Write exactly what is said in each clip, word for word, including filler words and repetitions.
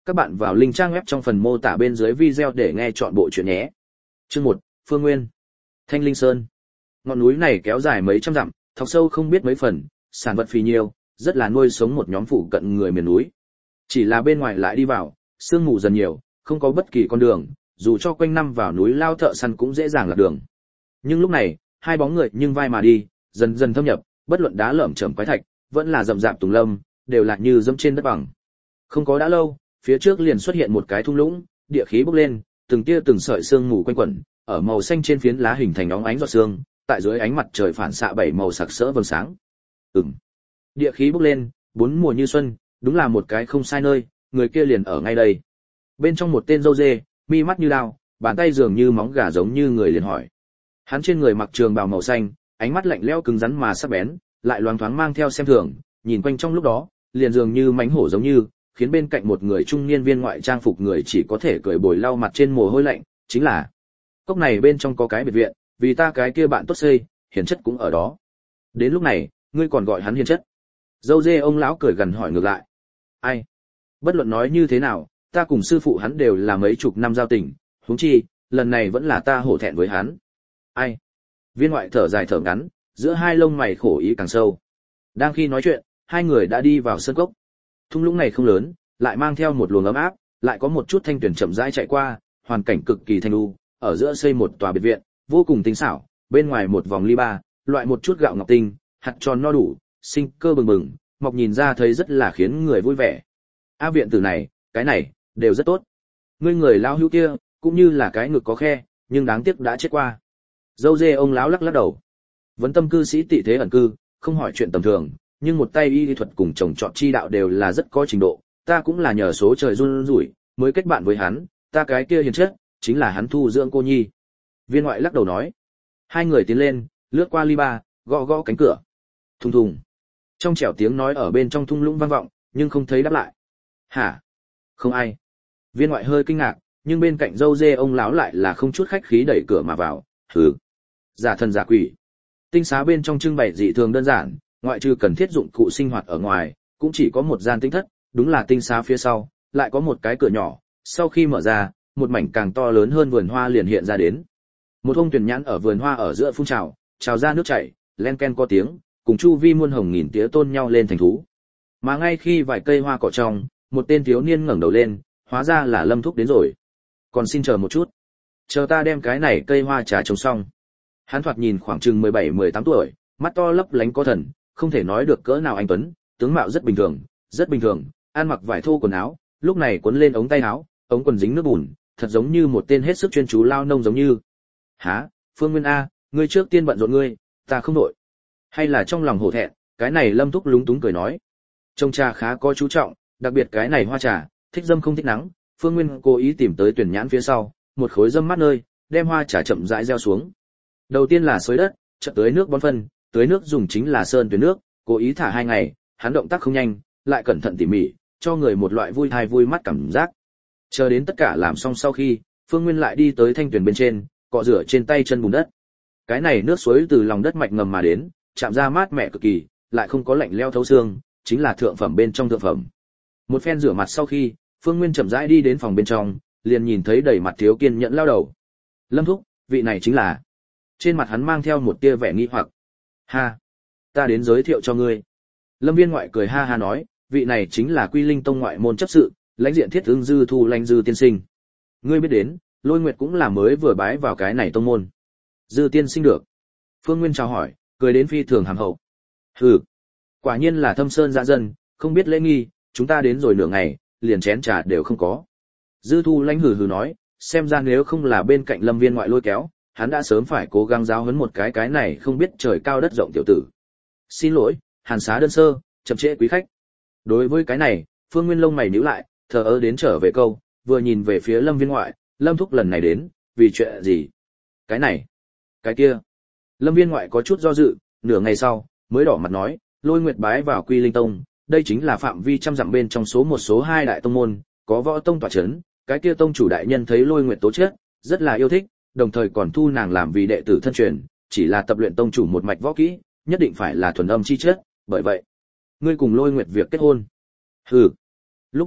Các bạn vào link trang web trong phần mô tả bên dưới video để nghe trọn bộ chuyện nhé. Chương một, Phương Nguyên. Thanh Linh Sơn. Ngọn núi này kéo dài mấy trăm dặm, thọc sâu không biết mấy phần, sản vật phì nhiêu, rất là nuôi sống một nhóm phụ cận người miền núi. Chỉ là bên ngoài lại đi vào, sương mù dần nhiều, không có bất kỳ con đường, dù cho quanh năm vào núi lao thợ săn cũng dễ dàng lạc đường. Nhưng lúc này, hai bóng người nhưng vai mà đi, dần dần thâm nhập, bất luận đá lởm chởm quái thạch, vẫn là rậm rạp tùng lâm, đều là như dẫm trên đất bằng. Không có đã lâu, phía trước liền xuất hiện một cái thung lũng, địa khí bốc lên, từng tia từng sợi sương mù quanh quẩn, ở màu xanh trên phiến lá hình thành óng ánh giọt sương, tại dưới ánh mặt trời phản xạ bảy màu sặc sỡ vầng sáng. Ừm. Địa khí bốc lên, bốn mùa như xuân, đúng là một cái không sai nơi, người kia liền ở ngay đây. Bên trong một tên râu dê, mi mắt như đao, bàn tay dường như móng gà giống như người liền hỏi. Hắn trên người mặc trường bào màu xanh, ánh mắt lạnh lẽo cứng rắn mà sắc bén, lại loáng thoáng mang theo xem thường, nhìn quanh trong lúc đó, liền dường như mãnh hổ giống như, khiến bên cạnh một người trung niên viên ngoại trang phục người chỉ có thể cười bồi lau mặt trên mồ hôi lạnh, chính là cốc này bên trong có cái biệt viện, vì ta cái kia bạn tốt xây, hiền chất cũng ở đó. Đến lúc này, ngươi còn gọi hắn hiền chất? Dâu dê ông lão cười gần hỏi ngược lại. Ai? Bất luận nói như thế nào, ta cùng sư phụ hắn đều là mấy chục năm giao tình, huống chi, lần này vẫn là ta hổ thẹn với hắn. Ai? Viên ngoại thở dài thở ngắn, giữa hai lông mày khổ ý càng sâu. Đang khi nói chuyện, hai người đã đi vào sân cốc. Thung lũng này không lớn, lại mang theo một luồng ấm áp, lại có một chút thanh tuyển chậm rãi chạy qua, hoàn cảnh cực kỳ thanh lưu, ở giữa xây một tòa biệt viện, vô cùng tinh xảo, bên ngoài một vòng ly ba, loại một chút gạo ngọc tinh, hạt tròn no đủ, sinh cơ bừng bừng, mọc nhìn ra thấy rất là khiến người vui vẻ. A viện tử này, cái này, đều rất tốt. Ngươi người lão hữu kia, cũng như là cái ngực có khe, nhưng đáng tiếc đã chết qua. Dâu dê ông lão lắc lắc đầu. Vấn tâm cư sĩ tị thế ẩn cư, không hỏi chuyện tầm thường, nhưng một tay y thuật cùng trồng trọt chi đạo đều là rất có trình độ, ta cũng là nhờ số trời run rủi, mới kết bạn với hắn, ta cái kia hiền chất, chính là hắn thu dưỡng cô nhi. Viên ngoại lắc đầu nói. Hai người tiến lên, lướt qua ly ba, gõ gõ cánh cửa. Thùng thùng. Trong trẻo tiếng nói ở bên trong thung lũng vang vọng, nhưng không thấy đáp lại. Hả? Không ai. Viên ngoại hơi kinh ngạc, nhưng bên cạnh dâu dê ông lão lại là không chút khách khí đẩy cửa mà vào. Hừ. Giả thần giả quỷ. Tinh xá bên trong trưng bày dị thường đơn giản, ngoại trừ cần thiết dụng cụ sinh hoạt ở ngoài, cũng chỉ có một gian tinh thất, đúng là tinh xá phía sau, lại có một cái cửa nhỏ, sau khi mở ra, một mảnh càng to lớn hơn vườn hoa liền hiện ra đến. Một ông tuyển nhãn ở vườn hoa ở giữa phun trào, trào ra nước chảy, len ken có tiếng, cùng chu vi muôn hồng nghìn tía tôn nhau lên thành thú. Mà ngay khi vài cây hoa cỏ trong, một tên thiếu niên ngẩng đầu lên, hóa ra là Lâm Thúc đến rồi. Còn xin chờ một chút, chờ ta đem cái này cây hoa trà trồng xong. Hắn thoạt nhìn khoảng chừng mười bảy mười tám tuổi, mắt to lấp lánh có thần, không thể nói được cỡ nào anh tuấn, tướng mạo rất bình thường, rất bình thường, ăn mặc vải thô quần áo, lúc này quấn lên ống tay áo, ống quần dính nước bùn, thật giống như một tên hết sức chuyên chú lao nông giống như. Hả, Phương Nguyên a, ngươi trước tiên bận rộn ngươi, ta không đội. Hay là trong lòng hổ thẹn, cái này Lâm Thúc lúng túng cười nói. Trông trà khá có chú trọng, đặc biệt cái này hoa trà, thích dâm không thích nắng, Phương Nguyên cố ý tìm tới tuyển nhãn phía sau, một khối dâm mát nơi, đem hoa trà chậm rãi gieo xuống. Đầu tiên là xới đất, chợt tưới nước bón phân, tưới nước dùng chính là sơn tuyển nước, cố ý thả hai ngày, hắn động tác không nhanh, lại cẩn thận tỉ mỉ, cho người một loại vui thai vui mắt cảm giác. Chờ đến tất cả làm xong sau khi, Phương Nguyên lại đi tới thanh tuyển bên trên, cọ rửa trên tay chân bùn đất. Cái này nước suối từ lòng đất mạch ngầm mà đến, chạm ra mát mẻ cực kỳ, lại không có lạnh leo thấu xương, chính là thượng phẩm bên trong thượng phẩm. Một phen rửa mặt sau khi, Phương Nguyên chậm rãi đi đến phòng bên trong, liền nhìn thấy đầy mặt thiếu kiên nhẫn lao đầu. Lâm Thúc, vị này chính là. Trên mặt hắn mang theo một tia vẻ nghi hoặc. Ha, ta đến giới thiệu cho ngươi. Lâm Viên ngoại cười ha ha nói, vị này chính là Quy Linh Tông ngoại môn chấp sự, lãnh diện Thiết Ưng Dư Thu Lãnh Dư tiên sinh. Ngươi biết đến, Lôi Nguyệt cũng là mới vừa bái vào cái này tông môn. Dư tiên sinh được. Phương Nguyên chào hỏi, cười đến phi thường hàm hậu. Hừ, quả nhiên là thâm sơn dạ dân, không biết lễ nghi, chúng ta đến rồi nửa ngày, liền chén trà đều không có. Dư Thu Lãnh hừ hừ nói, xem ra nếu không là bên cạnh Lâm Viên ngoại lôi kéo, hắn đã sớm phải cố gắng giáo huấn một cái cái này không biết trời cao đất rộng tiểu tử. Xin lỗi, hàn xá đơn sơ, chậm trễ quý khách. Đối với cái này, Phương Nguyên lông mày nhíu lại, thờ ơ đến trở về câu, vừa nhìn về phía Lâm Viên ngoại, Lâm Thúc lần này đến, vì chuyện gì? Cái này, cái kia. Lâm Viên ngoại có chút do dự, nửa ngày sau, mới đỏ mặt nói, Lôi Nguyệt bái vào Quy Linh Tông, đây chính là phạm vi trăm dặm bên trong số một số hai đại tông môn, có võ tông tọa chấn, cái kia tông chủ đại nhân thấy Lôi Nguyệt tố chất, rất là yêu thích, đồng thời còn thu nàng làm vì đệ tử thân truyền, chỉ là tập luyện tông chủ một mạch võ kỹ, nhất định phải là thuần âm chi chất, bởi vậy, ngươi cùng Lôi Nguyệt việc kết hôn. Hừ. Lúc này,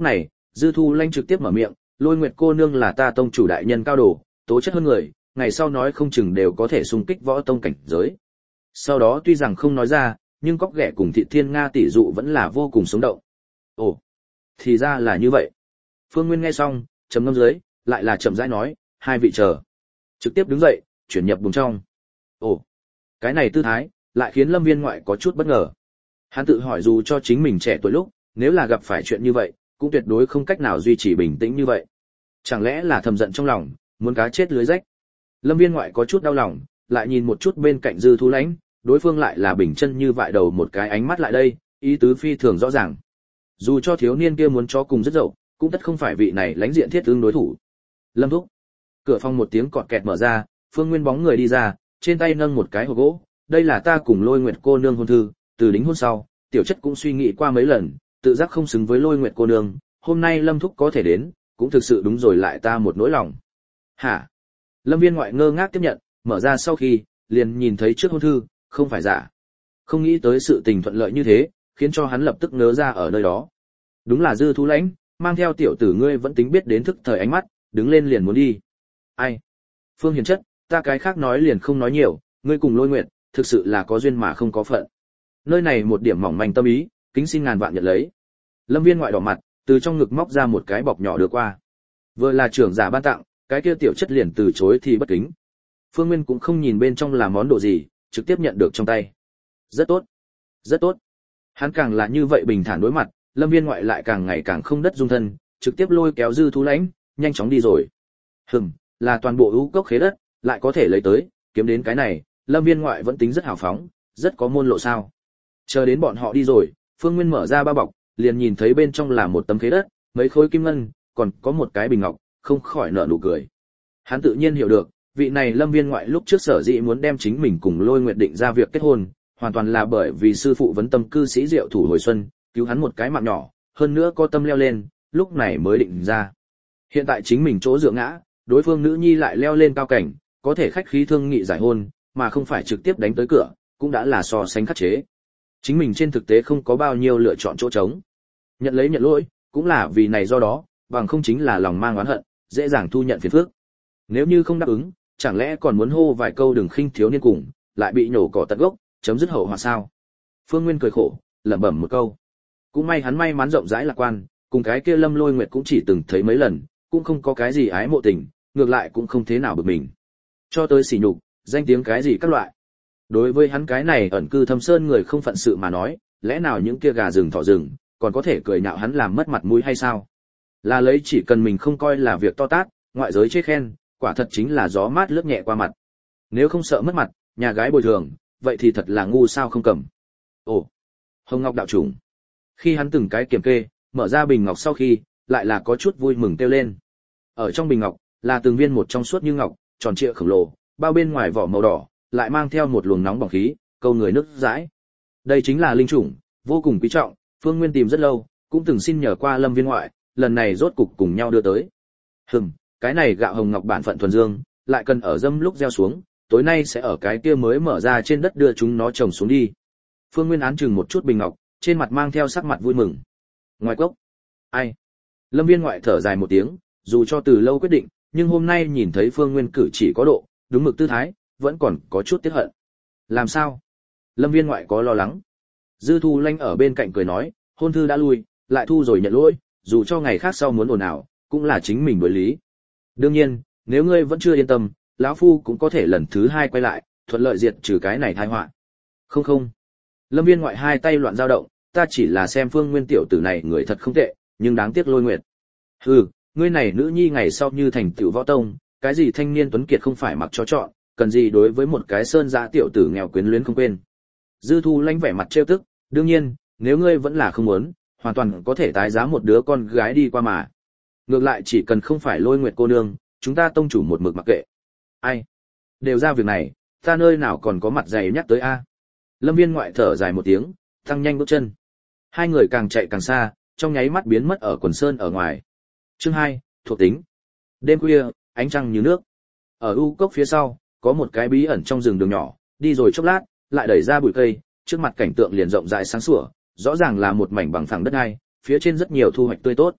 Dư Thu Lanh trực tiếp mở miệng, Lôi Nguyệt cô nương là ta tông chủ đại nhân cao đồ, tố chất hơn người, ngày sau nói không chừng đều có thể xung kích võ tông cảnh giới. Sau đó tuy rằng không nói ra, nhưng cóc ghẻ cùng Thị Thiên Nga tỷ dụ vẫn là vô cùng sống động. Ồ, thì ra là như vậy. Phương Nguyên nghe xong, trầm ngâm dưới, lại là chậm rãi nói, hai vị chờ. Trực tiếp đứng dậy, chuyển nhập buồng trong. Ồ, cái này tư thái, lại khiến Lâm Viên Ngoại có chút bất ngờ. Hắn tự hỏi dù cho chính mình trẻ tuổi lúc, nếu là gặp phải chuyện như vậy, cũng tuyệt đối không cách nào duy trì bình tĩnh như vậy. Chẳng lẽ là thầm giận trong lòng, muốn cá chết lưới rách. Lâm Viên Ngoại có chút đau lòng, lại nhìn một chút bên cạnh Dư Thu Lãnh, đối phương lại là bình chân như vại đầu một cái ánh mắt lại đây, ý tứ phi thường rõ ràng. Dù cho thiếu niên kia muốn cho cùng rất dậu, cũng tất không phải vị này lãnh diện thiết ứng đối thủ. Lâm thúc. Cửa phòng một tiếng cọt kẹt mở ra, Phương Nguyên bóng người đi ra, trên tay nâng một cái hộp gỗ, đây là ta cùng Lôi Nguyệt cô nương hôn thư, từ đính hôn sau, tiểu chất cũng suy nghĩ qua mấy lần, tự giác không xứng với Lôi Nguyệt cô nương, hôm nay Lâm thúc có thể đến, cũng thực sự đúng rồi lại ta một nỗi lòng. Hả? Lâm Viên Ngoại ngơ ngác tiếp nhận, mở ra sau khi, liền nhìn thấy trước hôn thư, không phải giả. Không nghĩ tới sự tình thuận lợi như thế, khiến cho hắn lập tức ngớ ra ở nơi đó. Đúng là Dư Thu Lãnh, mang theo tiểu tử ngươi vẫn tính biết đến thức thời ánh mắt, đứng lên liền muốn đi. Ai? Phương Hiền chất, ta cái khác nói liền không nói nhiều, ngươi cùng Lôi Nguyệt, thực sự là có duyên mà không có phận. Nơi này một điểm mỏng manh tâm ý, kính xin ngàn vạn nhận lấy. Lâm Viên Ngoại đỏ mặt, từ trong ngực móc ra một cái bọc nhỏ đưa qua. Vừa là trưởng giả ban tặng, cái kia tiểu chất liền từ chối thì bất kính. Phương Nguyên cũng không nhìn bên trong là món đồ gì, trực tiếp nhận được trong tay. Rất tốt, rất tốt. Hắn càng là như vậy bình thản đối mặt, Lâm Viên Ngoại lại càng ngày càng không đất dung thân, trực tiếp lôi kéo Dư Thu Lãnh, nhanh chóng đi rồi. Hừm, là toàn bộ ưu cốc khế đất, lại có thể lấy tới, kiếm đến cái này, Lâm Viên Ngoại vẫn tính rất hào phóng, rất có môn lộ sao. Chờ đến bọn họ đi rồi, Phương Nguyên mở ra ba bọc, liền nhìn thấy bên trong là một tấm khế đất, mấy khối kim ngân, còn có một cái bình ngọc, không khỏi nở nụ cười. Hắn tự nhiên hiểu được, vị này Lâm Viên Ngoại lúc trước sở dĩ muốn đem chính mình cùng Lôi Nguyệt định ra việc kết hôn, hoàn toàn là bởi vì sư phụ vấn tâm cư sĩ Diệu Thủ hồi xuân, cứu hắn một cái mạng nhỏ, hơn nữa có tâm leo lên, lúc này mới định ra. Hiện tại chính mình chỗ dựa ngã, đối phương nữ nhi lại leo lên cao cảnh, có thể khách khí thương nghị giải hôn, mà không phải trực tiếp đánh tới cửa, cũng đã là so sánh khắc chế. Chính mình trên thực tế không có bao nhiêu lựa chọn chỗ trống. Nhận lấy nhận lỗi, cũng là vì này do đó, bằng không chính là lòng mang oán hận, dễ dàng thu nhận phiền phức. Nếu như không đáp ứng, chẳng lẽ còn muốn hô vài câu đừng khinh thiếu niên cùng, lại bị nhổ cỏ tận gốc, chấm dứt hậu họa sao? Phương Nguyên cười khổ, lẩm bẩm một câu. Cũng may hắn may mắn rộng rãi lạc quan, cùng cái kia Lâm Lôi Nguyệt cũng chỉ từng thấy mấy lần, cũng không có cái gì ái mộ tình, ngược lại cũng không thế nào bực mình. Cho tới sỉ nhục, danh tiếng cái gì các loại. Đối với hắn cái này ẩn cư thâm sơn người không phận sự mà nói, lẽ nào những kia gà rừng thỏ rừng, còn có thể cười nhạo hắn làm mất mặt mũi hay sao? Là lấy chỉ cần mình không coi là việc to tát, ngoại giới chê khen, quả thật chính là gió mát lướt nhẹ qua mặt. Nếu không sợ mất mặt, nhà gái bồi thường, vậy thì thật là ngu sao không cầm. Ồ, Hồng Ngọc đạo chủng. Khi hắn từng cái kiểm kê, mở ra bình ngọc sau khi, lại là có chút vui mừng kêu lên. Ở trong bình ngọc, là từng viên một trong suốt như ngọc, tròn trịa khổng lồ, bao bên ngoài vỏ màu đỏ, lại mang theo một luồng nóng bỏng khí, câu người nước dãi. Đây chính là linh chủng, vô cùng quý trọng, Phương Nguyên tìm rất lâu, cũng từng xin nhờ qua Lâm Viên Ngoại, lần này rốt cục cùng nhau đưa tới. Hừm, cái này gạo hồng ngọc bản phận thuần dương, lại cần ở dâm lúc gieo xuống, tối nay sẽ ở cái kia mới mở ra trên đất đưa chúng nó trồng xuống đi. Phương Nguyên án chừng một chút bình ngọc, trên mặt mang theo sắc mặt vui mừng. Ngoài cốc, ai? Lâm Viên Ngoại thở dài một tiếng, dù cho từ lâu quyết định, nhưng hôm nay nhìn thấy Phương Nguyên cử chỉ có độ, đúng mực tư thái, vẫn còn có chút tiếc hận. Làm sao? Lâm Viên Ngoại có lo lắng. Dư Thu Lanh ở bên cạnh cười nói, hôn thư đã lui, lại thu rồi nhận lỗi, dù cho ngày khác sau muốn ồn ào, cũng là chính mình đối lý. Đương nhiên, nếu ngươi vẫn chưa yên tâm, lão phu cũng có thể lần thứ hai quay lại, thuận lợi diệt trừ cái này tai họa. Không không. Lâm Viên Ngoại hai tay loạn dao động, ta chỉ là xem Phương Nguyên tiểu tử này người thật không tệ, nhưng đáng tiếc Lôi Nguyệt. Hừ, ngươi này nữ nhi ngày sau như thành tựu võ tông, cái gì thanh niên tuấn kiệt không phải mặc cho chọn, cần gì đối với một cái sơn dã tiểu tử nghèo quyến luyến không quên. Dư Thu Lanh vẻ mặt trêu tức, đương nhiên, nếu ngươi vẫn là không muốn, hoàn toàn có thể tái giá một đứa con gái đi qua mà. Ngược lại chỉ cần không phải Lôi Nguyệt cô nương, chúng ta tông chủ một mực mặc kệ. Ai? Đều ra việc này, ta nơi nào còn có mặt dày nhắc tới a. Lâm Viên Ngoại thở dài một tiếng, tăng nhanh bước chân. Hai người càng chạy càng xa, trong nháy mắt biến mất ở quần sơn ở ngoài. Chương hai, thuộc tính. Đêm khuya, ánh trăng như nước. Ở u cốc phía sau, có một cái bí ẩn trong rừng đường nhỏ, đi rồi chốc lát, lại đẩy ra bụi cây, trước mặt cảnh tượng liền rộng rãi sáng sủa, rõ ràng là một mảnh bằng phẳng đất ai, phía trên rất nhiều thu hoạch tươi tốt.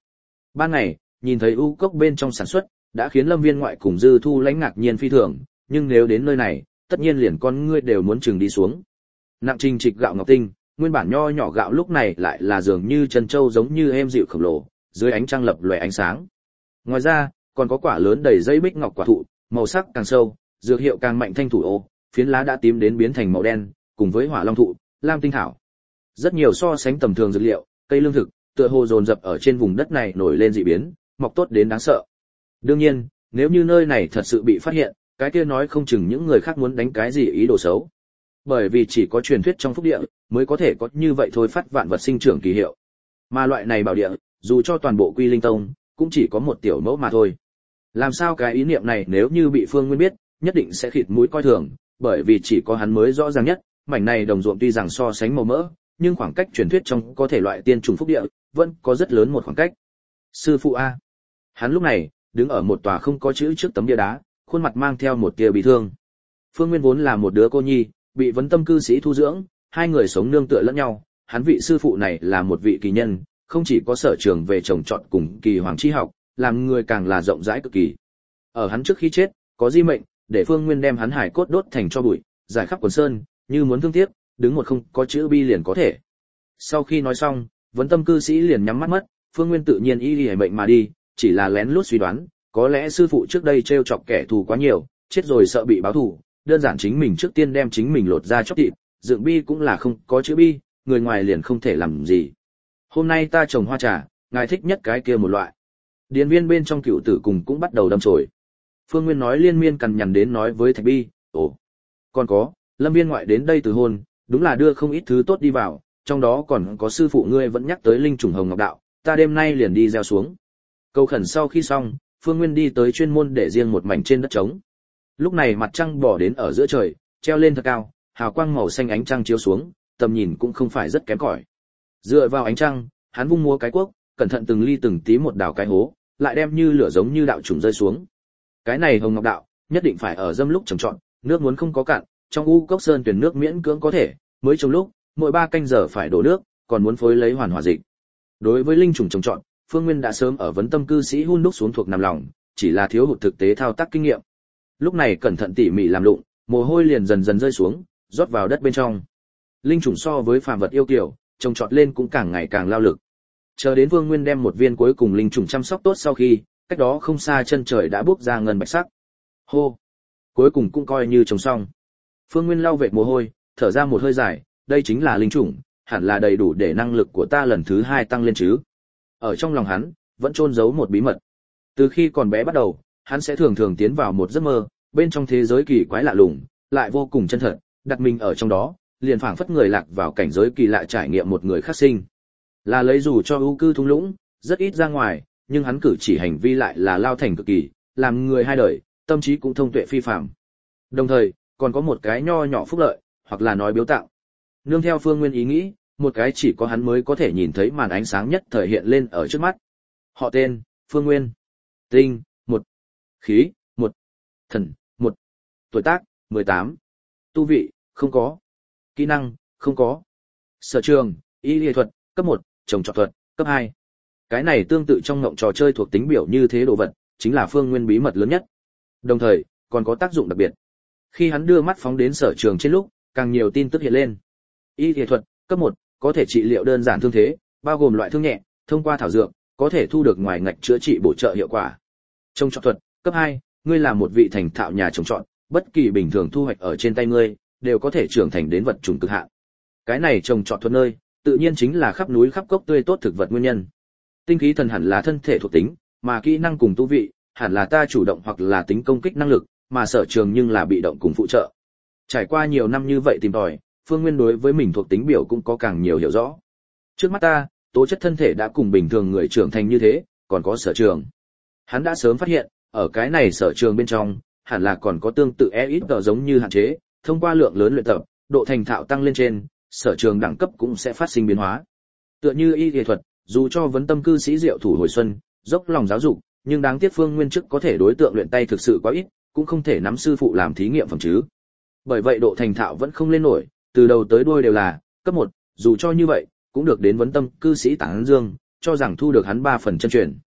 Ban ngày, nhìn thấy u cốc bên trong sản xuất, đã khiến Lâm Viên ngoại cùng Dư Thu Lãnh ngạc nhiên phi thường, nhưng nếu đến nơi này, tất nhiên liền con ngươi đều muốn chừng đi xuống. Nặng trình trịch gạo ngọc tinh, nguyên bản nho nhỏ gạo lúc này lại là dường như chân châu giống như êm dịu khổng lồ, dưới ánh trăng lập lòe ánh sáng. Ngoài ra, còn có quả lớn đầy dây bích ngọc quả thụ, màu sắc càng sâu, dược hiệu càng mạnh thanh thủ ô, phiến lá đã tím đến biến thành màu đen, cùng với hỏa long thụ, lam tinh thảo. Rất nhiều so sánh tầm thường dược liệu, cây lương thực, tựa hồ dồn dập ở trên vùng đất này nổi lên dị biến, mọc tốt đến đáng sợ. Đương nhiên, nếu như nơi này thật sự bị phát hiện, cái kia nói không chừng những người khác muốn đánh cái gì ý đồ xấu. Bởi vì chỉ có truyền thuyết trong phúc địa mới có thể có như vậy thôi phát vạn vật sinh trưởng kỳ hiệu. Mà loại này bảo địa, dù cho toàn bộ Quy Linh Tông, cũng chỉ có một tiểu mẫu mà thôi. Làm sao cái ý niệm này nếu như bị Phương Nguyên biết, nhất định sẽ khịt mũi coi thường, bởi vì chỉ có hắn mới rõ ràng nhất, mảnh này đồng ruộng tuy rằng so sánh màu mỡ, nhưng khoảng cách truyền thuyết trong có thể loại tiên trùng phúc địa, vẫn có rất lớn một khoảng cách. Sư phụ a. Hắn lúc này, đứng ở một tòa không có chữ trước tấm bia đá, khuôn mặt mang theo một tia bị thương. Phương Nguyên vốn là một đứa cô nhi, bị vấn tâm cư sĩ thu dưỡng, hai người sống nương tựa lẫn nhau, hắn vị sư phụ này là một vị kỳ nhân, không chỉ có sở trường về trồng trọt cùng kỳ hoàng chi học, làm người càng là rộng rãi cực kỳ. Ở hắn trước khi chết, có di mệnh, để Phương Nguyên đem hắn hải cốt đốt thành tro bụi, giải khắp quần sơn, như muốn thương tiếc, đứng một không có chữ bi liền có thể. Sau khi nói xong, vấn tâm cư sĩ liền nhắm mắt mất, Phương Nguyên tự nhiên y y mệnh mà đi, chỉ là lén lút suy đoán, có lẽ sư phụ trước đây trêu chọc kẻ thù quá nhiều, chết rồi sợ bị báo thù, đơn giản chính mình trước tiên đem chính mình lột ra chóc thịt, dựng bi cũng là không có chữ bi, người ngoài liền không thể làm gì. Hôm nay ta trồng hoa trà, ngài thích nhất cái kia một loại. Điền viên bên trong cựu tử cùng cũng bắt đầu đâm chồi. Phương Nguyên nói liên miên cằn nhằn đến nói với Thạch Bi, ồ, còn có, Lâm viên ngoại đến đây từ hôn, đúng là đưa không ít thứ tốt đi vào, trong đó còn có sư phụ ngươi vẫn nhắc tới linh trùng hồng ngọc đạo, ta đêm nay liền đi gieo xuống. Cầu khẩn sau khi xong, Phương Nguyên đi tới chuyên môn để riêng một mảnh trên đất trống. Lúc này mặt trăng bỏ đến ở giữa trời, treo lên thật cao, hào quang màu xanh ánh trăng chiếu xuống, tầm nhìn cũng không phải rất kém cỏi. Dựa vào ánh trăng, hắn vung múa cái cuốc, cẩn thận từng ly từng tí một đào cái hố, lại đem như lửa giống như đạo trùng rơi xuống. Cái này hồng ngọc đạo, nhất định phải ở dâm lúc trồng trọt, nước muốn không có cạn, trong u cốc sơn tuyển nước miễn cưỡng có thể, mới trồng lúc, mỗi ba canh giờ phải đổ nước, còn muốn phối lấy hoàn hòa dịch. Đối với linh trùng trồng trọt, Phương Nguyên đã sớm ở vấn tâm cư sĩ hun đúc xuống thuộc nằm lòng, chỉ là thiếu hụt thực tế thao tác kinh nghiệm. Lúc này cẩn thận tỉ mỉ làm lụng, mồ hôi liền dần dần rơi xuống, rót vào đất bên trong. Linh trùng so với phàm vật yêu kiều, trồng trọt lên cũng càng ngày càng lao lực. Chờ đến Vương Nguyên đem một viên cuối cùng linh trùng chăm sóc tốt sau khi, cách đó không xa chân trời đã bốc ra ngân bạch sắc. Hô, cuối cùng cũng coi như trồng xong. Phương Nguyên lau vệt mồ hôi, thở ra một hơi dài, đây chính là linh trùng, hẳn là đầy đủ để năng lực của ta lần thứ hai tăng lên chứ. Ở trong lòng hắn, vẫn chôn giấu một bí mật. Từ khi còn bé bắt đầu, hắn sẽ thường thường tiến vào một giấc mơ, bên trong thế giới kỳ quái lạ lùng, lại vô cùng chân thật, đặt mình ở trong đó, liền phảng phất người lạc vào cảnh giới kỳ lạ trải nghiệm một người khác sinh. Là lấy dù cho ưu cư thung lũng, rất ít ra ngoài, nhưng hắn cử chỉ hành vi lại là lao thành cực kỳ, làm người hai đời, tâm trí cũng thông tuệ phi phàm. Đồng thời, còn có một cái nho nhỏ phúc lợi, hoặc là nói biếu tặng. Nương theo Phương Nguyên ý nghĩ, một cái chỉ có hắn mới có thể nhìn thấy màn ánh sáng nhất thời hiện lên ở trước mắt. Họ tên, Phương Nguyên. Tinh, một. Khí, một. Thần, một. Tuổi tác, mười tám. Tu vị, không có. Kỹ năng, không có. Sở trường, y y thuật, cấp một, trồng trọt thuật, cấp hai. Cái này tương tự trong ngộng trò chơi thuộc tính biểu như thế đồ vật, chính là Phương Nguyên bí mật lớn nhất. Đồng thời, còn có tác dụng đặc biệt. Khi hắn đưa mắt phóng đến sở trường trên lúc, càng nhiều tin tức hiện lên. Y y thuật, cấp một, có thể trị liệu đơn giản thương thế, bao gồm loại thương nhẹ, thông qua thảo dược, có thể thu được ngoài ngạch chữa trị bổ trợ hiệu quả. Trồng trọt thuật, cấp hai, ngươi là một vị thành thạo nhà trồng trọt, bất kỳ bình thường thu hoạch ở trên tay ngươi, đều có thể trưởng thành đến vật trùng cực hạn. Cái này trồng trọt thuật nơi, tự nhiên chính là khắp núi khắp cốc tươi tốt thực vật nguyên nhân. Tinh khí thần hẳn là thân thể thuộc tính, mà kỹ năng cùng tu vị, hẳn là ta chủ động hoặc là tính công kích năng lực, mà sở trường nhưng là bị động cùng phụ trợ. Trải qua nhiều năm như vậy tìm tòi, Phương Nguyên đối với mình thuộc tính biểu cũng có càng nhiều hiểu rõ. Trước mắt ta, tố chất thân thể đã cùng bình thường người trưởng thành như thế, còn có sở trường. Hắn đã sớm phát hiện, ở cái này sở trường bên trong, hẳn là còn có tương tự e ít tờ giống như hạn chế, thông qua lượng lớn luyện tập, độ thành thạo tăng lên trên, sở trường đẳng cấp cũng sẽ phát sinh biến hóa. Tựa như y y thuật, dù cho vấn tâm cư sĩ Diệu Thủ hồi xuân, dốc lòng giáo dục, nhưng đáng tiếc Phương Nguyên chức có thể đối tượng luyện tay thực sự quá ít, cũng không thể nắm sư phụ làm thí nghiệm phẩm chứ. Bởi vậy độ thành thạo vẫn không lên nổi, từ đầu tới đuôi đều là cấp một, dù cho như vậy, cũng được đến vấn tâm cư sĩ Tảng Dương, cho rằng thu được hắn ba phần chân truyền.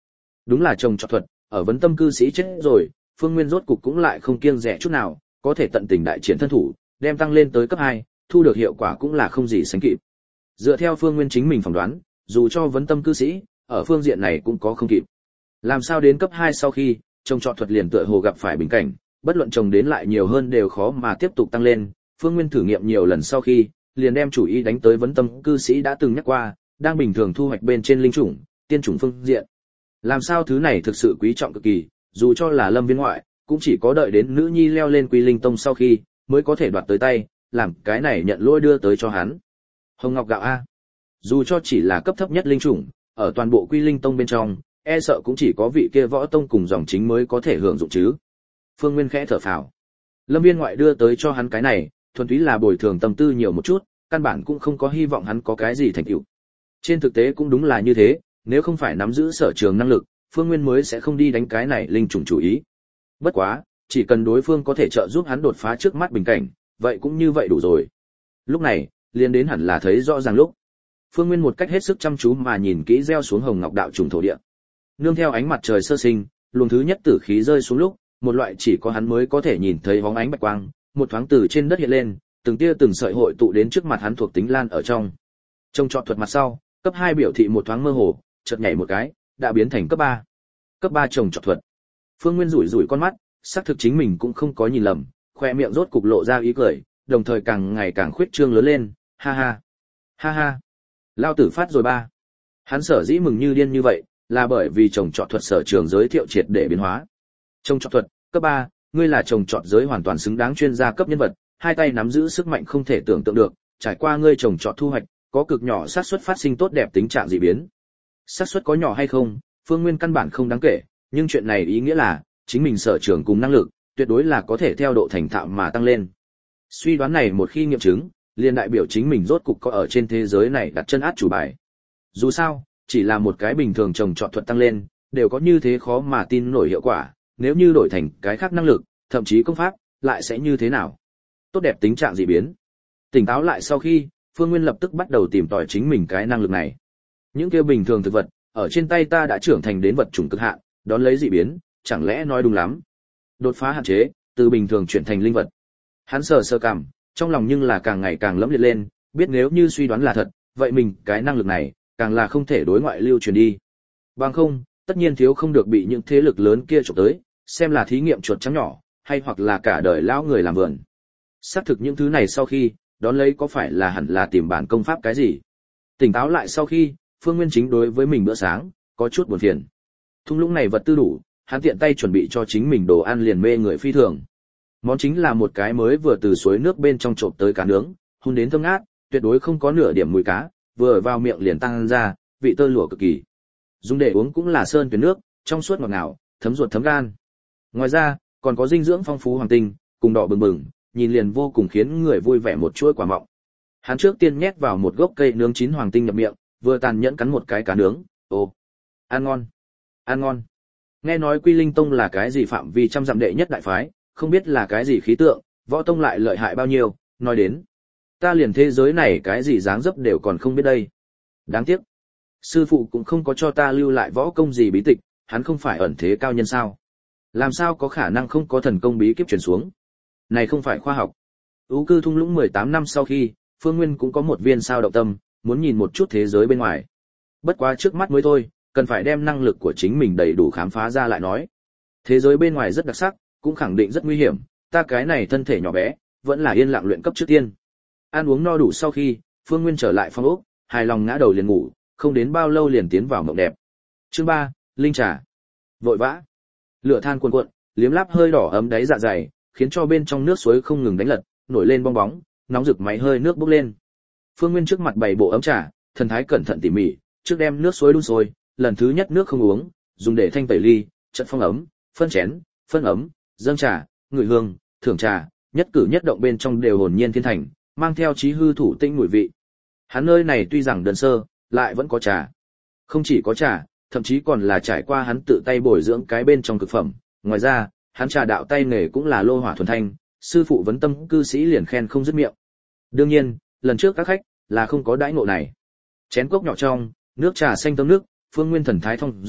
Đúng là trồng trọt thuật, ở vấn tâm cư sĩ chết rồi, Phương Nguyên rốt cục cũng lại không kiêng dè chút nào, có thể tận tình đại triển thân thủ, đem tăng lên tới cấp hai, thu được hiệu quả cũng là không gì sánh kịp. Dựa theo Phương Nguyên chính mình phỏng đoán, dù cho vấn tâm cư sĩ, ở phương diện này cũng có không kịp. Làm sao đến cấp hai sau khi, trồng trọt thuật liền tựa hồ gặp phải bình cảnh, bất luận trồng đến lại nhiều hơn đều khó mà tiếp tục tăng lên, Phương Nguyên thử nghiệm nhiều lần sau khi, liền đem chủ ý đánh tới vấn tâm cư sĩ đã từng nhắc qua, đang bình thường thu hoạch bên trên linh chủng, tiên chủng phương diện. Làm sao thứ này thực sự quý trọng cực kỳ, dù cho là Lâm Viên ngoại, cũng chỉ có đợi đến nữ nhi leo lên Quy Linh Tông sau khi, mới có thể đoạt tới tay, làm cái này nhận lỗi đưa tới cho hắn. Hồng Ngọc gạo a. Dù cho chỉ là cấp thấp nhất linh chủng, ở toàn bộ Quy Linh Tông bên trong, e sợ cũng chỉ có vị kia võ tông cùng dòng chính mới có thể hưởng dụng chứ. Phương Nguyên khẽ thở phào. Lâm Viên ngoại đưa tới cho hắn cái này, thuần túy là bồi thường tâm tư nhiều một chút, căn bản cũng không có hy vọng hắn có cái gì thành tựu. Trên thực tế cũng đúng là như thế, nếu không phải nắm giữ sở trường năng lực, Phương Nguyên mới sẽ không đi đánh cái này linh trùng chủ ý. Bất quá, chỉ cần đối phương có thể trợ giúp hắn đột phá trước mắt bình cảnh, vậy cũng như vậy đủ rồi. Lúc này, liền đến hẳn là thấy rõ ràng lúc. Phương Nguyên một cách hết sức chăm chú mà nhìn kỹ gieo xuống hồng ngọc đạo trùng thổ địa. Nương theo ánh mặt trời sơ sinh, luồng thứ nhất tử khí rơi xuống lúc, một loại chỉ có hắn mới có thể nhìn thấy bóng ánh bạch quang, một thoáng từ trên đất hiện lên, từng tia từng sợi hội tụ đến trước mặt hắn thuộc tính lan ở trong. Trong trọt thuật mặt sau, cấp hai biểu thị một thoáng mơ hồ, chợt nhảy một cái, đã biến thành cấp ba. Cấp ba trồng trọt thuật. Phương Nguyên rủi rủi con mắt, xác thực chính mình cũng không có nhìn lầm, khoe miệng rốt cục lộ ra ý cười, đồng thời càng ngày càng khuyết trương lớn lên, ha ha. Ha ha. Lao tử phát rồi ba. Hắn sở dĩ mừng như điên như vậy, là bởi vì trồng trọt thuật sở trường giới thiệu triệt để biến hóa. Trồng trọt thuật, cấp ba, ngươi là trồng trọt giới hoàn toàn xứng đáng chuyên gia cấp nhân vật, hai tay nắm giữ sức mạnh không thể tưởng tượng được, trải qua ngươi trồng trọt thu hoạch, có cực nhỏ xác suất phát sinh tốt đẹp tình trạng dị biến. Xác suất có nhỏ hay không, Phương Nguyên căn bản không đáng kể, nhưng chuyện này ý nghĩa là, chính mình sở trường cùng năng lực, tuyệt đối là có thể theo độ thành thạo mà tăng lên. Suy đoán này một khi nghiệm chứng, liền đại biểu chính mình rốt cục có ở trên thế giới này đặt chân át chủ bài. Dù sao, chỉ là một cái bình thường trồng trọt thuật tăng lên, đều có như thế khó mà tin nổi hiệu quả, nếu như đổi thành cái khác năng lực, thậm chí công pháp, lại sẽ như thế nào? Tốt đẹp tình trạng dị biến. Tỉnh táo lại sau khi, Phương Nguyên lập tức bắt đầu tìm tòi chính mình cái năng lực này. Những kia bình thường thực vật, ở trên tay ta đã trưởng thành đến vật chủng cực hạn, đón lấy dị biến, chẳng lẽ nói đúng lắm? Đột phá hạn chế, từ bình thường chuyển thành linh vật. Hắn sờ sơ cằm, trong lòng nhưng là càng ngày càng lẫm liệt lên, biết nếu như suy đoán là thật, vậy mình cái năng lực này, càng là không thể đối ngoại lưu truyền đi. Bằng không, tất nhiên thiếu không được bị những thế lực lớn kia chụp tới, xem là thí nghiệm chuột trắng nhỏ, hay hoặc là cả đời lão người làm vườn. Xác thực những thứ này sau khi, đón lấy có phải là hẳn là tìm bản công pháp cái gì? Tỉnh táo lại sau khi, Phương Nguyên chính đối với mình bữa sáng, có chút buồn phiền. Thung lũng này vật tư đủ, hắn tiện tay chuẩn bị cho chính mình đồ ăn liền mê người phi thường. Món chính là một cái mới vừa từ suối nước bên trong trộm tới cá nướng, hun đến thơm ngát, tuyệt đối không có nửa điểm mùi cá, vừa vào miệng liền tăng ra, vị tơ lụa cực kỳ. Dùng để uống cũng là sơn tuyển nước, trong suốt ngọt ngào, thấm ruột thấm gan. Ngoài ra, còn có dinh dưỡng phong phú hoàng tinh, cùng đỏ bừng bừng, nhìn liền vô cùng khiến người vui vẻ một chuỗi quả mọng. Hắn trước tiên nhét vào một gốc cây nướng chín hoàng tinh nhập miệng, vừa tàn nhẫn cắn một cái cá nướng, ồ, ăn ngon, ăn ngon. Nghe nói Quy Linh Tông là cái gì phạm vi trăm dặm đệ nhất đại phái, không biết là cái gì khí tượng, võ tông lại lợi hại bao nhiêu, nói đến. Ta liền thế giới này cái gì dáng dấp đều còn không biết đây. Đáng tiếc. Sư phụ cũng không có cho ta lưu lại võ công gì bí tịch, hắn không phải ẩn thế cao nhân sao. Làm sao có khả năng không có thần công bí kíp truyền xuống. Này không phải khoa học. Ú cư thung lũng mười tám năm sau khi, Phương Nguyên cũng có một viên sao động tâm, muốn nhìn một chút thế giới bên ngoài. Bất quá trước mắt mới thôi, cần phải đem năng lực của chính mình đầy đủ khám phá ra lại nói. Thế giới bên ngoài rất đặc sắc, cũng khẳng định rất nguy hiểm, ta cái này thân thể nhỏ bé, vẫn là yên lặng luyện cấp trước tiên. Ăn uống no đủ sau khi, Phương Nguyên trở lại phòng ốc, hài lòng ngã đầu liền ngủ, không đến bao lâu liền tiến vào mộng đẹp. Chương ba, linh trà. Vội vã. Lửa than cuồn cuộn, liếm láp hơi đỏ ấm đáy dạ dày, khiến cho bên trong nước suối không ngừng đánh lật, nổi lên bong bóng, nóng rực máy hơi nước bốc lên. Phương Nguyên trước mặt bày bộ ấm trà, thần thái cẩn thận tỉ mỉ, trước đem nước suối đun sôi, lần thứ nhất nước không uống, dùng để thanh tẩy ly, trận phong ấm, phân chén, phân ấm, dâng trà, ngửi hương, thưởng trà, nhất cử nhất động bên trong đều hồn nhiên thiên thành, mang theo trí hư thủ tinh mùi vị. Hắn nơi này tuy rằng đơn sơ, lại vẫn có trà. Không chỉ có trà, thậm chí còn là trải qua hắn tự tay bồi dưỡng cái bên trong cực phẩm. Ngoài ra, hắn trà đạo tay nghề cũng là lô hỏa thuần thanh, sư phụ vấn tâm cư sĩ liền khen không dứt miệng. Đương nhiên, lần trước các khách là không có đãi ngộ này. Chén cốc nhỏ trong, nước trà xanh tấm nước, Phương Nguyên thần thái thông dong,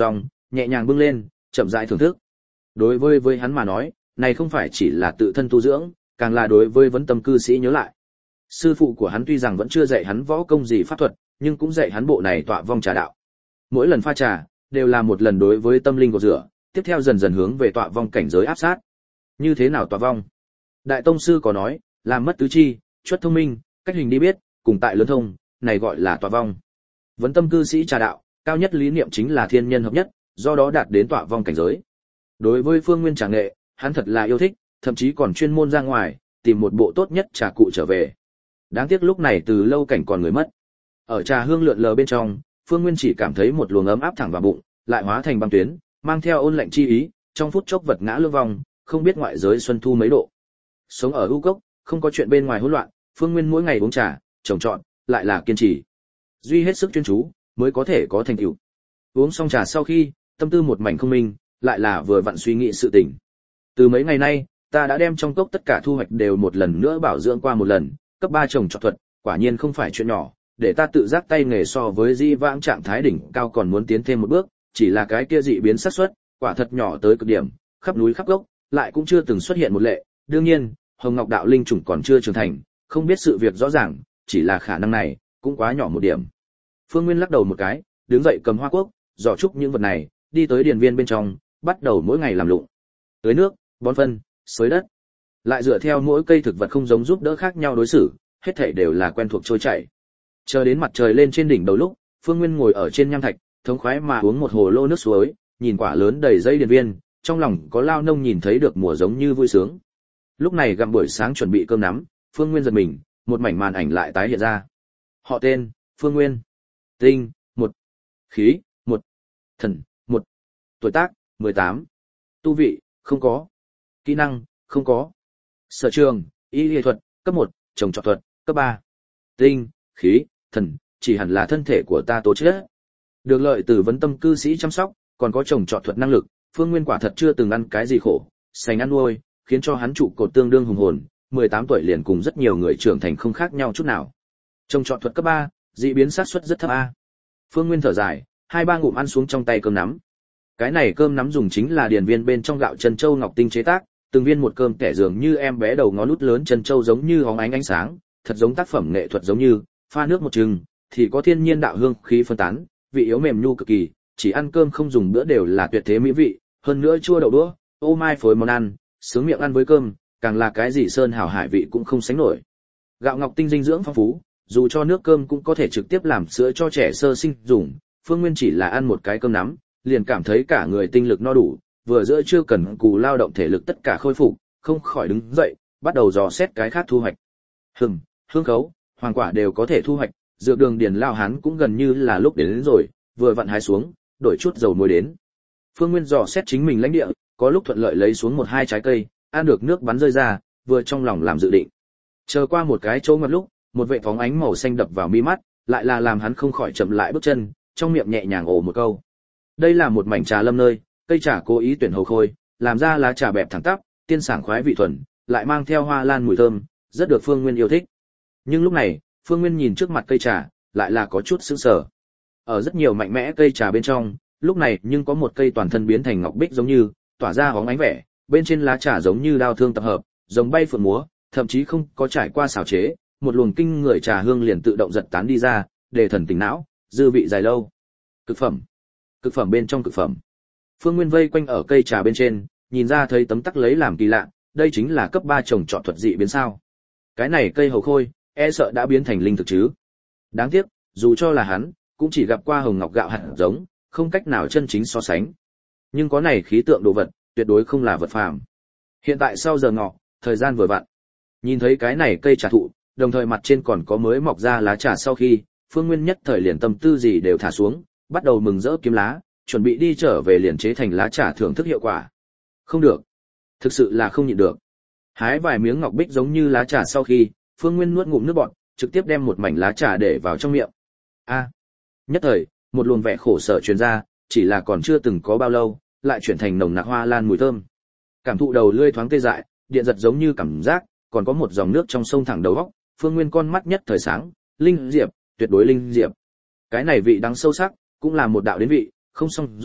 nhẹ nhàng bưng lên, chậm rãi thưởng thức. Đối với với hắn mà nói, này không phải chỉ là tự thân tu dưỡng, càng là đối với vấn tâm cư sĩ nhớ lại. Sư phụ của hắn tuy rằng vẫn chưa dạy hắn võ công gì pháp thuật, nhưng cũng dạy hắn bộ này tọa vong trà đạo. Mỗi lần pha trà, đều là một lần đối với tâm linh của rửa, tiếp theo dần dần hướng về tọa vong cảnh giới áp sát. Như thế nào tọa vong? Đại tông sư có nói, làm mất tứ chi, chuất thông minh, cách hình đi biết, cùng tại lớn thông, này gọi là tọa vong. Vấn tâm cư sĩ trà đạo, cao nhất lý niệm chính là thiên nhân hợp nhất, do đó đạt đến tọa vong cảnh giới. Đối với phương nguyên trà nghệ, hắn thật là yêu thích, thậm chí còn chuyên môn ra ngoài, tìm một bộ tốt nhất trà cụ trở về. Đáng tiếc lúc này từ lâu cảnh còn người mất. Ở trà hương lượn lờ bên trong, Phương Nguyên chỉ cảm thấy một luồng ấm áp thẳng vào bụng, lại hóa thành băng tuyến, mang theo ôn lạnh chi ý, trong phút chốc vật ngã lưng vòng, không biết ngoại giới xuân thu mấy độ. Sống ở u cốc, không có chuyện bên ngoài hỗn loạn, Phương Nguyên mỗi ngày uống trà, trồng trọt, lại là kiên trì. Duy hết sức chuyên chú, mới có thể có thành tựu. Uống xong trà sau khi, tâm tư một mảnh không minh, lại là vừa vặn suy nghĩ sự tình. Từ mấy ngày nay, ta đã đem trong cốc tất cả thu hoạch đều một lần nữa bảo dưỡng qua một lần, cấp ba trồng trọt thuật, quả nhiên không phải chuyện nhỏ, để ta tự giác tay nghề so với di vãng trạng thái đỉnh cao còn muốn tiến thêm một bước, chỉ là cái kia dị biến xác suất, quả thật nhỏ tới cực điểm, khắp núi khắp gốc, lại cũng chưa từng xuất hiện một lệ. Đương nhiên, Hồng Ngọc đạo linh chủng còn chưa trưởng thành, không biết sự việc rõ ràng, chỉ là khả năng này cũng quá nhỏ một điểm. Phương Nguyên lắc đầu một cái, đứng dậy cầm hoa quốc, giỏ trúc những vật này, đi tới điền viên bên trong, bắt đầu mỗi ngày làm lụng. Tưới nước, bón phân, xới đất. Lại dựa theo mỗi cây thực vật không giống giúp đỡ khác nhau đối xử, hết thảy đều là quen thuộc trôi chảy. Chờ đến mặt trời lên trên đỉnh đầu lúc, Phương Nguyên ngồi ở trên nham thạch, thống khoái mà uống một hồ lô nước suối, nhìn quả lớn đầy dây điền viên, trong lòng có lao nông nhìn thấy được mùa giống như vui sướng. Lúc này gặm buổi sáng chuẩn bị cơm nắm, Phương Nguyên giật mình, một mảnh màn ảnh lại tái hiện ra. Họ tên, Phương Nguyên. Tinh, một. Khí, một. Thần, một. Tuổi tác, mười tám. Tu vị, không có. Kỹ năng, không có. Sở trường, y y thuật, cấp một, trồng trọt thuật, cấp ba. Tinh, khí, thần, chỉ hẳn là thân thể của ta tố chất. Được lợi từ vấn tâm cư sĩ chăm sóc, còn có trồng trọt thuật năng lực, Phương Nguyên quả thật chưa từng ăn cái gì khổ, sành ăn nuôi, khiến cho hắn trụ cột tương đương hùng hồn, mười tám tuổi liền cùng rất nhiều người trưởng thành không khác nhau chút nào. Trồng trọt thuật cấp ba, dị biến xác suất rất thấp a. Phương Nguyên thở dài, hai ba ngụm ăn xuống trong tay cơm nắm. Cái này cơm nắm dùng chính là điền viên bên trong gạo chân châu ngọc tinh chế tác, từng viên một cơm kẻ dường như em bé đầu ngón út lớn chân châu giống như hóng ánh ánh sáng, thật giống tác phẩm nghệ thuật giống như, pha nước một chừng, thì có thiên nhiên đạo hương khí phân tán, vị yếu mềm nhu cực kỳ, chỉ ăn cơm không dùng bữa đều là tuyệt thế mỹ vị, hơn nữa chua đậu đũa, ô mai phối món ăn, sướng miệng ăn với cơm, càng là cái gì sơn hào hải vị cũng không sánh nổi. Gạo ngọc tinh dinh dưỡng phong phú, dù cho nước cơm cũng có thể trực tiếp làm sữa cho trẻ sơ sinh dùng, Phương Nguyên chỉ là ăn một cái cơm nắm, liền cảm thấy cả người tinh lực no đủ, vừa giữa chưa cần cù lao động thể lực tất cả khôi phục, không khỏi đứng dậy, bắt đầu dò xét cái khác thu hoạch. Hừm, hương khấu, hoàng quả đều có thể thu hoạch, dược đường điền lao hán cũng gần như là lúc đến, đến rồi, vừa vặn hái xuống, đổi chút dầu muối đến. Phương Nguyên dò xét chính mình lãnh địa, có lúc thuận lợi lấy xuống một hai trái cây, ăn được nước bắn rơi ra, vừa trong lòng làm dự định. Chờ qua một cái chỗ ngoặt lúc, một vệ phóng ánh màu xanh đập vào mi mắt, lại là làm hắn không khỏi chậm lại bước chân, trong miệng nhẹ nhàng ồ một câu. Đây là một mảnh trà lâm nơi, cây trà cố ý tuyển hầu khôi, làm ra lá trà bẹp thẳng tắp, tiên sảng khoái vị thuần, lại mang theo hoa lan mùi thơm, rất được Phương Nguyên yêu thích. Nhưng lúc này, Phương Nguyên nhìn trước mặt cây trà, lại là có chút sững sờ. Ở rất nhiều mạnh mẽ cây trà bên trong, lúc này nhưng có một cây toàn thân biến thành ngọc bích giống như, tỏa ra hóng ánh vẻ, bên trên lá trà giống như đao thương tập hợp, giống bay phượng múa, thậm chí không có trải qua xào chế, một luồng kinh người trà hương liền tự động giật tán đi ra, để thần tỉnh não, dư vị dài lâu. Cực phẩm, cực phẩm bên trong cực phẩm. Phương Nguyên vây quanh ở cây trà bên trên, nhìn ra thấy tấm tắc lấy làm kỳ lạ, đây chính là cấp ba trồng trọt thuật dị biến sao? Cái này cây hầu khôi, e sợ đã biến thành linh thực chứ. Đáng tiếc, dù cho là hắn, cũng chỉ gặp qua hồng ngọc gạo hạt giống, không cách nào chân chính so sánh. Nhưng có này khí tượng đồ vật, tuyệt đối không là vật phàm. Hiện tại sau giờ ngọ, thời gian vừa vặn. Nhìn thấy cái này cây trà thụ, đồng thời mặt trên còn có mới mọc ra lá trà sau khi, Phương Nguyên nhất thời liền tâm tư gì đều thả xuống, bắt đầu mừng rỡ kiếm lá, chuẩn bị đi trở về liền chế thành lá trà thưởng thức hiệu quả. Không được, thực sự là không nhịn được. Hái vài miếng ngọc bích giống như lá trà sau khi, Phương Nguyên nuốt ngụm nước bọt, trực tiếp đem một mảnh lá trà để vào trong miệng. A, nhất thời, một luồng vẻ khổ sở truyền ra, chỉ là còn chưa từng có bao lâu, lại chuyển thành nồng nặc hoa lan mùi thơm. Cảm thụ đầu lưỡi thoáng tê dại, điện giật giống như cảm giác, còn có một dòng nước trong sông thẳng đầu óc, Phương Nguyên con mắt nhất thời sáng, linh diệp, tuyệt đối linh diệp. Cái này vị đắng sâu sắc, cũng là một đạo đến vị, không xong rồi,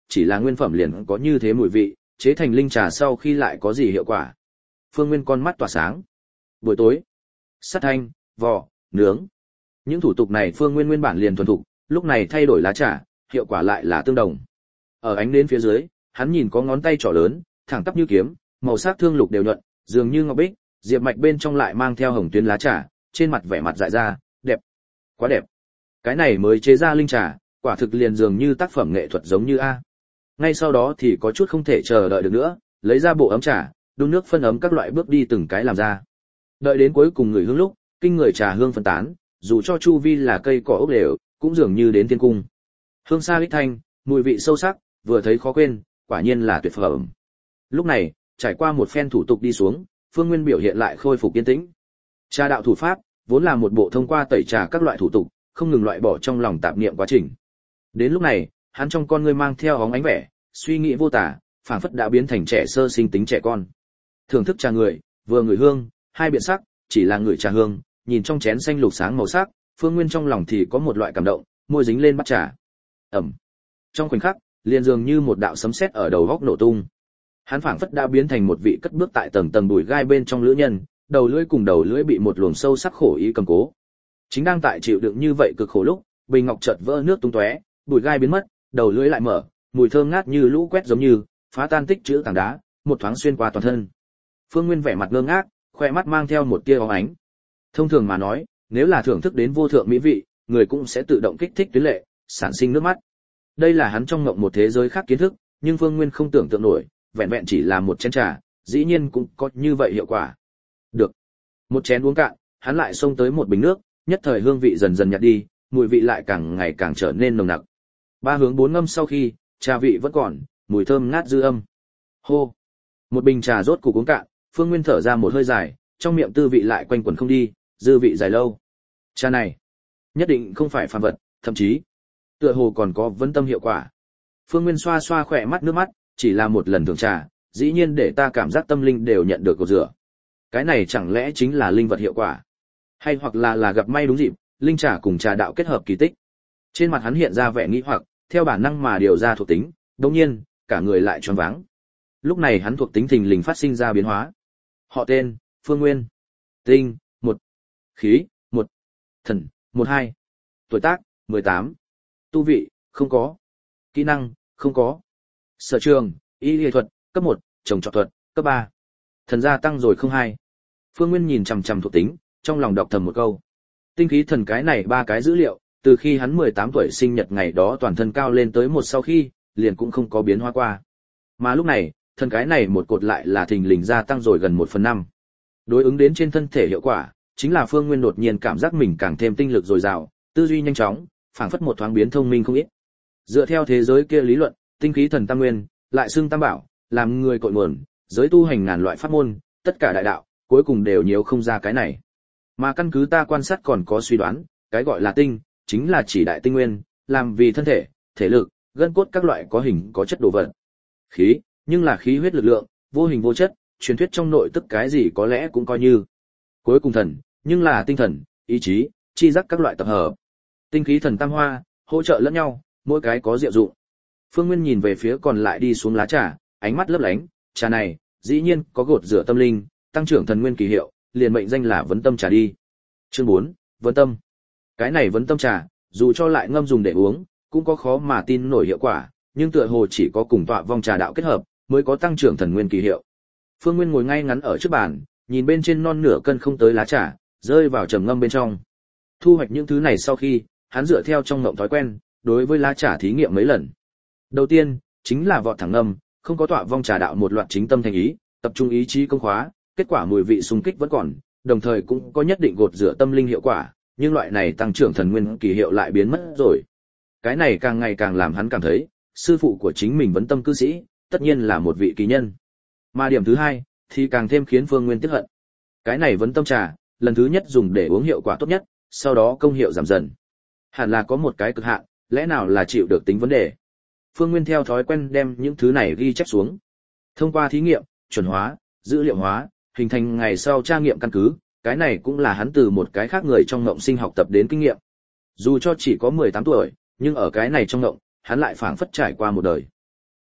chỉ là nguyên phẩm liền có như thế mùi vị, chế thành linh trà sau khi lại có gì hiệu quả. Phương Nguyên con mắt tỏa sáng. Buổi tối, sát thanh, vò, nướng. Những thủ tục này Phương Nguyên nguyên bản liền thuần thục, lúc này thay đổi lá trà, hiệu quả lại là tương đồng. Ở ánh đến phía dưới, hắn nhìn có ngón tay trỏ lớn, thẳng tắp như kiếm, màu sắc thương lục đều nhuận, dường như ngọc bích, diệp mạch bên trong lại mang theo hồng tuyến lá trà, trên mặt vẻ mặt dại ra, đẹp, quá đẹp. Cái này mới chế ra linh trà, quả thực liền dường như tác phẩm nghệ thuật giống như a. Ngay sau đó thì có chút không thể chờ đợi được nữa, lấy ra bộ ấm trà, đun nước phân ấm các loại bước đi từng cái làm ra. Đợi đến cuối cùng người hương lúc, kinh người trà hương phân tán, dù cho chu vi là cây cỏ ốc đều, cũng dường như đến thiên cung. Hương xa ích thanh, mùi vị sâu sắc, vừa thấy khó quên, quả nhiên là tuyệt phẩm. Lúc này, trải qua một phen thủ tục đi xuống, Phương Nguyên biểu hiện lại khôi phục yên tĩnh. Trà đạo thủ pháp, vốn là một bộ thông qua tẩy trà các loại thủ tục, không ngừng loại bỏ trong lòng tạp niệm quá trình. Đến lúc này, hắn trong con ngươi mang theo hóng ánh vẻ, suy nghĩ vô tả, phảng phất đã biến thành trẻ sơ sinh tính trẻ con. Thưởng thức trà người, vừa ngửi hương, hai biện sắc, chỉ là ngửi trà hương, nhìn trong chén xanh lục sáng màu sắc, Phương Nguyên trong lòng thì có một loại cảm động, môi dính lên bát trà. Ẩm. Trong khoảnh khắc, liền dường như một đạo sấm sét ở đầu góc nổ tung. Hắn phảng phất đã biến thành một vị cất bước tại tầng tầng bụi gai bên trong lữ nhân, đầu lưỡi cùng đầu lưỡi bị một luồng sâu sắc khổ ý cầm cố. Chính đang tại chịu đựng như vậy cực khổ lúc, bình ngọc chợt vỡ nước tung tóe, bụi gai biến mất, đầu lưỡi lại mở, mùi thơm ngát như lũ quét giống như phá tan tích trữ tảng đá, một thoáng xuyên qua toàn thân. Phương Nguyên vẻ mặt ngơ ngác, khoe mắt mang theo một tia óng ánh. Thông thường mà nói, nếu là thưởng thức đến vô thượng mỹ vị, người cũng sẽ tự động kích thích tuyến lệ, sản sinh nước mắt. Đây là hắn trong ngộng một thế giới khác kiến thức, nhưng Phương Nguyên không tưởng tượng nổi, vẹn vẹn chỉ là một chén trà, dĩ nhiên cũng có như vậy hiệu quả. Được. Một chén uống cạn, hắn lại xông tới một bình nước, nhất thời hương vị dần dần nhạt đi, mùi vị lại càng ngày càng trở nên nồng nặc. Ba hướng bốn ngâm sau khi, trà vị vẫn còn, mùi thơm ngát dư âm. Hô. Một bình trà rốt cục uống cạn, Phương Nguyên thở ra một hơi dài, trong miệng tư vị lại quanh quẩn không đi, dư vị dài lâu. Trà này, nhất định không phải phàm vật, thậm chí tựa hồ còn có vấn tâm hiệu quả. Phương Nguyên xoa xoa khỏe mắt nước mắt, chỉ là một lần thưởng trà, dĩ nhiên để ta cảm giác tâm linh đều nhận được cột rửa. Cái này chẳng lẽ chính là linh vật hiệu quả? Hay hoặc là là gặp may đúng dịp, linh trà cùng trà đạo kết hợp kỳ tích. Trên mặt hắn hiện ra vẻ nghi hoặc, theo bản năng mà điều ra thuộc tính, đương nhiên, cả người lại choáng váng. Lúc này hắn thuộc tính thình lình phát sinh ra biến hóa. Họ tên, Phương Nguyên. Tinh, một. Khí, một. Thần, một hai. Tuổi tác, mười tám. Tu vị, không có. Kỹ năng, không có. Sở trường, y lý thuật, cấp một, trồng trọt thuật, cấp ba. Thần gia tăng rồi không hai. Phương Nguyên nhìn chằm chằm thuộc tính, trong lòng đọc thầm một câu. Tinh khí thần cái này ba cái dữ liệu, từ khi hắn mười tám tuổi sinh nhật ngày đó toàn thân cao lên tới một sau khi, liền cũng không có biến hóa qua. Mà lúc này, thần cái này một cột lại là thình lình gia tăng rồi gần một phần năm. Đối ứng đến trên thân thể hiệu quả, chính là Phương Nguyên đột nhiên cảm giác mình càng thêm tinh lực dồi dào, tư duy nhanh chóng, phảng phất một thoáng biến thông minh không ít. Dựa theo thế giới kia lý luận, tinh khí thần tam nguyên, lại xưng tam bảo, làm người cội nguồn, giới tu hành ngàn loại pháp môn, tất cả đại đạo, cuối cùng đều nhiều không ra cái này. Mà căn cứ ta quan sát còn có suy đoán, cái gọi là tinh, chính là chỉ đại tinh nguyên, làm vì thân thể, thể lực, gân cốt các loại có hình có chất đồ vật. Khí, nhưng là khí huyết lực lượng, vô hình vô chất, truyền thuyết trong nội tức cái gì có lẽ cũng coi như. Cuối cùng thần, nhưng là tinh thần, ý chí, chi giác các loại tập hợp. Tinh khí thần tam hoa, hỗ trợ lẫn nhau, mỗi cái có diệu dụng. Phương Nguyên nhìn về phía còn lại đi xuống lá trà, ánh mắt lấp lánh, trà này, dĩ nhiên có gột rửa tâm linh, tăng trưởng thần nguyên kỳ hiệu, liền mệnh danh là vấn tâm trà đi. Chương bốn, vấn tâm. Cái này vấn tâm trà, dù cho lại ngâm dùng để uống, cũng có khó mà tin nổi hiệu quả, nhưng tựa hồ chỉ có cùng tọa vong trà đạo kết hợp, mới có tăng trưởng thần nguyên kỳ hiệu. Phương Nguyên ngồi ngay ngắn ở trước bàn, nhìn bên trên non nửa cân không tới lá trà, rơi vào trầm ngâm bên trong. Thu hoạch những thứ này sau khi, hắn dựa theo trong ngộng thói quen, đối với lá trà thí nghiệm mấy lần. Đầu tiên, chính là vọt thẳng ngâm, không có tọa vong trà đạo một loạt chính tâm thành ý, tập trung ý chí công khóa, kết quả mùi vị xung kích vẫn còn, đồng thời cũng có nhất định gột rửa tâm linh hiệu quả, nhưng loại này tăng trưởng thần nguyên kỳ hiệu lại biến mất rồi. Cái này càng ngày càng làm hắn cảm thấy, sư phụ của chính mình vấn tâm cư sĩ, tất nhiên là một vị kỳ nhân. Mà điểm thứ hai, thì càng thêm khiến Phương Nguyên tiếc hận. Cái này vấn tâm trà, lần thứ nhất dùng để uống hiệu quả tốt nhất, sau đó công hiệu giảm dần. Hẳn là có một cái cực hạn, lẽ nào là chịu được tính vấn đề. Phương Nguyên theo thói quen đem những thứ này ghi chép xuống. Thông qua thí nghiệm, chuẩn hóa, dữ liệu hóa, hình thành ngày sau tra nghiệm căn cứ, cái này cũng là hắn từ một cái khác người trong ngộng sinh học tập đến kinh nghiệm. Dù cho chỉ có mười tám tuổi, nhưng ở cái này trong ngộng, hắn lại phảng phất trải qua một đời.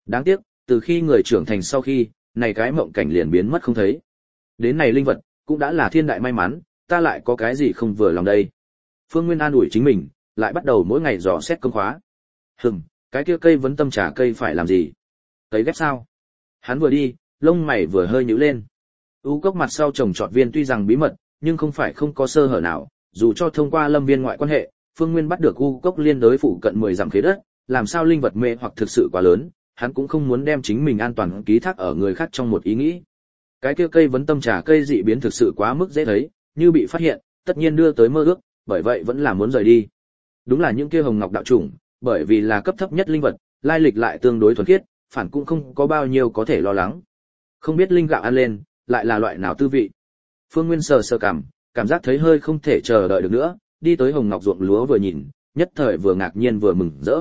Đáng tiếc, từ khi người trưởng thành sau khi, này cái mộng cảnh liền biến mất không thấy. Đến này linh vật, cũng đã là thiên đại may mắn, ta lại có cái gì không vừa lòng đây. Phương Nguyên an ủi chính mình, lại bắt đầu mỗi ngày dò xét công khóa. Hừm, cái kia cây vấn tâm trà cây phải làm gì? Cấy ghép sao? Hắn vừa đi, lông mày vừa hơi nhíu lên. U cốc mặt sau trồng trọt viên tuy rằng bí mật, nhưng không phải không có sơ hở nào, dù cho thông qua lâm viên ngoại quan hệ, Phương Nguyên bắt được u cốc liên đối phụ cận mười dặm khế đất, làm sao linh vật mê hoặc thực sự quá lớn, hắn cũng không muốn đem chính mình an toàn ký thác ở người khác trong một ý nghĩ. Cái kia cây vấn tâm trà cây dị biến thực sự quá mức dễ thấy, như bị phát hiện, tất nhiên đưa tới mơ ước, bởi vậy vẫn là muốn rời đi. Đúng là những kia hồng ngọc đạo chủng, bởi vì là cấp thấp nhất linh vật, lai lịch lại tương đối thuần khiết, phản cũng không có bao nhiêu có thể lo lắng. Không biết linh gạo ăn lên, lại là loại nào tư vị. Phương Nguyên sờ sờ cảm, cảm giác thấy hơi không thể chờ đợi được nữa, đi tới hồng ngọc ruộng lúa vừa nhìn, nhất thời vừa ngạc nhiên vừa mừng rỡ.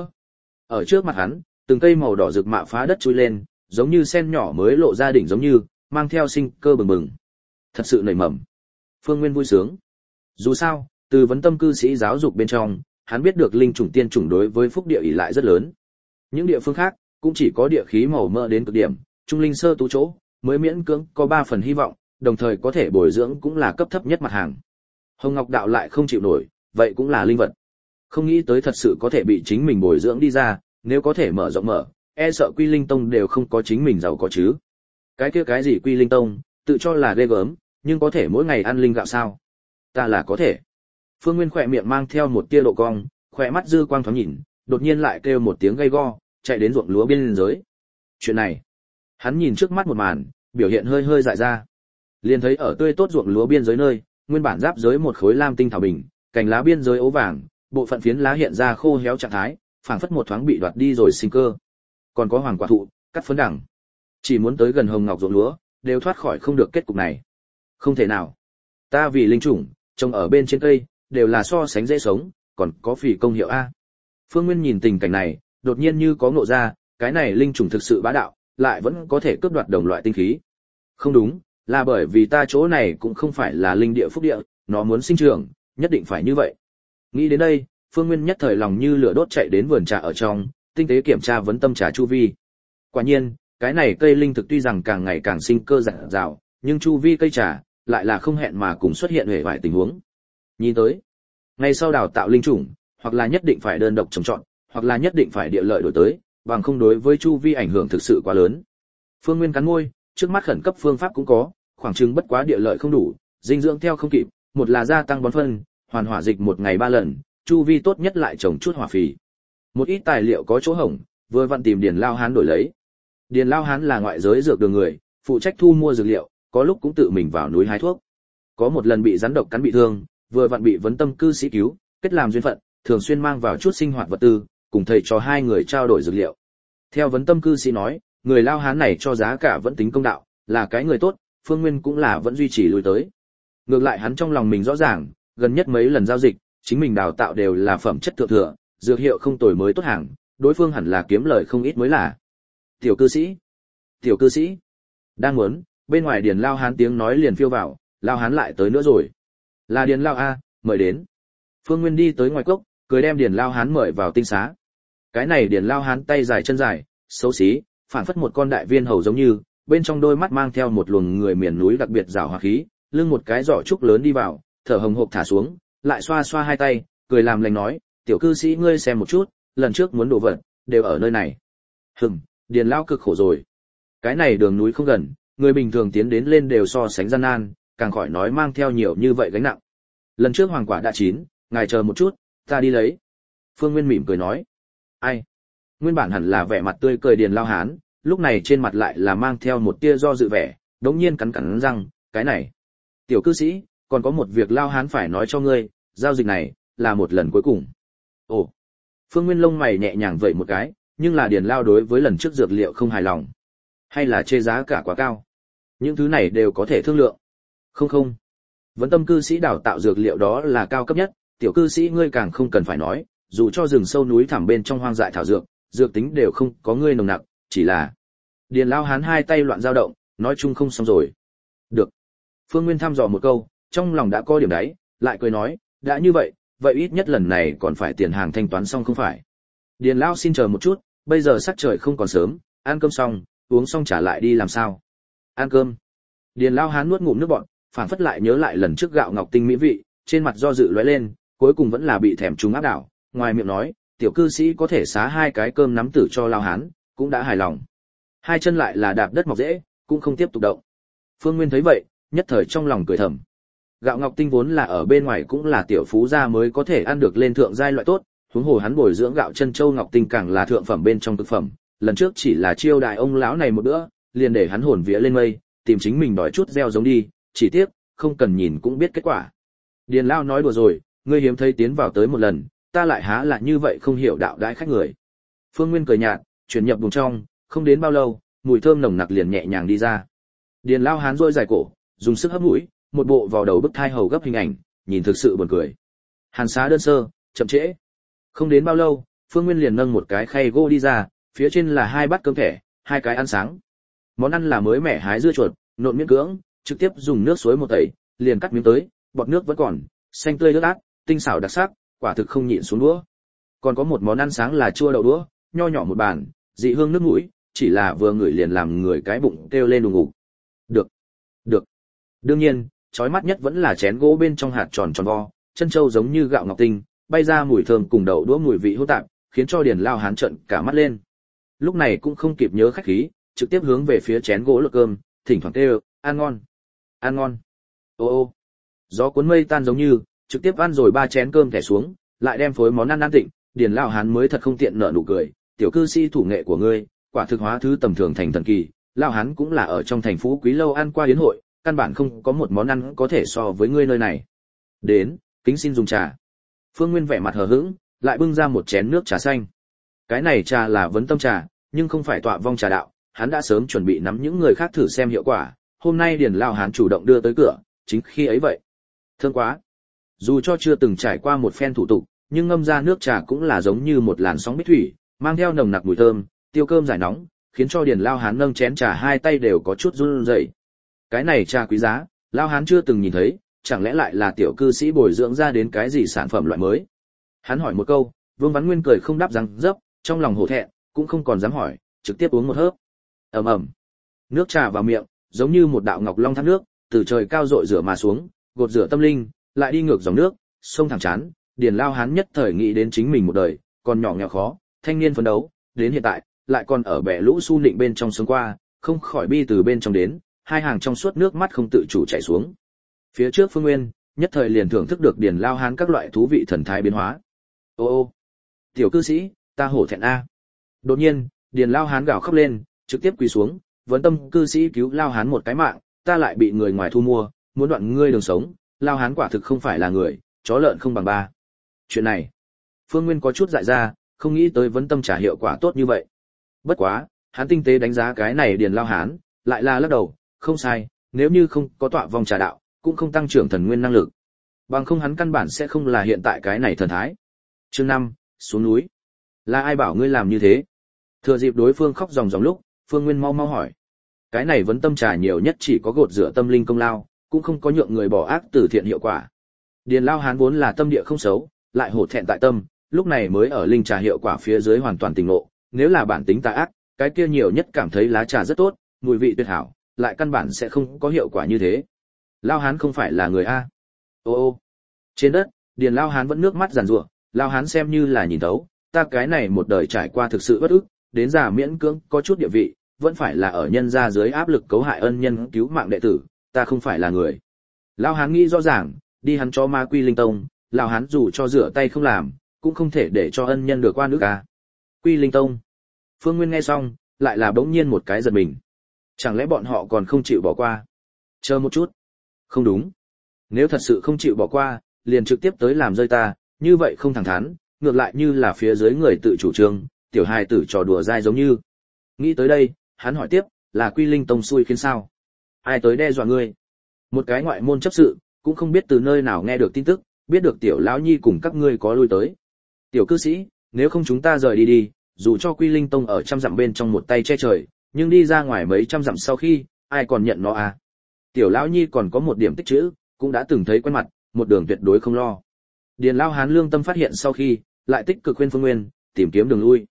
Ở trước mặt hắn, từng cây màu đỏ rực mạ phá đất chui lên, giống như sen nhỏ mới lộ ra đỉnh giống như, mang theo sinh cơ bừng bừng. Thật sự nảy mầm. Phương Nguyên vui sướng. Dù sao, từ vấn tâm cư sĩ giáo dục bên trong, hắn biết được linh chủng tiên chủng đối với phúc địa ỷ lại rất lớn. Những địa phương khác, cũng chỉ có địa khí màu mỡ đến cực điểm, trung linh sơ tú chỗ, mới miễn cưỡng có ba phần hy vọng, đồng thời có thể bồi dưỡng cũng là cấp thấp nhất mặt hàng. Hồng Ngọc đạo lại không chịu nổi, vậy cũng là linh vật. Không nghĩ tới thật sự có thể bị chính mình bồi dưỡng đi ra, nếu có thể mở rộng mở, e sợ Quy Linh Tông đều không có chính mình giàu có chứ. Cái kia cái gì Quy Linh Tông, tự cho là ghê gớm, nhưng có thể mỗi ngày ăn linh gạo sao? Ta là có thể. Phương Nguyên khỏe miệng mang theo một tia độ cong, khỏe mắt dư quang thoáng nhìn, đột nhiên lại kêu một tiếng gay go, chạy đến ruộng lúa biên giới. Chuyện này, hắn nhìn trước mắt một màn, biểu hiện hơi hơi dại ra. Liền thấy ở tươi tốt ruộng lúa biên giới nơi, nguyên bản giáp giới một khối lam tinh thảo bình, cành lá biên giới ố vàng, bộ phận phiến lá hiện ra khô héo trạng thái, phảng phất một thoáng bị đoạt đi rồi sinh cơ. Còn có hoàng quả thụ, cắt phấn đẳng. Chỉ muốn tới gần hồng ngọc ruộng lúa, đều thoát khỏi không được kết cục này. Không thể nào. Ta vì linh chủng, trồng ở bên trên cây, đều là so sánh dễ sống, còn có phỉ công hiệu a. Phương Nguyên nhìn tình cảnh này, đột nhiên như có ngộ ra, cái này linh chủng thực sự bá đạo, lại vẫn có thể cướp đoạt đồng loại tinh khí. Không đúng, là bởi vì ta chỗ này cũng không phải là linh địa phúc địa, nó muốn sinh trưởng, nhất định phải như vậy. Nghĩ đến đây, Phương Nguyên nhất thời lòng như lửa đốt chạy đến vườn trà ở trong, tinh tế kiểm tra vấn tâm trà chu vi. Quả nhiên, cái này cây linh thực tuy rằng càng ngày càng sinh cơ rạng rào, nhưng chu vi cây trà lại là không hẹn mà cùng xuất hiện hề vài tình huống. Nhìn tới, ngay sau đào tạo linh chủng, hoặc là nhất định phải đơn độc trồng trọt, hoặc là nhất định phải địa lợi đổi tới, bằng không đối với chu vi ảnh hưởng thực sự quá lớn. Phương Nguyên cắn môi, trước mắt khẩn cấp phương pháp cũng có, khoảng chừng bất quá địa lợi không đủ, dinh dưỡng theo không kịp, một là gia tăng bón phân, hoàn hỏa dịch một ngày ba lần, chu vi tốt nhất lại trồng chút hỏa phì. Một ít tài liệu có chỗ hỏng, vừa vặn tìm Điền Lao Hán đổi lấy. Điền Lao Hán là ngoại giới dược đường người, phụ trách thu mua dược liệu, có lúc cũng tự mình vào núi hái thuốc. Có một lần bị rắn độc cắn bị thương, vừa vặn bị vấn tâm cư sĩ cứu, kết làm duyên phận, thường xuyên mang vào chút sinh hoạt vật tư, cùng thầy cho hai người trao đổi dược liệu. Theo vấn tâm cư sĩ nói, người Lao Hán này cho giá cả vẫn tính công đạo, là cái người tốt, Phương Nguyên cũng là vẫn duy trì lui tới. Ngược lại hắn trong lòng mình rõ ràng, gần nhất mấy lần giao dịch, chính mình đào tạo đều là phẩm chất thượng thừa, dược hiệu không tồi mới tốt hàng, đối phương hẳn là kiếm lời không ít mới là. Tiểu cư sĩ, tiểu cư sĩ, đang muốn, bên ngoài Điền Lao Hán tiếng nói liền phiêu vào, Lao Hán lại tới nữa rồi. Là Điền Lao a, mời đến. Phương Nguyên đi tới ngoài cốc, cười đem Điền Lao Hán mời vào tinh xá. Cái này Điền Lao Hán tay dài chân dài, xấu xí, phản phất một con đại viên hầu giống như, bên trong đôi mắt mang theo một luồng người miền núi đặc biệt rảo hòa khí, lưng một cái giỏ trúc lớn đi vào, thở hồng hộc thả xuống, lại xoa xoa hai tay, cười làm lành nói, tiểu cư sĩ ngươi xem một chút, lần trước muốn đổ vật, đều ở nơi này. Hừm, Điền Lao cực khổ rồi. Cái này đường núi không gần, người bình thường tiến đến lên đều so sánh gian nan, càng khỏi nói mang theo nhiều như vậy gánh nặng. Lần trước hoàng quả đã chín, ngài chờ một chút, ta đi lấy. Phương Nguyên mỉm cười nói. Ai? Nguyên bản hẳn là vẻ mặt tươi cười Điền Lao Hán, lúc này trên mặt lại là mang theo một tia do dự vẻ, đống nhiên cắn cắn răng, cái này. Tiểu cư sĩ, còn có một việc Lao Hán phải nói cho ngươi, giao dịch này, là một lần cuối cùng. Ồ. Phương Nguyên lông mày nhẹ nhàng vậy một cái, nhưng là Điền Lao đối với lần trước dược liệu không hài lòng. Hay là chê giá cả quá cao. Những thứ này đều có thể thương lượng. Không không. Vấn tâm cư sĩ đào tạo dược liệu đó là cao cấp nhất, tiểu cư sĩ ngươi càng không cần phải nói, dù cho rừng sâu núi thẳm bên trong hoang dại thảo dược, dược tính đều không có ngươi nồng nặc, chỉ là. Điền Lao Hán hai tay loạn dao động, nói chung không xong rồi. Được. Phương Nguyên thăm dò một câu, trong lòng đã có điểm đáy, lại cười nói, đã như vậy, vậy ít nhất lần này còn phải tiền hàng thanh toán xong không phải. Điền Lao xin chờ một chút, bây giờ sắc trời không còn sớm, ăn cơm xong, uống xong trả lại đi làm sao? Ăn cơm. Điền Lao Hán nuốt ngụm nước bọt, phản phất lại nhớ lại lần trước gạo ngọc tinh mỹ vị, trên mặt do dự lóe lên, cuối cùng vẫn là bị thèm trùng áp đảo, ngoài miệng nói, tiểu cư sĩ có thể xá hai cái cơm nắm tử cho Lao Hán, cũng đã hài lòng. Hai chân lại là đạp đất mọc rễ, cũng không tiếp tục động. Phương Nguyên thấy vậy, nhất thời trong lòng cười thầm. Gạo ngọc tinh vốn là ở bên ngoài cũng là tiểu phú gia mới có thể ăn được lên thượng giai loại tốt, huống hồ hắn bồi dưỡng gạo chân châu ngọc tinh càng là thượng phẩm bên trong thực phẩm, lần trước chỉ là chiêu đại ông lão này một bữa, liền để hắn hồn vía lên mây, tìm chính mình đòi chút gieo giống đi, chỉ tiếc, không cần nhìn cũng biết kết quả. Điền Lao nói đùa rồi, ngươi hiếm thấy tiến vào tới một lần, ta lại há là như vậy không hiểu đạo đãi khách người. Phương Nguyên cười nhạt, chuyển nhập vùng trong, không đến bao lâu, mùi thơm nồng nặc liền nhẹ nhàng đi ra. Điền Lao hán rôi dài cổ, dùng sức hấp mũi, một bộ vào đầu bức thai hầu gấp hình ảnh, nhìn thực sự buồn cười. Hàn xá đơn sơ, chậm trễ. Không đến bao lâu, Phương Nguyên liền nâng một cái khay gỗ đi ra, phía trên là hai bát cơm thẻ, hai cái ăn sáng. Món ăn là mới mẻ hái dưa chuột, nộn miếng cưỡng, trực tiếp dùng nước suối một tẩy, liền cắt miếng tới, bọt nước vẫn còn, xanh tươi ướt át, tinh xảo đặc sắc, quả thực không nhịn xuống đũa. Còn có một món ăn sáng là chua đậu đũa, nho nhỏ một bàn, dị hương nước mũi, chỉ là vừa ngửi liền làm người cái bụng kêu lên đùng ngục. Được, được. Đương nhiên, chói mắt nhất vẫn là chén gỗ bên trong hạt tròn tròn vo, chân châu giống như gạo ngọc tinh, bay ra mùi thơm cùng đậu đũa mùi vị hỗn tạp, khiến cho Điền Lao hán trợn cả mắt lên. Lúc này cũng không kịp nhớ khách khí, trực tiếp hướng về phía chén gỗ lột cơm, thỉnh thoảng kêu, ăn ngon, ăn ngon. Ô ô, gió cuốn mây tan giống như, trực tiếp ăn rồi ba chén cơm thẻ xuống, lại đem phối món ăn ăn tịnh, Điền Lao hán mới thật không tiện nở nụ cười, tiểu cư sĩ thủ nghệ của ngươi, quả thực hóa thứ tầm thường thành thần kỳ, Lao hán cũng là ở trong thành phố Quý lâu ăn qua yến hội, căn bản không có một món ăn có thể so với ngươi nơi này. Đến, kính xin dùng trà. Phương Nguyên vẻ mặt hờ hững, lại bưng ra một chén nước trà xanh. Cái này trà là vấn tâm trà, nhưng không phải tọa vong trà đạo, hắn đã sớm chuẩn bị nắm những người khác thử xem hiệu quả, hôm nay Điền Lao hán chủ động đưa tới cửa, chính khi ấy vậy. Thơm quá. Dù cho chưa từng trải qua một phen thủ tục, nhưng ngâm ra nước trà cũng là giống như một làn sóng bích thủy, mang theo nồng nặc mùi thơm, tiêu cơm giải nóng, khiến cho Điền Lao hán nâng chén trà hai tay đều có chút run rẩy. Cái này trà quý giá, Lao hán chưa từng nhìn thấy, chẳng lẽ lại là tiểu cư sĩ bồi dưỡng ra đến cái gì sản phẩm loại mới? Hắn hỏi một câu, Vương Văn Nguyên cười không đáp rằng dấp, trong lòng hổ thẹn, cũng không còn dám hỏi, trực tiếp uống một hớp. Ầm ầm. Nước trà vào miệng, giống như một đạo ngọc long thác nước, từ trời cao rội rửa mà xuống, gột rửa tâm linh, lại đi ngược dòng nước, sông thẳng chán, Điền Lao hán nhất thời nghĩ đến chính mình một đời, còn nhỏ nghèo khó, thanh niên phấn đấu, đến hiện tại, lại còn ở bè lũ su nịnh bên trong sống qua, không khỏi bi từ bên trong đến, hai hàng trong suốt nước mắt không tự chủ chảy xuống. Phía trước Phương Nguyên, nhất thời liền thưởng thức được Điền Lao hán các loại thú vị thần thái biến hóa. Ô ô, tiểu cư sĩ, ta hổ thẹn a. Đột nhiên, Điền Lao hán gào khóc lên, trực tiếp quỳ xuống, vấn tâm cư sĩ cứu Lao hán một cái mạng, ta lại bị người ngoài thu mua, muốn đoạn ngươi đường sống, Lao hán quả thực không phải là người, chó lợn không bằng ba. Chuyện này, Phương Nguyên có chút dại ra, không nghĩ tới vấn tâm trả hiệu quả tốt như vậy. Bất quá, hắn tinh tế đánh giá cái này Điền Lao hán, lại là lắc đầu, không sai, nếu như không có tọa vong trà đạo, cũng không tăng trưởng thần nguyên năng lực. Bằng không hắn căn bản sẽ không là hiện tại cái này thần thái. Chương năm, xuống núi. Là ai bảo ngươi làm như thế? Thừa dịp đối phương khóc ròng ròng lúc, Phương Nguyên mau mau hỏi. Cái này vấn tâm trà nhiều nhất chỉ có gột rửa tâm linh công lao, cũng không có nhượng người bỏ ác từ thiện hiệu quả. Điền Lao hán vốn là tâm địa không xấu, lại hổ thẹn tại tâm, lúc này mới ở linh trà hiệu quả phía dưới hoàn toàn tỉnh ngộ, nếu là bản tính tà ác, cái kia nhiều nhất cảm thấy lá trà rất tốt, mùi vị tuyệt hảo, lại căn bản sẽ không có hiệu quả như thế. Lao hán không phải là người a. Ô ô. Trên đất, Điền Lao hán vẫn nước mắt giàn giụa, Lao hán xem như là nhìn thấu, ta cái này một đời trải qua thực sự bất ức, đến già miễn cưỡng có chút địa vị, vẫn phải là ở nhân gia dưới áp lực cấu hại ân nhân cứu mạng đệ tử, ta không phải là người. Lao hán nghĩ rõ ràng, đi hắn cho ma Quy Linh Tông, Lao hán dù cho rửa tay không làm, cũng không thể để cho ân nhân được qua nước a. Quy Linh Tông. Phương Nguyên nghe xong, lại là bỗng nhiên một cái giật mình. Chẳng lẽ bọn họ còn không chịu bỏ qua? Chờ một chút. Không đúng. Nếu thật sự không chịu bỏ qua, liền trực tiếp tới làm rơi ta, như vậy không thẳng thắn, ngược lại như là phía dưới người tự chủ trương, tiểu hài tử trò đùa dai giống như. Nghĩ tới đây, hắn hỏi tiếp, là Quy Linh Tông xui khiến sao? Ai tới đe dọa ngươi? Một cái ngoại môn chấp sự, cũng không biết từ nơi nào nghe được tin tức, biết được tiểu lão nhi cùng các ngươi có lui tới. Tiểu cư sĩ, nếu không chúng ta rời đi đi, dù cho Quy Linh Tông ở trăm dặm bên trong một tay che trời, nhưng đi ra ngoài mấy trăm dặm sau khi, ai còn nhận nó à? Tiểu lão nhi còn có một điểm tích trữ, cũng đã từng thấy quen mặt, một đường tuyệt đối không lo. Điền Lao hán lương tâm phát hiện sau khi, lại tích cực khuyên Phương Nguyên, tìm kiếm đường lui.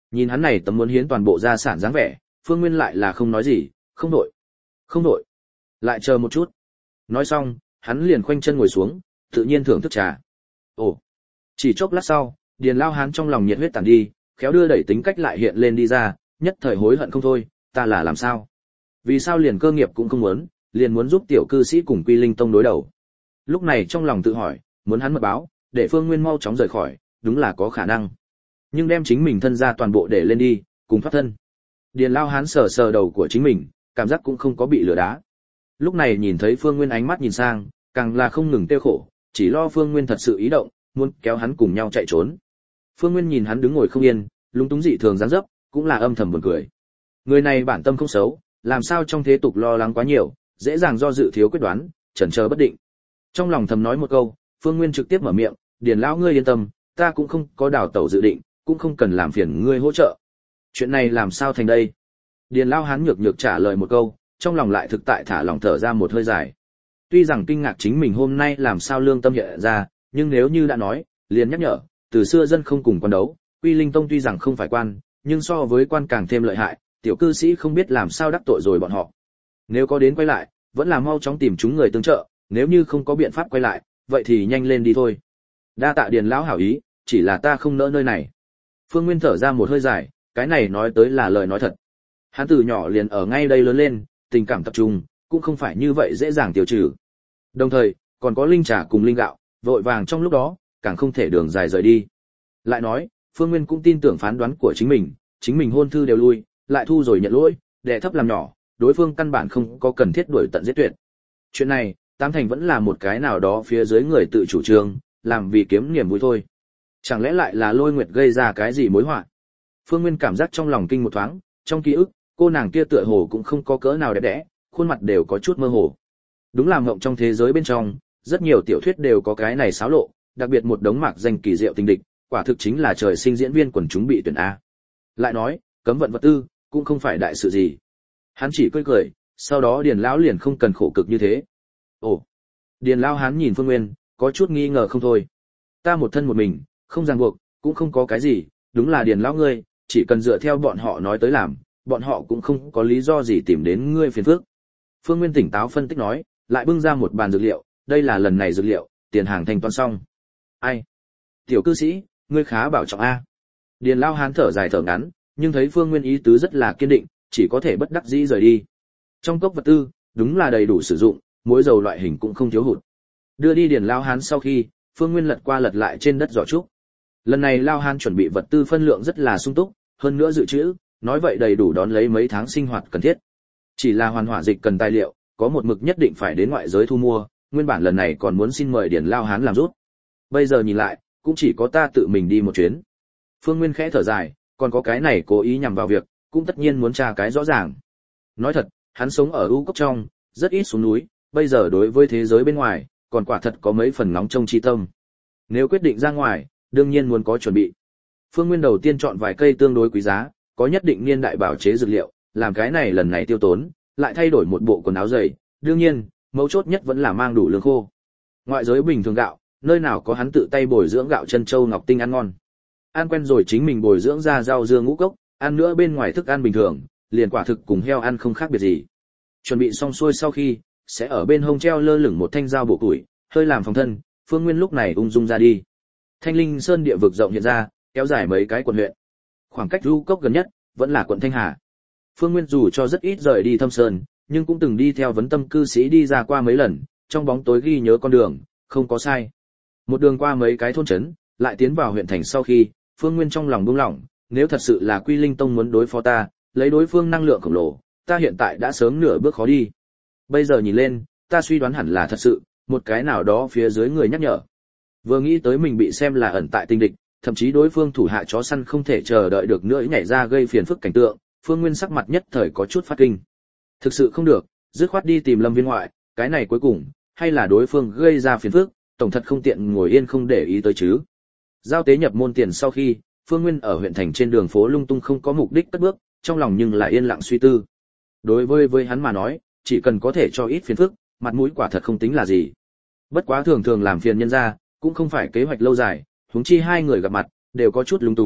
Nhìn hắn này tấm muốn hiến toàn bộ gia sản dáng vẻ, Phương Nguyên lại là không nói gì, không đổi, không đổi, lại chờ một chút. Nói xong, hắn liền khoanh chân ngồi xuống, tự nhiên thưởng thức trà. Ồ, chỉ chốc lát sau, Điền Lao Hán trong lòng nhiệt huyết tàn đi, khéo đưa đẩy tính cách lại hiện lên đi ra, nhất thời hối hận không thôi, ta là làm sao? Vì sao liền cơ nghiệp cũng không muốn, liền muốn giúp tiểu cư sĩ cùng Quy Linh Tông đối đầu? Lúc này trong lòng tự hỏi, muốn hắn mật báo, để Phương Nguyên mau chóng rời khỏi, đúng là có khả năng. Nhưng đem chính mình thân ra toàn bộ để lên đi, cùng thoát thân. Điền Lao Hán sờ sờ đầu của chính mình, cảm giác cũng không có bị lửa đá. Lúc này nhìn thấy Phương Nguyên ánh mắt nhìn sang, càng là không ngừng tiêu khổ, chỉ lo Phương Nguyên thật sự ý động, muốn kéo hắn cùng nhau chạy trốn. Phương Nguyên nhìn hắn đứng ngồi không yên, lúng túng dị thường dáng dấp, cũng là âm thầm buồn cười. Người này bản tâm không xấu, làm sao trong thế tục lo lắng quá nhiều, dễ dàng do dự thiếu quyết đoán, chần chờ bất định. Trong lòng thầm nói một câu, Phương Nguyên trực tiếp mở miệng, Điền lão ngươi yên tâm, ta cũng không có đào tẩu dự định, cũng không cần làm phiền ngươi hỗ trợ. Chuyện này làm sao thành đây? Điền lão hán nhược nhược trả lời một câu, trong lòng lại thực tại thả lòng thở ra một hơi dài. Tuy rằng kinh ngạc chính mình hôm nay làm sao lương tâm hiện ra, nhưng nếu như đã nói, liền nhắc nhở, từ xưa dân không cùng quan đấu, Quy Linh Tông tuy rằng không phải quan, nhưng so với quan càng thêm lợi hại, tiểu cư sĩ không biết làm sao đắc tội rồi bọn họ. Nếu có đến quay lại, vẫn là mau chóng tìm chúng người tương trợ, nếu như không có biện pháp quay lại, vậy thì nhanh lên đi thôi. Đa tạ Điền lão hảo ý, chỉ là ta không nỡ nơi này. Phương Nguyên thở ra một hơi dài, cái này nói tới là lời nói thật. Hắn từ nhỏ liền ở ngay đây lớn lên, tình cảm tập trung, cũng không phải như vậy dễ dàng tiêu trừ. Đồng thời, còn có linh trà cùng linh gạo, vội vàng trong lúc đó, càng không thể đường dài rời đi. Lại nói, Phương Nguyên cũng tin tưởng phán đoán của chính mình, chính mình hôn thư đều lui, lại thu rồi nhận lỗi, đè thấp làm nhỏ, đối phương căn bản không có cần thiết đuổi tận giết tuyệt. Chuyện này, tám thành vẫn là một cái nào đó phía dưới người tự chủ trương, làm vì kiếm niềm vui thôi. Chẳng lẽ lại là Lôi Nguyệt gây ra cái gì mối họa? Phương Nguyên cảm giác trong lòng kinh một thoáng, trong ký ức, cô nàng kia tựa hồ cũng không có cỡ nào đẹp đẽ, khuôn mặt đều có chút mơ hồ. Đúng là mộng trong thế giới bên trong, rất nhiều tiểu thuyết đều có cái này xáo lộ, đặc biệt một đống mạc danh kỳ diệu tình địch, quả thực chính là trời sinh diễn viên quần chúng bị tuyển a. Lại nói, cấm vận vật tư, cũng không phải đại sự gì. Hắn chỉ cười cười, sau đó Điền lão liền không cần khổ cực như thế. Ồ, Điền lão hắn nhìn Phương Nguyên, có chút nghi ngờ không thôi. Ta một thân một mình, không ràng buộc, cũng không có cái gì, đúng là Điền lão ngươi, chỉ cần dựa theo bọn họ nói tới làm, bọn họ cũng không có lý do gì tìm đến ngươi phiền phức. Phương Nguyên tỉnh táo phân tích nói, lại bưng ra một bàn dược liệu, đây là lần này dược liệu, tiền hàng thanh toán xong. Ai? Tiểu cư sĩ, ngươi khá bảo trọng a. Điền lão hán thở dài thở ngắn, nhưng thấy Phương Nguyên ý tứ rất là kiên định, chỉ có thể bất đắc dĩ rời đi. Trong cốc vật tư, đúng là đầy đủ sử dụng, muối dầu loại hình cũng không thiếu hụt. Đưa đi Điền lão hán sau khi, Phương Nguyên lật qua lật lại trên đất giỏ trúc. Lần này lão hán chuẩn bị vật tư phân lượng rất là sung túc, hơn nữa dự trữ, nói vậy đầy đủ đón lấy mấy tháng sinh hoạt cần thiết. Chỉ là hoàn hỏa dịch cần tài liệu, có một mực nhất định phải đến ngoại giới thu mua, nguyên bản lần này còn muốn xin mời Điền lão hán làm rút. Bây giờ nhìn lại, cũng chỉ có ta tự mình đi một chuyến. Phương Nguyên khẽ thở dài, còn có cái này cố ý nhằm vào việc, cũng tất nhiên muốn tra cái rõ ràng. Nói thật, hắn sống ở u cốc trong, rất ít xuống núi, bây giờ đối với thế giới bên ngoài, còn quả thật có mấy phần nóng trong chi tâm. Nếu quyết định ra ngoài, đương nhiên muốn có chuẩn bị. Phương Nguyên đầu tiên chọn vài cây tương đối quý giá, có nhất định niên đại bảo chế dược liệu, làm cái này lần này tiêu tốn, lại thay đổi một bộ quần áo dày, đương nhiên, mấu chốt nhất vẫn là mang đủ lương khô. Ngoại giới bình thường gạo, nơi nào có hắn tự tay bồi dưỡng gạo chân châu ngọc tinh ăn ngon. Ăn quen rồi chính mình bồi dưỡng ra rau dưa ngũ cốc, ăn nữa bên ngoài thức ăn bình thường, liền quả thực cùng heo ăn không khác biệt gì. Chuẩn bị xong xuôi sau khi, sẽ ở bên hông treo lơ lửng một thanh dao bổ củi, hơi làm phòng thân, Phương Nguyên lúc này ung dung ra đi. Thanh Linh Sơn địa vực rộng hiện ra, kéo dài mấy cái quận huyện. Khoảng cách du cốc gần nhất vẫn là quận Thanh Hà. Phương Nguyên dù cho rất ít rời đi Thâm Sơn, nhưng cũng từng đi theo vấn tâm cư sĩ đi ra qua mấy lần, trong bóng tối ghi nhớ con đường, không có sai. Một đường qua mấy cái thôn trấn, lại tiến vào huyện thành sau khi, Phương Nguyên trong lòng buông lỏng, nếu thật sự là Quy Linh Tông muốn đối phó ta, lấy đối phương năng lượng khổng lồ, ta hiện tại đã sớm nửa bước khó đi. Bây giờ nhìn lên, ta suy đoán hẳn là thật sự, một cái nào đó phía dưới người nhắc nhở. Vừa nghĩ tới mình bị xem là ẩn tại tinh địch, thậm chí đối phương thủ hạ chó săn không thể chờ đợi được nữa nhảy ra gây phiền phức cảnh tượng, Phương Nguyên sắc mặt nhất thời có chút phát kinh. Thực sự không được, dứt khoát đi tìm Lâm Viên ngoại, cái này cuối cùng, hay là đối phương gây ra phiền phức, tổng thật không tiện ngồi yên không để ý tới chứ. Giao tế nhập môn tiền sau khi, Phương Nguyên ở huyện thành trên đường phố lung tung không có mục đích cất bước, trong lòng nhưng lại yên lặng suy tư. Đối với với hắn mà nói, chỉ cần có thể cho ít phiền phức, mặt mũi quả thật không tính là gì. Bất quá thường thường làm phiền nhân ra, cũng không phải kế hoạch lâu dài, huống chi hai người gặp mặt, đều có chút lúng túng,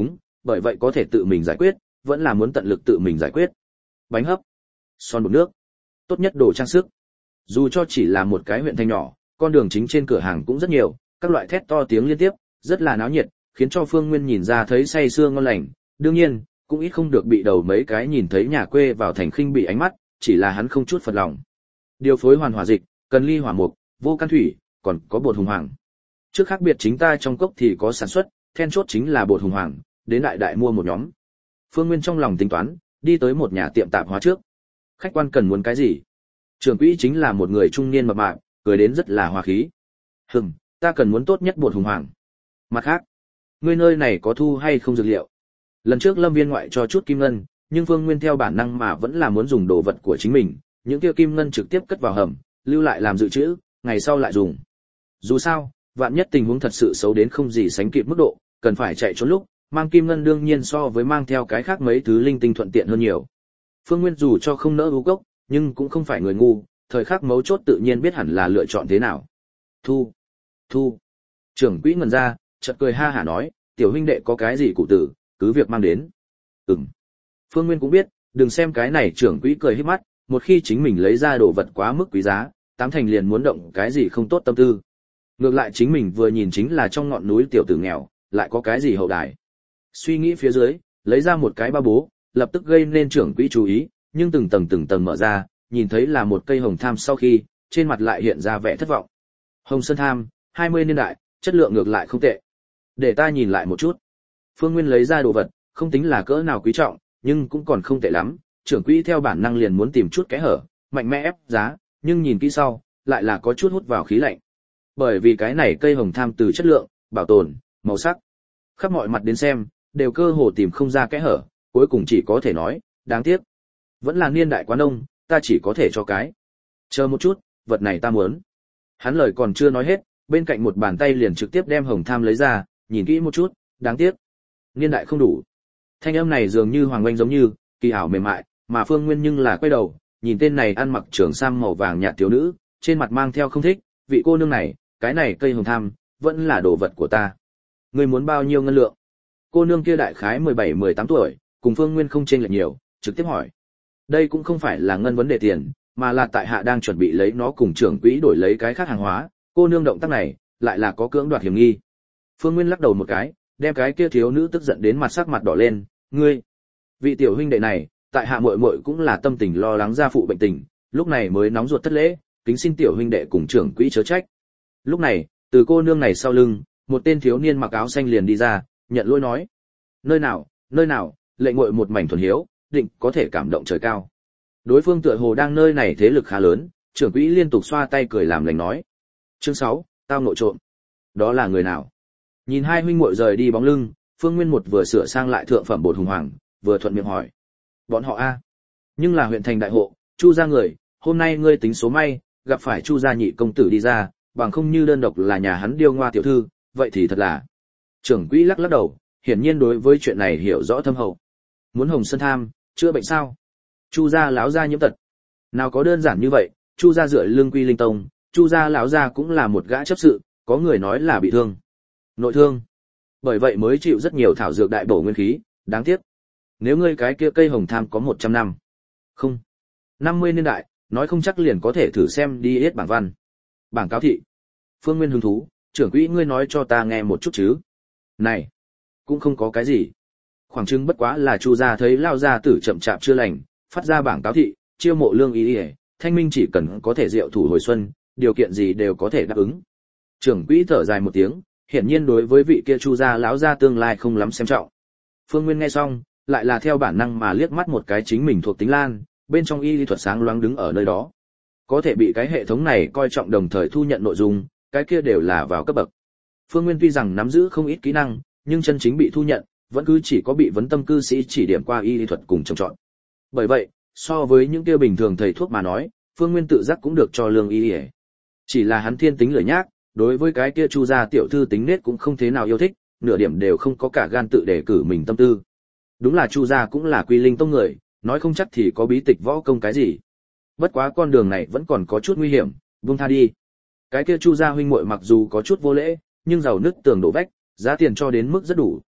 bởi vậy có thể tự mình giải quyết, vẫn là muốn tận lực tự mình giải quyết. Bánh hấp, son bột nước, tốt nhất đồ trang sức. Dù cho chỉ là một cái huyện thành nhỏ, con đường chính trên cửa hàng cũng rất nhiều, các loại thét to tiếng liên tiếp, rất là náo nhiệt, khiến cho Phương Nguyên nhìn ra thấy say sưa ngon lành. Đương nhiên, cũng ít không được bị đầu mấy cái nhìn thấy nhà quê vào thành khinh bị ánh mắt, chỉ là hắn không chút phật lòng. Điều phối hoàn hỏa dịch, cần ly hỏa mục, vô can thủy, còn có bột hùng hoàng. Trước khác biệt chính ta trong cốc thì có sản xuất, then chốt chính là bột hùng hoàng, đến đại đại mua một nhóm. Phương Nguyên trong lòng tính toán, đi tới một nhà tiệm tạp hóa trước. Khách quan cần muốn cái gì? Trưởng quỹ chính là một người trung niên mập mạp, cười đến rất là hòa khí. Hừm, ta cần muốn tốt nhất bột hùng hoàng. Mặt khác, ngươi nơi này có thu hay không dược liệu? Lần trước Lâm Viên ngoại cho chút kim ngân, nhưng Phương Nguyên theo bản năng mà vẫn là muốn dùng đồ vật của chính mình, những kia kim ngân trực tiếp cất vào hầm, lưu lại làm dự trữ, ngày sau lại dùng. Dù sao, vạn nhất tình huống thật sự xấu đến không gì sánh kịp mức độ, cần phải chạy trốn lúc, mang kim ngân đương nhiên so với mang theo cái khác mấy thứ linh tinh thuận tiện hơn nhiều. Phương Nguyên dù cho không nỡ u gốc, nhưng cũng không phải người ngu, thời khắc mấu chốt tự nhiên biết hẳn là lựa chọn thế nào. Thu, thu. Trưởng quỹ ngẩn ra, chợt cười ha hả nói, tiểu huynh đệ có cái gì cụ tử, cứ việc mang đến. Ừm. Phương Nguyên cũng biết, đừng xem cái này trưởng quỹ cười híp mắt, một khi chính mình lấy ra đồ vật quá mức quý giá, tám thành liền muốn động cái gì không tốt tâm tư. Ngược lại chính mình vừa nhìn chính là trong ngọn núi tiểu tử nghèo, lại có cái gì hậu đài. Suy nghĩ phía dưới, lấy ra một cái ba bố, lập tức gây nên trưởng quỹ chú ý, nhưng từng tầng từng tầng mở ra, nhìn thấy là một cây hồng tham sau khi, trên mặt lại hiện ra vẻ thất vọng. Hồng sơn tham, hai mươi niên đại, chất lượng ngược lại không tệ. Để ta nhìn lại một chút. Phương Nguyên lấy ra đồ vật, không tính là cỡ nào quý trọng, nhưng cũng còn không tệ lắm, trưởng quỹ theo bản năng liền muốn tìm chút kẽ hở, mạnh mẽ ép giá, nhưng nhìn kỹ sau, lại là có chút hút vào khí lạnh. Bởi vì cái này cây hồng tham từ chất lượng, bảo tồn, màu sắc, khắp mọi mặt đến xem, đều cơ hồ tìm không ra kẽ hở, cuối cùng chỉ có thể nói, đáng tiếc. Vẫn là niên đại quá nông, ta chỉ có thể cho cái. Chờ một chút, vật này ta muốn. Hắn lời còn chưa nói hết, bên cạnh một bàn tay liền trực tiếp đem hồng tham lấy ra, nhìn kỹ một chút, đáng tiếc. Niên đại không đủ. Thanh âm này dường như hoàng oanh giống như, kỳ ảo mềm mại, mà Phương Nguyên nhưng là quay đầu, nhìn tên này ăn mặc trường sam màu vàng nhạt thiếu nữ, trên mặt mang theo không thích, vị cô nương này, cái này cây hồng tham, vẫn là đồ vật của ta. Ngươi muốn bao nhiêu ngân lượng? Cô nương kia đại khái mười bảy mười tám tuổi, cùng Phương Nguyên không chênh lệch nhiều, trực tiếp hỏi. Đây cũng không phải là ngân vấn đề tiền, mà là tại hạ đang chuẩn bị lấy nó cùng trưởng quỹ đổi lấy cái khác hàng hóa, cô nương động tác này, lại là có cưỡng đoạt hiểm nghi. Phương Nguyên lắc đầu một cái, đem cái kia thiếu nữ tức giận đến mặt sắc mặt đỏ lên, ngươi, vị tiểu huynh đệ này, tại hạ muội muội cũng là tâm tình lo lắng gia phụ bệnh tình, lúc này mới nóng ruột thất lễ, kính xin tiểu huynh đệ cùng trưởng quỹ chớ trách. Lúc này, từ cô nương này sau lưng, một tên thiếu niên mặc áo xanh liền đi ra, nhận lỗi nói: nơi nào, nơi nào, lệ muội một mảnh thuần hiếu, định có thể cảm động trời cao. Đối phương tựa hồ đang nơi này thế lực khá lớn, trưởng quỹ liên tục xoa tay cười làm lành nói: chương sáu, tao nội trộm. Đó là người nào? Nhìn hai huynh muội rời đi bóng lưng, Phương Nguyên một vừa sửa sang lại thượng phẩm bột hùng hoàng, vừa thuận miệng hỏi: bọn họ a? Nhưng là huyện thành đại hộ, Chu gia người, hôm nay ngươi tính số may, gặp phải Chu gia nhị công tử đi ra, bằng không như đơn độc là nhà hắn điêu ngoa tiểu thư, vậy thì thật là. Trưởng quỹ lắc lắc đầu, hiển nhiên đối với chuyện này hiểu rõ thâm hậu. Muốn hồng sơn tham, chữa bệnh sao? Chu gia lão gia nhiễm tật. Nào có đơn giản như vậy, Chu gia dựa lương quy linh tông, Chu gia lão gia cũng là một gã chấp sự, có người nói là bị thương. Nội thương. Bởi vậy mới chịu rất nhiều thảo dược đại bổ nguyên khí, đáng tiếc. Nếu ngươi cái kia cây hồng tham có một trăm năm. Không. năm mươi niên đại, nói không chắc liền có thể thử xem đi hết bảng văn. Bảng cáo thị. Phương Nguyên hứng thú, trưởng quỹ ngươi nói cho ta nghe một chút chứ. Này, cũng không có cái gì. Khoảng chừng bất quá là Chu gia thấy lao gia tử chậm chạp chưa lành, phát ra bảng cáo thị, chiêu mộ lương y y, thanh minh chỉ cần có thể diệu thủ hồi xuân, điều kiện gì đều có thể đáp ứng. Trưởng quỹ thở dài một tiếng, hiển nhiên đối với vị kia Chu gia lão gia tương lai không lắm xem trọng. Phương Nguyên nghe xong, lại là theo bản năng mà liếc mắt một cái chính mình thuộc tính lan, bên trong y lý thuật sáng loáng đứng ở nơi đó. Có thể bị cái hệ thống này coi trọng đồng thời thu nhận nội dung, cái kia đều là vào cấp bậc. Phương Nguyên tuy rằng nắm giữ không ít kỹ năng, nhưng chân chính bị thu nhận, vẫn cứ chỉ có bị vấn tâm cư sĩ chỉ điểm qua y lý thuật cùng trồng trọt. Bởi vậy, so với những kia bình thường thầy thuốc mà nói, Phương Nguyên tự giác cũng được cho lương y y. Chỉ là hắn thiên tính lười nhác, đối với cái kia Chu gia tiểu thư tính nết cũng không thế nào yêu thích, nửa điểm đều không có cả gan tự đề cử mình tâm tư. Đúng là Chu gia cũng là quy linh tông người, nói không chắc thì có bí tịch võ công cái gì. Bất quá con đường này vẫn còn có chút nguy hiểm, buông tha đi. Cái kia Chu gia huynh muội mặc dù có chút vô lễ, nhưng giàu nứt tường đổ vách, giá tiền cho đến mức rất đủ,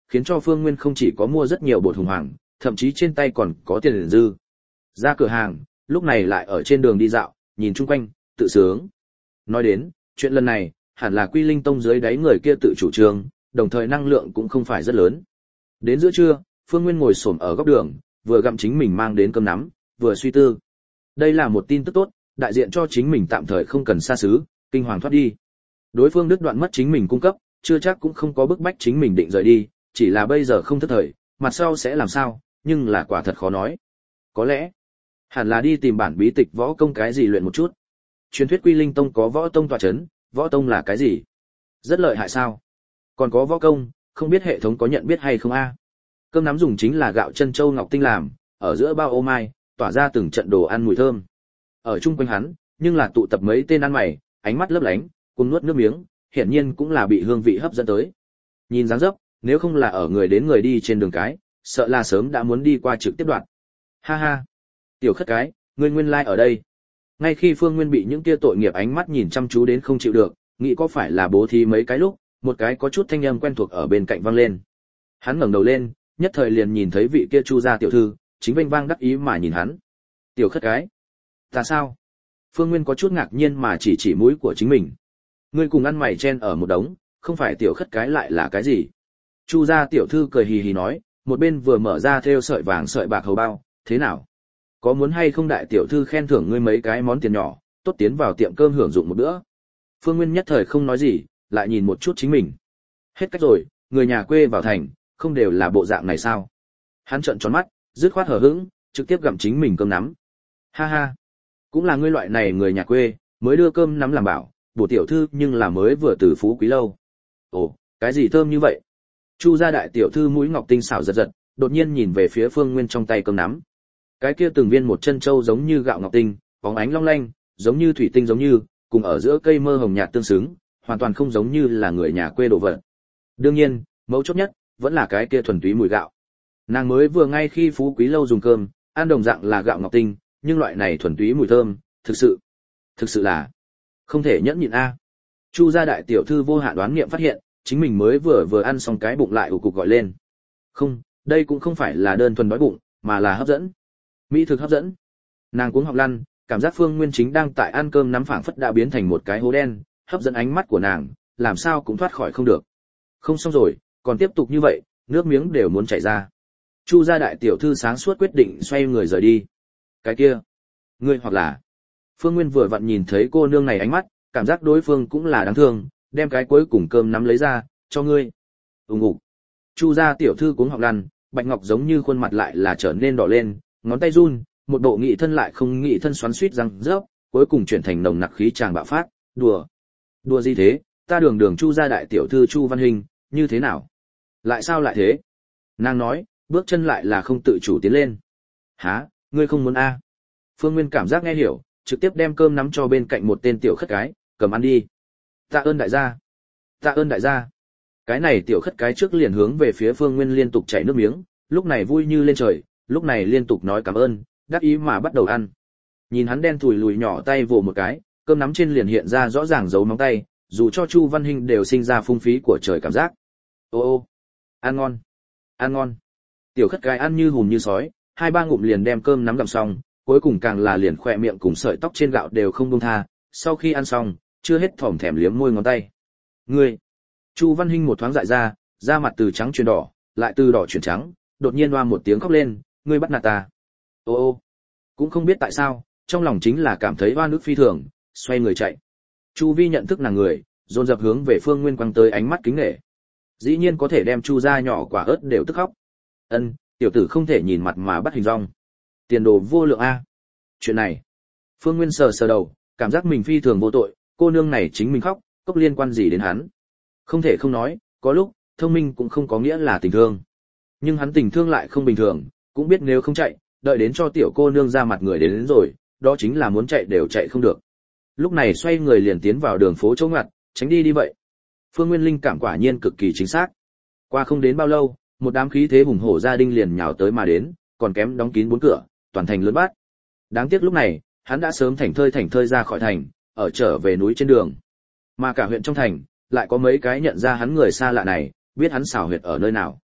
khiến cho Phương Nguyên không chỉ có mua rất nhiều bột hùng hoàng, thậm chí trên tay còn có tiền dư. Ra cửa hàng, lúc này lại ở trên đường đi dạo, nhìn chung quanh, tự sướng. Nói đến, chuyện lần này, hẳn là Quy Linh Tông dưới đáy người kia tự chủ trương, đồng thời năng lượng cũng không phải rất lớn. Đến giữa trưa, Phương Nguyên ngồi xổm ở góc đường, vừa gặm chính mình mang đến cơm nắm, vừa suy tư. Đây là một tin tức tốt, đại diện cho chính mình tạm thời không cần xa xứ, kinh hoàng thoát đi. Đối phương đứt đoạn mất chính mình cung cấp, chưa chắc cũng không có bức bách chính mình định rời đi, chỉ là bây giờ không thất thời, mặt sau sẽ làm sao, nhưng là quả thật khó nói. Có lẽ, hẳn là đi tìm bản bí tịch võ công cái gì luyện một chút. Truyền thuyết Quy Linh Tông có võ tông tọa chấn, võ tông là cái gì? Rất lợi hại sao? Còn có võ công, không biết hệ thống có nhận biết hay không a? Cơm nắm dùng chính là gạo chân châu ngọc tinh làm, ở giữa bao ô mai, tỏa ra từng trận đồ ăn mùi thơm. Ở chung quanh hắn, nhưng là tụ tập mấy tên ăn mày, ánh mắt lấp lánh, cùng nuốt nước miếng, hiển nhiên cũng là bị hương vị hấp dẫn tới. Nhìn dáng dấp, nếu không là ở người đến người đi trên đường cái, sợ là sớm đã muốn đi qua trực tiếp đoạn. Ha ha, tiểu khất cái, ngươi nguyên lai like ở đây. Ngay khi Phương Nguyên bị những kia tội nghiệp ánh mắt nhìn chăm chú đến không chịu được, nghĩ có phải là bố thí mấy cái lúc, một cái có chút thanh âm quen thuộc ở bên cạnh vang lên. Hắn ngẩng đầu lên, nhất thời liền nhìn thấy vị kia Chu gia tiểu thư, chính vênh vang đắc ý mà nhìn hắn. Tiểu khất cái, ta sao? Phương Nguyên có chút ngạc nhiên mà chỉ chỉ mũi của chính mình. Ngươi cùng ăn mày chen ở một đống, không phải tiểu khất cái lại là cái gì? Chu gia tiểu thư cười hì hì nói, một bên vừa mở ra thêu sợi vàng sợi bạc hầu bao, thế nào? Có muốn hay không đại tiểu thư khen thưởng ngươi mấy cái món tiền nhỏ, tốt tiến vào tiệm cơm hưởng dụng một bữa. Phương Nguyên nhất thời không nói gì, lại nhìn một chút chính mình. Hết cách rồi, người nhà quê vào thành, không đều là bộ dạng này sao? Hắn trợn tròn mắt, dứt khoát hở hững, trực tiếp gặm chính mình cơm nắm. Ha ha, cũng là ngươi loại này người nhà quê, mới đưa cơm nắm làm bảo, bổ tiểu thư nhưng là mới vừa từ phú quý lâu. Ồ, cái gì thơm như vậy? Chu gia đại tiểu thư mũi ngọc tinh xảo giật giật, đột nhiên nhìn về phía Phương Nguyên trong tay cơm nắm. Cái kia từng viên một chân châu giống như gạo ngọc tinh, bóng ánh long lanh, giống như thủy tinh giống như, cùng ở giữa cây mơ hồng nhạt tương xứng, hoàn toàn không giống như là người nhà quê đồ vật. Đương nhiên, mấu chốt nhất vẫn là cái kia thuần túy mùi gạo. Nàng mới vừa ngay khi phú quý lâu dùng cơm, ăn đồng dạng là gạo ngọc tinh, nhưng loại này thuần túy mùi thơm, thực sự, thực sự là không thể nhẫn nhịn a. Chu gia đại tiểu thư vô hạn đoán nghiệm phát hiện, chính mình mới vừa vừa ăn xong cái bụng lại ù cục gọi lên. Không, đây cũng không phải là đơn thuần đói bụng, mà là hấp dẫn. Mỹ thực hấp dẫn. Nàng cuống học lăn, cảm giác Phương Nguyên chính đang tại ăn cơm nắm phảng phất đã biến thành một cái hố đen, hấp dẫn ánh mắt của nàng, làm sao cũng thoát khỏi không được. Không xong rồi, còn tiếp tục như vậy, nước miếng đều muốn chảy ra. Chu gia đại tiểu thư sáng suốt quyết định xoay người rời đi. Cái kia, ngươi hoặc là... Phương Nguyên vừa vặn nhìn thấy cô nương này ánh mắt, cảm giác đối phương cũng là đáng thương, đem cái cuối cùng cơm nắm lấy ra, cho ngươi. Ùng ục. Chu gia tiểu thư cuống học lăn, bạch ngọc giống như khuôn mặt lại là trở nên đỏ lên, ngón tay run, một bộ nghị thân lại không nghị thân xoắn xuýt răng rớp, cuối cùng chuyển thành nồng nặc khí tràng bạo phát, đùa. Đùa gì thế, ta đường đường Chu gia đại tiểu thư Chu Văn Hình, như thế nào? Lại sao lại thế? Nàng nói, bước chân lại là không tự chủ tiến lên. Hả, ngươi không muốn a? À? Phương Nguyên cảm giác nghe hiểu, trực tiếp đem cơm nắm cho bên cạnh một tên tiểu khất cái, cầm ăn đi. Tạ ơn đại gia. Tạ ơn đại gia. Cái này tiểu khất cái trước liền hướng về phía Phương Nguyên liên tục chảy nước miếng, lúc này vui như lên trời, lúc này liên tục nói cảm ơn, đắc ý mà bắt đầu ăn. Nhìn hắn đen thùi lùi nhỏ tay vồ một cái, cơm nắm trên liền hiện ra rõ ràng dấu móng tay, dù cho Chu Văn Hinh đều sinh ra phung phí của trời cảm giác. Ô ô, ăn ngon, ăn ngon. Tiểu khất cái ăn như hùm như sói, hai ba ngụm liền đem cơm nắm gặm xong, cuối cùng càng là liền khỏe miệng cùng sợi tóc trên gạo đều không buông tha, sau khi ăn xong, chưa hết thòm thèm liếm môi ngón tay. Ngươi, Chu Văn Hinh một thoáng dại ra, da mặt từ trắng chuyển đỏ, lại từ đỏ chuyển trắng, đột nhiên oa một tiếng khóc lên, ngươi bắt nạt ta. Ô ô, cũng không biết tại sao, trong lòng chính là cảm thấy oan ức phi thường, xoay người chạy. Chu Vi nhận thức nàng người, dồn dập hướng về Phương Nguyên quăng tới ánh mắt kính nể. Dĩ nhiên có thể đem Chu gia nhỏ quả ớt đều tức khóc. Ân, tiểu tử không thể nhìn mặt mà bắt hình dong. Tiền đồ vô lượng a. Chuyện này, Phương Nguyên sờ sờ đầu, cảm giác mình phi thường vô tội, cô nương này chính mình khóc, cốc liên quan gì đến hắn? Không thể không nói, có lúc, thông minh cũng không có nghĩa là tình thương. Nhưng hắn tình thương lại không bình thường, cũng biết nếu không chạy, đợi đến cho tiểu cô nương ra mặt người đến, đến rồi, đó chính là muốn chạy đều chạy không được. Lúc này xoay người liền tiến vào đường phố chỗ ngoặt, tránh đi đi vậy. Phương Nguyên linh cảm quả nhiên cực kỳ chính xác. Qua không đến bao lâu, một đám khí thế hùng hổ gia đình liền nhào tới mà đến, còn kém đóng kín bốn cửa, toàn thành lớn bát. Đáng tiếc lúc này, hắn đã sớm thảnh thơi thảnh thơi ra khỏi thành, ở trở về núi trên đường. Mà cả huyện trong thành, lại có mấy cái nhận ra hắn người xa lạ này, biết hắn xảo huyệt ở nơi nào.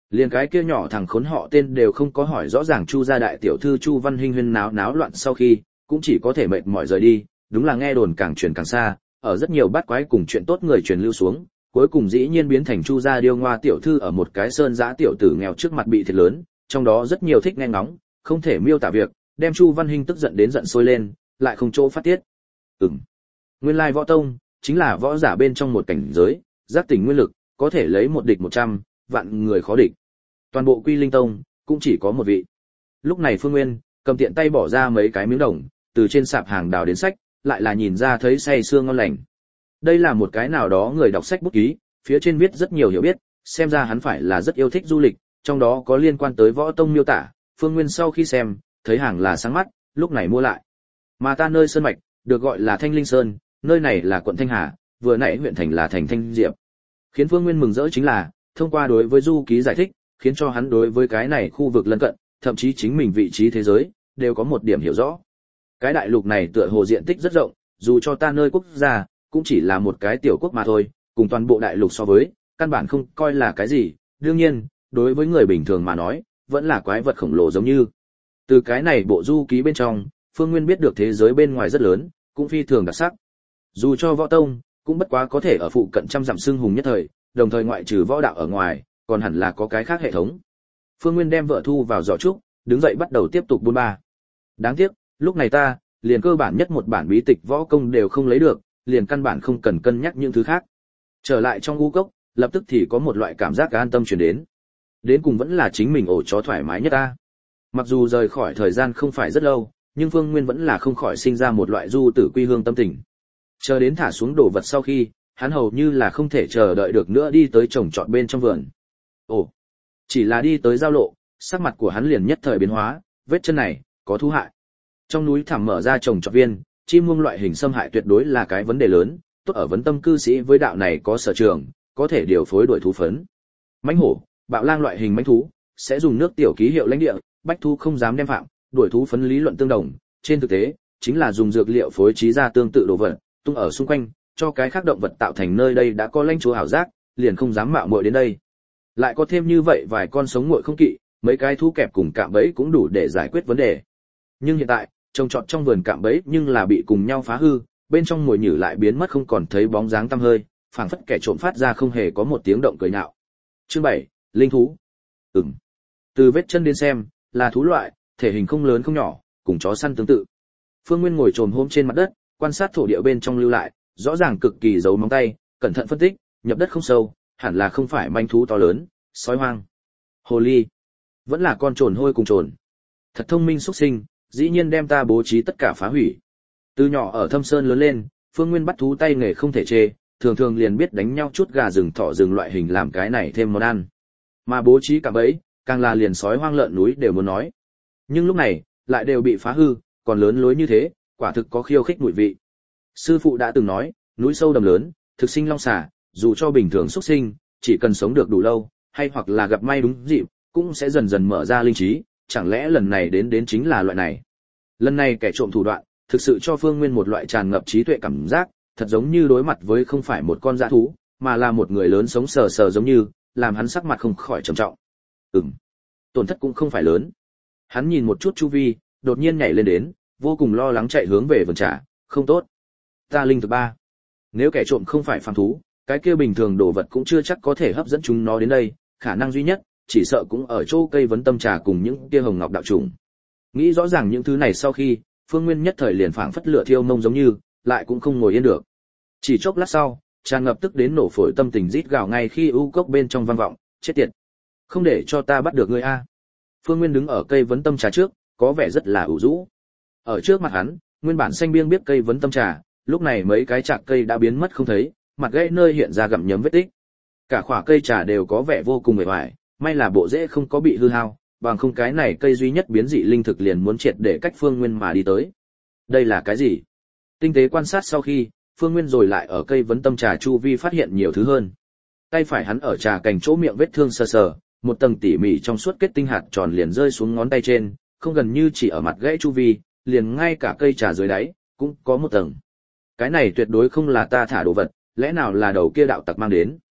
Liền cái kia nhỏ thằng khốn họ tên đều không có hỏi rõ ràng Chu gia đại tiểu thư Chu Văn Hinh huyên náo náo loạn sau khi, cũng chỉ có thể mệt mỏi rời đi, đúng là nghe đồn càng truyền càng xa, ở rất nhiều bát quái cùng chuyện tốt người truyền lưu xuống, cuối cùng dĩ nhiên biến thành Chu gia điêu ngoa tiểu thư ở một cái sơn giã tiểu tử nghèo trước mặt bị thiệt lớn, trong đó rất nhiều thích nghe ngóng, không thể miêu tả việc, đem Chu Văn Hinh tức giận đến giận sôi lên, lại không chỗ phát tiết. Ừm. Nguyên lai võ tông chính là võ giả bên trong một cảnh giới, giác tỉnh nguyên lực, có thể lấy một địch một trăm, vạn người khó địch. Toàn bộ Quy Linh Tông cũng chỉ có một vị. Lúc này Phương Nguyên cầm tiện tay bỏ ra mấy cái miếng đồng, từ trên sạp hàng đào đến sách, lại là nhìn ra thấy say sưa ngon lành. Đây là một cái nào đó người đọc sách bút ký, phía trên viết rất nhiều hiểu biết, xem ra hắn phải là rất yêu thích du lịch, trong đó có liên quan tới võ tông miêu tả. Phương Nguyên sau khi xem, thấy hàng là sáng mắt, lúc này mua lại. Mà ta nơi sơn mạch, được gọi là Thanh Linh Sơn, nơi này là quận Thanh Hà, vừa nãy huyện thành là thành Thanh Diệp. Khiến Phương Nguyên mừng rỡ chính là, thông qua đối với du ký giải thích, khiến cho hắn đối với cái này khu vực lân cận, thậm chí chính mình vị trí thế giới, đều có một điểm hiểu rõ. Cái đại lục này tựa hồ diện tích rất rộng, dù cho ta nơi quốc gia, cũng chỉ là một cái tiểu quốc mà thôi, cùng toàn bộ đại lục so với, căn bản không coi là cái gì, đương nhiên, đối với người bình thường mà nói, vẫn là quái vật khổng lồ giống như. Từ cái này bộ du ký bên trong, Phương Nguyên biết được thế giới bên ngoài rất lớn, cũng phi thường đặc sắc. Dù cho võ tông, cũng bất quá có thể ở phụ cận trăm dặm xưng hùng nhất thời, đồng thời ngoại trừ võ đạo ở ngoài, còn hẳn là có cái khác hệ thống. Phương Nguyên đem vợ thu vào giỏ trúc, đứng dậy bắt đầu tiếp tục buôn ba. Đáng tiếc, lúc này ta, liền cơ bản nhất một bản bí tịch võ công đều không lấy được, liền căn bản không cần cân nhắc những thứ khác. Trở lại trong u cốc, lập tức thì có một loại cảm giác an tâm truyền đến. Đến cùng vẫn là chính mình ổ chó thoải mái nhất ta. Mặc dù rời khỏi thời gian không phải rất lâu, nhưng Phương Nguyên vẫn là không khỏi sinh ra một loại du tử quy hương tâm tình. Chờ đến thả xuống đồ vật sau khi, hắn hầu như là không thể chờ đợi được nữa đi tới trồng trọt bên trong vườn. Ồ, chỉ là đi tới giao lộ, sắc mặt của hắn liền nhất thời biến hóa, vết chân này, có thú hại. Trong núi thẳm mở ra trồng trọt viên, chim muông loại hình xâm hại tuyệt đối là cái vấn đề lớn, tốt ở vấn tâm cư sĩ với đạo này có sở trường, có thể điều phối đuổi thú phấn. Mãnh hổ, bạo lang loại hình mãnh thú, sẽ dùng nước tiểu ký hiệu lãnh địa, bách thú không dám đem phạm, đuổi thú phấn lý luận tương đồng, trên thực tế, chính là dùng dược liệu phối trí ra tương tự đồ vật, tung ở xung quanh, cho cái khác động vật tạo thành nơi đây đã có lãnh chúa ảo giác, liền không dám mạo muội đến đây. Lại có thêm như vậy vài con sống nguội không kỵ, mấy cái thú kẹp cùng cạm bẫy cũng đủ để giải quyết vấn đề. Nhưng hiện tại, trồng trọt trong vườn cạm bẫy nhưng là bị cùng nhau phá hư, bên trong mồi nhử lại biến mất không còn thấy bóng dáng tăm hơi, phảng phất kẻ trộm phát ra không hề có một tiếng động cười nhạo. Chương bảy, linh thú. Ừm. Từ vết chân đến xem, là thú loại, thể hình không lớn không nhỏ, cùng chó săn tương tự. Phương Nguyên ngồi chồm hôm trên mặt đất, quan sát thổ địa bên trong lưu lại, rõ ràng cực kỳ giấu móng tay, cẩn thận phân tích, nhập đất không sâu, hẳn là không phải manh thú to lớn, sói hoang, hồ ly, vẫn là con trồn hôi cùng trồn. Thật thông minh xuất sinh, dĩ nhiên đem ta bố trí tất cả phá hủy. Từ nhỏ ở Thâm Sơn lớn lên, Phương Nguyên bắt thú tay nghề không thể chê, thường thường liền biết đánh nhau chút gà rừng thỏ rừng loại hình làm cái này thêm món ăn. Mà bố trí cả bẫy, càng là liền sói hoang lợn núi đều muốn nói. Nhưng lúc này, lại đều bị phá hư, còn lớn lối như thế, quả thực có khiêu khích mùi vị. Sư phụ đã từng nói, núi sâu đầm lớn, thực sinh long xà, dù cho bình thường xuất sinh, chỉ cần sống được đủ lâu, hay hoặc là gặp may đúng dịp, cũng sẽ dần dần mở ra linh trí, chẳng lẽ lần này đến đến chính là loại này. Lần này kẻ trộm thủ đoạn, thực sự cho Phương Nguyên một loại tràn ngập trí tuệ cảm giác, thật giống như đối mặt với không phải một con dã thú, mà là một người lớn sống sờ sờ giống như, làm hắn sắc mặt không khỏi trầm trọng. Ừm, tổn thất cũng không phải lớn. Hắn nhìn một chút chu vi, đột nhiên nhảy lên đến, vô cùng lo lắng chạy hướng về vườn trà, không tốt. Ta linh thứ ba. Nếu kẻ trộm không phải phàm thú, cái kia bình thường đồ vật cũng chưa chắc có thể hấp dẫn chúng nó đến đây, khả năng duy nhất, chỉ sợ cũng ở chỗ cây vấn tâm trà cùng những kia hồng ngọc đạo trùng. Nghĩ rõ ràng những thứ này sau khi, Phương Nguyên nhất thời liền phảng phất lửa thiêu mông giống như, lại cũng không ngồi yên được. Chỉ chốc lát sau, tràn ngập tức đến nổ phổi tâm tình rít gào ngay khi u cốc bên trong vang vọng, chết tiệt. Không để cho ta bắt được ngươi a. Phương Nguyên đứng ở cây vấn tâm trà trước, có vẻ rất là ủ rũ. Ở trước mặt hắn, nguyên bản xanh biếc biết cây vấn tâm trà, lúc này mấy cái chạc cây đã biến mất không thấy, mặt gãy nơi hiện ra gặm nhấm vết tích. Cả khỏa cây trà đều có vẻ vô cùng mệt mỏi, may là bộ rễ không có bị hư hao, bằng không cái này cây duy nhất biến dị linh thực liền muốn triệt để cách Phương Nguyên mà đi tới. Đây là cái gì? Tinh tế quan sát sau khi, Phương Nguyên rồi lại ở cây vấn tâm trà chu vi phát hiện nhiều thứ hơn. Tay phải hắn ở trà cành chỗ miệng vết thương sờ sờ, một tầng tỉ mỉ trong suốt kết tinh hạt tròn liền rơi xuống ngón tay trên, không gần như chỉ ở mặt gãy chu vi, liền ngay cả cây trà dưới đáy cũng có một tầng. Cái này tuyệt đối không là ta thả đồ vật, lẽ nào là đầu kia đạo tặc mang đến?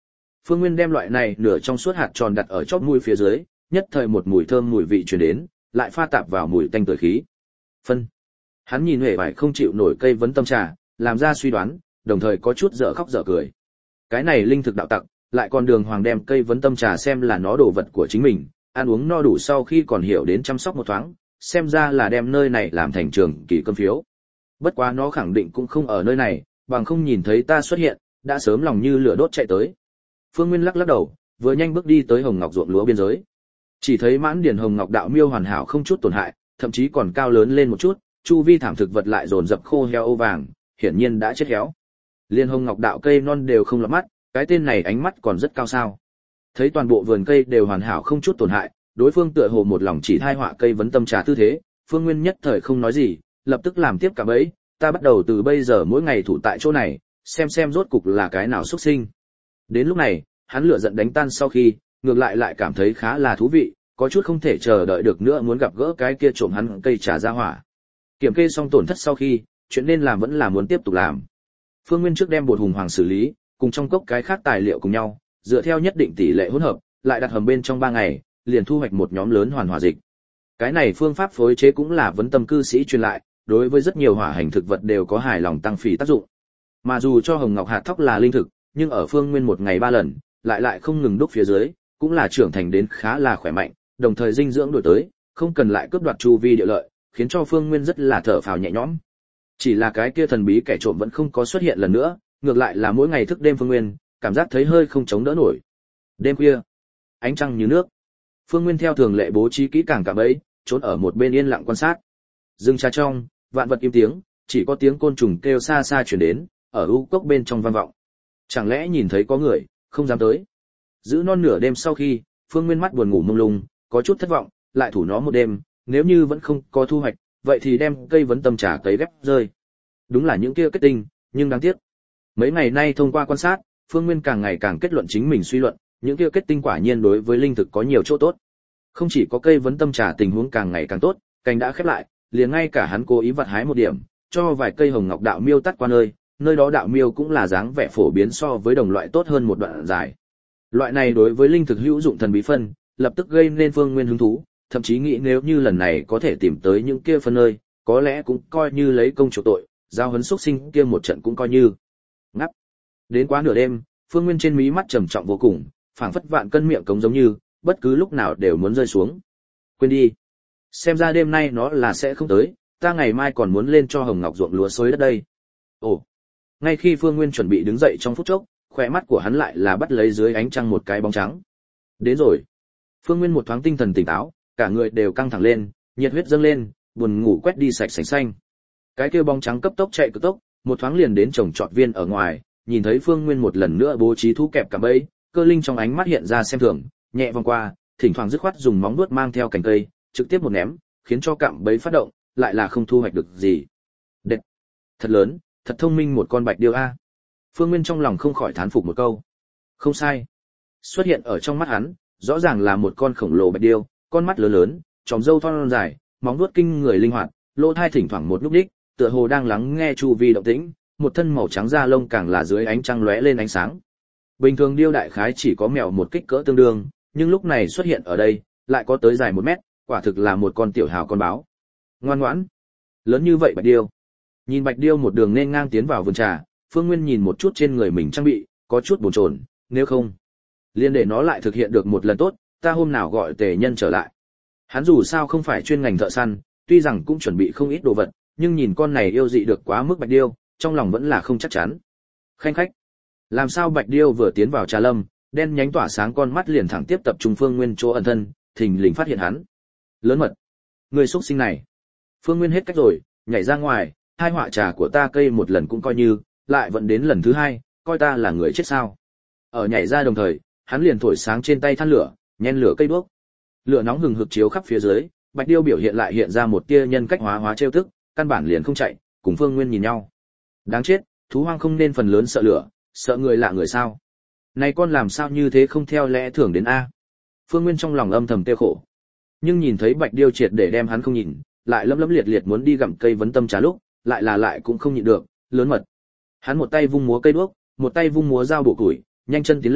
Phương Nguyên đem loại này nửa trong suốt hạt tròn đặt ở chóp mũi phía dưới, nhất thời một mùi thơm mùi vị truyền đến, lại pha tạp vào mùi tanh tưởi khí. Phân. Hắn nhìn huệ vải không chịu nổi cây vấn tâm trà, làm ra suy đoán, đồng thời có chút dở khóc dở cười. Cái này linh thực đạo tặc, lại còn đường hoàng đem cây vấn tâm trà xem là nó đồ vật của chính mình, ăn uống no đủ sau khi còn hiểu đến chăm sóc một thoáng, xem ra là đem nơi này làm thành trường kỳ cơm phiếu. Bất quá nó khẳng định cũng không ở nơi này, bằng không nhìn thấy ta xuất hiện, đã sớm lòng như lửa đốt chạy tới. Phương Nguyên lắc lắc đầu, vừa nhanh bước đi tới hồng ngọc ruộng lúa biên giới. Chỉ thấy mãn điền hồng ngọc đạo miêu hoàn hảo không chút tổn hại, thậm chí còn cao lớn lên một chút, chu vi thảm thực vật lại dồn dập khô heo âu vàng, hiển nhiên đã chết héo. Liên hồng ngọc đạo cây non đều không lọt mắt, cái tên này ánh mắt còn rất cao sao. Thấy toàn bộ vườn cây đều hoàn hảo không chút tổn hại, đối phương tựa hồ một lòng chỉ thai họa cây vấn tâm trà tư thế, Phương Nguyên nhất thời không nói gì, lập tức làm tiếp cả bẫy, ta bắt đầu từ bây giờ mỗi ngày thủ tại chỗ này, xem xem rốt cục là cái nào xuất sinh. Đến lúc này, hắn lửa giận đánh tan sau khi, ngược lại lại cảm thấy khá là thú vị, có chút không thể chờ đợi được nữa muốn gặp gỡ cái kia trộm hắn cây trà ra hỏa. Kiểm kê xong tổn thất sau khi, chuyện nên làm vẫn là muốn tiếp tục làm. Phương Nguyên trước đem bột hùng hoàng xử lý, cùng trong cốc cái khác tài liệu cùng nhau, dựa theo nhất định tỷ lệ hỗn hợp, lại đặt hầm bên trong ba ngày, liền thu hoạch một nhóm lớn hoàn hỏa dịch. Cái này phương pháp phối chế cũng là vấn tâm cư sĩ truyền lại, đối với rất nhiều hỏa hành thực vật đều có hài lòng tăng phì tác dụng. Mà dù cho hồng ngọc hạt thóc là linh thực, nhưng ở Phương Nguyên một ngày ba lần, lại lại không ngừng đúc phía dưới, cũng là trưởng thành đến khá là khỏe mạnh, đồng thời dinh dưỡng đổi tới, không cần lại cướp đoạt chu vi địa lợi, khiến cho Phương Nguyên rất là thở phào nhẹ nhõm. Chỉ là cái kia thần bí kẻ trộm vẫn không có xuất hiện lần nữa, ngược lại là mỗi ngày thức đêm Phương Nguyên, cảm giác thấy hơi không chống đỡ nổi. Đêm khuya, ánh trăng như nước. Phương Nguyên theo thường lệ bố trí kỹ càng cả bẫy, trốn ở một bên yên lặng quan sát. Rừng trà trong, vạn vật im tiếng, chỉ có tiếng côn trùng kêu xa xa truyền đến, ở u cốc bên trong vang vọng. Chẳng lẽ nhìn thấy có người, không dám tới. Giữ non nửa đêm sau khi, Phương Nguyên mắt buồn ngủ mông lung, có chút thất vọng, lại thủ nó một đêm, nếu như vẫn không có thu hoạch, vậy thì đem cây vấn tâm trà cấy ghép rơi. Đúng là những kia kết tinh, nhưng đáng tiếc. Mấy ngày nay thông qua quan sát, Phương Nguyên càng ngày càng kết luận chính mình suy luận, những kia kết tinh quả nhiên đối với linh thực có nhiều chỗ tốt. Không chỉ có cây vấn tâm trà tình huống càng ngày càng tốt, cành đã khép lại, liền ngay cả hắn cố ý vặt hái một điểm, cho vài cây hồng ngọc đạo miêu tắt qua nơi, nơi đó đạo miêu cũng là dáng vẻ phổ biến so với đồng loại tốt hơn một đoạn dài. Loại này đối với linh thực hữu dụng thần bí phân, lập tức gây nên Phương Nguyên hứng thú, thậm chí nghĩ nếu như lần này có thể tìm tới những kia phân nơi, có lẽ cũng coi như lấy công chuộc tội, giao huấn xuất sinh kia một trận cũng coi như. Ngắp. Đến quá nửa đêm, Phương Nguyên trên mí mắt trầm trọng vô cùng, phảng phất vạn cân miệng cống giống như, bất cứ lúc nào đều muốn rơi xuống. Quên đi. Xem ra đêm nay nó là sẽ không tới, ta ngày mai còn muốn lên cho hồng ngọc ruộng lúa xới đất đây. Ồ. Ngay khi Phương Nguyên chuẩn bị đứng dậy trong phút chốc, khóe mắt của hắn lại là bắt lấy dưới ánh trăng một cái bóng trắng. Đến rồi. Phương Nguyên một thoáng tinh thần tỉnh táo, cả người đều căng thẳng lên, nhiệt huyết dâng lên, buồn ngủ quét đi sạch sành xanh. Cái kia bóng trắng cấp tốc chạy cực tốc, một thoáng liền đến trồng trọt viên ở ngoài, nhìn thấy Phương Nguyên một lần nữa bố trí thú kẹp cả bẫy, Cơ Linh trong ánh mắt hiện ra xem thường, nhẹ vòng qua, thỉnh thoảng dứt khoát dùng móng vuốt mang theo cành cây, trực tiếp một ném, khiến cho cạm bẫy phát động, lại là không thu hoạch được gì. Đệt, thật lớn, thật thông minh một con bạch điêu a. Phương Nguyên trong lòng không khỏi thán phục một câu. Không sai. Xuất hiện ở trong mắt hắn, rõ ràng là một con khổng lồ bạch điêu, con mắt lớn lớn, tròm râu thon dài, móng vuốt kinh người linh hoạt, lỗ tai thỉnh thoảng một lúc đích, tựa hồ đang lắng nghe chu vi động tĩnh, một thân màu trắng da lông càng là dưới ánh trăng lóe lên ánh sáng. Bình thường điêu đại khái chỉ có mèo một kích cỡ tương đương, nhưng lúc này xuất hiện ở đây, lại có tới dài một mét, quả thực là một con tiểu hào con báo. Ngoan ngoãn, lớn như vậy bạch điêu. Nhìn bạch điêu một đường nên ngang tiến vào vườn trà, Phương Nguyên nhìn một chút trên người mình trang bị, có chút bồn chồn, nếu không, liền để nó lại thực hiện được một lần tốt, ta hôm nào gọi tề nhân trở lại. Hắn dù sao không phải chuyên ngành thợ săn, tuy rằng cũng chuẩn bị không ít đồ vật, nhưng nhìn con này yêu dị được quá mức bạch điêu, trong lòng vẫn là không chắc chắn. Khanh khách, làm sao bạch điêu vừa tiến vào trà lâm, đen nhánh tỏa sáng con mắt liền thẳng tiếp tập trung Phương Nguyên chỗ ẩn thân, thình lình phát hiện hắn. Lớn mật, người xuất sinh này. Phương Nguyên hết cách rồi, nhảy ra ngoài, hai họa trà của ta cây một lần cũng coi như, lại vẫn đến lần thứ hai, coi ta là người chết sao? Ở nhảy ra đồng thời, hắn liền thổi sáng trên tay than lửa, nhen lửa cây đuốc. Lửa nóng hừng hực chiếu khắp phía dưới, bạch điêu biểu hiện lại hiện ra một tia nhân cách hóa hóa trêu tức, căn bản liền không chạy, cùng Phương Nguyên nhìn nhau. Đáng chết, thú hoang không nên phần lớn sợ lửa, sợ người lạ người sao? Này con làm sao như thế không theo lẽ thường đến a? Phương Nguyên trong lòng âm thầm tiêu khổ. Nhưng nhìn thấy bạch điêu triệt để đem hắn không nhìn, lại lấm lấm liệt liệt muốn đi gặm cây vấn tâm trà lúc, lại là lại cũng không nhịn được, lớn mật. Hắn một tay vung múa cây đuốc, một tay vung múa dao bổ củi, nhanh chân tiến lên,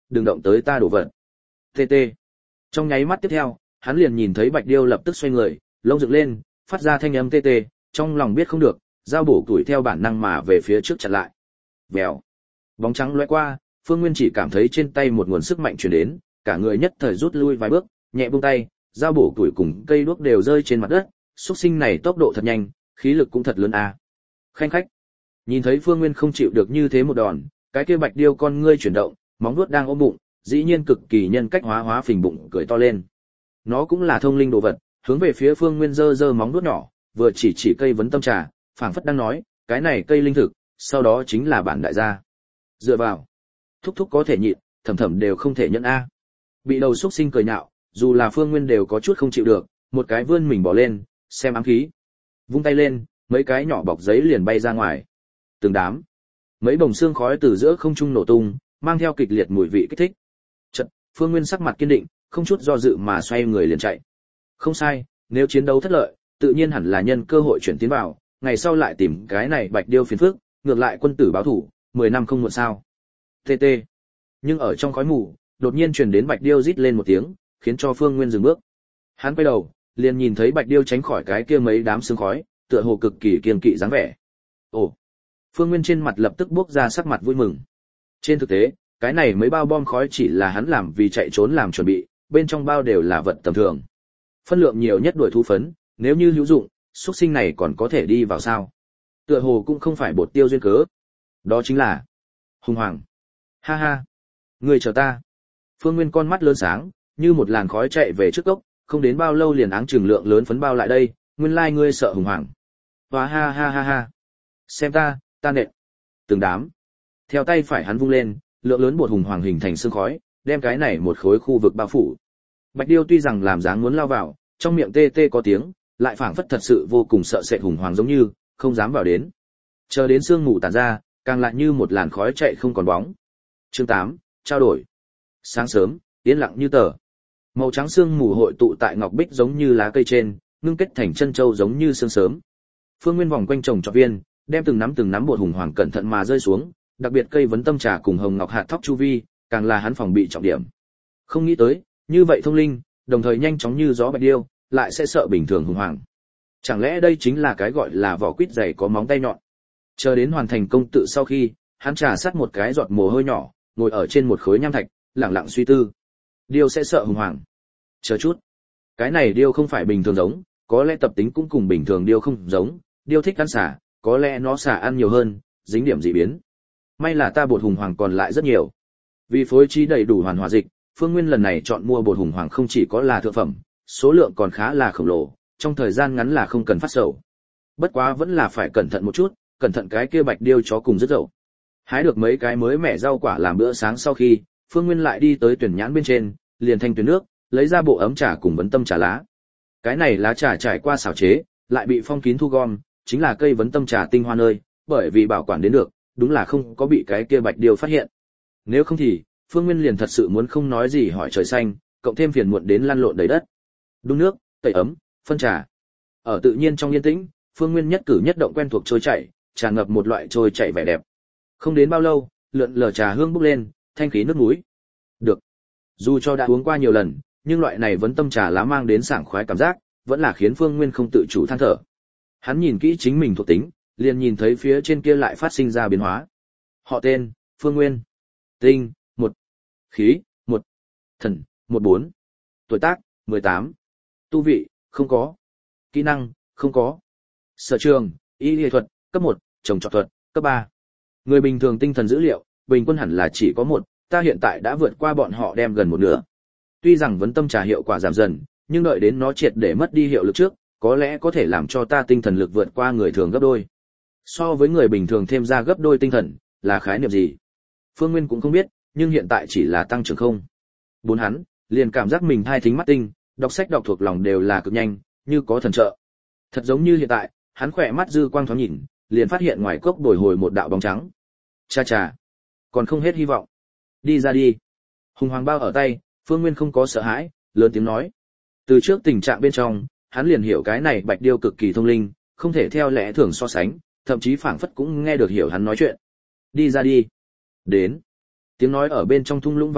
đừng động tới ta đổ vật. Tê tê. Trong nháy mắt tiếp theo, hắn liền nhìn thấy Bạch Điêu lập tức xoay người, lông dựng lên, phát ra thanh âm tê tê, trong lòng biết không được, dao bổ tuổi theo bản năng mà về phía trước chặn lại. Vèo. Bóng trắng lóe qua, Phương Nguyên chỉ cảm thấy trên tay một nguồn sức mạnh truyền đến, cả người nhất thời rút lui vài bước, nhẹ buông tay, dao bổ tuổi cùng cây đuốc đều rơi trên mặt đất, xúc sinh này tốc độ thật nhanh, khí lực cũng thật lớn a. À. Khanh khách. Nhìn thấy Phương Nguyên không chịu được như thế một đòn, cái kia Bạch Điêu con ngươi chuyển động, móng vuốt đang ôm bụng, dĩ nhiên cực kỳ nhân cách hóa hóa phình bụng cười to lên. Nó cũng là thông linh đồ vật, hướng về phía Phương Nguyên giơ giơ móng vuốt nhỏ, vừa chỉ chỉ cây vấn tâm trà, phảng phất đang nói, cái này cây linh thực, sau đó chính là bản đại gia. Dựa vào, thúc thúc có thể nhịn, thầm thầm đều không thể nhận a. Bị đầu xúc sinh cười nhạo, dù là Phương Nguyên đều có chút không chịu được, một cái vươn mình bỏ lên, xem ám khí. Vung tay lên, mấy cái nhỏ bọc giấy liền bay ra ngoài. Từng đám, mấy bồng xương khói từ giữa không trung nổ tung, mang theo kịch liệt mùi vị kích thích. Chợt, Phương Nguyên sắc mặt kiên định, không chút do dự mà xoay người liền chạy. Không sai, nếu chiến đấu thất lợi, tự nhiên hẳn là nhân cơ hội chuyển tiến vào, ngày sau lại tìm cái này Bạch Điêu phiền phức, ngược lại quân tử báo thủ, mười năm không muộn sao. Tê tê. Nhưng ở trong khói mù, đột nhiên truyền đến Bạch Điêu rít lên một tiếng, khiến cho Phương Nguyên dừng bước. Hắn quay đầu, liền nhìn thấy Bạch Điêu tránh khỏi cái kia mấy đám sương khói, tựa hồ cực kỳ kiên kỵ dáng vẻ. Ồ. Phương Nguyên trên mặt lập tức bước ra sắc mặt vui mừng. Trên thực tế, cái này mấy bao bom khói chỉ là hắn làm vì chạy trốn làm chuẩn bị, bên trong bao đều là vật tầm thường. Phân lượng nhiều nhất đuổi thú phấn, nếu như hữu dụng, xuất sinh này còn có thể đi vào sao? Tựa hồ cũng không phải bột tiêu duyên cớ. Đó chính là hùng hoàng. Ha ha, người chờ ta. Phương Nguyên con mắt lớn sáng, như một làn khói chạy về trước gốc, không đến bao lâu liền áng chừng lượng lớn phấn bao lại đây, nguyên lai ngươi sợ hùng hoàng. Và ha ha ha ha. Xem ta, ta nện. Từng đám. Theo tay phải hắn vung lên, lượng lớn bột hùng hoàng hình thành sương khói, đem cái này một khối khu vực bao phủ. Bạch Điêu tuy rằng làm dáng muốn lao vào, trong miệng tê tê có tiếng, lại phảng phất thật sự vô cùng sợ sệt hùng hoàng giống như, không dám vào đến. Chờ đến sương mù tản ra, càng lại như một làn khói chạy không còn bóng. Chương tám, trao đổi. Sáng sớm, yên lặng như tờ. Màu trắng sương mù hội tụ tại ngọc bích giống như lá cây trên, ngưng kết thành chân châu giống như sương sớm. Phương Nguyên vòng quanh trồng trọt viên, đem từng nắm từng nắm bột hùng hoàng cẩn thận mà rơi xuống, đặc biệt cây vấn tâm trà cùng hồng ngọc hạt thóc chu vi, càng là hắn phòng bị trọng điểm. Không nghĩ tới, như vậy thông linh, đồng thời nhanh chóng như gió Bạch Điêu, lại sẽ sợ bình thường hùng hoàng. Chẳng lẽ đây chính là cái gọi là vỏ quýt dày có móng tay nhọn? Chờ đến hoàn thành công tự sau khi, hắn trà sát một cái giọt mồ hôi nhỏ, ngồi ở trên một khối nham thạch, lặng lặng suy tư. Điêu sẽ sợ hùng hoàng. Chờ chút, cái này điêu không phải bình thường giống, có lẽ tập tính cũng cùng bình thường điêu không giống, điêu thích ăn xả, có lẽ nó xả ăn nhiều hơn, dính điểm dị biến. May là ta bột hùng hoàng còn lại rất nhiều. Vì phối trí đầy đủ hoàn hòa dịch, Phương Nguyên lần này chọn mua bột hùng hoàng không chỉ có là thượng phẩm, số lượng còn khá là khổng lồ, trong thời gian ngắn là không cần phát sầu. Bất quá vẫn là phải cẩn thận một chút, cẩn thận cái kia Bạch Điêu chó cùng rất dậu. Hái được mấy cái mới mẻ rau quả làm bữa sáng sau khi, Phương Nguyên lại đi tới tuyển nhãn bên trên, liền thanh tuyển nước, lấy ra bộ ấm trà cùng vấn tâm trà lá. Cái này lá trà trải qua xào chế, lại bị phong kín thu gom, chính là cây vấn tâm trà tinh hoa nơi, bởi vì bảo quản đến được, đúng là không có bị cái kia Bạch Điêu phát hiện. Nếu không thì, Phương Nguyên liền thật sự muốn không nói gì hỏi trời xanh, cộng thêm phiền muộn đến lăn lộn đầy đất. Đun nước, tẩy ấm, phân trà. Ở tự nhiên trong yên tĩnh, Phương Nguyên nhất cử nhất động quen thuộc trôi chảy, tràn ngập một loại trôi chảy vẻ đẹp. Không đến bao lâu, lượn lờ trà hương bốc lên, thanh khí nước núi. Được. Dù cho đã uống qua nhiều lần, nhưng loại này vẫn tâm trà lá mang đến sảng khoái cảm giác, vẫn là khiến Phương Nguyên không tự chủ than thở. Hắn nhìn kỹ chính mình thuộc tính, liền nhìn thấy phía trên kia lại phát sinh ra biến hóa. Họ tên, Phương Nguyên. Tinh, một. Khí, một. Thần, một bốn. Tuổi tác, mười tám. Tu vị, không có. Kỹ năng, không có. Sở trường, y lý thuật, cấp một, trồng trọt thuật, cấp ba. Người bình thường tinh thần dữ liệu, bình quân hẳn là chỉ có một, ta hiện tại đã vượt qua bọn họ đem gần một nửa. Tuy rằng vấn tâm trà hiệu quả giảm dần, nhưng đợi đến nó triệt để mất đi hiệu lực trước, có lẽ có thể làm cho ta tinh thần lực vượt qua người thường gấp đôi. So với người bình thường thêm ra gấp đôi tinh thần, là khái niệm gì? Phương Nguyên cũng không biết, nhưng hiện tại chỉ là tăng trưởng không. Bốn hắn, liền cảm giác mình thai thính mắt tinh, đọc sách đọc thuộc lòng đều là cực nhanh, như có thần trợ. Thật giống như hiện tại, hắn khỏe mắt dư quang thoáng nhìn, liền phát hiện ngoài cốc bồi hồi một đạo bóng trắng. Cha cha, còn không hết hy vọng. Đi ra đi. Hùng hoàng bao ở tay, Phương Nguyên không có sợ hãi, lớn tiếng nói. Từ trước tình trạng bên trong, hắn liền hiểu cái này Bạch Điêu cực kỳ thông linh, không thể theo lẽ thường so sánh, thậm chí phảng phất cũng nghe được hiểu hắn nói chuyện. Đi ra đi. Đến. Tiếng nói ở bên trong thung lũng vang vọng,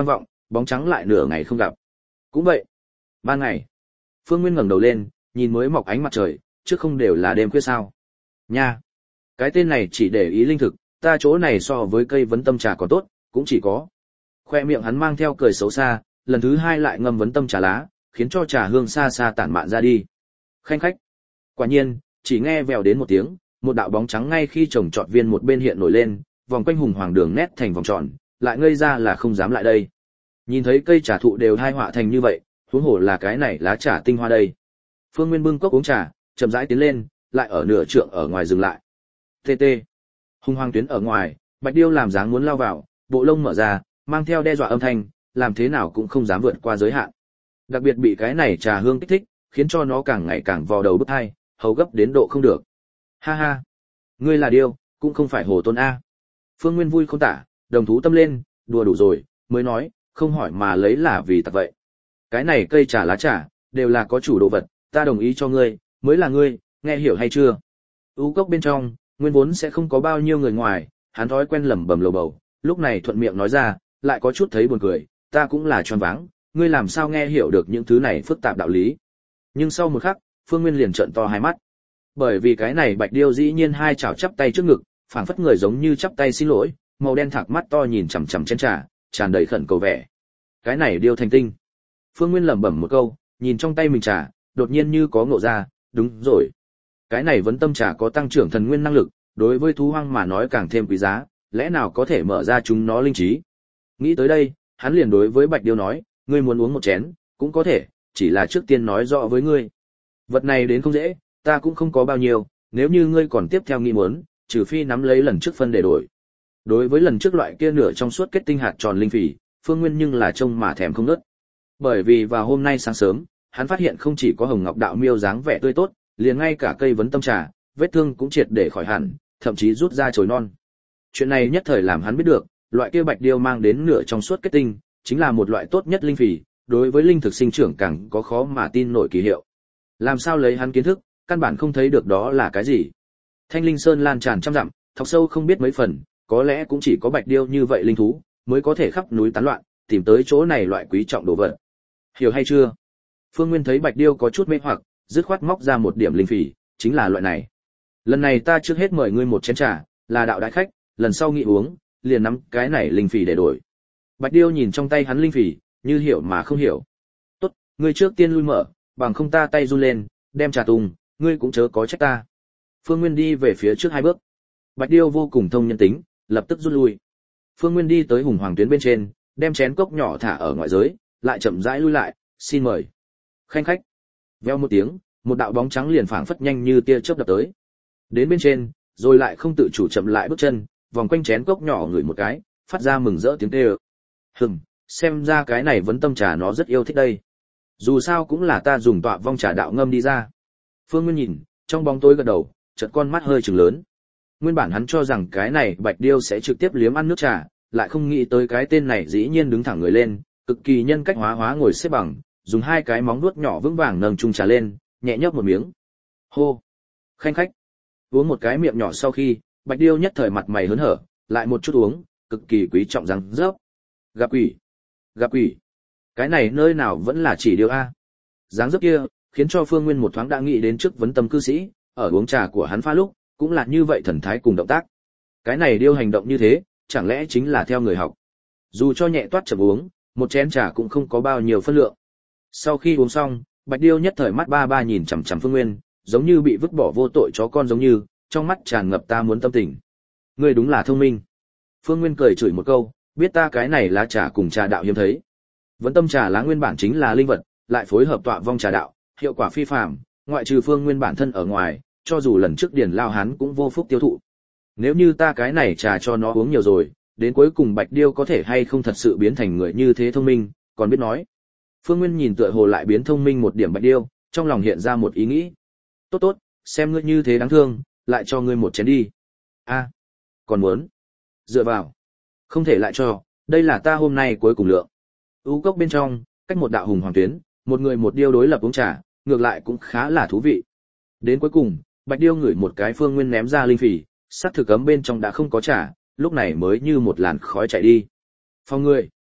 bóng trắng lại nửa ngày không gặp. Cũng vậy. Ban ngày. Phương Nguyên ngẩng đầu lên, nhìn mới mọc ánh mặt trời, trước không đều là đêm khuya sao? Nha. Cái tên này chỉ để ý linh thực, ta chỗ này so với cây vấn tâm trà còn tốt, cũng chỉ có. Khoe miệng hắn mang theo cười xấu xa, lần thứ hai lại ngâm vấn tâm trà lá, khiến cho trà hương xa xa tản mạn ra đi. Khanh khách. Quả nhiên, chỉ nghe vèo đến một tiếng, một đạo bóng trắng ngay khi trồng trọt viên một bên hiện nổi lên, vòng quanh hùng hoàng đường nét thành vòng tròn, lại ngây ra là không dám lại đây. Nhìn thấy cây trà thụ đều hai họa thành như vậy, huống hồ là cái này lá trà tinh hoa đây. Phương Nguyên bưng cốc uống trà, chậm rãi tiến lên, lại ở nửa trượng ở ngoài dừng lại. Tê tê. Hùng hoàng tuyến ở ngoài, Bạch Điêu làm dáng muốn lao vào, bộ lông mở ra, mang theo đe dọa âm thanh, làm thế nào cũng không dám vượt qua giới hạn. Đặc biệt bị cái này trà hương kích thích, khiến cho nó càng ngày càng vò đầu bứt tai, hầu gấp đến độ không được. Ha ha, ngươi là điêu, cũng không phải hồ tôn a. Phương Nguyên vui không tả, đồng thú tâm lên, đùa đủ rồi, mới nói, không hỏi mà lấy là vì tặc vậy. Cái này cây trà lá trà, đều là có chủ đồ vật, ta đồng ý cho ngươi, mới là ngươi, nghe hiểu hay chưa? U cốc bên trong, nguyên vốn sẽ không có bao nhiêu người ngoài, hắn thói quen lẩm bẩm lầu bầu, lúc này thuận miệng nói ra, lại có chút thấy buồn cười, ta cũng là choáng váng, ngươi làm sao nghe hiểu được những thứ này phức tạp đạo lý? Nhưng sau một khắc, Phương Nguyên liền trợn to hai mắt. Bởi vì cái này Bạch Điêu dĩ nhiên hai chảo chắp tay trước ngực, phảng phất người giống như chắp tay xin lỗi, màu đen thạc mắt to nhìn chằm chằm chén trà, tràn đầy khẩn cầu vẻ. Cái này Điêu thành tinh. Phương Nguyên lẩm bẩm một câu, nhìn trong tay mình trà, đột nhiên như có ngộ ra, đúng rồi. Cái này vấn tâm trà có tăng trưởng thần nguyên năng lực, đối với thú hoang mà nói càng thêm quý giá, lẽ nào có thể mở ra chúng nó linh trí. Nghĩ tới đây, hắn liền đối với Bạch Điêu nói, ngươi muốn uống một chén, cũng có thể, chỉ là trước tiên nói rõ với ngươi. Vật này đến không dễ, ta cũng không có bao nhiêu, nếu như ngươi còn tiếp theo nghĩ muốn, trừ phi nắm lấy lần trước phân để đổi. Đối với lần trước loại kia nửa trong suốt kết tinh hạt tròn linh phỉ, Phương Nguyên nhưng là trông mà thèm không ngớt. Bởi vì vào hôm nay sáng sớm, hắn phát hiện không chỉ có hồng ngọc đạo miêu dáng vẻ tươi tốt, liền ngay cả cây vấn tâm trà, vết thương cũng triệt để khỏi hẳn, thậm chí rút ra chồi non. Chuyện này nhất thời làm hắn biết được, loại kia Bạch Điêu mang đến nửa trong suốt kết tinh, chính là một loại tốt nhất linh phỉ, đối với linh thực sinh trưởng càng có khó mà tin nổi kỳ hiệu. Làm sao lấy hắn kiến thức, căn bản không thấy được đó là cái gì. Thanh Linh Sơn lan tràn trăm dặm, thọc sâu không biết mấy phần, có lẽ cũng chỉ có Bạch Điêu như vậy linh thú, mới có thể khắp núi tán loạn, tìm tới chỗ này loại quý trọng đồ vật. Hiểu hay chưa? Phương Nguyên thấy Bạch Điêu có chút mê hoặc, dứt khoát móc ra một điểm linh phỉ, chính là loại này. Lần này ta trước hết mời ngươi một chén trà, là đạo đại khách, lần sau nghị uống, liền nắm cái này linh phỉ để đổi. Bạch Điêu nhìn trong tay hắn linh phỉ, như hiểu mà không hiểu. Tốt, ngươi trước tiên lui mở, bằng không ta tay run lên, đem trà tung, ngươi cũng chớ có trách ta. Phương Nguyên đi về phía trước hai bước. Bạch Điêu vô cùng thông nhân tính, lập tức rút lui. Phương Nguyên đi tới hùng hoàng tuyến bên trên, đem chén cốc nhỏ thả ở ngoại giới, lại chậm rãi lui lại, xin mời. Khanh khách. Veo một tiếng, một đạo bóng trắng liền phảng phất nhanh như tia chớp đập tới. Đến bên trên, rồi lại không tự chủ chậm lại bước chân, vòng quanh chén cốc nhỏ ngửi một cái, phát ra mừng rỡ tiếng kêu. Hừm, xem ra cái này vấn tâm trà nó rất yêu thích đây. Dù sao cũng là ta dùng tọa vong trà đạo ngâm đi ra. Phương Nguyên nhìn, trong bóng tối gật đầu, chợt con mắt hơi trừng lớn. Nguyên bản hắn cho rằng cái này Bạch Điêu sẽ trực tiếp liếm ăn nước trà, lại không nghĩ tới cái tên này dĩ nhiên đứng thẳng người lên, cực kỳ nhân cách hóa hóa ngồi xếp bằng, dùng hai cái móng vuốt nhỏ vững vàng nâng chung trà lên, nhẹ nhấp một miếng. Hô. Khanh khách. Uống một cái miệng nhỏ sau khi, Bạch Điêu nhất thời mặt mày hớn hở, lại một chút uống, cực kỳ quý trọng răng rớp. Gặp quỷ. Gặp quỷ. Cái này nơi nào vẫn là chỉ điêu a. Dáng dấp kia, khiến cho Phương Nguyên một thoáng đã nghĩ đến trước vấn tâm cư sĩ, ở uống trà của hắn pha lúc, cũng là như vậy thần thái cùng động tác. Cái này điêu hành động như thế, chẳng lẽ chính là theo người học. Dù cho nhẹ toát chậm uống, một chén trà cũng không có bao nhiêu phân lượng. Sau khi uống xong, Bạch Điêu nhất thời mắt ba ba nhìn chằm chằm Phương Nguyên, giống như bị vứt bỏ vô tội chó con giống như, trong mắt tràn ngập ta muốn tâm tình. Ngươi đúng là thông minh. Phương Nguyên cười chửi một câu, biết ta cái này lá trà cùng trà đạo hiếm thấy. Vấn tâm trà lá nguyên bản chính là linh vật, lại phối hợp tọa vong trà đạo, hiệu quả phi phàm, ngoại trừ Phương Nguyên bản thân ở ngoài, cho dù lần trước điền lao hắn cũng vô phúc tiêu thụ. Nếu như ta cái này trà cho nó uống nhiều rồi, đến cuối cùng Bạch Điêu có thể hay không thật sự biến thành người như thế thông minh, còn biết nói. Phương Nguyên nhìn tựa hồ lại biến thông minh một điểm Bạch Điêu, trong lòng hiện ra một ý nghĩ. Tốt tốt, xem ngươi như thế đáng thương, lại cho ngươi một chén đi. A, còn muốn? Dựa vào. Không thể lại cho, đây là ta hôm nay cuối cùng lượng. U cốc bên trong, cách một đạo hùng hoàng tuyến, một người một điêu đối lập uống trà, ngược lại cũng khá là thú vị. Đến cuối cùng, Bạch Điêu ngửi một cái Phương Nguyên ném ra linh phỉ, sát thực cấm bên trong đã không có trà, lúc này mới như một làn khói chạy đi. Phòng người.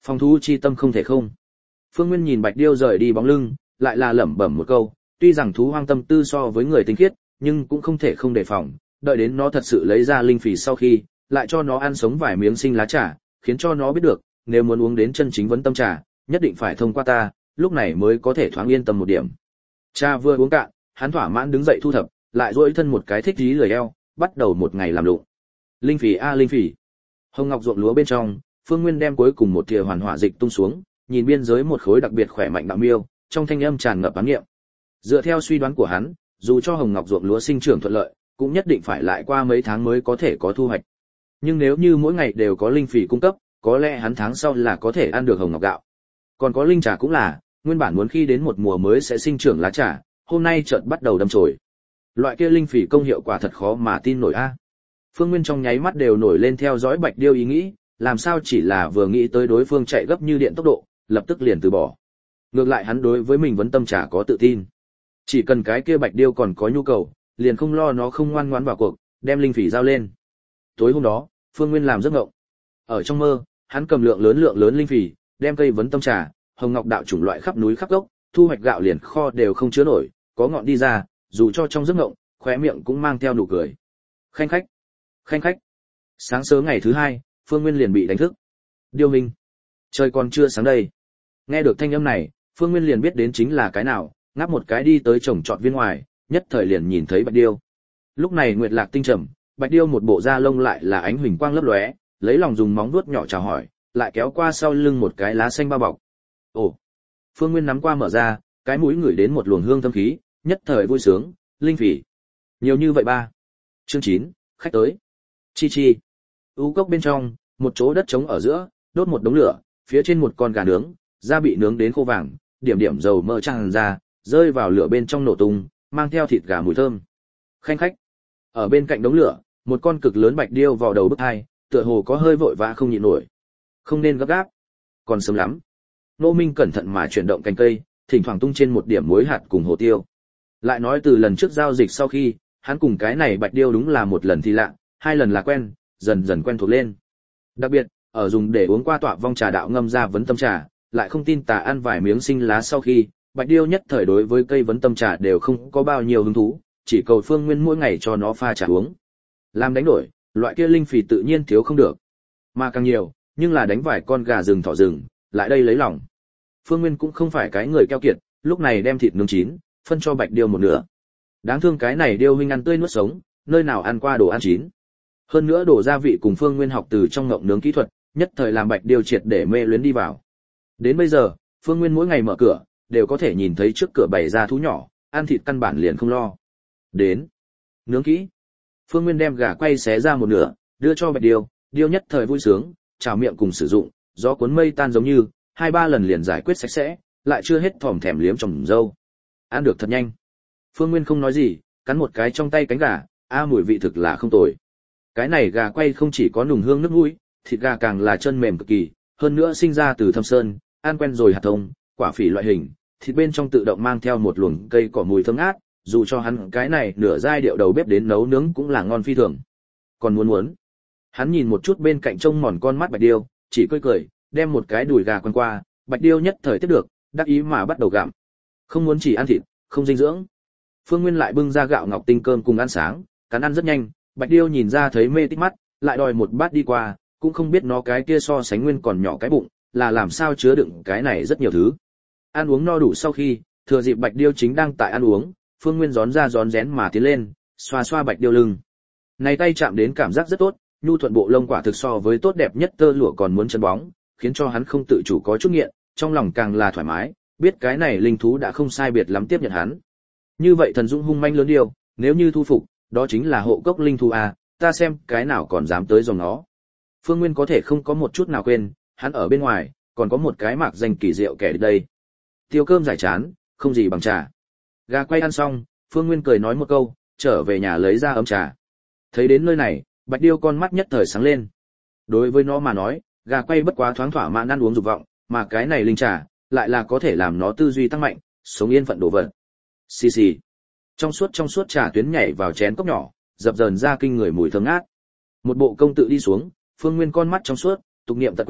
Phong thú chi tâm không thể không. Phương Nguyên nhìn Bạch Điêu rời đi bóng lưng, lại là lẩm bẩm một câu, tuy rằng thú hoang tâm tư so với người tinh khiết, nhưng cũng không thể không đề phòng, đợi đến nó thật sự lấy ra linh phỉ sau khi, lại cho nó ăn sống vài miếng sinh lá trà, khiến cho nó biết được, nếu muốn uống đến chân chính vấn tâm trà, nhất định phải thông qua ta, lúc này mới có thể thoáng yên tâm một điểm. Trà vừa uống cạn, hắn thỏa mãn đứng dậy thu thập, lại duỗi thân một cái thích dí lười eo, bắt đầu một ngày làm lụng. Linh phỉ a linh phỉ. Hồng ngọc ruộng lúa bên trong, Phương Nguyên đem cuối cùng một thìa hoàn hỏa dịch tung xuống, nhìn biên giới một khối đặc biệt khỏe mạnh đạo miêu, trong thanh âm tràn ngập ám nghiệm. Dựa theo suy đoán của hắn, dù cho hồng ngọc ruộng lúa sinh trưởng thuận lợi, cũng nhất định phải lại qua mấy tháng mới có thể có thu hoạch. Nhưng nếu như mỗi ngày đều có linh phỉ cung cấp, có lẽ hắn tháng sau là có thể ăn được hồng ngọc gạo. Còn có linh trà cũng là, nguyên bản muốn khi đến một mùa mới sẽ sinh trưởng lá trà, hôm nay chợt bắt đầu đâm chồi. Loại kia linh phỉ công hiệu quả thật khó mà tin nổi a. Phương Nguyên trong nháy mắt đều nổi lên theo dõi Bạch Điêu ý nghĩ, làm sao chỉ là vừa nghĩ tới đối phương chạy gấp như điện tốc độ, lập tức liền từ bỏ. Ngược lại hắn đối với mình vẫn tâm trà có tự tin. Chỉ cần cái kia Bạch Điêu còn có nhu cầu, liền không lo nó không ngoan ngoãn vào cuộc, đem linh phỉ giao lên. Tối hôm đó, Phương Nguyên làm giấc ngộng. Ở trong mơ, hắn cầm lượng lớn lượng lớn linh phỉ, đem cây vấn tâm trà, hồng ngọc đạo chủng loại khắp núi khắp gốc, thu hoạch gạo liền kho đều không chứa nổi, có ngọn đi ra, dù cho trong giấc ngộng, khóe miệng cũng mang theo nụ cười. Khanh khách, khanh khách. Sáng sớm ngày thứ hai, Phương Nguyên liền bị đánh thức. Điêu Minh, trời còn chưa sáng đây. Nghe được thanh âm này, Phương Nguyên liền biết đến chính là cái nào, ngáp một cái đi tới trồng trọt viên ngoài, nhất thời liền nhìn thấy Bạch Điêu. Lúc này nguyệt lạc tinh trầm, Bạch Điêu một bộ da lông lại là ánh huỳnh quang lấp lóe, lấy lòng dùng móng vuốt nhỏ chào hỏi, lại kéo qua sau lưng một cái lá xanh bao bọc. Ồ. Phương Nguyên nắm qua mở ra, cái mũi ngửi đến một luồng hương thơm khí, nhất thời vui sướng, linh phỉ. Nhiều như vậy ba. Chương chín, khách tới. Chi chi. U cốc bên trong, một chỗ đất trống ở giữa, đốt một đống lửa, phía trên một con gà nướng, da bị nướng đến khô vàng, điểm điểm dầu mỡ tràn ra, rơi vào lửa bên trong nổ tung, mang theo thịt gà mùi thơm. Khanh khách. Ở bên cạnh đống lửa, một con cực lớn Bạch Điêu vào đầu bức hai, tựa hồ có hơi vội vã không nhịn nổi. Không nên gấp gáp, còn sớm lắm. Nô Minh cẩn thận mà chuyển động cành cây, thỉnh thoảng tung trên một điểm muối hạt cùng hồ tiêu. Lại nói từ lần trước giao dịch sau khi, hắn cùng cái này Bạch Điêu đúng là một lần thì lạ, hai lần là quen, dần dần quen thuộc lên. Đặc biệt, ở dùng để uống qua tọa vong trà đạo ngâm ra vấn tâm trà, lại không tin tà ăn vài miếng sinh lá sau khi, Bạch Điêu nhất thời đối với cây vấn tâm trà đều không có bao nhiêu hứng thú, chỉ cầu Phương Nguyên mỗi ngày cho nó pha trà uống. Làm đánh đổi, loại kia linh phỉ tự nhiên thiếu không được. Mà càng nhiều, nhưng là đánh vài con gà rừng thỏ rừng, lại đây lấy lòng. Phương Nguyên cũng không phải cái người keo kiệt, lúc này đem thịt nướng chín, phân cho Bạch Điêu một nửa. Đáng thương cái này Điêu huynh ăn tươi nuốt sống, nơi nào ăn qua đồ ăn chín. Hơn nữa đổ gia vị cùng Phương Nguyên học từ trong ngộng nướng kỹ thuật, nhất thời làm Bạch Điêu triệt để mê luyến đi vào. Đến bây giờ, Phương Nguyên mỗi ngày mở cửa, đều có thể nhìn thấy trước cửa bày ra thú nhỏ, ăn thịt căn bản liền không lo. Đến, nướng kỹ. Phương Nguyên đem gà quay xé ra một nửa, đưa cho Bạch Điêu, Điêu nhất thời vui sướng, chào miệng cùng sử dụng, gió cuốn mây tan giống như, hai ba lần liền giải quyết sạch sẽ, lại chưa hết thòm thèm liếm trồng dâu. Ăn được thật nhanh. Phương Nguyên không nói gì, cắn một cái trong tay cánh gà, a mùi vị thực là không tồi. Cái này gà quay không chỉ có nùng hương nước mũi, thịt gà càng là chân mềm cực kỳ, hơn nữa sinh ra từ thâm sơn, ăn quen rồi hạt thông, quả phỉ loại hình, thịt bên trong tự động mang theo một luồng cây cỏ mùi thơm ngát, dù cho hắn cái này nửa giai điệu đầu bếp đến nấu nướng cũng là ngon phi thường. Còn muốn muốn. Hắn nhìn một chút bên cạnh trông mòn con mắt Bạch Điêu, chỉ cười cười, đem một cái đùi gà quăng qua, Bạch Điêu nhất thời tiếp được, đắc ý mà bắt đầu gặm. Không muốn chỉ ăn thịt, không dinh dưỡng. Phương Nguyên lại bưng ra gạo ngọc tinh cơm cùng ăn sáng, cắn ăn rất nhanh, Bạch Điêu nhìn ra thấy mê tít mắt, lại đòi một bát đi qua, cũng không biết nó cái kia so sánh Nguyên còn nhỏ cái bụng, là làm sao chứa đựng cái này rất nhiều thứ. Ăn uống no đủ sau khi, thừa dịp Bạch Điêu chính đang tại ăn uống, Phương Nguyên gión ra gión rén mà tiến lên, xoa xoa Bạch Điêu lưng. Này tay chạm đến cảm giác rất tốt, nhu thuận bộ lông quả thực so với tốt đẹp nhất tơ lụa còn muốn chân bóng, khiến cho hắn không tự chủ có chút nghiện, trong lòng càng là thoải mái, biết cái này linh thú đã không sai biệt lắm tiếp nhận hắn. Như vậy thần dũng hung manh lớn điều, nếu như thu phục, đó chính là hộ cốc linh thú à, ta xem cái nào còn dám tới dòng nó. Phương Nguyên có thể không có một chút nào quên, hắn ở bên ngoài, còn có một cái mạc danh kỳ diệu kẻ đây. Tiêu cơm giải chán, không gì bằng trà. Gà quay ăn xong, Phương Nguyên cười nói một câu, trở về nhà lấy ra ấm trà. Thấy đến nơi này, Bạch Điêu con mắt nhất thời sáng lên. Đối với nó mà nói, gà quay bất quá thoáng thỏa mãn ăn uống dục vọng, mà cái này linh trà, lại là có thể làm nó tư duy tăng mạnh, sống yên phận đồ vật. Xì xì. Trong suốt trong suốt trà tuyến nhảy vào chén cốc nhỏ, dập dờn ra kinh người mùi thơm ngát. Một bộ công tự đi xuống, Phương Nguyên con mắt trong suốt, tục niệm tận quên,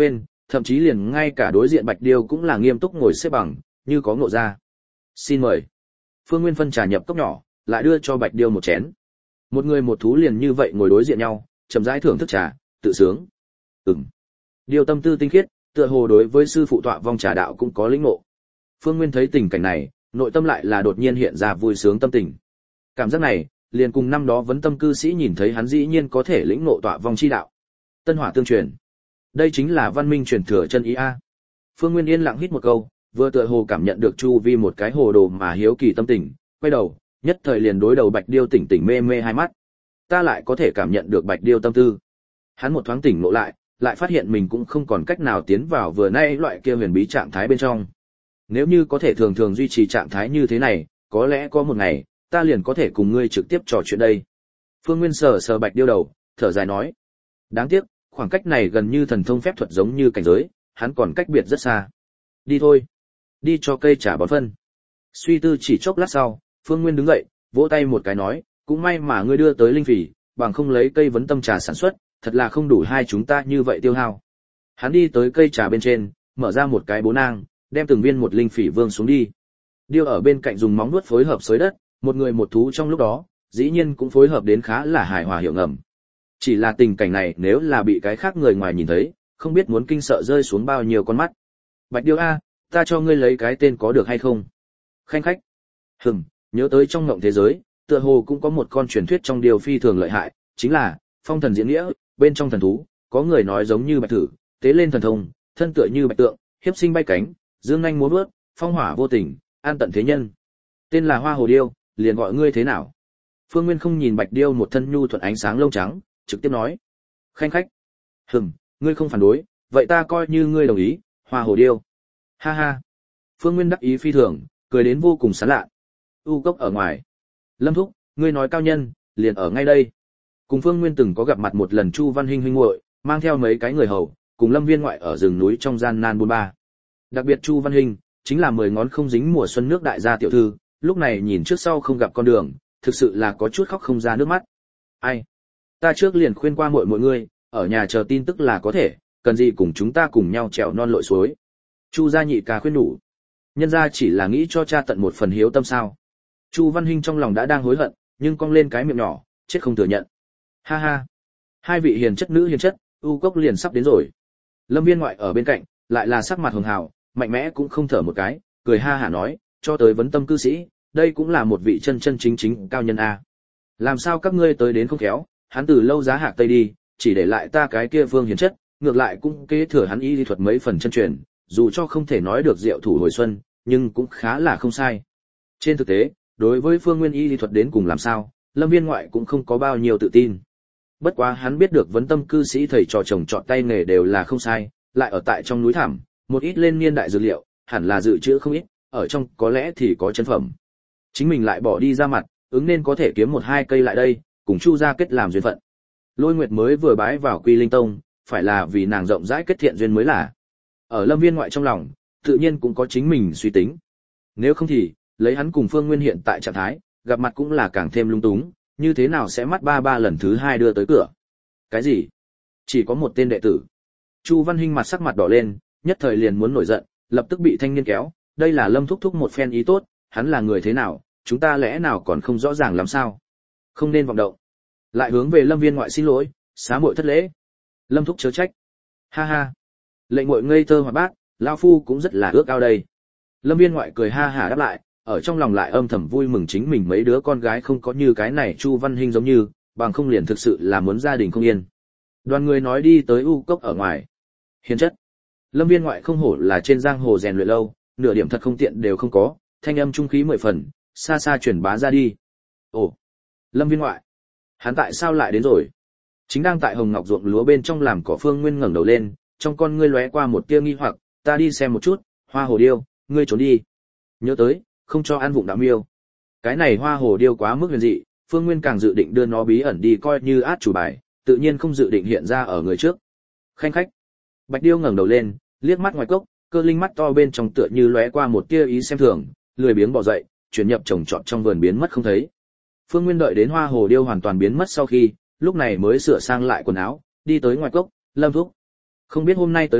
thậm chí liền ngay cả đối diện Bạch Điêu cũng là nghiêm túc ngồi xếp bằng, như có ngộ ra. Xin mời. Phương Nguyên phân trà nhập cốc nhỏ, lại đưa cho Bạch Điêu một chén. Một người một thú liền như vậy ngồi đối diện nhau, chậm rãi thưởng thức trà, tự sướng. Ừm. Điêu tâm tư tinh khiết, tựa hồ đối với sư phụ tọa vong trà đạo cũng có lĩnh ngộ. Phương Nguyên thấy tình cảnh này, nội tâm lại là đột nhiên hiện ra vui sướng tâm tình. Cảm giác này, liền cùng năm đó vấn tâm cư sĩ nhìn thấy hắn dĩ nhiên có thể lĩnh ngộ tọa vong chi đạo. Tân hỏa tương truyền. Đây chính là văn minh truyền thừa chân ý a. Phương Nguyên yên lặng hít một câu, vừa tựa hồ cảm nhận được chu vi một cái hồ đồ mà hiếu kỳ tâm tình, quay đầu, nhất thời liền đối đầu Bạch Điêu tỉnh tỉnh mê mê hai mắt. Ta lại có thể cảm nhận được Bạch Điêu tâm tư. Hắn một thoáng tỉnh ngộ lại, lại phát hiện mình cũng không còn cách nào tiến vào vừa nay loại kia huyền bí trạng thái bên trong. Nếu như có thể thường thường duy trì trạng thái như thế này, có lẽ có một ngày, ta liền có thể cùng ngươi trực tiếp trò chuyện đây. Phương Nguyên sờ sờ Bạch Điêu đầu, thở dài nói. Đáng tiếc, khoảng cách này gần như thần thông phép thuật giống như cảnh giới, hắn còn cách biệt rất xa. Đi thôi. Đi cho cây trà bón phân. Suy tư chỉ chốc lát sau, Phương Nguyên đứng dậy, vỗ tay một cái nói, cũng may mà ngươi đưa tới linh phỉ, bằng không lấy cây vấn tâm trà sản xuất, thật là không đủ hai chúng ta như vậy tiêu hao. Hắn đi tới cây trà bên trên, mở ra một cái bố nang, đem từng viên một linh phỉ vương xuống đi. Điêu ở bên cạnh dùng móng vuốt phối hợp xới đất, một người một thú trong lúc đó, dĩ nhiên cũng phối hợp đến khá là hài hòa hiệu ngầm. Chỉ là tình cảnh này nếu là bị cái khác người ngoài nhìn thấy, không biết muốn kinh sợ rơi xuống bao nhiêu con mắt. Bạch Điêu a, ta cho ngươi lấy cái tên có được hay không? Khanh khách. Hừm, nhớ tới trong ngộng thế giới, tựa hồ cũng có một con truyền thuyết trong điều phi thường lợi hại, chính là phong thần diễn nghĩa, bên trong thần thú, có người nói giống như bạch thử, tế lên thần thông, thân tựa như bạch tượng, hiếp sinh bay cánh, dương nhanh múa vớt, phong hỏa vô tình, an tận thế nhân. Tên là Hoa Hồ Điêu, liền gọi ngươi thế nào? Phương Nguyên không nhìn Bạch Điêu một thân nhu thuận ánh sáng lông trắng, trực tiếp nói. Khanh khách. Hừm, ngươi không phản đối, vậy ta coi như ngươi đồng ý, Hoa Hồ Điêu. Ha ha. Phương Nguyên đắc ý phi thường, cười đến vô cùng sán lạ. U cốc ở ngoài. Lâm thúc, ngươi nói cao nhân, liền ở ngay đây. Cùng Phương Nguyên từng có gặp mặt một lần Chu Văn Hinh huynh muội, mang theo mấy cái người hầu, cùng Lâm Viên ngoại ở rừng núi trong gian nan buôn ba. Đặc biệt Chu Văn Hinh, chính là mười ngón không dính mùa xuân nước đại gia tiểu thư, lúc này nhìn trước sau không gặp con đường, thực sự là có chút khóc không ra nước mắt. Ai? Ta trước liền khuyên qua muội mọi người, ở nhà chờ tin tức là có thể, cần gì cùng chúng ta cùng nhau trèo non lội suối. Chu gia nhị ca khuyên nhủ. Nhân gia chỉ là nghĩ cho cha tận một phần hiếu tâm sao. Chu Văn Hinh trong lòng đã đang hối hận, nhưng cong lên cái miệng nhỏ, chết không thừa nhận. Ha ha. Hai vị hiền chất nữ hiền chất, U cốc liền sắp đến rồi. Lâm Viên ngoại ở bên cạnh, lại là sắc mặt hường hào, mạnh mẽ cũng không thở một cái, cười ha hả nói, cho tới vấn tâm cư sĩ, đây cũng là một vị chân chân chính chính cao nhân a. Làm sao các ngươi tới đến không khéo, hắn từ lâu giá hạc tây đi, chỉ để lại ta cái kia vương hiền chất, ngược lại cũng kế thừa hắn y lý thuật mấy phần chân truyền, dù cho không thể nói được diệu thủ hồi xuân, nhưng cũng khá là không sai. Trên thực tế, đối với Phương Nguyên y lý thuật đến cùng làm sao, Lâm Viên ngoại cũng không có bao nhiêu tự tin. Bất quá hắn biết được vấn tâm cư sĩ thầy trò chồng chọn tay nghề đều là không sai, lại ở tại trong núi thẳm, một ít lên niên đại dược liệu, hẳn là dự trữ không ít, ở trong có lẽ thì có chân phẩm. Chính mình lại bỏ đi ra mặt, ứng nên có thể kiếm một hai cây lại đây, cùng Chu gia kết làm duyên phận. Lôi Nguyệt mới vừa bái vào Quy Linh Tông, phải là vì nàng rộng rãi kết thiện duyên mới là. Ở Lâm Viên ngoại trong lòng, tự nhiên cũng có chính mình suy tính. Nếu không thì, lấy hắn cùng Phương Nguyên hiện tại trạng thái, gặp mặt cũng là càng thêm lung túng, như thế nào sẽ mắt ba ba lần thứ hai đưa tới cửa. Cái gì? Chỉ có một tên đệ tử. Chu Văn Hinh mặt sắc mặt đỏ lên, nhất thời liền muốn nổi giận, lập tức bị thanh niên kéo, đây là Lâm thúc thúc một phen ý tốt, hắn là người thế nào, chúng ta lẽ nào còn không rõ ràng làm sao? Không nên vọng động. Lại hướng về Lâm Viên ngoại xin lỗi, xá muội thất lễ. Lâm thúc chớ trách. Ha ha. Lệnh muội ngây thơ hoạt bát, lão phu cũng rất là ước ao đây. Lâm Viên ngoại cười ha hả đáp lại, ở trong lòng lại âm thầm vui mừng chính mình mấy đứa con gái không có như cái này Chu Văn Hinh giống như, bằng không liền thực sự là muốn gia đình không yên. Đoàn người nói đi tới U cốc ở ngoài. Hiền chất. Lâm Viên ngoại không hổ là trên giang hồ rèn luyện lâu, nửa điểm thật không tiện đều không có, thanh âm trung khí mười phần, xa xa truyền bá ra đi. Ồ, Lâm Viên ngoại, hắn tại sao lại đến rồi? Chính đang tại hồng ngọc ruộng lúa bên trong làm cỏ Phương Nguyên ngẩng đầu lên, trong con ngươi lóe qua một tia nghi hoặc, ta đi xem một chút, Hoa Hồ Điêu, ngươi trốn đi. Nhớ tới, không cho ăn vụng đạo miêu. Cái này Hoa Hồ Điêu quá mức huyền dị, Phương Nguyên càng dự định đưa nó bí ẩn đi coi như át chủ bài, tự nhiên không dự định hiện ra ở người trước. Khanh khách. Bạch Điêu ngẩng đầu lên, liếc mắt ngoài cốc, cơ linh mắt to bên trong tựa như lóe qua một tia ý xem thường, lười biếng bỏ dậy, chuyển nhập trồng trọt trong vườn biến mất không thấy. Phương Nguyên đợi đến Hoa Hồ Điêu hoàn toàn biến mất sau khi, lúc này mới sửa sang lại quần áo, đi tới ngoài cốc, Lâm thúc. Không biết hôm nay tới đây,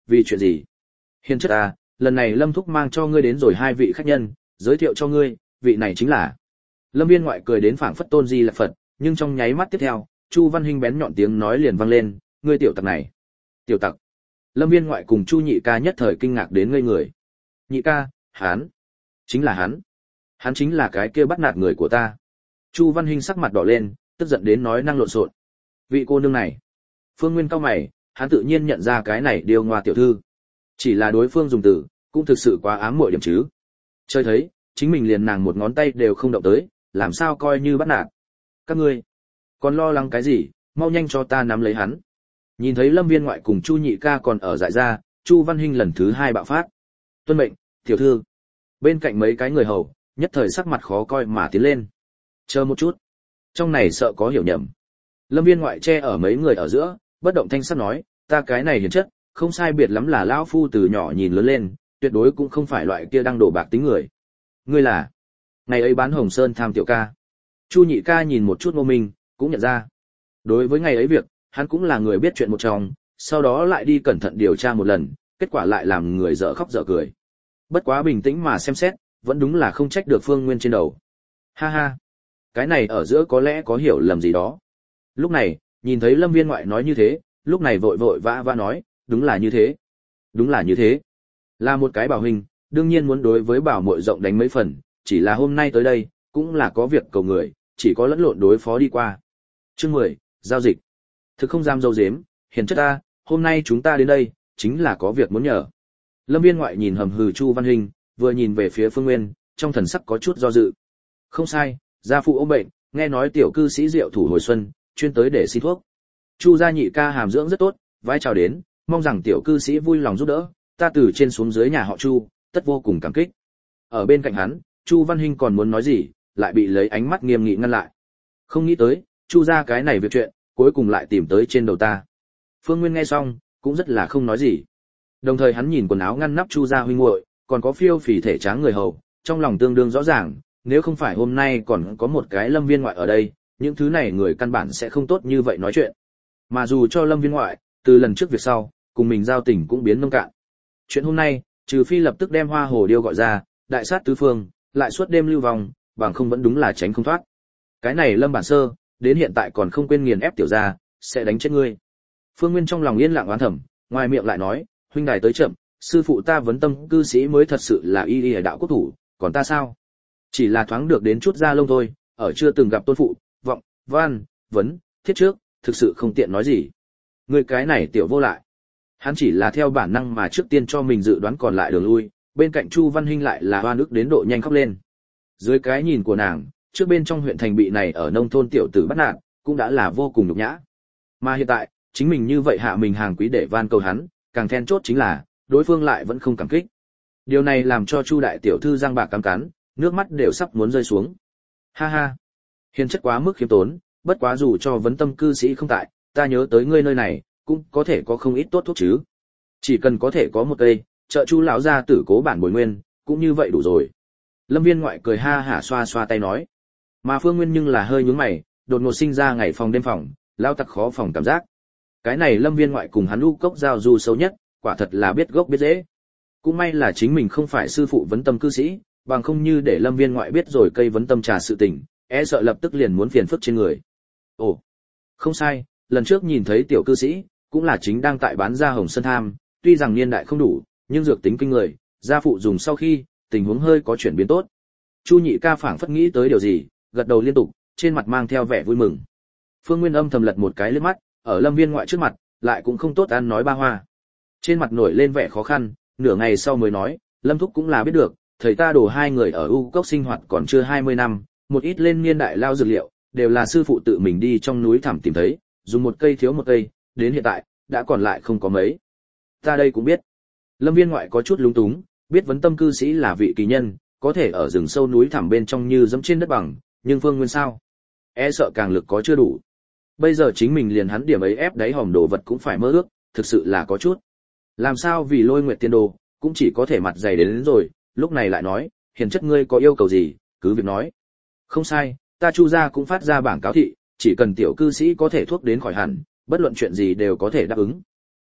vì chuyện gì? Hiền chất à, lần này Lâm thúc mang cho ngươi đến rồi hai vị khách nhân, giới thiệu cho ngươi, vị này chính là. Lâm Viên Ngoại cười đến phảng phất tôn di là Phật, nhưng trong nháy mắt tiếp theo, Chu Văn Hinh bén nhọn tiếng nói liền vang lên, ngươi tiểu tặc này. Tiểu tặc. Lâm Viên Ngoại cùng Chu Nhị ca nhất thời kinh ngạc đến ngây người. Nhị ca, hắn, chính là hắn. Hắn chính là cái kia bắt nạt người của ta. Chu Văn Hinh sắc mặt đỏ lên, tức giận đến nói năng lộn xộn. Vị cô nương này. Phương Nguyên cau mày, hắn tự nhiên nhận ra cái này điêu ngoa tiểu thư. Chỉ là đối phương dùng từ, cũng thực sự quá ám muội điểm chứ. Chơi thấy, chính mình liền nàng một ngón tay đều không động tới, làm sao coi như bắt nạt. Các ngươi, còn lo lắng cái gì, mau nhanh cho ta nắm lấy hắn. Nhìn thấy Lâm Viên Ngoại cùng Chu Nhị ca còn ở dại ra, Chu Văn Hinh lần thứ hai bạo phát. Tuân mệnh, tiểu thư. Bên cạnh mấy cái người hầu, nhất thời sắc mặt khó coi mà tiến lên. Chờ một chút. Trong này sợ có hiểu nhầm. Lâm Viên Ngoại che ở mấy người ở giữa, bất động thanh sắc nói, ta cái này hiền chất, không sai biệt lắm là lão phu từ nhỏ nhìn lớn lên, tuyệt đối cũng không phải loại kia đang đổ bạc tính người. Ngươi là? Ngày ấy bán Hồng Sơn tham tiểu ca. Chu Nhị ca nhìn một chút Ngô Minh, cũng nhận ra. Đối với ngày ấy việc, hắn cũng là người biết chuyện một trong, sau đó lại đi cẩn thận điều tra một lần, kết quả lại làm người dở khóc dở cười. Bất quá bình tĩnh mà xem xét, vẫn đúng là không trách được Phương Nguyên trên đầu. Ha ha, cái này ở giữa có lẽ có hiểu lầm gì đó. Lúc này, nhìn thấy Lâm Viên Ngoại nói như thế, lúc này vội vội vã vã nói, đúng là như thế. Đúng là như thế. Là một cái bảo huynh, đương nhiên muốn đối với bảo muội rộng đánh mấy phần, chỉ là hôm nay tới đây, cũng là có việc cầu người, chỉ có lẫn lộn đối phó đi qua. Chương mười, giao dịch. Thực không dám dâu dếm, hiền chất ta, hôm nay chúng ta đến đây, chính là có việc muốn nhờ. Lâm Viên Ngoại nhìn hầm hừ Chu Văn Hinh, vừa nhìn về phía Phương Nguyên, trong thần sắc có chút do dự. Không sai, gia phụ ốm bệnh, nghe nói tiểu cư sĩ Diệu thủ hồi xuân, chuyên tới để xin thuốc. Chu gia nhị ca hàm dưỡng rất tốt, vai chào đến, mong rằng tiểu cư sĩ vui lòng giúp đỡ, ta từ trên xuống dưới nhà họ Chu, tất vô cùng cảm kích. Ở bên cạnh hắn, Chu Văn Hinh còn muốn nói gì, lại bị lấy ánh mắt nghiêm nghị ngăn lại. Không nghĩ tới, Chu gia cái này việc chuyện, cuối cùng lại tìm tới trên đầu ta. Phương Nguyên nghe xong, cũng rất là không nói gì. Đồng thời hắn nhìn quần áo ngăn nắp Chu gia huynh muội, còn có phiêu phì thể tráng người hầu, trong lòng tương đương rõ ràng, nếu không phải hôm nay còn có một cái Lâm Viên Ngoại ở đây, những thứ này người căn bản sẽ không tốt như vậy nói chuyện. Mà dù cho Lâm Viên Ngoại, từ lần trước việc sau, cùng mình giao tình cũng biến nông cạn. Chuyện hôm nay, trừ phi lập tức đem Hoa Hồ Điêu gọi ra, đại sát tứ phương, lại suốt đêm lưu vong, bằng không vẫn đúng là tránh không thoát. Cái này Lâm Bản Sơ, đến hiện tại còn không quên nghiền ép tiểu gia, sẽ đánh chết ngươi. Phương Nguyên trong lòng yên lặng oán thầm, ngoài miệng lại nói, huynh đài tới chậm, sư phụ ta vấn tâm cư sĩ mới thật sự là y y đạo quốc thủ, còn ta sao? Chỉ là thoáng được đến chút da lông thôi, ở chưa từng gặp tôn phụ, vọng, văn, vấn, thiết trước, thực sự không tiện nói gì. Ngươi cái này tiểu vô lại. Hắn chỉ là theo bản năng mà trước tiên cho mình dự đoán còn lại đường lui, bên cạnh Chu Văn Hinh lại là oan ức đến độ nhanh khóc lên. Dưới cái nhìn của nàng, trước bên trong huyện thành bị này ở nông thôn tiểu tử bắt nạt, cũng đã là vô cùng nhục nhã. Mà hiện tại, chính mình như vậy hạ mình hàng quý để van cầu hắn, càng then chốt chính là, đối phương lại vẫn không cảm kích. Điều này làm cho Chu đại tiểu thư răng bạc cắn cắn, nước mắt đều sắp muốn rơi xuống. Ha ha, hiền chất quá mức khiêm tốn, bất quá dù cho vấn tâm cư sĩ không tại, ta nhớ tới ngươi nơi này, cũng có thể có không ít tốt thuốc chứ. Chỉ cần có thể có một cây, trợ Chu lão gia tử cố bản bồi nguyên, cũng như vậy đủ rồi. Lâm Viên Ngoại cười ha hả xoa xoa tay nói. Mà Phương Nguyên nhưng là hơi nhướng mày, đột ngột sinh ra ngày phòng đêm phòng, lao tặc khó phòng cảm giác. Cái này Lâm Viên Ngoại cùng hắn u cốc giao du sâu nhất, quả thật là biết gốc biết rễ. Cũng may là chính mình không phải sư phụ vấn tâm cư sĩ, bằng không như để Lâm Viên Ngoại biết rồi cây vấn tâm trà sự tình, e sợ lập tức liền muốn phiền phức trên người. Ồ, không sai, lần trước nhìn thấy tiểu cư sĩ, cũng là chính đang tại bán ra Hồng Sơn tham, tuy rằng niên đại không đủ, nhưng dược tính kinh người, gia phụ dùng sau khi, tình huống hơi có chuyển biến tốt. Chu Nhị ca phảng phất nghĩ tới điều gì, gật đầu liên tục, trên mặt mang theo vẻ vui mừng. Phương Nguyên âm thầm lật một cái liếc mắt, ở Lâm Viên Ngoại trước mặt, lại cũng không tốt ăn nói ba hoa. Trên mặt nổi lên vẻ khó khăn, nửa ngày sau mới nói, Lâm thúc cũng là biết được, thầy ta đổ hai người ở U cốc sinh hoạt còn chưa hai mươi năm, một ít lên niên đại lao dược liệu, đều là sư phụ tự mình đi trong núi thẳm tìm thấy, dùng một cây thiếu một cây, đến hiện tại, đã còn lại không có mấy. Ta đây cũng biết. Lâm Viên Ngoại có chút lúng túng, biết vấn tâm cư sĩ là vị kỳ nhân, có thể ở rừng sâu núi thẳm bên trong như dẫm trên đất bằng, nhưng Phương Nguyên sao? E sợ càng lực có chưa đủ. Bây giờ chính mình liền hắn điểm ấy ép đáy hòm đồ vật cũng phải mơ ước, thực sự là có chút. Làm sao vì Lôi Nguyệt tiên đồ, cũng chỉ có thể mặt dày đến, đến rồi, lúc này lại nói, hiền chất ngươi có yêu cầu gì, cứ việc nói. Không sai, ta Chu gia cũng phát ra bảng cáo thị, chỉ cần tiểu cư sĩ có thể thuốc đến khỏi hẳn, bất luận chuyện gì đều có thể đáp ứng.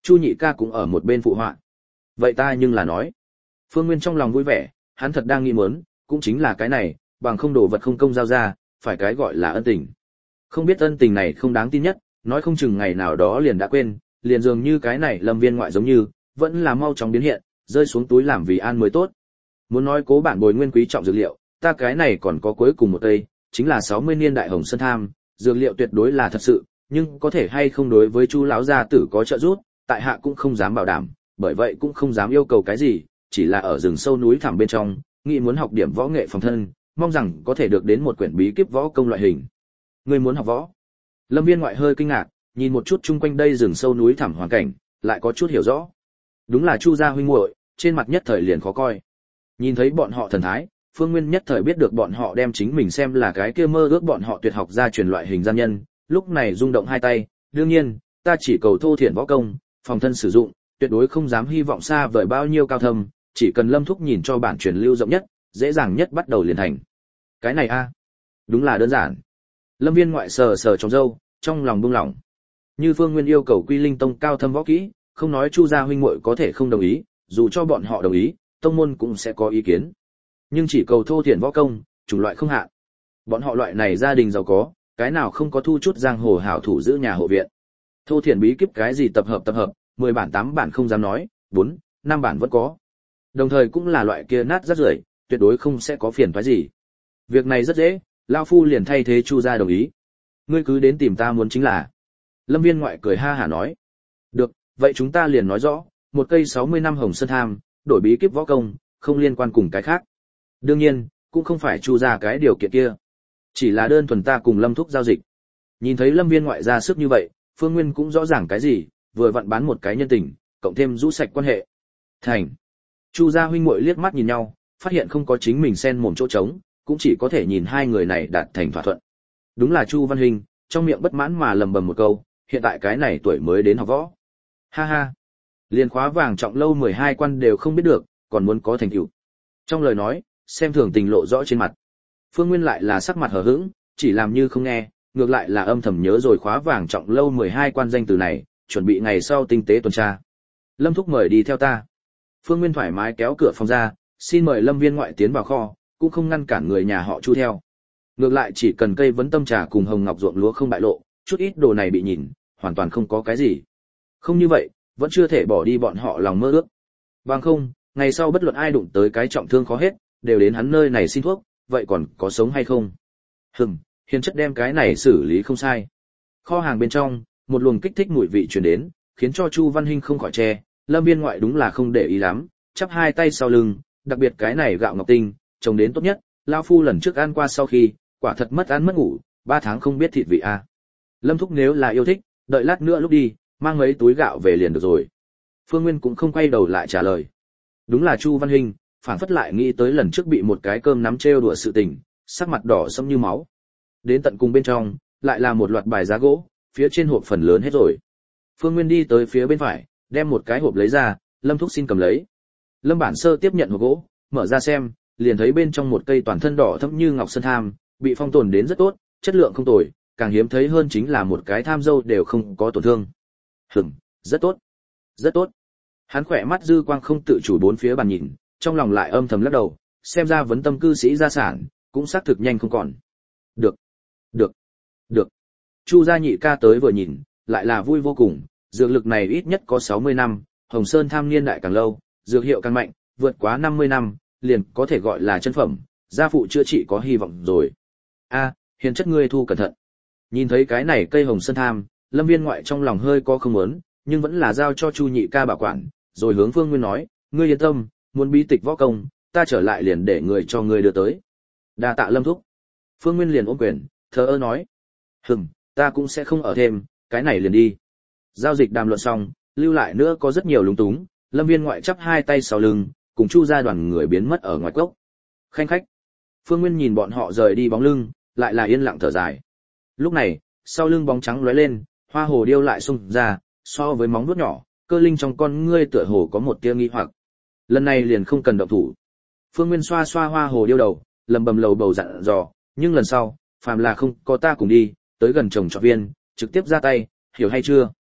Chu nhị ca cũng ở một bên phụ họa. Vậy ta nhưng là nói. Phương Nguyên trong lòng vui vẻ, hắn thật đang nghĩ muốn, cũng chính là cái này, bằng không đồ vật không công giao ra, phải cái gọi là ân tình. Không biết ân tình này không đáng tin nhất, nói không chừng ngày nào đó liền đã quên, liền dường như cái này Lâm Viên ngoại giống như, vẫn là mau chóng biến hiện, rơi xuống túi làm vì an mới tốt. Muốn nói cố bản bồi nguyên quý trọng dược liệu, ta cái này còn có cuối cùng một cây, chính là sáu mươi niên đại hồng sơn tham, dược liệu tuyệt đối là thật sự, nhưng có thể hay không đối với Chu lão gia tử có trợ giúp, tại hạ cũng không dám bảo đảm, bởi vậy cũng không dám yêu cầu cái gì, chỉ là ở rừng sâu núi thẳm bên trong, nghĩ muốn học điểm võ nghệ phòng thân, mong rằng có thể được đến một quyển bí kíp võ công loại hình. Ngươi muốn học võ? Lâm Viên ngoại hơi kinh ngạc, nhìn một chút chung quanh đây rừng sâu núi thẳm hoàn cảnh, lại có chút hiểu rõ. Đúng là Chu gia huynh muội, trên mặt nhất thời liền khó coi. Nhìn thấy bọn họ thần thái, Phương Nguyên nhất thời biết được bọn họ đem chính mình xem là cái kia mơ ước bọn họ tuyệt học gia truyền loại hình gian nhân, lúc này rung động hai tay, đương nhiên, ta chỉ cầu thô thiển võ công, phòng thân sử dụng, tuyệt đối không dám hy vọng xa vời bao nhiêu cao thâm, chỉ cần Lâm thúc nhìn cho bản truyền lưu rộng nhất, dễ dàng nhất bắt đầu liền thành. Cái này a, đúng là đơn giản. Lâm Viên ngoại sờ sờ trong râu, trong lòng buông lỏng. Như Phương Nguyên yêu cầu Quy Linh tông cao thâm võ kỹ, không nói Chu gia huynh muội có thể không đồng ý, dù cho bọn họ đồng ý, tông môn cũng sẽ có ý kiến. Nhưng chỉ cầu thô thiển võ công, chủng loại không hạn. Bọn họ loại này gia đình giàu có, cái nào không có thu chút giang hồ hảo thủ giữ nhà hộ viện. Thô thiển bí kíp cái gì tập hợp tập hợp, mười bản tám bản không dám nói, bốn, năm bản vẫn có. Đồng thời cũng là loại kia nát rất rưởi, tuyệt đối không sẽ có phiền toái gì. Việc này rất dễ, lão phu liền thay thế Chu gia đồng ý. Ngươi cứ đến tìm ta muốn chính là. Lâm Viên ngoại cười ha hả nói. Được, vậy chúng ta liền nói rõ, một cây sáu mươi năm hồng sơn tham, đổi bí kíp võ công, không liên quan cùng cái khác. Đương nhiên, cũng không phải Chu gia cái điều kiện kia. Chỉ là đơn thuần ta cùng Lâm thúc giao dịch. Nhìn thấy Lâm Viên ngoại ra sức như vậy, Phương Nguyên cũng rõ ràng cái gì, vừa vặn bán một cái nhân tình, cộng thêm rũ sạch quan hệ. Thành. Chu gia huynh muội liếc mắt nhìn nhau, phát hiện không có chính mình xen mồm chỗ trống, cũng chỉ có thể nhìn hai người này đạt thành thỏa thuận. Đúng là Chu Văn Hình, trong miệng bất mãn mà lầm bầm một câu, hiện tại cái này tuổi mới đến học võ. Ha ha. Liên khóa vàng trọng lâu mười hai quan đều không biết được, còn muốn có thành tựu. Trong lời nói, xem thường tình lộ rõ trên mặt. Phương Nguyên lại là sắc mặt hờ hững, chỉ làm như không nghe, ngược lại là âm thầm nhớ rồi khóa vàng trọng lâu mười hai quan danh từ này, chuẩn bị ngày sau tinh tế tuần tra. Lâm thúc mời đi theo ta. Phương Nguyên thoải mái kéo cửa phòng ra, xin mời Lâm Viên ngoại tiến vào kho, cũng không ngăn cản người nhà họ Chu theo. Ngược lại chỉ cần cây vấn tâm trà cùng hồng ngọc ruộng lúa không bại lộ, chút ít đồ này bị nhìn, hoàn toàn không có cái gì. Không như vậy, vẫn chưa thể bỏ đi bọn họ lòng mơ ước. Bằng không, ngày sau bất luận ai đụng tới cái trọng thương khó hết, đều đến hắn nơi này xin thuốc, vậy còn có sống hay không? Hừm, hiền chất đem cái này xử lý không sai. Kho hàng bên trong, một luồng kích thích mùi vị truyền đến, khiến cho Chu Văn Hinh không khỏi che, Lâm Viên ngoại đúng là không để ý lắm, chắp hai tay sau lưng, đặc biệt cái này gạo ngọc tinh, trồng đến tốt nhất, lão phu lần trước ăn qua sau khi, quả thật mất ăn mất ngủ, ba tháng không biết thịt vị a. À. Lâm thúc nếu là yêu thích, đợi lát nữa lúc đi, mang mấy túi gạo về liền được rồi. Phương Nguyên cũng không quay đầu lại trả lời. Đúng là Chu Văn Hinh, phảng phất lại nghĩ tới lần trước bị một cái cơm nắm trêu đùa sự tình, sắc mặt đỏ sẫm như máu. Đến tận cùng bên trong, lại là một loạt bài giá gỗ, phía trên hộp phần lớn hết rồi. Phương Nguyên đi tới phía bên phải, đem một cái hộp lấy ra, Lâm thúc xin cầm lấy. Lâm Bản Sơ tiếp nhận hộp gỗ, mở ra xem, liền thấy bên trong một cây toàn thân đỏ thẫm như ngọc sơn tham, bị phong tồn đến rất tốt, chất lượng không tồi, càng hiếm thấy hơn chính là một cái tham dâu đều không có tổn thương. Hửm, rất tốt, rất tốt. Hắn khỏe mắt dư quang không tự chủ bốn phía bàn nhìn, trong lòng lại âm thầm lắc đầu, xem ra vấn tâm cư sĩ gia sản, cũng xác thực nhanh không còn. Được, được, được. Chu gia nhị ca tới vừa nhìn, lại là vui vô cùng, dược lực này ít nhất có sáu mươi năm, Hồng Sơn tham niên đại càng lâu, dược hiệu càng mạnh, vượt quá năm mươi năm, liền có thể gọi là chân phẩm, gia phụ chữa trị có hy vọng rồi. A, hiền chất ngươi thu cẩn thận. Nhìn thấy cái này cây Hồng Sơn tham, Lâm Viên ngoại trong lòng hơi có không muốn, nhưng vẫn là giao cho Chu nhị ca bảo quản, rồi hướng Phương Nguyên nói, ngươi yên tâm, muốn bí tịch võ công, ta trở lại liền để người cho ngươi đưa tới. Đa tạ Lâm thúc. Phương Nguyên liền ôm quyền, thờ ơ nói, hừm, ta cũng sẽ không ở thêm, cái này liền đi. Giao dịch đàm luận xong, lưu lại nữa có rất nhiều lúng túng, Lâm Viên ngoại chắp hai tay sau lưng, cùng Chu gia đoàn người biến mất ở ngoài cốc. Khanh khách. Phương Nguyên nhìn bọn họ rời đi bóng lưng, lại là yên lặng thở dài. Lúc này, sau lưng bóng trắng lóe lên, hoa hồ điêu lại xung ra, so với móng vuốt nhỏ, cơ linh trong con ngươi tựa hồ có một tia nghi hoặc. Lần này liền không cần động thủ. Phương Nguyên xoa xoa hoa hồ điêu đầu, lầm bầm lầu bầu dặn dò, nhưng lần sau, phàm là không có ta cùng đi, tới gần chồng trọt viên, trực tiếp ra tay, hiểu hay chưa?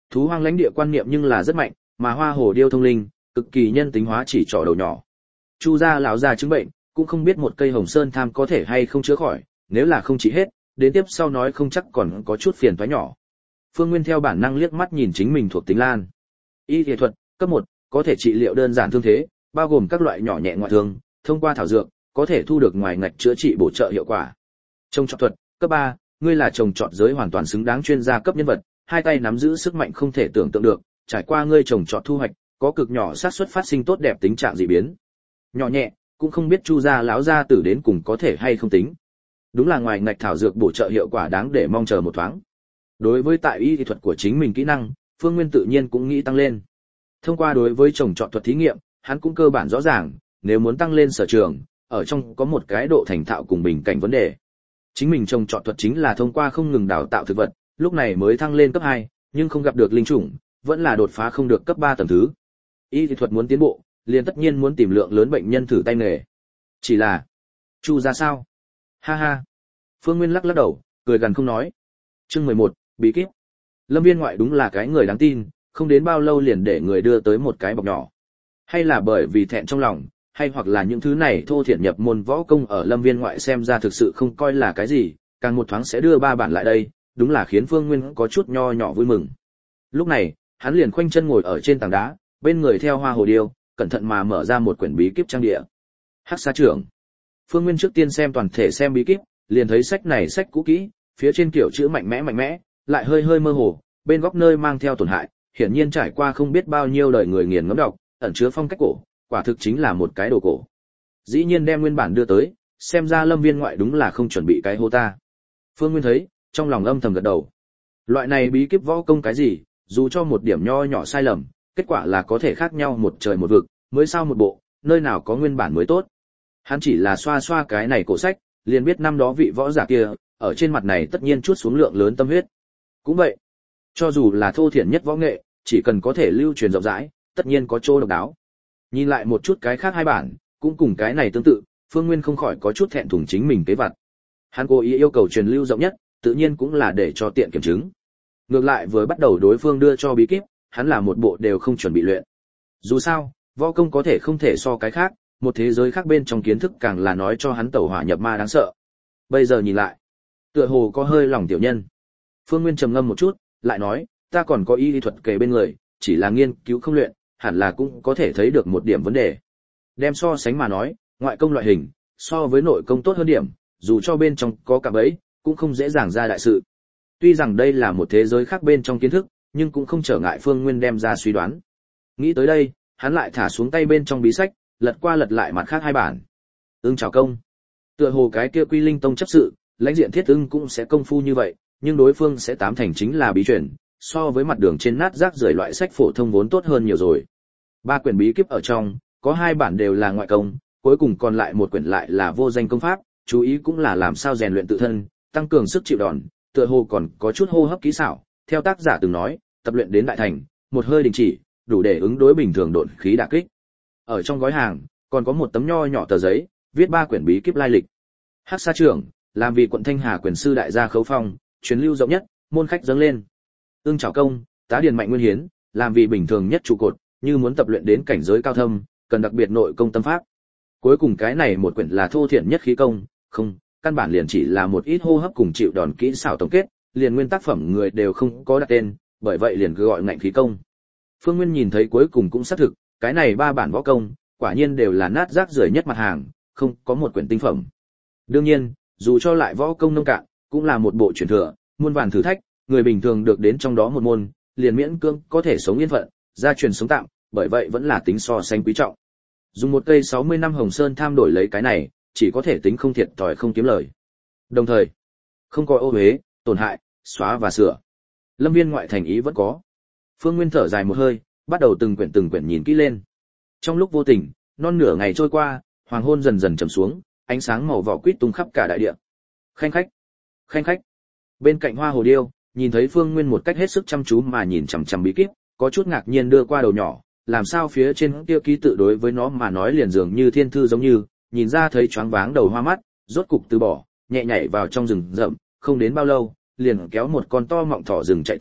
Thú hoang lãnh địa quan niệm nhưng là rất mạnh, mà hoa hồ điêu thông linh, cực kỳ nhân tính hóa chỉ trỏ đầu nhỏ. Chu gia lão già chứng bệnh, cũng không biết một cây hồng sơn tham có thể hay không chữa khỏi, nếu là không trị hết, đến tiếp sau nói không chắc còn có chút phiền toái nhỏ. Phương Nguyên theo bản năng liếc mắt nhìn chính mình thuộc tính lan. Y y thuật, cấp một, có thể trị liệu đơn giản thương thế, bao gồm các loại nhỏ nhẹ ngoại thương, thông qua thảo dược, có thể thu được ngoài ngạch chữa trị bổ trợ hiệu quả. Trồng trọt thuật, cấp ba, ngươi là trồng trọt giới hoàn toàn xứng đáng chuyên gia cấp nhân vật, hai tay nắm giữ sức mạnh không thể tưởng tượng được, trải qua ngươi trồng trọt thu hoạch, có cực nhỏ xác suất phát sinh tốt đẹp tính trạng dị biến. Nhỏ nhẹ, cũng không biết Chu gia lão gia tử đến cùng có thể hay không tính. Đúng là ngoài ngạch thảo dược bổ trợ hiệu quả đáng để mong chờ một thoáng. Đối với tại y thuật của chính mình kỹ năng, Phương Nguyên tự nhiên cũng nghĩ tăng lên. Thông qua đối với trồng trọt thuật thí nghiệm, hắn cũng cơ bản rõ ràng, nếu muốn tăng lên sở trường, ở trong có một cái độ thành thạo cùng bình cảnh vấn đề. Chính mình trồng trọt thuật chính là thông qua không ngừng đào tạo thực vật, lúc này mới thăng lên cấp hai, nhưng không gặp được linh chủng, vẫn là đột phá không được cấp ba tầng thứ. Y thuật muốn tiến bộ, liền tất nhiên muốn tìm lượng lớn bệnh nhân thử tay nghề. Chỉ là, Chu ra sao? Ha ha. Phương Nguyên lắc lắc đầu, cười gần không nói. Chương mười một, bí kíp. Lâm Viên ngoại đúng là cái người đáng tin, không đến bao lâu liền để người đưa tới một cái bọc nhỏ. Hay là bởi vì thẹn trong lòng, hay hoặc là những thứ này thô thiển nhập môn võ công ở Lâm Viên ngoại xem ra thực sự không coi là cái gì, càng một thoáng sẽ đưa ba bản lại đây, đúng là khiến Phương Nguyên có chút nho nhỏ vui mừng. Lúc này, hắn liền khoanh chân ngồi ở trên tảng đá, bên người theo hoa hồ điêu, cẩn thận mà mở ra một quyển bí kíp trang địa. Hắc Sa trưởng. Phương Nguyên trước tiên xem toàn thể xem bí kíp, liền thấy sách này sách cũ kỹ, phía trên kiểu chữ mạnh mẽ mạnh mẽ, lại hơi hơi mơ hồ, bên góc nơi mang theo tổn hại, hiển nhiên trải qua không biết bao nhiêu đời người nghiền ngẫm đọc, ẩn chứa phong cách cổ, quả thực chính là một cái đồ cổ. Dĩ nhiên đem nguyên bản đưa tới, xem ra Lâm Viên ngoại đúng là không chuẩn bị cái hô ta. Phương Nguyên thấy, trong lòng âm thầm gật đầu. Loại này bí kíp võ công cái gì, dù cho một điểm nho nhỏ sai lầm, kết quả là có thể khác nhau một trời một vực, mới sao một bộ, nơi nào có nguyên bản mới tốt. Hắn chỉ là xoa xoa cái này cổ sách, liền biết năm đó vị võ giả kia, ở trên mặt này tất nhiên chút xuống lượng lớn tâm huyết. Cũng vậy, cho dù là thô thiển nhất võ nghệ, chỉ cần có thể lưu truyền rộng rãi, tất nhiên có chỗ độc đáo. Nhìn lại một chút cái khác hai bản, cũng cùng cái này tương tự, Phương Nguyên không khỏi có chút thẹn thùng chính mình kế vật. Hắn cố ý yêu cầu truyền lưu rộng nhất, tự nhiên cũng là để cho tiện kiểm chứng. Ngược lại vừa bắt đầu đối phương đưa cho bí kíp, hắn là một bộ đều không chuẩn bị luyện. Dù sao, võ công có thể không thể so cái khác, một thế giới khác bên trong kiến thức càng là nói cho hắn tẩu hỏa nhập ma đáng sợ. Bây giờ nhìn lại, tựa hồ có hơi lòng tiểu nhân. Phương Nguyên trầm ngâm một chút, lại nói, ta còn có y lý thuật kề bên người, chỉ là nghiên cứu không luyện, hẳn là cũng có thể thấy được một điểm vấn đề. Đem so sánh mà nói, ngoại công loại hình, so với nội công tốt hơn điểm, dù cho bên trong có cả bẫy, cũng không dễ dàng ra đại sự. Tuy rằng đây là một thế giới khác bên trong kiến thức, nhưng cũng không trở ngại Phương Nguyên đem ra suy đoán. Nghĩ tới đây, hắn lại thả xuống tay bên trong bí sách, lật qua lật lại mặt khác hai bản. Ưng chào công. Tựa hồ cái kia Quy Linh Tông chấp sự, lãnh diện Thiết Ưng cũng sẽ công phu như vậy, nhưng đối phương sẽ tám thành chính là bí truyền, so với mặt đường trên nát rác rưởi loại sách phổ thông vốn tốt hơn nhiều rồi. Ba quyển bí kíp ở trong, có hai bản đều là ngoại công, cuối cùng còn lại một quyển lại là vô danh công pháp, chú ý cũng là làm sao rèn luyện tự thân, tăng cường sức chịu đòn, tựa hồ còn có chút hô hấp kỹ xảo, theo tác giả từng nói, tập luyện đến đại thành, một hơi đình chỉ, đủ để ứng đối bình thường độn khí đả kích. Ở trong gói hàng, còn có một tấm nho nhỏ tờ giấy, viết ba quyển bí kíp lai lịch. Hắc Sa trưởng, làm vì quận Thanh Hà quyền sư đại gia Khấu Phong, truyền lưu rộng nhất, môn khách dâng lên. Ưng Chảo công, tá điền mạnh nguyên hiến, làm vì bình thường nhất trụ cột, như muốn tập luyện đến cảnh giới cao thâm, cần đặc biệt nội công tâm pháp. Cuối cùng cái này một quyển là thô thiển nhất khí công, không, căn bản liền chỉ là một ít hô hấp cùng chịu đòn kỹ xảo tổng kết, liền nguyên tác phẩm người đều không có đặt tên, bởi vậy liền cứ gọi ngạnh khí công. Phương Nguyên nhìn thấy cuối cùng cũng xác thực, cái này ba bản võ công, quả nhiên đều là nát rác rưởi nhất mặt hàng, không có một quyển tinh phẩm. Đương nhiên, dù cho lại võ công nông cạn, cũng là một bộ truyền thừa, muôn vàn thử thách, người bình thường được đến trong đó một môn, liền miễn cưỡng có thể sống yên phận, gia truyền sống tạm, bởi vậy vẫn là tính so sánh quý trọng. Dùng một cây sáu mươi năm hồng sơn tham đổi lấy cái này, chỉ có thể tính không thiệt thòi không kiếm lời. Đồng thời, không có ô uế, tổn hại, xóa và sửa. Lâm Viên ngoại thành ý vẫn có. Phương Nguyên thở dài một hơi, bắt đầu từng quyển từng quyển nhìn kỹ lên. Trong lúc vô tình, non nửa ngày trôi qua, hoàng hôn dần dần trầm xuống, ánh sáng màu vỏ quýt tung khắp cả đại địa. Khanh khách, khanh khách. Bên cạnh hoa hồ điêu, nhìn thấy Phương Nguyên một cách hết sức chăm chú mà nhìn chằm chằm bí kíp, có chút ngạc nhiên đưa qua đầu nhỏ, làm sao phía trên kia ký tự đối với nó mà nói liền dường như thiên thư giống như, nhìn ra thấy choáng váng đầu hoa mắt, rốt cục từ bỏ, nhẹ nhảy vào trong rừng rậm, không đến bao lâu, liền kéo một con to mọng thỏ rừng chạy tới,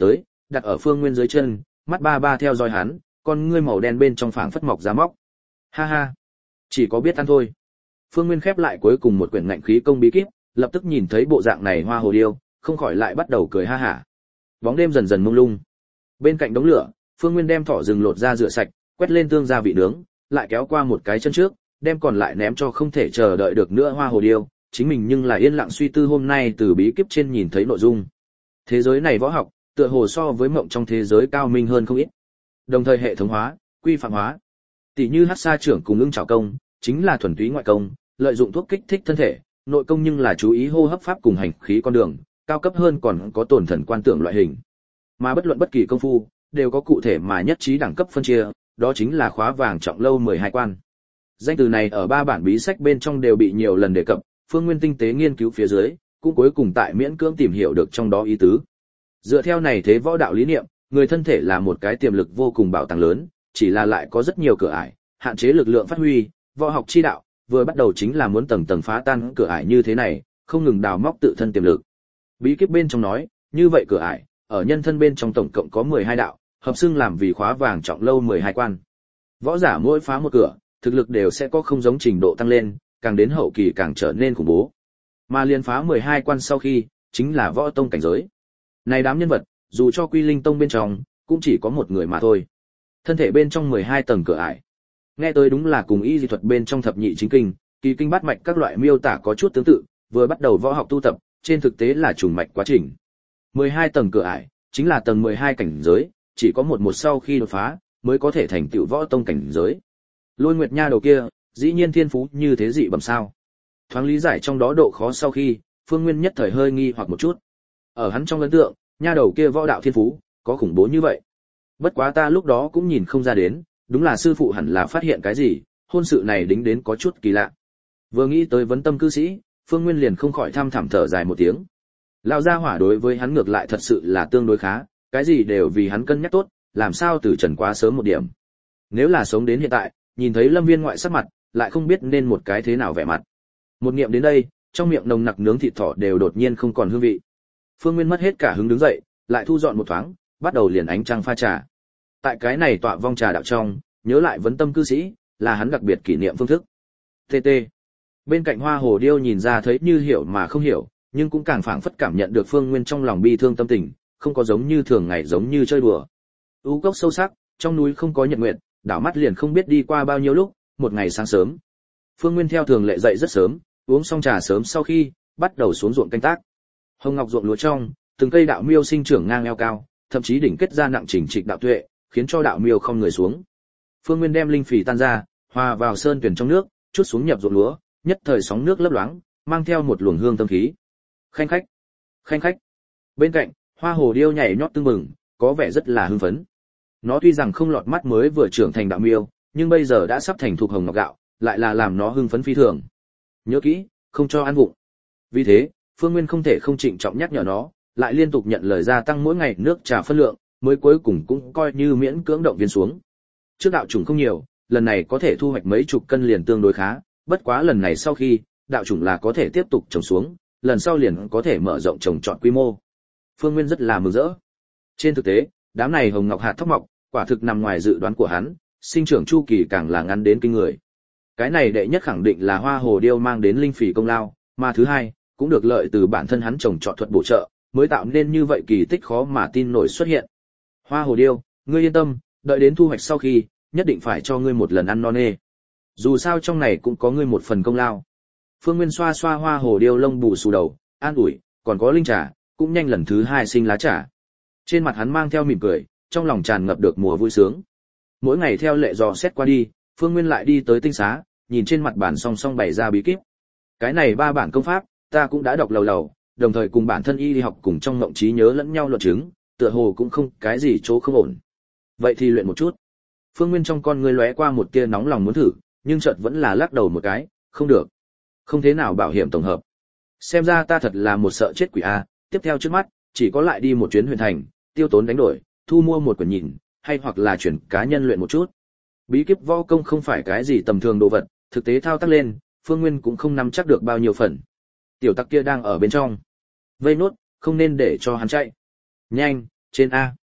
đặt ở Phương Nguyên dưới chân, mắt ba ba theo dõi hắn, con ngươi màu đen bên trong phảng phất mọc ra móc. Ha ha, chỉ có biết ăn thôi. Phương Nguyên khép lại cuối cùng một quyển ngạnh khí công bí kíp, lập tức nhìn thấy bộ dạng này Hoa Hồ Điêu, không khỏi lại bắt đầu cười ha hả. Bóng đêm dần dần mông lung. Bên cạnh đống lửa, Phương Nguyên đem thỏ rừng lột ra rửa sạch, quét lên tương gia vị nướng, lại kéo qua một cái chân trước, đem còn lại ném cho không thể chờ đợi được nữa Hoa Hồ Điêu, chính mình nhưng là yên lặng suy tư hôm nay từ bí kíp trên nhìn thấy nội dung. Thế giới này võ học, tựa hồ so với mộng trong thế giới cao minh hơn không ít. Đồng thời hệ thống hóa, quy phạm hóa. Tỷ như Hắc Sa trưởng cùng Ưng Trảo công, chính là thuần túy ngoại công, lợi dụng thuốc kích thích thân thể, nội công nhưng là chú ý hô hấp pháp cùng hành khí con đường, cao cấp hơn còn có tổn thần quan tưởng loại hình. Mà bất luận bất kỳ công phu, đều có cụ thể mà nhất trí đẳng cấp phân chia, đó chính là khóa vàng trọng lâu mười hai quan. Danh từ này ở ba bản bí sách bên trong đều bị nhiều lần đề cập, Phương Nguyên tinh tế nghiên cứu phía dưới, cũng cuối cùng tại miễn cưỡng tìm hiểu được trong đó ý tứ. Dựa theo này thế võ đạo lý niệm, người thân thể là một cái tiềm lực vô cùng bảo tàng lớn, chỉ là lại có rất nhiều cửa ải, hạn chế lực lượng phát huy, võ học chi đạo, vừa bắt đầu chính là muốn tầng tầng phá tan cửa ải như thế này, không ngừng đào móc tự thân tiềm lực. Bí kíp bên trong nói, như vậy cửa ải, ở nhân thân bên trong tổng cộng có mười hai đạo, hợp xưng làm vì khóa vàng trọng lâu mười hai quan. Võ giả mỗi phá một cửa, thực lực đều sẽ có không giống trình độ tăng lên, càng đến hậu kỳ càng trở nên khủng bố. Mà liên phá mười hai quan sau khi, chính là võ tông cảnh giới. Này đám nhân vật, dù cho Quy Linh tông bên trong, cũng chỉ có một người mà thôi. Thân thể bên trong mười hai tầng cửa ải. Nghe tới đúng là cùng y dị thuật bên trong thập nhị chính kinh, kỳ kinh bát mạch các loại miêu tả có chút tương tự, vừa bắt đầu võ học tu tập, trên thực tế là trùng mạch quá trình. mười hai tầng cửa ải, chính là tầng mười hai cảnh giới, chỉ có một một sau khi đột phá, mới có thể thành tựu võ tông cảnh giới. Lôi Nguyệt Nha đầu kia, dĩ nhiên thiên phú như thế dị bẩm sao? Thoáng lý giải trong đó độ khó sau khi, Phương Nguyên nhất thời hơi nghi hoặc một chút. Ở hắn trong ấn tượng, nha đầu kia võ đạo thiên phú, có khủng bố như vậy. Bất quá ta lúc đó cũng nhìn không ra đến, đúng là sư phụ hẳn là phát hiện cái gì, hôn sự này đính đến có chút kỳ lạ. Vừa nghĩ tới vấn tâm cư sĩ, Phương Nguyên liền không khỏi tham thảm thở dài một tiếng. Lão gia hỏa đối với hắn ngược lại thật sự là tương đối khá, cái gì đều vì hắn cân nhắc tốt, làm sao từ trần quá sớm một điểm. Nếu là sống đến hiện tại, nhìn thấy Lâm Viên ngoại sắc mặt, lại không biết nên một cái thế nào vẻ mặt. Một niệm đến đây, trong miệng nồng nặc nướng thịt thỏ đều đột nhiên không còn hương vị. Phương Nguyên mất hết cả hứng đứng dậy, lại thu dọn một thoáng, bắt đầu liền ánh trăng pha trà. Tại cái này tọa vong trà đạo trong, nhớ lại vấn tâm cư sĩ, là hắn đặc biệt kỷ niệm phương thức. tê tê. Bên cạnh Hoa Hồ Điêu nhìn ra thấy như hiểu mà không hiểu, nhưng cũng càng phảng phất cảm nhận được Phương Nguyên trong lòng bi thương tâm tình, không có giống như thường ngày giống như chơi đùa. U cốc sâu sắc, trong núi không có nhật nguyệt, đảo mắt liền không biết đi qua bao nhiêu lúc, một ngày sáng sớm. Phương Nguyên theo thường lệ dậy rất sớm, uống xong trà sớm sau khi, bắt đầu xuống ruộng canh tác. Hồng ngọc ruộng lúa trong, từng cây đạo miêu sinh trưởng ngang eo cao, thậm chí đỉnh kết ra nặng chỉnh trịch đạo tuệ, khiến cho đạo miêu không người xuống. Phương Nguyên đem linh phì tan ra, hòa vào sơn tuyển trong nước, chút xuống nhập ruộng lúa, nhất thời sóng nước lấp loáng, mang theo một luồng hương tâm khí. Khanh khách, khanh khách. Bên cạnh, Hoa Hồ Điêu nhảy nhót tưng bừng, có vẻ rất là hưng phấn. Nó tuy rằng không lọt mắt mới vừa trưởng thành đạo miêu, nhưng bây giờ đã sắp thành thục hồng ngọc gạo, lại là làm nó hưng phấn phi thường. Nhớ kỹ, không cho ăn vụng. Vì thế, Phương Nguyên không thể không trịnh trọng nhắc nhở nó, lại liên tục nhận lời gia tăng mỗi ngày nước trà phân lượng, mới cuối cùng cũng coi như miễn cưỡng động viên xuống. Trước đạo chủng không nhiều, lần này có thể thu hoạch mấy chục cân liền tương đối khá, bất quá lần này sau khi, đạo chủng là có thể tiếp tục trồng xuống, lần sau liền có thể mở rộng trồng trọt quy mô. Phương Nguyên rất là mừng rỡ. Trên thực tế, đám này hồng ngọc hạt thóc mọc, quả thực nằm ngoài dự đoán của hắn, sinh trưởng chu kỳ càng là ngắn đến kinh người. Cái này đệ nhất khẳng định là Hoa Hồ Điêu mang đến linh phỉ công lao, mà thứ hai, cũng được lợi từ bản thân hắn trồng trọt thuật bổ trợ, mới tạo nên như vậy kỳ tích khó mà tin nổi xuất hiện. Hoa Hồ Điêu, ngươi yên tâm, đợi đến thu hoạch sau khi, nhất định phải cho ngươi một lần ăn no nê. Dù sao trong này cũng có ngươi một phần công lao. Phương Nguyên xoa xoa Hoa Hồ Điêu lông bù xù đầu, an ủi, còn có linh trà, cũng nhanh lần thứ hai sinh lá trà. Trên mặt hắn mang theo mỉm cười, trong lòng tràn ngập được mùa vui sướng. Mỗi ngày theo lệ dò xét qua đi, Phương Nguyên lại đi tới tinh xá, nhìn trên mặt bản song song bày ra bí kíp. Cái này ba bản công pháp, ta cũng đã đọc lầu lầu, đồng thời cùng bản thân y đi học cùng trong mộng trí nhớ lẫn nhau luận chứng, tựa hồ cũng không cái gì chỗ không ổn. Vậy thì luyện một chút. Phương Nguyên trong con ngươi lóe qua một tia nóng lòng muốn thử, nhưng chợt vẫn là lắc đầu một cái, không được. Không thế nào bảo hiểm tổng hợp. Xem ra ta thật là một sợ chết quỷ a, tiếp theo trước mắt, chỉ có lại đi một chuyến huyền thành, tiêu tốn đánh đổi, thu mua một quyển nhìn, hay hoặc là chuyển cá nhân luyện một chút. Bí kíp võ công không phải cái gì tầm thường đồ vật, thực tế thao tác lên, Phương Nguyên cũng không nắm chắc được bao nhiêu phần. Tiểu tặc kia đang ở bên trong. Vây nốt, không nên để cho hắn chạy. Nhanh, trên A.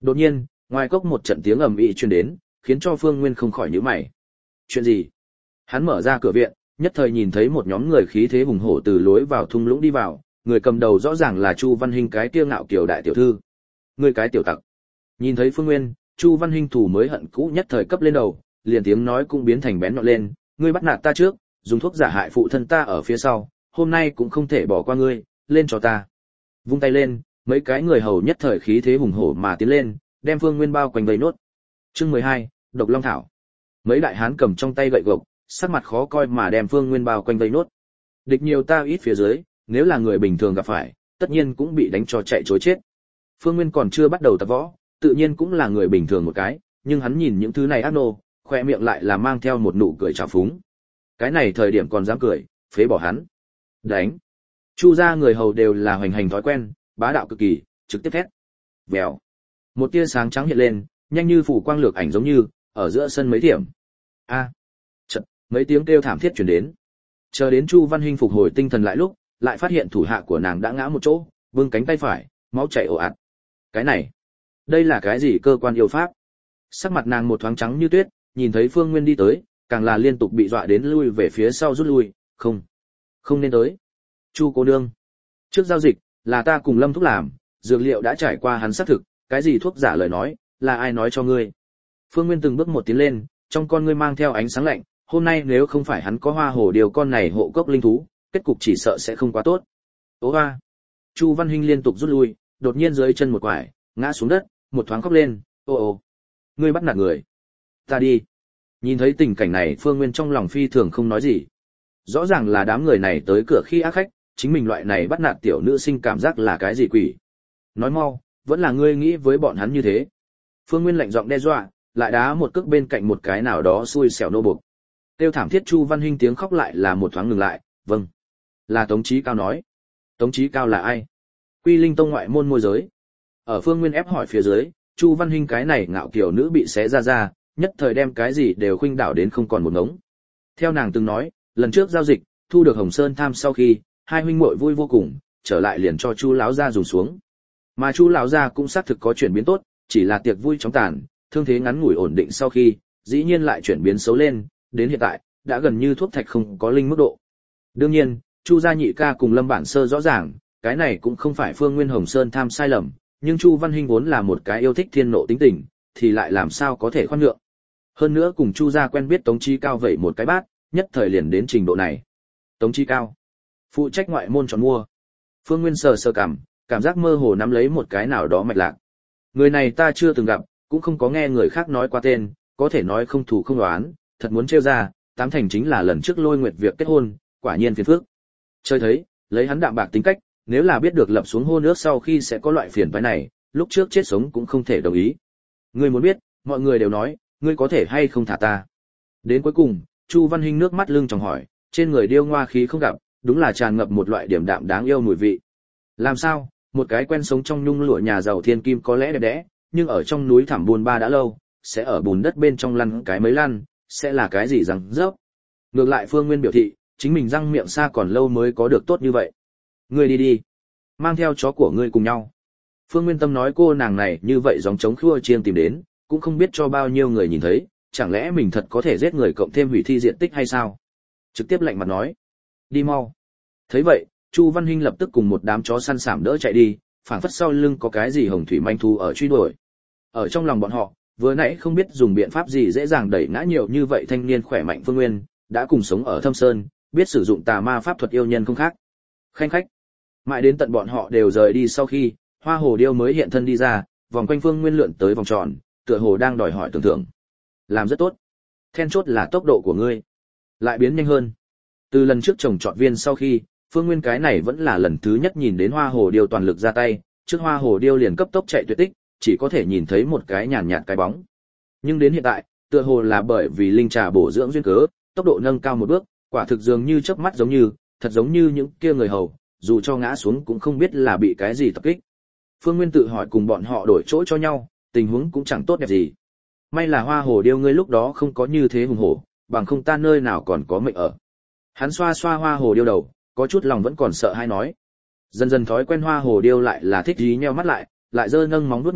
Đột nhiên, ngoài cốc một trận tiếng ầm ĩ truyền đến, khiến cho Phương Nguyên không khỏi nhíu mày. Chuyện gì? Hắn mở ra cửa viện, nhất thời nhìn thấy một nhóm người khí thế hùng hổ từ lối vào thung lũng đi vào, người cầm đầu rõ ràng là Chu Văn Hinh cái kiêu ngạo kiều đại tiểu thư. Người cái tiểu tặc. Nhìn thấy Phương Nguyên, Chu Văn Hinh thủ mới hận cũ nhất thời cấp lên đầu, liền tiếng nói cũng biến thành bén nhọn lên, ngươi bắt nạt ta trước, dùng thuốc giả hại phụ thân ta ở phía sau, hôm nay cũng không thể bỏ qua ngươi, lên cho ta. Vung tay lên, mấy cái người hầu nhất thời khí thế hùng hổ mà tiến lên, đem Phương Nguyên bao quanh vây nốt. Chương mười hai, Độc Long thảo. Mấy đại hán cầm trong tay gậy gộc, sắc mặt khó coi mà đem Phương Nguyên bao quanh vây nốt. Địch nhiều ta ít phía dưới, nếu là người bình thường gặp phải, tất nhiên cũng bị đánh cho chạy trối chết. Phương Nguyên còn chưa bắt đầu tập võ, tự nhiên cũng là người bình thường một cái, nhưng hắn nhìn những thứ này ác nô, khoe miệng lại là mang theo một nụ cười trào phúng. Cái này thời điểm còn dám cười, phế bỏ hắn. Đánh. Chu gia người hầu đều là hoành hành thói quen, bá đạo cực kỳ, trực tiếp thét. Vèo. Một tia sáng trắng hiện lên, nhanh như phủ quang lược ảnh giống như, ở giữa sân mấy điểm. A. À. Chật, mấy tiếng kêu thảm thiết truyền đến. Chờ đến Chu Văn Hinh phục hồi tinh thần lại lúc, lại phát hiện thủ hạ của nàng đã ngã một chỗ, vươn cánh tay phải, máu chảy ồ ạt. Cái này, đây là cái gì cơ quan yêu pháp? Sắc mặt nàng một thoáng trắng như tuyết, nhìn thấy Phương Nguyên đi tới, càng là liên tục bị dọa đến lui về phía sau rút lui, không, không nên tới. Chu cô nương, trước giao dịch là ta cùng Lâm Thúc làm, dược liệu đã trải qua hắn xác thực, cái gì thuốc giả lời nói, là ai nói cho ngươi? Phương Nguyên từng bước một tiến lên, trong con ngươi mang theo ánh sáng lạnh, hôm nay nếu không phải hắn có Hoa Hồ điều con này hộ cốc linh thú, kết cục chỉ sợ sẽ không quá tốt. Ố hoa. Chu Văn Hinh liên tục rút lui, đột nhiên dưới chân một quải, ngã xuống đất, một thoáng khóc lên, ô ô, ngươi bắt nạt người. Ta đi. Nhìn thấy tình cảnh này, Phương Nguyên trong lòng phi thường không nói gì. Rõ ràng là đám người này tới cửa khi ác khách, chính mình loại này bắt nạt tiểu nữ sinh cảm giác là cái gì quỷ. Nói mau, vẫn là ngươi nghĩ với bọn hắn như thế. Phương Nguyên lạnh giọng đe dọa, lại đá một cước bên cạnh một cái nào đó xui xẻo nô buộc. Tiêu thảm thiết Chu Văn Hinh tiếng khóc lại là một thoáng ngừng lại, vâng. Là Tống Chí Cao nói. Tống Chí Cao là ai? Quy Linh Tông ngoại môn môi giới. Ở Phương Nguyên ép hỏi phía dưới, Chu Văn Hinh cái này ngạo kiều nữ bị xé ra ra, nhất thời đem cái gì đều khuynh đảo đến không còn một ngống. Theo nàng từng nói, lần trước giao dịch, thu được Hồng Sơn tham sau khi, hai huynh muội vui vô cùng, trở lại liền cho Chu lão gia dùng xuống. Mà Chu lão gia cũng xác thực có chuyển biến tốt, chỉ là tiệc vui chóng tàn, thương thế ngắn ngủi ổn định sau khi, dĩ nhiên lại chuyển biến xấu lên, đến hiện tại, đã gần như thuốc thạch không có linh mức độ. Đương nhiên, Chu gia nhị ca cùng Lâm Bản Sơ rõ ràng, cái này cũng không phải Phương Nguyên Hồng Sơn tham sai lầm, nhưng Chu Văn Hinh vốn là một cái yêu thích thiên nộ tính tình, thì lại làm sao có thể khoan nhượng. Hơn nữa cùng Chu gia quen biết Tống Chí Cao vậy một cái bát, nhất thời liền đến trình độ này. Tống Chí Cao, phụ trách ngoại môn chọn mua. Phương Nguyên sờ sờ cảm, cảm giác mơ hồ nắm lấy một cái nào đó mạch lạc. Người này ta chưa từng gặp, cũng không có nghe người khác nói qua tên, có thể nói không thủ không đoán, thật muốn trêu ra, tám thành chính là lần trước Lôi Nguyệt việc kết hôn, quả nhiên phiền phức. Chơi thấy, lấy hắn đạm bạc tính cách, nếu là biết được lập xuống hôn ước sau khi sẽ có loại phiền toái này, lúc trước chết sống cũng không thể đồng ý. Ngươi muốn biết, mọi người đều nói, ngươi có thể hay không thả ta. Đến cuối cùng, Chu Văn Hinh nước mắt lưng tròng hỏi, trên người điêu ngoa khí không gặp, đúng là tràn ngập một loại điểm đạm đáng yêu mùi vị. Làm sao, một cái quen sống trong nhung lụa nhà giàu thiên kim có lẽ đẹp đẽ, nhưng ở trong núi thẳm buồn ba đã lâu, sẽ ở bùn đất bên trong lăn cái mấy lăn, sẽ là cái gì rằng rớp. Ngược lại Phương Nguyên biểu thị, chính mình răng miệng xa còn lâu mới có được tốt như vậy. Ngươi đi đi, mang theo chó của ngươi cùng nhau. Phương Nguyên Tâm nói cô nàng này như vậy giống trống khua chiêng tìm đến, cũng không biết cho bao nhiêu người nhìn thấy, chẳng lẽ mình thật có thể giết người cộng thêm hủy thi diện tích hay sao? Trực tiếp lạnh mặt nói, đi mau. Thấy vậy, Chu Văn Hinh lập tức cùng một đám chó săn sảm đỡ chạy đi, phảng phất sau lưng có cái gì hồng thủy manh thu ở truy đuổi. Ở trong lòng bọn họ, vừa nãy không biết dùng biện pháp gì dễ dàng đẩy ngã nhiều như vậy thanh niên khỏe mạnh Phương Nguyên, đã cùng sống ở Thâm Sơn, biết sử dụng tà ma pháp thuật yêu nhân không khác. Khanh khách. Mãi đến tận bọn họ đều rời đi sau khi, Hoa Hồ điêu mới hiện thân đi ra, vòng quanh Phương Nguyên lượn tới vòng tròn, tựa hồ đang đòi hỏi tưởng tượng. Làm rất tốt. Then chốt là tốc độ của ngươi. Lại biến nhanh hơn. Từ lần trước trồng trọt viên sau khi, Phương Nguyên cái này vẫn là lần thứ nhất nhìn đến Hoa Hồ điêu toàn lực ra tay, trước Hoa Hồ điêu liền cấp tốc chạy tuyệt tích, chỉ có thể nhìn thấy một cái nhàn nhạt cái bóng. Nhưng đến hiện tại, tựa hồ là bởi vì linh trà bổ dưỡng duyên cớ, tốc độ nâng cao một bước, quả thực dường như chớp mắt giống như, thật giống như những kia người hầu, dù cho ngã xuống cũng không biết là bị cái gì tập kích. Phương Nguyên tự hỏi cùng bọn họ đổi chỗ cho nhau, tình huống cũng chẳng tốt đẹp gì. May là Hoa Hồ điêu ngươi lúc đó không có như thế hùng hổ, bằng không ta nơi nào còn có mệnh ở. Hắn xoa xoa Hoa Hồ điêu đầu, có chút lòng vẫn còn sợ hay nói. Dần dần thói quen Hoa Hồ điêu lại là thích dí nheo mắt lại, lại giơ nâng móng vuốt nhỏ,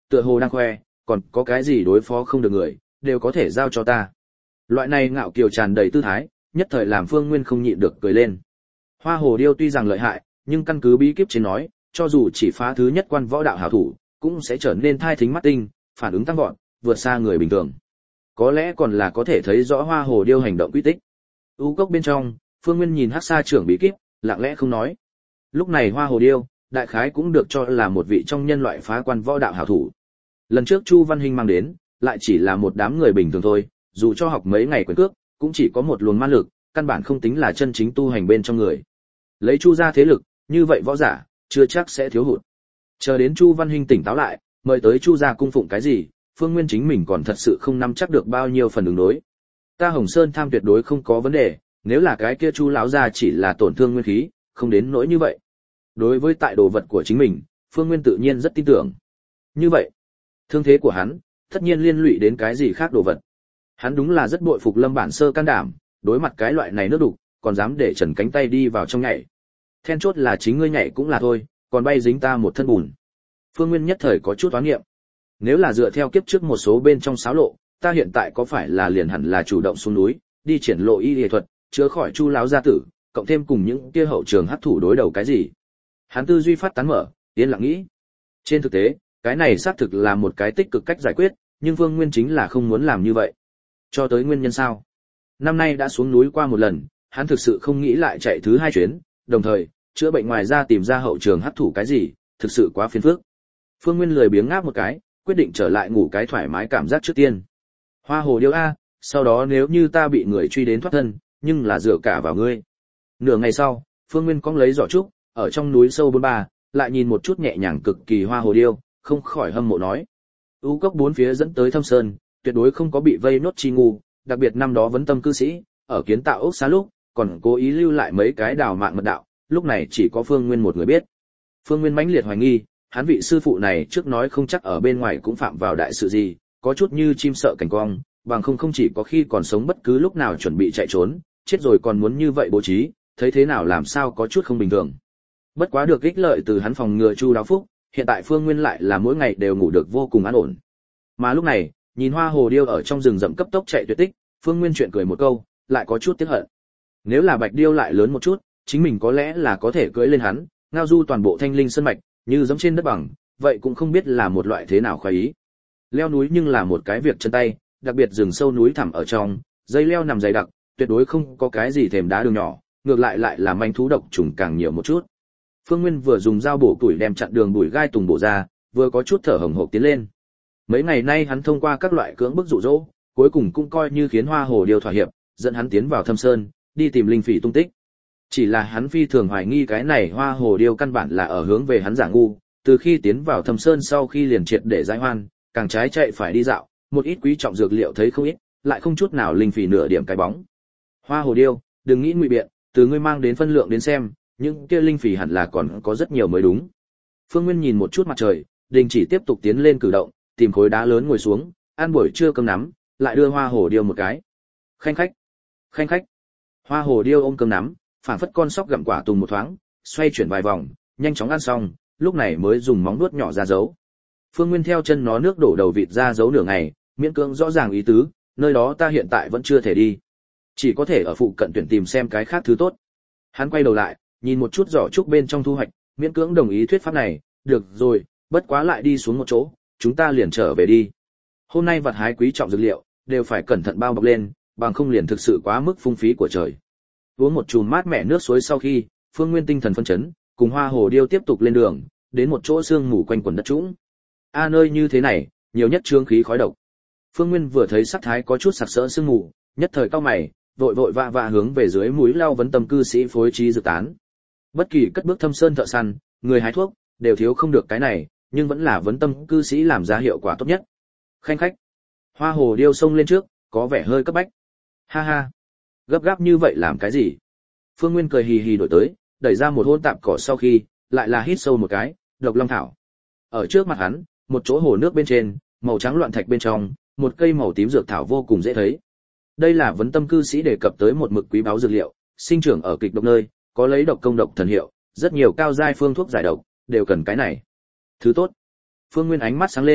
tựa hồ đang khoe, còn có cái gì đối phó không được người, đều có thể giao cho ta. Loại này ngạo kiều tràn đầy tư thái, nhất thời làm Phương Nguyên không nhịn được cười lên. Hoa hồ điêu tuy rằng lợi hại, nhưng căn cứ bí kíp trên nói, cho dù chỉ phá thứ nhất quan võ đạo hảo thủ, cũng sẽ trở nên thai thính mắt tinh, phản ứng tăng vọt, vượt xa người bình thường. Có lẽ còn là có thể thấy rõ hoa hồ điêu hành động quy tích. U cốc bên trong, Phương Nguyên nhìn Hắc Sa trưởng bí kíp, lặng lẽ không nói. Lúc này hoa hồ điêu, đại khái cũng được cho là một vị trong nhân loại phá quan võ đạo hảo thủ. Lần trước Chu Văn Hinh mang đến, lại chỉ là một đám người bình thường thôi, dù cho học mấy ngày quyền cước, cũng chỉ có một luồng ma lực, căn bản không tính là chân chính tu hành bên trong người. Lấy Chu gia thế lực, như vậy võ giả, chưa chắc sẽ thiếu hụt. Chờ đến Chu Văn Hinh tỉnh táo lại, mời tới Chu gia cung phụng cái gì, Phương Nguyên chính mình còn thật sự không nắm chắc được bao nhiêu phần ứng đối. Ta Hồng Sơn tham tuyệt đối không có vấn đề, nếu là cái kia Chu lão gia chỉ là tổn thương nguyên khí, không đến nỗi như vậy. Đối với tại đồ vật của chính mình, Phương Nguyên tự nhiên rất tin tưởng. Như vậy, thương thế của hắn, tất nhiên liên lụy đến cái gì khác đồ vật. Hắn đúng là rất bội phục Lâm Bản Sơ can đảm, đối mặt cái loại này nước đục, còn dám để trần cánh tay đi vào trong nhảy. Then chốt là chính ngươi nhảy cũng là thôi, còn bay dính ta một thân bùn. Phương Nguyên nhất thời có chút toán nghiệm. Nếu là dựa theo kiếp trước một số bên trong xáo lộ, ta hiện tại có phải là liền hẳn là chủ động xuống núi, đi triển lộ y y thuật, chữa khỏi Chu lão gia tử, cộng thêm cùng những kia hậu trường hắc thủ đối đầu cái gì. Hắn tư duy phát tán mở, yên lặng nghĩ. Trên thực tế, cái này xác thực là một cái tích cực cách giải quyết, nhưng Phương Nguyên chính là không muốn làm như vậy. Cho tới nguyên nhân sao? Năm nay đã xuống núi qua một lần, hắn thực sự không nghĩ lại chạy thứ hai chuyến, đồng thời, chữa bệnh ngoài ra tìm ra hậu trường hấp thụ cái gì, thực sự quá phiền phức. Phương Nguyên lười biếng ngáp một cái, quyết định trở lại ngủ cái thoải mái cảm giác trước tiên. Hoa hồ điêu a, sau đó nếu như ta bị người truy đến thoát thân, nhưng là dựa cả vào ngươi. Nửa ngày sau, Phương Nguyên cong lấy giỏ trúc, ở trong núi sâu bốn ba, lại nhìn một chút nhẹ nhàng cực kỳ hoa hồ điêu, không khỏi hâm mộ nói. U cốc bốn phía dẫn tới Thâm Sơn, tuyệt đối không có bị vây nốt chi ngu, đặc biệt năm đó vấn tâm cư sĩ, ở kiến tạo ốc xá lúc, còn cố ý lưu lại mấy cái đào mạng mật đạo, lúc này chỉ có Phương Nguyên một người biết. Phương Nguyên mãnh liệt hoài nghi, hắn vị sư phụ này trước nói không chắc ở bên ngoài cũng phạm vào đại sự gì, có chút như chim sợ cảnh cong, bằng không không chỉ có khi còn sống bất cứ lúc nào chuẩn bị chạy trốn, chết rồi còn muốn như vậy bố trí, thấy thế nào làm sao có chút không bình thường. Bất quá được ích lợi từ hắn phòng ngừa chu đáo phúc, hiện tại Phương Nguyên lại là mỗi ngày đều ngủ được vô cùng an ổn. Mà lúc này, nhìn hoa hồ điêu ở trong rừng rậm cấp tốc chạy tuyệt tích, Phương Nguyên chuyện cười một câu, lại có chút tiếc hận. Nếu là bạch điêu lại lớn một chút, chính mình có lẽ là có thể cưỡi lên hắn, ngao du toàn bộ thanh linh sơn mạch, như giống trên đất bằng, vậy cũng không biết là một loại thế nào khoái ý. Leo núi nhưng là một cái việc chân tay, đặc biệt rừng sâu núi thẳm ở trong, dây leo nằm dày đặc, tuyệt đối không có cái gì thềm đá đường nhỏ, ngược lại lại là manh thú độc trùng càng nhiều một chút. Phương Nguyên vừa dùng dao bổ tuổi đem chặn đường bụi gai tùng bổ ra, vừa có chút thở hổn hộc tiến lên. Mấy ngày nay hắn thông qua các loại cưỡng bức dụ dỗ, cuối cùng cũng coi như khiến hoa hồ điêu thỏa hiệp, dẫn hắn tiến vào Thâm Sơn, đi tìm linh phỉ tung tích. Chỉ là hắn phi thường hoài nghi cái này hoa hồ điêu căn bản là ở hướng về hắn giả ngu, từ khi tiến vào Thâm Sơn sau khi liền triệt để giải hoan, càng trái chạy phải đi dạo, một ít quý trọng dược liệu thấy không ít, lại không chút nào linh phỉ nửa điểm cái bóng. Hoa hồ điêu, đừng nghĩ ngụy biện, từ ngươi mang đến phân lượng đến xem, những kia linh phỉ hẳn là còn có rất nhiều mới đúng. Phương Nguyên nhìn một chút mặt trời, đình chỉ tiếp tục tiến lên cử động, tìm khối đá lớn ngồi xuống, ăn buổi trưa cơm nắm, lại đưa hoa hồ điêu một cái. Khanh khách, khanh khách. Hoa hồ điêu ôm cơm nắm, phảng phất con sóc gặm quả tùng một thoáng, xoay chuyển vài vòng, nhanh chóng ăn xong, lúc này mới dùng móng vuốt nhỏ ra dấu. Phương Nguyên theo chân nó nước đổ đầu vịt ra dấu nửa ngày, miễn cưỡng rõ ràng ý tứ, nơi đó ta hiện tại vẫn chưa thể đi, chỉ có thể ở phụ cận tuyển tìm xem cái khác thứ tốt. Hắn quay đầu lại, nhìn một chút giỏ trúc bên trong thu hoạch, miễn cưỡng đồng ý thuyết pháp này, được rồi, bất quá lại đi xuống một chỗ, chúng ta liền trở về đi. Hôm nay vật hái quý trọng dược liệu, đều phải cẩn thận bao bọc lên, bằng không liền thực sự quá mức phung phí của trời. Uống một chùm mát mẻ nước suối sau khi, Phương Nguyên tinh thần phân chấn, cùng hoa hồ điêu tiếp tục lên đường, đến một chỗ sương mù quanh quần đất trũng. A nơi như thế này, nhiều nhất trương khí khói độc. Phương Nguyên vừa thấy sắc thái có chút sặc sỡ sương mù, nhất thời cau mày, vội vội vã vã hướng về dưới mũi lao vấn tâm cư sĩ phối trí dự tán. Bất kỳ cất bước Thâm Sơn thợ săn, người hái thuốc, đều thiếu không được cái này, nhưng vẫn là vấn tâm cư sĩ làm ra hiệu quả tốt nhất. Khanh khách. Hoa hồ điêu xông lên trước, có vẻ hơi cấp bách. Ha ha. Gấp gáp như vậy làm cái gì? Phương Nguyên cười hì hì đổi tới, đẩy ra một hôn tạm cỏ sau khi, lại là hít sâu một cái, độc long thảo. Ở trước mặt hắn, một chỗ hồ nước bên trên, màu trắng loạn thạch bên trong, một cây màu tím dược thảo vô cùng dễ thấy. Đây là vấn tâm cư sĩ đề cập tới một mực quý báu dược liệu, sinh trưởng ở kịch độc nơi, có lấy độc công độc thần hiệu, rất nhiều cao giai phương thuốc giải độc, đều cần cái này. Thứ tốt. Phương Nguyên ánh mắt sáng lên,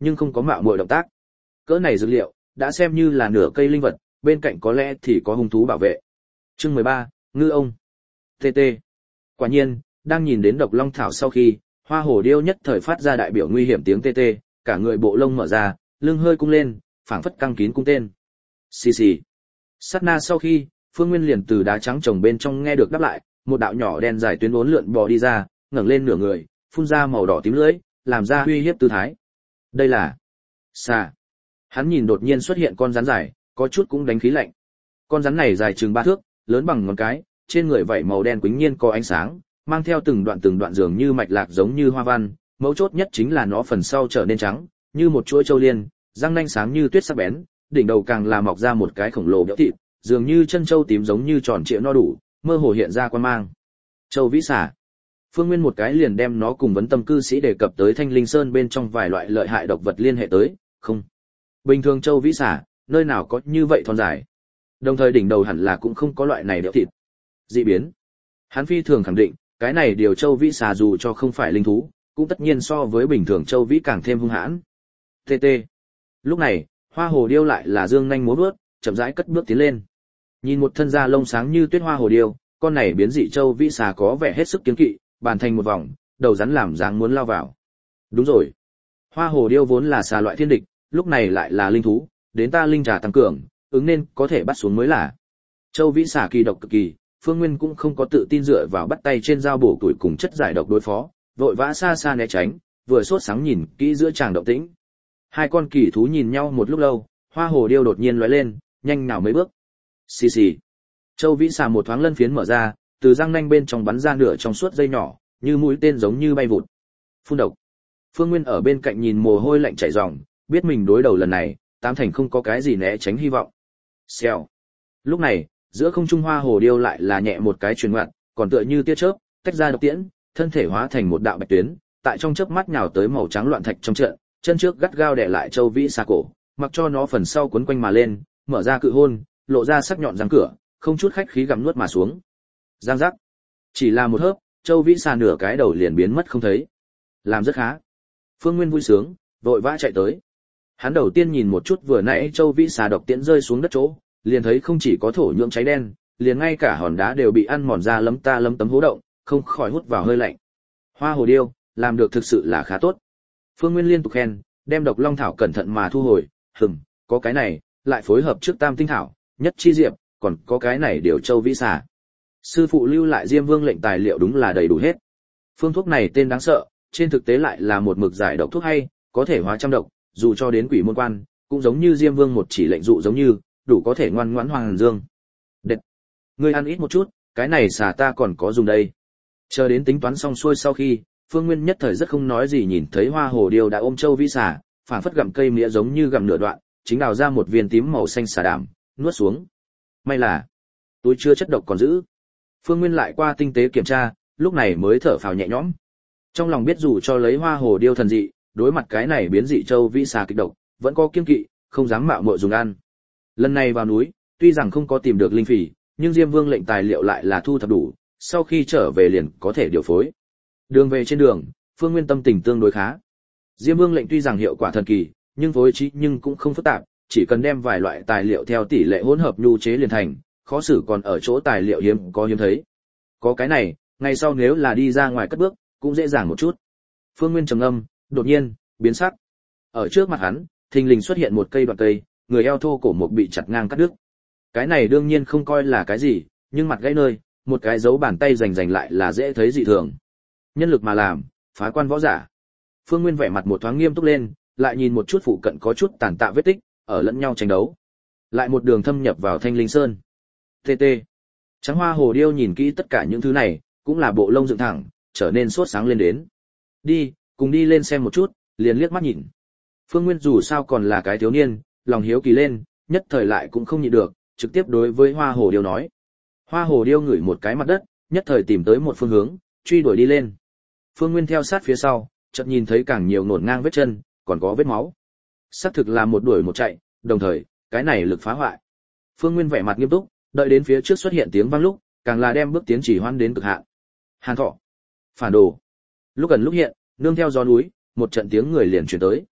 nhưng không có mạo muội động tác. Cỡ này dược liệu, đã xem như là nửa cây linh vật, bên cạnh có lẽ thì có hung thú bảo vệ. Chương mười ba, ngư ông. tê tê. Quả nhiên, đang nhìn đến độc long thảo sau khi, Hoa Hồ Điêu nhất thời phát ra đại biểu nguy hiểm tiếng tê tê, cả người bộ lông mở ra, lưng hơi cung lên, phảng phất căng kín cung tên. Xì xì. Sát na sau khi, Phương Nguyên liền từ đá trắng trồng bên trong nghe được đáp lại, một đạo nhỏ đen dài tuyến uốn lượn bò đi ra, ngẩng lên nửa người, phun ra màu đỏ tím lưỡi, làm ra uy hiếp tư thái. Đây là xà. Hắn nhìn đột nhiên xuất hiện con rắn dài, có chút cũng đánh khí lạnh. Con rắn này dài chừng ba thước, lớn bằng ngón cái, trên người vảy màu đen quýnh nhiên có ánh sáng, mang theo từng đoạn từng đoạn dường như mạch lạc giống như hoa văn, mấu chốt nhất chính là nó phần sau trở nên trắng, như một chuỗi châu liên, răng nanh sáng như tuyết sắc bén, đỉnh đầu càng là mọc ra một cái khổng lồ béo thịt, dường như chân châu tím giống như tròn trịa no đủ, mơ hồ hiện ra quan mang. Châu vĩ xà. Phương Nguyên một cái liền đem nó cùng vấn tâm cư sĩ đề cập tới Thanh Linh Sơn bên trong vài loại lợi hại độc vật liên hệ tới, không. Bình thường châu vĩ xà, nơi nào có như vậy thon dài. Đồng thời đỉnh đầu hẳn là cũng không có loại này béo thịt. Dị biến. Hắn phi thường khẳng định, cái này điều châu vĩ xà dù cho không phải linh thú, cũng tất nhiên so với bình thường châu vĩ càng thêm hung hãn. tê tê. Lúc này, Hoa Hồ Điêu lại là dương nhanh múa vuốt, chậm rãi cất bước tiến lên. Nhìn một thân da lông sáng như tuyết Hoa Hồ Điêu, con này biến dị châu vĩ xà có vẻ hết sức kiêng kỵ, bàn thành một vòng, đầu rắn làm dáng muốn lao vào. Đúng rồi. Hoa Hồ Điêu vốn là xà loại thiên địch, lúc này lại là linh thú, đến ta linh trà tăng cường, ứng nên có thể bắt xuống mới là. Châu vĩ xà kỳ độc cực kỳ, Phương Nguyên cũng không có tự tin dựa vào bắt tay trên dao bổ tuổi cùng chất giải độc đối phó, vội vã xa xa né tránh, vừa sốt sáng nhìn kỹ giữa chàng động tĩnh. Hai con kỳ thú nhìn nhau một lúc lâu, Hoa Hồ Điêu đột nhiên lóe lên, nhanh nào mấy bước. Xì xì. Châu vĩ xà một thoáng lân phiến mở ra, từ răng nanh bên trong bắn ra nửa trong suốt dây nhỏ, như mũi tên giống như bay vụt. Phun độc. Phương Nguyên ở bên cạnh nhìn mồ hôi lạnh chảy ròng, biết mình đối đầu lần này, tám thành không có cái gì né tránh hy vọng. Xèo. Lúc này, giữa không trung Hoa Hồ Điêu lại là nhẹ một cái truyền ngoặt, còn tựa như tia chớp, tách ra độc tiễn, thân thể hóa thành một đạo bạch tuyến, tại trong chớp mắt nhào tới màu trắng loạn thạch trong trận, chân trước gắt gao đè lại châu vĩ xà cổ, mặc cho nó phần sau quấn quanh mà lên, mở ra cự hôn, lộ ra sắc nhọn răng cửa, không chút khách khí gặm nuốt mà xuống. Giang giác. Chỉ là một hớp, châu vĩ xà nửa cái đầu liền biến mất không thấy. Làm rất khá. Phương Nguyên vui sướng, vội vã chạy tới. Hắn đầu tiên nhìn một chút vừa nãy châu vĩ xà độc tiễn rơi xuống đất chỗ, liền thấy không chỉ có thổ nhưỡng cháy đen, liền ngay cả hòn đá đều bị ăn mòn ra lấm ta lấm tấm hố động, không khỏi hút vào hơi lạnh. Hoa Hồ Điêu, làm được thực sự là khá tốt. Phương Nguyên liên tục khen, đem độc long thảo cẩn thận mà thu hồi, hừm, có cái này, lại phối hợp trước tam tinh thảo, nhất chi diệp, còn có cái này điều châu vĩ xà. Sư phụ lưu lại Diêm Vương lệnh tài liệu đúng là đầy đủ hết. Phương thuốc này tên đáng sợ, trên thực tế lại là một mực giải độc thuốc hay, có thể hóa trăm độc, dù cho đến quỷ môn quan, cũng giống như Diêm Vương một chỉ lệnh dụ giống như, đủ có thể ngoan ngoãn hoàng dương. Đệt, ngươi ăn ít một chút, cái này xà ta còn có dùng đây. Chờ đến tính toán xong xuôi sau khi, Phương Nguyên nhất thời rất không nói gì nhìn thấy Hoa Hồ Điêu đã ôm châu vĩ xà, phảng phất gặm cây mía giống như gặm nửa đoạn, chính đào ra một viên tím màu xanh xà đảm, nuốt xuống. May là túi chứa chất độc còn giữ. Phương Nguyên lại qua tinh tế kiểm tra, lúc này mới thở phào nhẹ nhõm. Trong lòng biết dù cho lấy Hoa Hồ Điêu thần dị, đối mặt cái này biến dị châu vĩ xà kịch độc, vẫn có kiêng kỵ, không dám mạo muội dùng ăn. Lần này vào núi, tuy rằng không có tìm được linh phỉ, nhưng Diêm Vương lệnh tài liệu lại là thu thập đủ, sau khi trở về liền có thể điều phối. Đường về trên đường, Phương Nguyên tâm tình tương đối khá. Diêm Vương lệnh tuy rằng hiệu quả thần kỳ, nhưng phối trí nhưng cũng không phức tạp, chỉ cần đem vài loại tài liệu theo tỷ lệ hỗn hợp nhu chế liền thành, khó xử còn ở chỗ tài liệu hiếm có hiếm thấy. Có cái này, ngày sau nếu là đi ra ngoài cất bước, cũng dễ dàng một chút. Phương Nguyên trầm ngâm, đột nhiên biến sắc. Ở trước mặt hắn, thình lình xuất hiện một cây đoạn cây, người eo thô cổ một bị chặt ngang cắt đứt. Cái này đương nhiên không coi là cái gì, nhưng mặt gãy nơi, một cái dấu bàn tay rành rành lại là dễ thấy dị thường. Nhân lực mà làm, phá quan võ giả. Phương Nguyên vẻ mặt một thoáng nghiêm túc lên, lại nhìn một chút phụ cận có chút tàn tạ vết tích, ở lẫn nhau tranh đấu. Lại một đường thâm nhập vào Thanh Linh Sơn. tê tê. Trắng Hoa Hồ Điêu nhìn kỹ tất cả những thứ này, cũng là bộ lông dựng thẳng, trở nên sốt sáng lên đến. Đi, cùng đi lên xem một chút, liền liếc mắt nhìn. Phương Nguyên dù sao còn là cái thiếu niên, lòng hiếu kỳ lên, nhất thời lại cũng không nhịn được, trực tiếp đối với Hoa Hồ Điêu nói. Hoa Hồ Điêu ngửi một cái mặt đất, nhất thời tìm tới một phương hướng, truy đuổi đi lên. Phương Nguyên theo sát phía sau, chợt nhìn thấy càng nhiều nổn ngang vết chân, còn có vết máu. Xác thực là một đuổi một chạy, đồng thời, cái này lực phá hoại. Phương Nguyên vẻ mặt nghiêm túc, đợi đến phía trước xuất hiện tiếng vang lúc, càng là đem bước tiến chỉ hoan đến cực hạn. Hàn Thọ, phản đồ. Lúc gần lúc hiện, nương theo gió núi, một trận tiếng người liền truyền tới.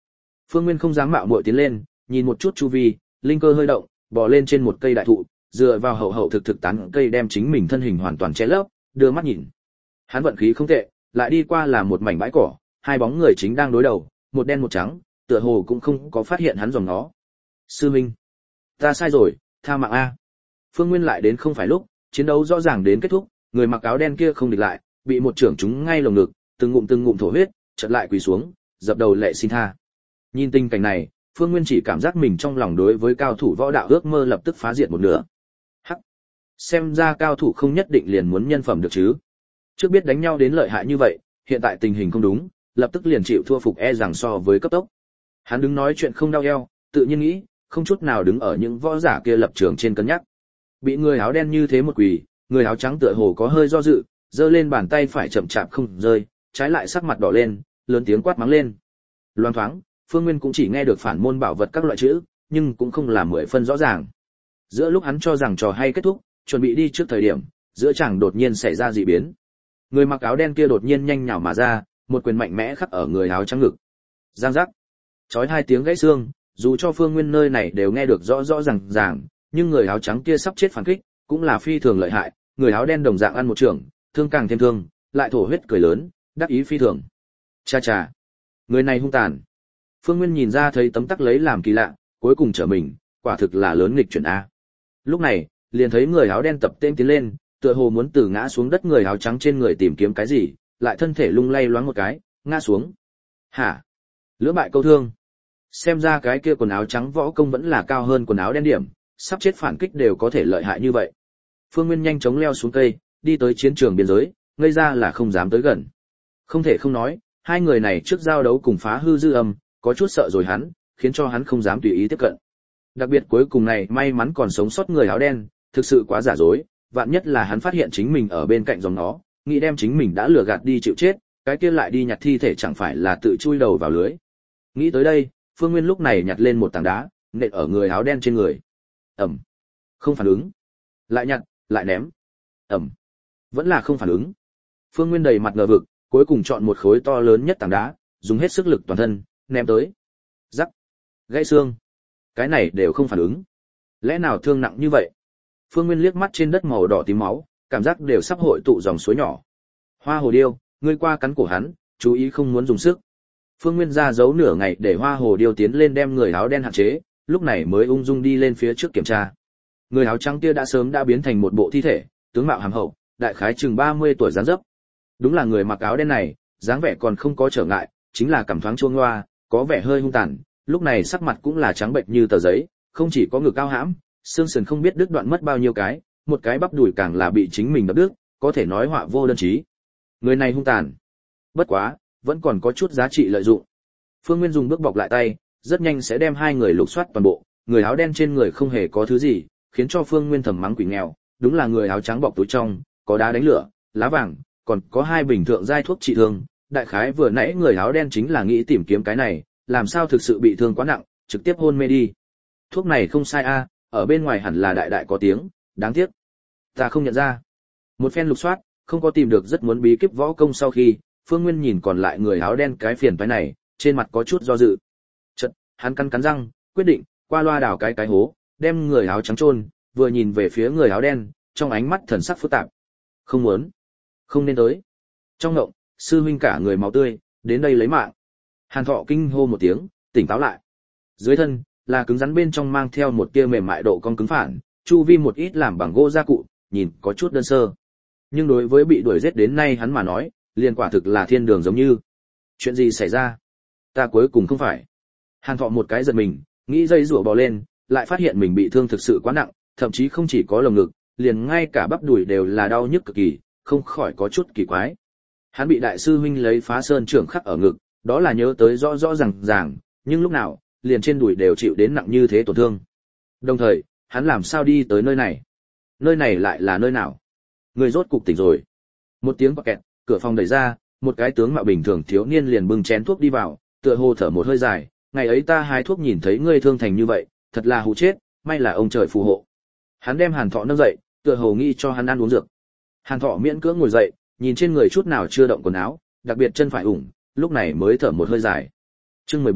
Phương Nguyên không dám mạo muội tiến lên, nhìn một chút chu vi, linh cơ hơi động, bò lên trên một cây đại thụ, dựa vào hậu hậu thực thực tán cây đem chính mình thân hình hoàn toàn che lấp, đưa mắt nhìn. Hắn vận khí không tệ, lại đi qua là một mảnh bãi cỏ, hai bóng người chính đang đối đầu, một đen một trắng, tựa hồ cũng không có phát hiện hắn dòng nó. Sư Minh, ta sai rồi, tha mạng a. Phương Nguyên lại đến không phải lúc, chiến đấu rõ ràng đến kết thúc, người mặc áo đen kia không địch lại, bị một trưởng trúng ngay lồng ngực, từng ngụm từng ngụm thổ huyết, chợt lại quỳ xuống, dập đầu lệ xin tha. Nhìn tình cảnh này, Phương Nguyên chỉ cảm giác mình trong lòng đối với cao thủ võ đạo ước mơ lập tức phá diệt một nửa. Hắc, xem ra cao thủ không nhất định liền muốn nhân phẩm được chứ. Trước biết đánh nhau đến lợi hại như vậy, hiện tại tình hình không đúng, lập tức liền chịu thua phục e rằng so với cấp tốc. Hắn đứng nói chuyện không đau eo, tự nhiên nghĩ, không chút nào đứng ở những võ giả kia lập trường trên cân nhắc. Bị người áo đen như thế một quỳ, người áo trắng tựa hồ có hơi do dự, giơ lên bàn tay phải chậm chạp không rơi, trái lại sắc mặt đỏ lên, lớn tiếng quát mắng lên. Loan thoáng, Phương Nguyên cũng chỉ nghe được phản môn bảo vật các loại chữ, nhưng cũng không là mười phân rõ ràng. Giữa lúc hắn cho rằng trò hay kết thúc, chuẩn bị đi trước thời điểm, giữa chẳng đột nhiên xảy ra dị biến. Người mặc áo đen kia đột nhiên nhanh nhảu mà ra, một quyền mạnh mẽ khắc ở người áo trắng ngực. Giang giác, chói hai tiếng gãy xương, dù cho Phương Nguyên nơi này đều nghe được rõ rõ ràng ràng, nhưng người áo trắng kia sắp chết phản kích, cũng là phi thường lợi hại, người áo đen đồng dạng ăn một trường, thương càng thêm thương, lại thổ huyết cười lớn, đắc ý phi thường. Cha cha, người này hung tàn. Phương Nguyên nhìn ra thấy tấm tắc lấy làm kỳ lạ, cuối cùng trở mình, quả thực là lớn nghịch chuyển a. Lúc này, liền thấy người áo đen tập tên tiến lên, tựa hồ muốn từ ngã xuống đất người áo trắng trên người tìm kiếm cái gì, lại thân thể lung lay loáng một cái, ngã xuống. Hả? Lưỡng bại câu thương. Xem ra cái kia quần áo trắng võ công vẫn là cao hơn quần áo đen điểm, sắp chết phản kích đều có thể lợi hại như vậy. Phương Nguyên nhanh chóng leo xuống cây, đi tới chiến trường biên giới, ngây ra là không dám tới gần. Không thể không nói, hai người này trước giao đấu cùng phá hư dư âm, có chút sợ rồi hắn, khiến cho hắn không dám tùy ý tiếp cận. Đặc biệt cuối cùng này may mắn còn sống sót người áo đen, thực sự quá giả dối, vạn nhất là hắn phát hiện chính mình ở bên cạnh dòng nó, nghĩ đem chính mình đã lừa gạt đi chịu chết, cái kia lại đi nhặt thi thể chẳng phải là tự chui đầu vào lưới. Nghĩ tới đây, Phương Nguyên lúc này nhặt lên một tảng đá, nện ở người áo đen trên người. Ầm. Không phản ứng. Lại nhặt, lại ném. Ầm. Vẫn là không phản ứng. Phương Nguyên đầy mặt ngờ vực, cuối cùng chọn một khối to lớn nhất tảng đá, dùng hết sức lực toàn thân, ném tới. Rắc. Gãy xương. Cái này đều không phản ứng. Lẽ nào thương nặng như vậy? Phương Nguyên liếc mắt trên đất màu đỏ tím máu, cảm giác đều sắp hội tụ dòng suối nhỏ. Hoa hồ điêu, ngươi qua cắn cổ hắn, chú ý không muốn dùng sức. Phương Nguyên ra giấu nửa ngày để hoa hồ điêu tiến lên đem người áo đen hạn chế, lúc này mới ung dung đi lên phía trước kiểm tra. Người áo trắng kia đã sớm đã biến thành một bộ thi thể, tướng mạo hàm hậu, đại khái chừng ba mươi tuổi dáng dấp. Đúng là người mặc áo đen này, dáng vẻ còn không có trở ngại, chính là cảm thoáng chuông loa, có vẻ hơi hung tàn, lúc này sắc mặt cũng là trắng bệnh như tờ giấy, không chỉ có ngực cao hãm, xương sườn không biết đứt đoạn mất bao nhiêu cái, một cái bắp đùi càng là bị chính mình đập đứt, có thể nói họa vô đơn chí. Người này hung tàn. Bất quá, vẫn còn có chút giá trị lợi dụng. Phương Nguyên dùng bước bọc lại tay, rất nhanh sẽ đem hai người lục soát toàn bộ, người áo đen trên người không hề có thứ gì, khiến cho Phương Nguyên thầm mắng quỷ nghèo, đúng là người áo trắng bọc túi trong, có đá đánh lửa, lá vàng, còn có hai bình thượng giai thuốc trị thương, đại khái vừa nãy người áo đen chính là nghĩ tìm kiếm cái này, làm sao thực sự bị thương quá nặng, trực tiếp hôn mê đi. Thuốc này không sai a, ở bên ngoài hẳn là đại đại có tiếng, đáng tiếc ta không nhận ra. Một phen lục soát, không có tìm được rất muốn bí kíp võ công sau khi, Phương Nguyên nhìn còn lại người áo đen cái phiền toái này, trên mặt có chút do dự. Chợt, hắn cắn cắn răng, quyết định qua loa đào cái cái hố, đem người áo trắng chôn, vừa nhìn về phía người áo đen, trong ánh mắt thần sắc phức tạp. Không muốn, không nên tới. Trong ngộng, sư huynh cả người máu tươi, đến đây lấy mạng. Hàn Thọ kinh hô một tiếng, tỉnh táo lại. Dưới thân là cứng rắn bên trong mang theo một tia mềm mại độ cong cứng phản, chu vi một ít làm bằng gỗ gia cụ, nhìn có chút đơn sơ. Nhưng đối với bị đuổi giết đến nay hắn mà nói, liền quả thực là thiên đường giống như. Chuyện gì xảy ra? Ta cuối cùng không phải. Hàn Thọ một cái giật mình, nghĩ dây rủa bò lên, lại phát hiện mình bị thương thực sự quá nặng, thậm chí không chỉ có lồng ngực, liền ngay cả bắp đùi đều là đau nhức cực kỳ, không khỏi có chút kỳ quái. Hắn bị đại sư huynh lấy phá sơn trưởng khắc ở ngực, đó là nhớ tới rõ rõ ràng ràng, nhưng lúc nào, liền trên đùi đều chịu đến nặng như thế tổn thương. Đồng thời, hắn làm sao đi tới nơi này? Nơi này lại là nơi nào? Người rốt cục tỉnh rồi. Một tiếng quạt kẹt, cửa phòng đẩy ra, một cái tướng mạo bình thường thiếu niên liền bưng chén thuốc đi vào, tựa hồ thở một hơi dài, ngày ấy ta hái thuốc nhìn thấy ngươi thương thành như vậy, thật là hù chết, may là ông trời phù hộ. Hắn đem Hàn Thọ nâng dậy, tựa hồ nghĩ cho hắn ăn uống dược. Hàn Thọ miễn cưỡng ngồi dậy, nhìn trên người chút nào chưa động quần áo, đặc biệt chân phải ủng, lúc này mới thở một hơi dài. Chương mười bốn,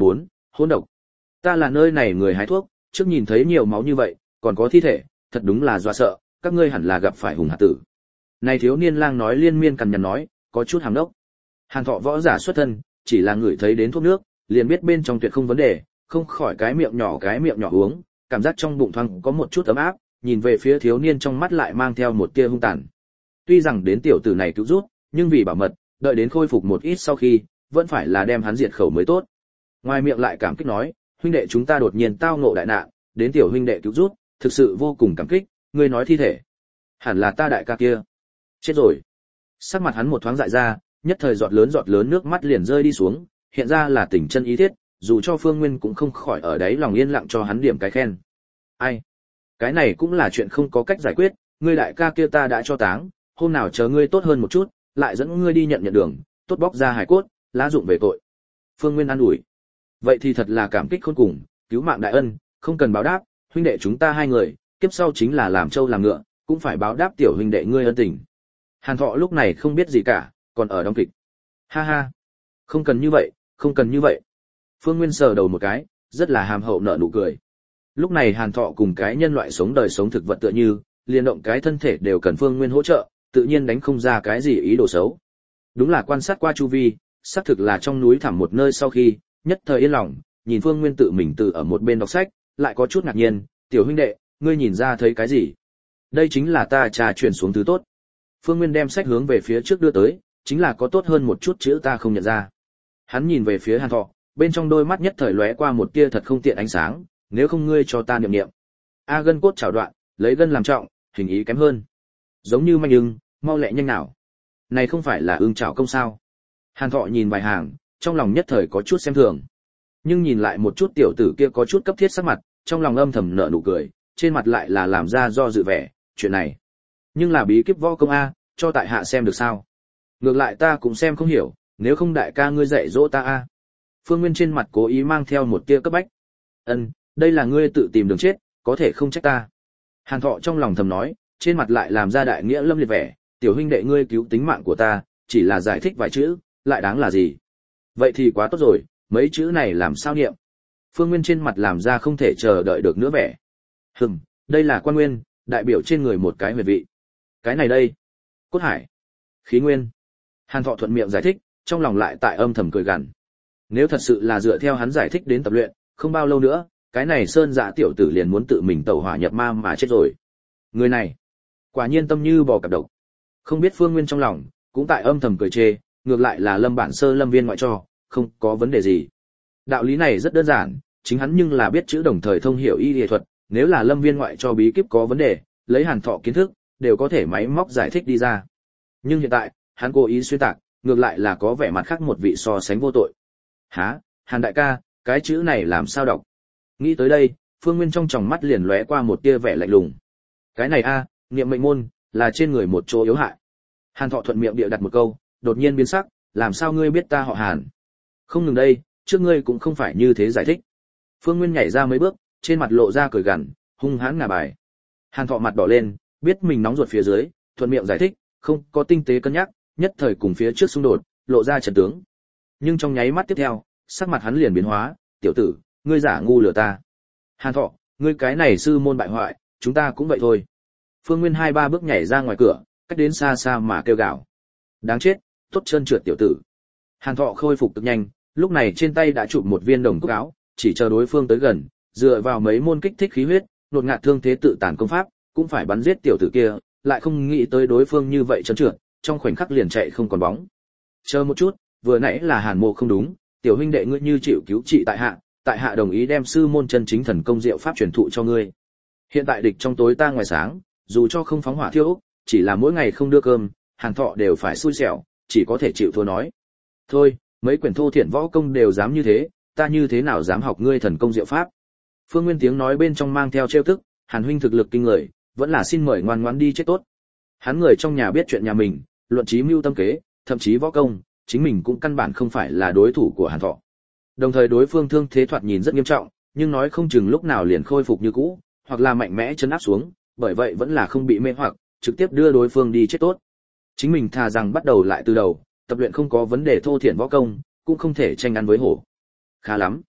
hỗn độc. Ta là nơi này người hái thuốc, trước nhìn thấy nhiều máu như vậy, còn có thi thể, thật đúng là dọa sợ, các ngươi hẳn là gặp phải hùng hạt tử. Này thiếu niên lang nói liên miên cằn nhằn nói, có chút hàm đốc. Hàn Thọ võ giả xuất thân, chỉ là ngửi thấy đến thuốc nước, liền biết bên trong tuyệt không vấn đề, không khỏi cái miệng nhỏ cái miệng nhỏ uống, cảm giác trong bụng thoáng có một chút ấm áp, nhìn về phía thiếu niên trong mắt lại mang theo một tia hung tàn. Tuy rằng đến tiểu tử này cứu rút, nhưng vì bảo mật, đợi đến khôi phục một ít sau khi, vẫn phải là đem hắn diệt khẩu mới tốt. Ngoài miệng lại cảm kích nói, huynh đệ chúng ta đột nhiên tao ngộ đại nạn, đến tiểu huynh đệ cứu rút, thực sự vô cùng cảm kích, ngươi nói thi thể. Hẳn là ta đại ca kia. Chết rồi. Sắc mặt hắn một thoáng dại ra, nhất thời giọt lớn giọt lớn nước mắt liền rơi đi xuống, hiện ra là tình chân ý thiết, dù cho Phương Nguyên cũng không khỏi ở đấy lòng yên lặng cho hắn điểm cái khen. Ai? Cái này cũng là chuyện không có cách giải quyết, ngươi đại ca kia ta đã cho táng, hôm nào chờ ngươi tốt hơn một chút, lại dẫn ngươi đi nhận nhận đường, tốt bóc ra hài cốt, lá dụng về tội. Phương Nguyên an ủi. Vậy thì thật là cảm kích khôn cùng, cứu mạng đại ân, không cần báo đáp, huynh đệ chúng ta hai người, kiếp sau chính là làm trâu làm ngựa, cũng phải báo đáp tiểu huynh đệ ngươi ân tình. Hàn Thọ lúc này không biết gì cả, còn ở đóng kịch. Ha ha, không cần như vậy, không cần như vậy. Phương Nguyên sờ đầu một cái, rất là hàm hậu nở nụ cười. Lúc này Hàn Thọ cùng cái nhân loại sống đời sống thực vật tựa như, liên động cái thân thể đều cần Phương Nguyên hỗ trợ, tự nhiên đánh không ra cái gì ý đồ xấu. Đúng là quan sát qua chu vi, xác thực là trong núi thẳm một nơi sau khi, nhất thời yên lòng, nhìn Phương Nguyên tự mình tự ở một bên đọc sách, lại có chút ngạc nhiên, tiểu huynh đệ, ngươi nhìn ra thấy cái gì? Đây chính là ta trà truyền xuống thứ tốt. Phương Nguyên đem sách hướng về phía trước đưa tới, chính là có tốt hơn một chút chữ ta không nhận ra. Hắn nhìn về phía Hàn Thọ, bên trong đôi mắt nhất thời lóe qua một tia thật không tiện ánh sáng, nếu không ngươi cho ta niệm niệm. A gân cốt chảo đoạn, lấy gân làm trọng, hình ý kém hơn. Giống như manh ưng, mau lẹ nhanh nào. Này không phải là ưng chảo công sao? Hàn Thọ nhìn vài hàng, trong lòng nhất thời có chút xem thường. Nhưng nhìn lại một chút tiểu tử kia có chút cấp thiết sắc mặt, trong lòng âm thầm nở nụ cười, trên mặt lại là làm ra do dự vẻ, chuyện này. Nhưng là bí kíp võ công a, cho tại hạ xem được sao? Ngược lại ta cũng xem không hiểu, nếu không đại ca ngươi dạy dỗ ta a. Phương Nguyên trên mặt cố ý mang theo một tia cấp bách. Ân, đây là ngươi tự tìm đường chết, có thể không trách ta. Hàn Thọ trong lòng thầm nói, trên mặt lại làm ra đại nghĩa lâm liệt vẻ, tiểu huynh đệ ngươi cứu tính mạng của ta, chỉ là giải thích vài chữ, lại đáng là gì? Vậy thì quá tốt rồi, mấy chữ này làm sao niệm? Phương Nguyên trên mặt làm ra không thể chờ đợi được nữa vẻ. Hừm, đây là quan nguyên, đại biểu trên người một cái huyệt vị. Cái này đây, cốt hải, khí nguyên. Hàn Thọ thuận miệng giải thích, trong lòng lại tại âm thầm cười gằn. Nếu thật sự là dựa theo hắn giải thích đến tập luyện, không bao lâu nữa, cái này Sơn Dạ tiểu tử liền muốn tự mình tẩu hỏa nhập ma mà chết rồi. Người này, quả nhiên tâm như bò cạp độc. Không biết Phương Nguyên trong lòng, cũng tại âm thầm cười chê, ngược lại là Lâm Bản Sơ Lâm Viên ngoại cho, không có vấn đề gì. Đạo lý này rất đơn giản, chính hắn nhưng là biết chữ đồng thời thông hiểu y y thuật, nếu là Lâm Viên ngoại cho bí kíp có vấn đề, lấy Hàn Thọ kiến thức, đều có thể máy móc giải thích đi ra. Nhưng hiện tại, hắn cố ý xuyên tạc, ngược lại là có vẻ mặt khác một vị so sánh vô tội. Hả, Hàn đại ca, cái chữ này làm sao đọc? Nghĩ tới đây, Phương Nguyên trong tròng mắt liền lóe qua một tia vẻ lạnh lùng. Cái này a, niệm mệnh môn, là trên người một chỗ yếu hại. Hàn Thọ thuận miệng địa đặt một câu, đột nhiên biến sắc, làm sao ngươi biết ta họ Hàn? Không ngừng đây, trước ngươi cũng không phải như thế giải thích. Phương Nguyên nhảy ra mấy bước, trên mặt lộ ra cười gằn, hung hãn ngả bài. Hàn Thọ mặt đỏ lên, biết mình nóng ruột phía dưới, thuận miệng giải thích, không có tinh tế cân nhắc, nhất thời cùng phía trước xung đột, lộ ra trận tướng. Nhưng trong nháy mắt tiếp theo, sắc mặt hắn liền biến hóa, tiểu tử, ngươi giả ngu lừa ta. Hàn Thọ, ngươi cái này sư môn bại hoại, chúng ta cũng vậy thôi. Phương Nguyên hai ba bước nhảy ra ngoài cửa, cách đến xa xa mà kêu gào. Đáng chết, tốt chân trượt tiểu tử. Hàn Thọ khôi phục cực nhanh, lúc này trên tay đã chụp một viên đồng cúc áo, chỉ chờ đối phương tới gần, dựa vào mấy môn kích thích khí huyết, nột ngạt thương thế tự tàn công pháp, cũng phải bắn giết tiểu tử kia, lại không nghĩ tới đối phương như vậy chân trượt, trong khoảnh khắc liền chạy không còn bóng. Chờ một chút, vừa nãy là Hàn Mộ không đúng, tiểu huynh đệ ngươi như chịu cứu trị tại hạ, tại hạ đồng ý đem sư môn chân chính thần công diệu pháp truyền thụ cho ngươi. Hiện tại địch trong tối ta ngoài sáng, dù cho không phóng hỏa thiêu ốc, chỉ là mỗi ngày không đưa cơm, Hàn Thọ đều phải xui xẻo, chỉ có thể chịu thua nói. Thôi, mấy quyển thô thiển võ công đều dám như thế, ta như thế nào dám học ngươi thần công diệu pháp? Phương Nguyên tiếng nói bên trong mang theo trêu tức, Hàn huynh thực lực kinh người, vẫn là xin mời ngoan ngoãn đi chết tốt. Hắn người trong nhà biết chuyện nhà mình, luận trí mưu tâm kế, thậm chí võ công, chính mình cũng căn bản không phải là đối thủ của Hàn Thọ. Đồng thời đối phương thương thế thoạt nhìn rất nghiêm trọng, nhưng nói không chừng lúc nào liền khôi phục như cũ, hoặc là mạnh mẽ chấn áp xuống, bởi vậy vẫn là không bị mê hoặc, trực tiếp đưa đối phương đi chết tốt. Chính mình thà rằng bắt đầu lại từ đầu, tập luyện không có vấn đề thô thiển võ công, cũng không thể tranh ăn với hổ. Khá lắm.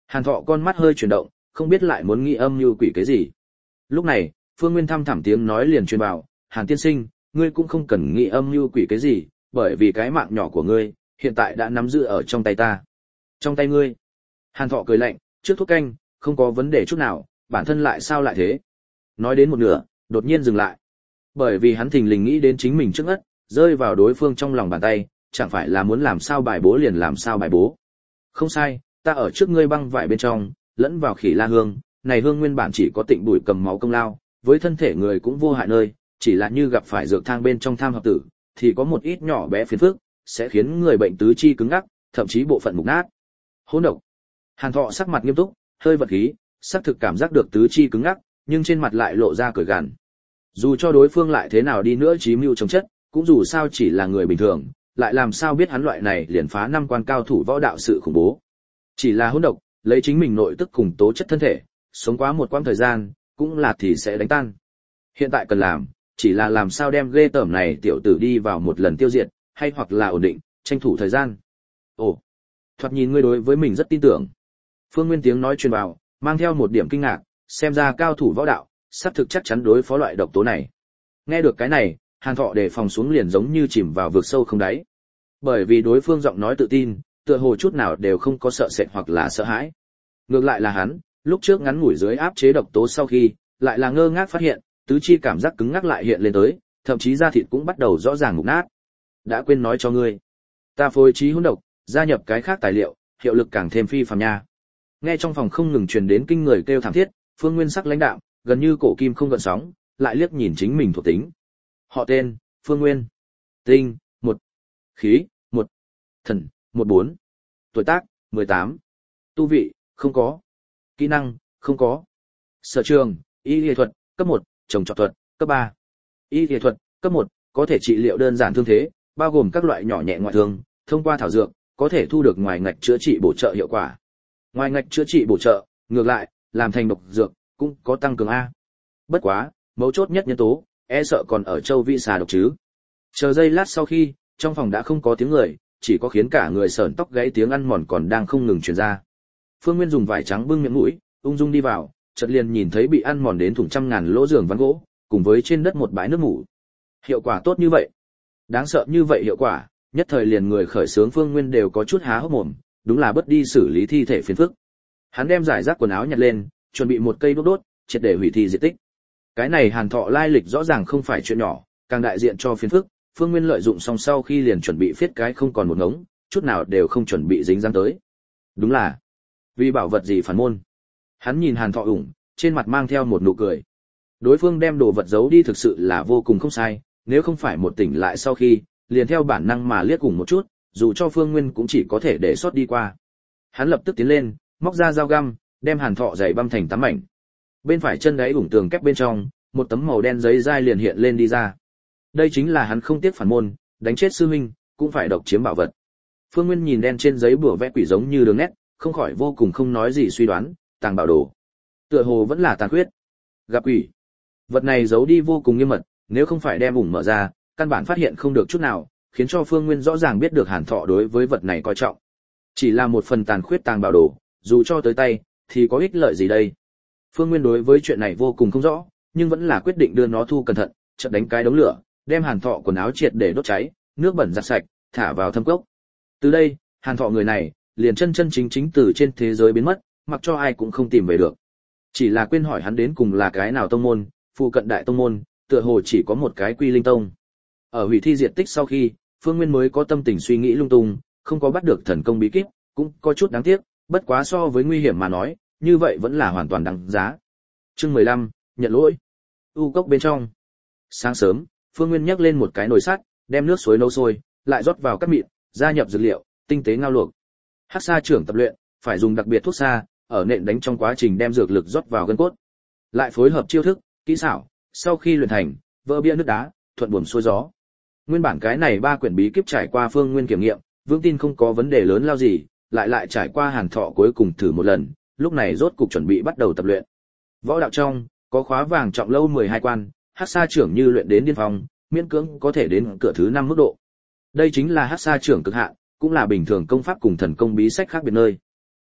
Hàn Thọ con mắt hơi chuyển động, không biết lại muốn nghĩ âm mưu quỷ cái gì. Lúc này, Phương Nguyên thăm thẳm tiếng nói liền truyền vào, "Hàn tiên sinh, ngươi cũng không cần nghĩ âm mưu quỷ cái gì, bởi vì cái mạng nhỏ của ngươi hiện tại đã nắm giữ ở trong tay ta." "Trong tay ngươi?" Hàn Thọ cười lạnh, "Trước thuốc canh, không có vấn đề chút nào, bản thân lại sao lại thế?" Nói đến một nửa, đột nhiên dừng lại. Bởi vì hắn thình lình nghĩ đến chính mình trước ngất, rơi vào đối phương trong lòng bàn tay, chẳng phải là muốn làm sao bài bố liền làm sao bài bố. "Không sai, ta ở trước ngươi băng vải bên trong, lẫn vào khỉ la hương, này hương nguyên bản chỉ có tịnh bụi cầm máu công lao, với thân thể người cũng vô hại nơi, chỉ là như gặp phải dược thang bên trong tham hợp tử, thì có một ít nhỏ bé phiền phức, sẽ khiến người bệnh tứ chi cứng ngắc, thậm chí bộ phận mục nát." Hỗn độc. Hàn Thọ sắc mặt nghiêm túc, hơi vật khí, xác thực cảm giác được tứ chi cứng ngắc, nhưng trên mặt lại lộ ra cười gằn. Dù cho đối phương lại thế nào đi nữa trí mưu chống chất, cũng dù sao chỉ là người bình thường, lại làm sao biết hắn loại này liền phá năm quan cao thủ võ đạo sự khủng bố. Chỉ là hỗn độc, lấy chính mình nội tức cùng tố chất thân thể, sống quá một quãng thời gian, cũng là thì sẽ đánh tan. Hiện tại cần làm, chỉ là làm sao đem ghê tởm này tiểu tử đi vào một lần tiêu diệt, hay hoặc là ổn định, tranh thủ thời gian. Ồ, thoạt nhìn ngươi đối với mình rất tin tưởng. Phương Nguyên tiếng nói truyền vào, mang theo một điểm kinh ngạc, xem ra cao thủ võ đạo, sắp thực chắc chắn đối phó loại độc tố này. Nghe được cái này, Hàn Thọ đề phòng xuống liền giống như chìm vào vực sâu không đáy. Bởi vì đối phương giọng nói tự tin, tựa hồ chút nào đều không có sợ sệt hoặc là sợ hãi. Ngược lại là hắn, lúc trước ngắn ngủi dưới áp chế độc tố sau khi, lại là ngơ ngác phát hiện, tứ chi cảm giác cứng ngắc lại hiện lên tới, thậm chí da thịt cũng bắt đầu rõ ràng mục nát. Đã quên nói cho ngươi, ta phối trí hỗn độc, gia nhập cái khác tài liệu, hiệu lực càng thêm phi phàm nha. Nghe trong phòng không ngừng truyền đến kinh người kêu thảm thiết, Phương Nguyên sắc lãnh đạm, gần như cổ kim không gợn sóng, lại liếc nhìn chính mình thuộc tính. Họ tên, Phương Nguyên. Tinh, một. Khí, một. Thần, một bốn. Tuổi tác, mười tám. Tu vị, không có. Kỹ năng, không có. Sở trường, y y thuật, cấp một, trồng trọt thuật, cấp ba. Y y thuật, cấp một, có thể trị liệu đơn giản thương thế, bao gồm các loại nhỏ nhẹ ngoại thương, thông qua thảo dược, có thể thu được ngoài ngạch chữa trị bổ trợ hiệu quả. Ngoài ngạch chữa trị bổ trợ, ngược lại, làm thành độc dược, cũng có tăng cường a. Bất quá, mấu chốt nhất nhân tố, e sợ còn ở châu vi xà độc chứ. Chờ giây lát sau khi, trong phòng đã không có tiếng người, chỉ có khiến cả người sởn tóc gáy tiếng ăn mòn còn đang không ngừng truyền ra. Phương Nguyên dùng vải trắng bưng miệng mũi, ung dung đi vào, chợt liền nhìn thấy bị ăn mòn đến thủng trăm ngàn lỗ giường ván gỗ, cùng với trên đất một bãi nước mủ. Hiệu quả tốt như vậy, đáng sợ như vậy hiệu quả, nhất thời liền người khởi xướng Phương Nguyên đều có chút há hốc mồm, đúng là bất đi xử lý thi thể phiền phức. Hắn đem giải rác quần áo nhặt lên, chuẩn bị một cây đốt đốt, triệt để hủy thi diệt tích. Cái này Hàn Thọ lai lịch rõ ràng không phải chuyện nhỏ, càng đại diện cho phiền phức, Phương Nguyên lợi dụng xong sau khi liền chuẩn bị phiết cái không còn một ngống, chút nào đều không chuẩn bị dính dáng tới. Đúng là vì bảo vật gì phản môn. Hắn nhìn Hàn Thọ ủng, trên mặt mang theo một nụ cười. Đối phương đem đồ vật giấu đi thực sự là vô cùng không sai, nếu không phải một tỉnh lại sau khi, liền theo bản năng mà liếc cùng một chút, dù cho Phương Nguyên cũng chỉ có thể để sót đi qua. Hắn lập tức tiến lên, móc ra dao găm, đem Hàn Thọ giày băm thành tám mảnh. Bên phải chân đáy ủng tường kép bên trong, một tấm màu đen giấy dai liền hiện lên đi ra. Đây chính là hắn không tiếc phản môn, đánh chết sư huynh, cũng phải độc chiếm bảo vật. Phương Nguyên nhìn đen trên giấy bùa vẽ quỷ giống như đường nét, không khỏi vô cùng không nói gì suy đoán, tàng bảo đồ. Tựa hồ vẫn là tàn khuyết. Gặp quỷ. Vật này giấu đi vô cùng nghiêm mật, nếu không phải đem ủng mở ra, căn bản phát hiện không được chút nào, khiến cho Phương Nguyên rõ ràng biết được Hàn Thọ đối với vật này coi trọng. Chỉ là một phần tàn khuyết tàng bảo đồ, dù cho tới tay, thì có ích lợi gì đây? Phương Nguyên đối với chuyện này vô cùng không rõ, nhưng vẫn là quyết định đưa nó thu cẩn thận, chợt đánh cái đống lửa, đem Hàn Thọ quần áo triệt để đốt cháy, nước bẩn giặt sạch, thả vào thâm cốc. Từ đây, Hàn Thọ người này, liền chân chân chính chính từ trên thế giới biến mất, mặc cho ai cũng không tìm về được. Chỉ là quên hỏi hắn đến cùng là cái nào tông môn, phụ cận đại tông môn, tựa hồ chỉ có một cái Quy Linh Tông. Ở hủy thi diệt tích sau khi, Phương Nguyên mới có tâm tình suy nghĩ lung tung, không có bắt được thần công bí kíp, cũng có chút đáng tiếc, bất quá so với nguy hiểm mà nói, như vậy vẫn là hoàn toàn đáng giá. Chương mười lăm, nhận lỗi. U cốc bên trong. Sáng sớm, Phương Nguyên nhấc lên một cái nồi sắt, đem nước suối nấu sôi, lại rót vào cát mịn, gia nhập dược liệu, tinh tế ngao luộc. Hắc Sa trưởng tập luyện, phải dùng đặc biệt thuốc sa, ở nện đánh trong quá trình đem dược lực rót vào gân cốt. Lại phối hợp chiêu thức, kỹ xảo, sau khi luyện thành, vỡ bia nước đá, thuận buồm xuôi gió. Nguyên bản cái này ba quyển bí kíp trải qua Phương Nguyên kiểm nghiệm, vững tin không có vấn đề lớn lao gì, lại lại trải qua Hàn Thọ cuối cùng thử một lần, lúc này rốt cục chuẩn bị bắt đầu tập luyện. Võ đạo trong, có khóa vàng trọng lâu mười hai quan, Hắc Sa trưởng như luyện đến điên phong, miễn cưỡng có thể đến cửa thứ năm mức độ. Đây chính là Hắc Sa trưởng cực hạn, cũng là bình thường công pháp cùng thần công bí sách khác biệt nơi.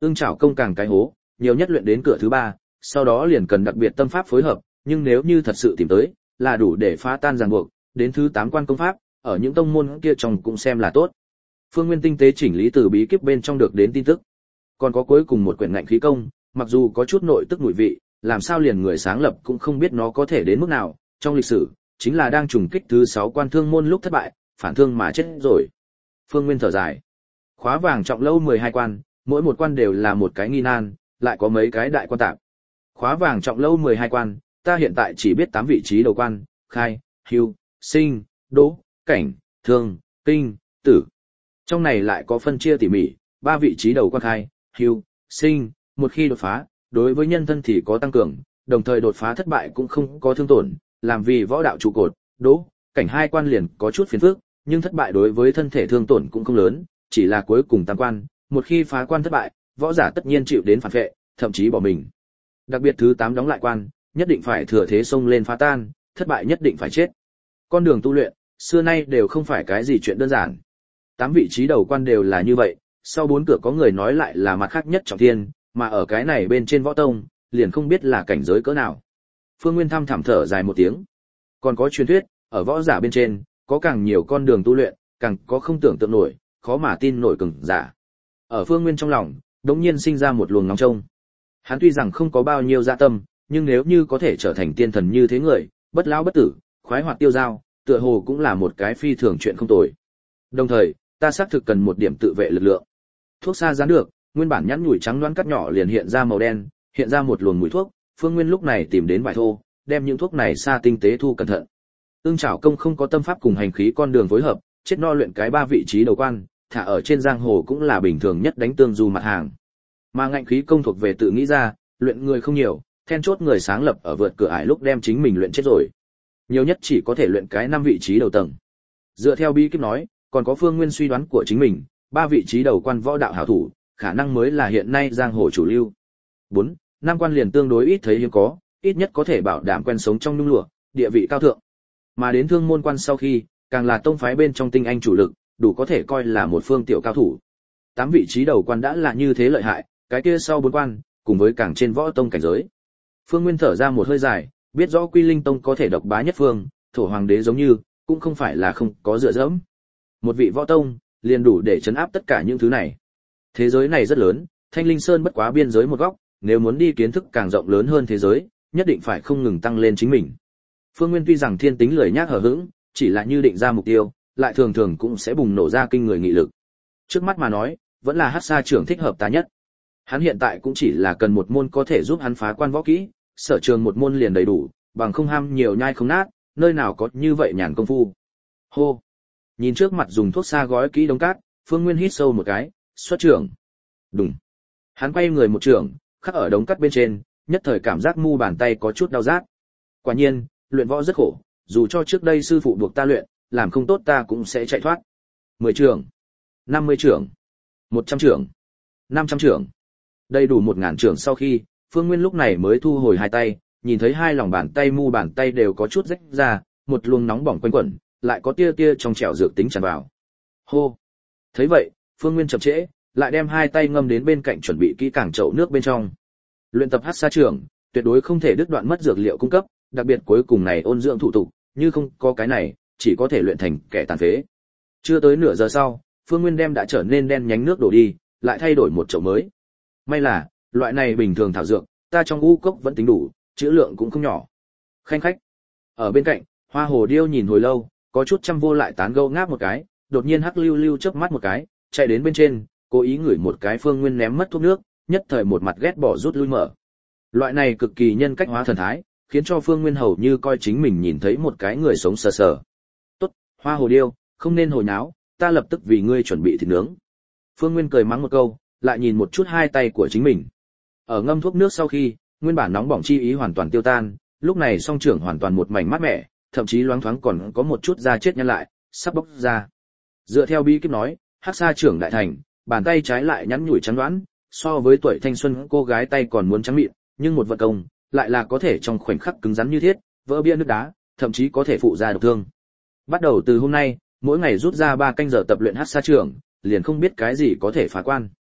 Ưng Chảo công càng cái hố, nhiều nhất luyện đến cửa thứ ba, sau đó liền cần đặc biệt tâm pháp phối hợp, nhưng nếu như thật sự tìm tới, là đủ để phá tan ràng buộc, đến thứ tám quan công pháp, ở những tông môn kia trong cũng xem là tốt. Phương Nguyên tinh tế chỉnh lý từ bí kíp bên trong được đến tin tức. Còn có cuối cùng một quyển ngạnh khí công, mặc dù có chút nội tức mùi vị, làm sao liền người sáng lập cũng không biết nó có thể đến mức nào, trong lịch sử, chính là đang trùng kích thứ sáu quan thương môn lúc thất bại, phản thương mà chết rồi. Phương Nguyên thở dài. Khóa vàng trọng lâu mười hai quan, mỗi một quan đều là một cái nghi nan, lại có mấy cái đại quan tạp. Khóa vàng trọng lâu mười hai quan, ta hiện tại chỉ biết tám vị trí đầu quan, khai, hưu, sinh, đỗ, cảnh, thương, kinh, tử. Trong này lại có phân chia tỉ mỉ, ba vị trí đầu quan khai, hưu, sinh, một khi đột phá, đối với nhân thân thì có tăng cường, đồng thời đột phá thất bại cũng không có thương tổn, làm vì võ đạo trụ cột, đỗ, cảnh hai quan liền có chút phiền phức, nhưng thất bại đối với thân thể thương tổn cũng không lớn, chỉ là cuối cùng tam quan, một khi phá quan thất bại, võ giả tất nhiên chịu đến phản vệ, thậm chí bỏ mình. Đặc biệt thứ tám đóng lại quan, nhất định phải thừa thế xông lên phá tan, thất bại nhất định phải chết. Con đường tu luyện, xưa nay đều không phải cái gì chuyện đơn giản. Tám vị trí đầu quan đều là như vậy, sau bốn cửa có người nói lại là mặt khác nhất trọng thiên, mà ở cái này bên trên võ tông, liền không biết là cảnh giới cỡ nào. Phương Nguyên thăm thẳm thở dài một tiếng. Còn có truyền thuyết, ở võ giả bên trên, có càng nhiều con đường tu luyện, càng có không tưởng tượng nổi, khó mà tin nổi cường giả. Ở Phương Nguyên trong lòng, đống nhiên sinh ra một luồng nóng trông. Hắn tuy rằng không có bao nhiêu dạ tâm, nhưng nếu như có thể trở thành tiên thần như thế người, bất lão bất tử, khoái hoạt tiêu dao, tựa hồ cũng là một cái phi thường chuyện không tồi. Đồng thời, ta xác thực cần một điểm tự vệ lực lượng. Thuốc xa dán được, nguyên bản nhẵn nhủi trắng loãng cắt nhỏ liền hiện ra màu đen, hiện ra một luồng mùi thuốc. Phương Nguyên lúc này tìm đến vải thô, đem những thuốc này xa tinh tế thu cẩn thận. Ưng Chảo công không có tâm pháp cùng hành khí con đường phối hợp, chết no luyện cái ba vị trí đầu quan, thả ở trên giang hồ cũng là bình thường nhất đánh tương du mặt hàng. Mà ngạnh khí công thuộc về tự nghĩ ra, luyện người không nhiều, then chốt người sáng lập ở vượt cửa ải lúc đem chính mình luyện chết rồi. Nhiều nhất chỉ có thể luyện cái năm vị trí đầu tầng. Dựa theo bí kíp nói, còn có Phương Nguyên suy đoán của chính mình, ba vị trí đầu quan võ đạo hảo thủ, khả năng mới là hiện nay giang hồ chủ lưu. bốn, năm quan liền tương đối ít thấy hiếm có, ít nhất có thể bảo đảm quen sống trong nhung lụa, địa vị cao thượng. Mà đến thương môn quan sau khi, càng là tông phái bên trong tinh anh chủ lực, đủ có thể coi là một phương tiểu cao thủ. Tám vị trí đầu quan đã là như thế lợi hại, cái kia sau bốn quan, cùng với càng trên võ tông cảnh giới. Phương Nguyên thở ra một hơi dài, biết rõ Quy Linh tông có thể độc bá nhất phương, thổ hoàng đế giống như, cũng không phải là không có dựa dẫm. Một vị võ tông, liền đủ để chấn áp tất cả những thứ này. Thế giới này rất lớn, Thanh Linh Sơn bất quá biên giới một góc, nếu muốn đi kiến thức càng rộng lớn hơn thế giới, nhất định phải không ngừng tăng lên chính mình. Phương Nguyên tuy rằng thiên tính lười nhác hờ hững, chỉ là như định ra mục tiêu, lại thường thường cũng sẽ bùng nổ ra kinh người nghị lực. Trước mắt mà nói, vẫn là Hắc Sa trưởng thích hợp ta nhất. Hắn hiện tại cũng chỉ là cần một môn có thể giúp hắn phá quan võ kỹ, sở trường một môn liền đầy đủ, bằng không ham nhiều nhai không nát, nơi nào có như vậy nhàn công phu. Hô. Nhìn trước mặt dùng thuốc xa gói kỹ đống cát, Phương Nguyên hít sâu một cái, xuất trưởng. Đùng. Hắn quay người một trưởng, khắc ở đống cát bên trên, nhất thời cảm giác mu bàn tay có chút đau rát. Quả nhiên, luyện võ rất khổ, dù cho trước đây sư phụ buộc ta luyện, làm không tốt ta cũng sẽ chạy thoát. mười trưởng, năm mươi trưởng, một trăm trưởng, năm trăm trưởng. Đầy đủ một ngàn trưởng sau khi, Phương Nguyên lúc này mới thu hồi hai tay, nhìn thấy hai lòng bàn tay mu bàn tay đều có chút rách ra, một luồng nóng bỏng quanh quẩn, lại có tia tia trong trẻo dược tính tràn vào. Hô. Thấy vậy, Phương Nguyên chậm trễ, lại đem hai tay ngâm đến bên cạnh chuẩn bị kỹ càng chậu nước bên trong. Luyện tập Hắc Sa trưởng, tuyệt đối không thể đứt đoạn mất dược liệu cung cấp, đặc biệt cuối cùng này ôn dưỡng thủ tục, như không có cái này, chỉ có thể luyện thành kẻ tàn phế. Chưa tới nửa giờ sau, Phương Nguyên đem đã trở nên đen nhánh nước đổ đi, lại thay đổi một chậu mới. May là, loại này bình thường thảo dược, ta trong u cốc vẫn tính đủ, chữ lượng cũng không nhỏ. Khanh khách. Ở bên cạnh, Hoa Hồ Điêu nhìn hồi lâu, có chút chăm vô lại tán gẫu ngáp một cái, đột nhiên hắc lưu lưu chớp mắt một cái, chạy đến bên trên, cố ý ngửi một cái Phương Nguyên ném mất thuốc nước, nhất thời một mặt ghét bỏ rút lui mở. Loại này cực kỳ nhân cách hóa thần thái, khiến cho Phương Nguyên hầu như coi chính mình nhìn thấy một cái người sống sờ sờ. "Tốt, Hoa Hồ Điêu, không nên hồi náo, ta lập tức vì ngươi chuẩn bị thịt nướng." Phương Nguyên cười mắng một câu, lại nhìn một chút hai tay của chính mình. Ở ngâm thuốc nước sau khi, nguyên bản nóng bỏng chi ý hoàn toàn tiêu tan, lúc này song trưởng hoàn toàn một mảnh mát mẻ, thậm chí loáng thoáng còn có một chút da chết nhăn lại, sắp bốc ra. Dựa theo bí kíp nói, Hắc Sa trưởng đại thành, bàn tay trái lại nhắn nhủi trắng đoán, so với tuổi thanh xuân cô gái tay còn muốn trắng mịn, nhưng một vận công, lại là có thể trong khoảnh khắc cứng rắn như thiết, vỡ bia nước đá, thậm chí có thể phụ ra độc thương. Bắt đầu từ hôm nay, mỗi ngày rút ra ba canh giờ tập luyện Hắc Sa trưởng, liền không biết cái gì có thể phá quan.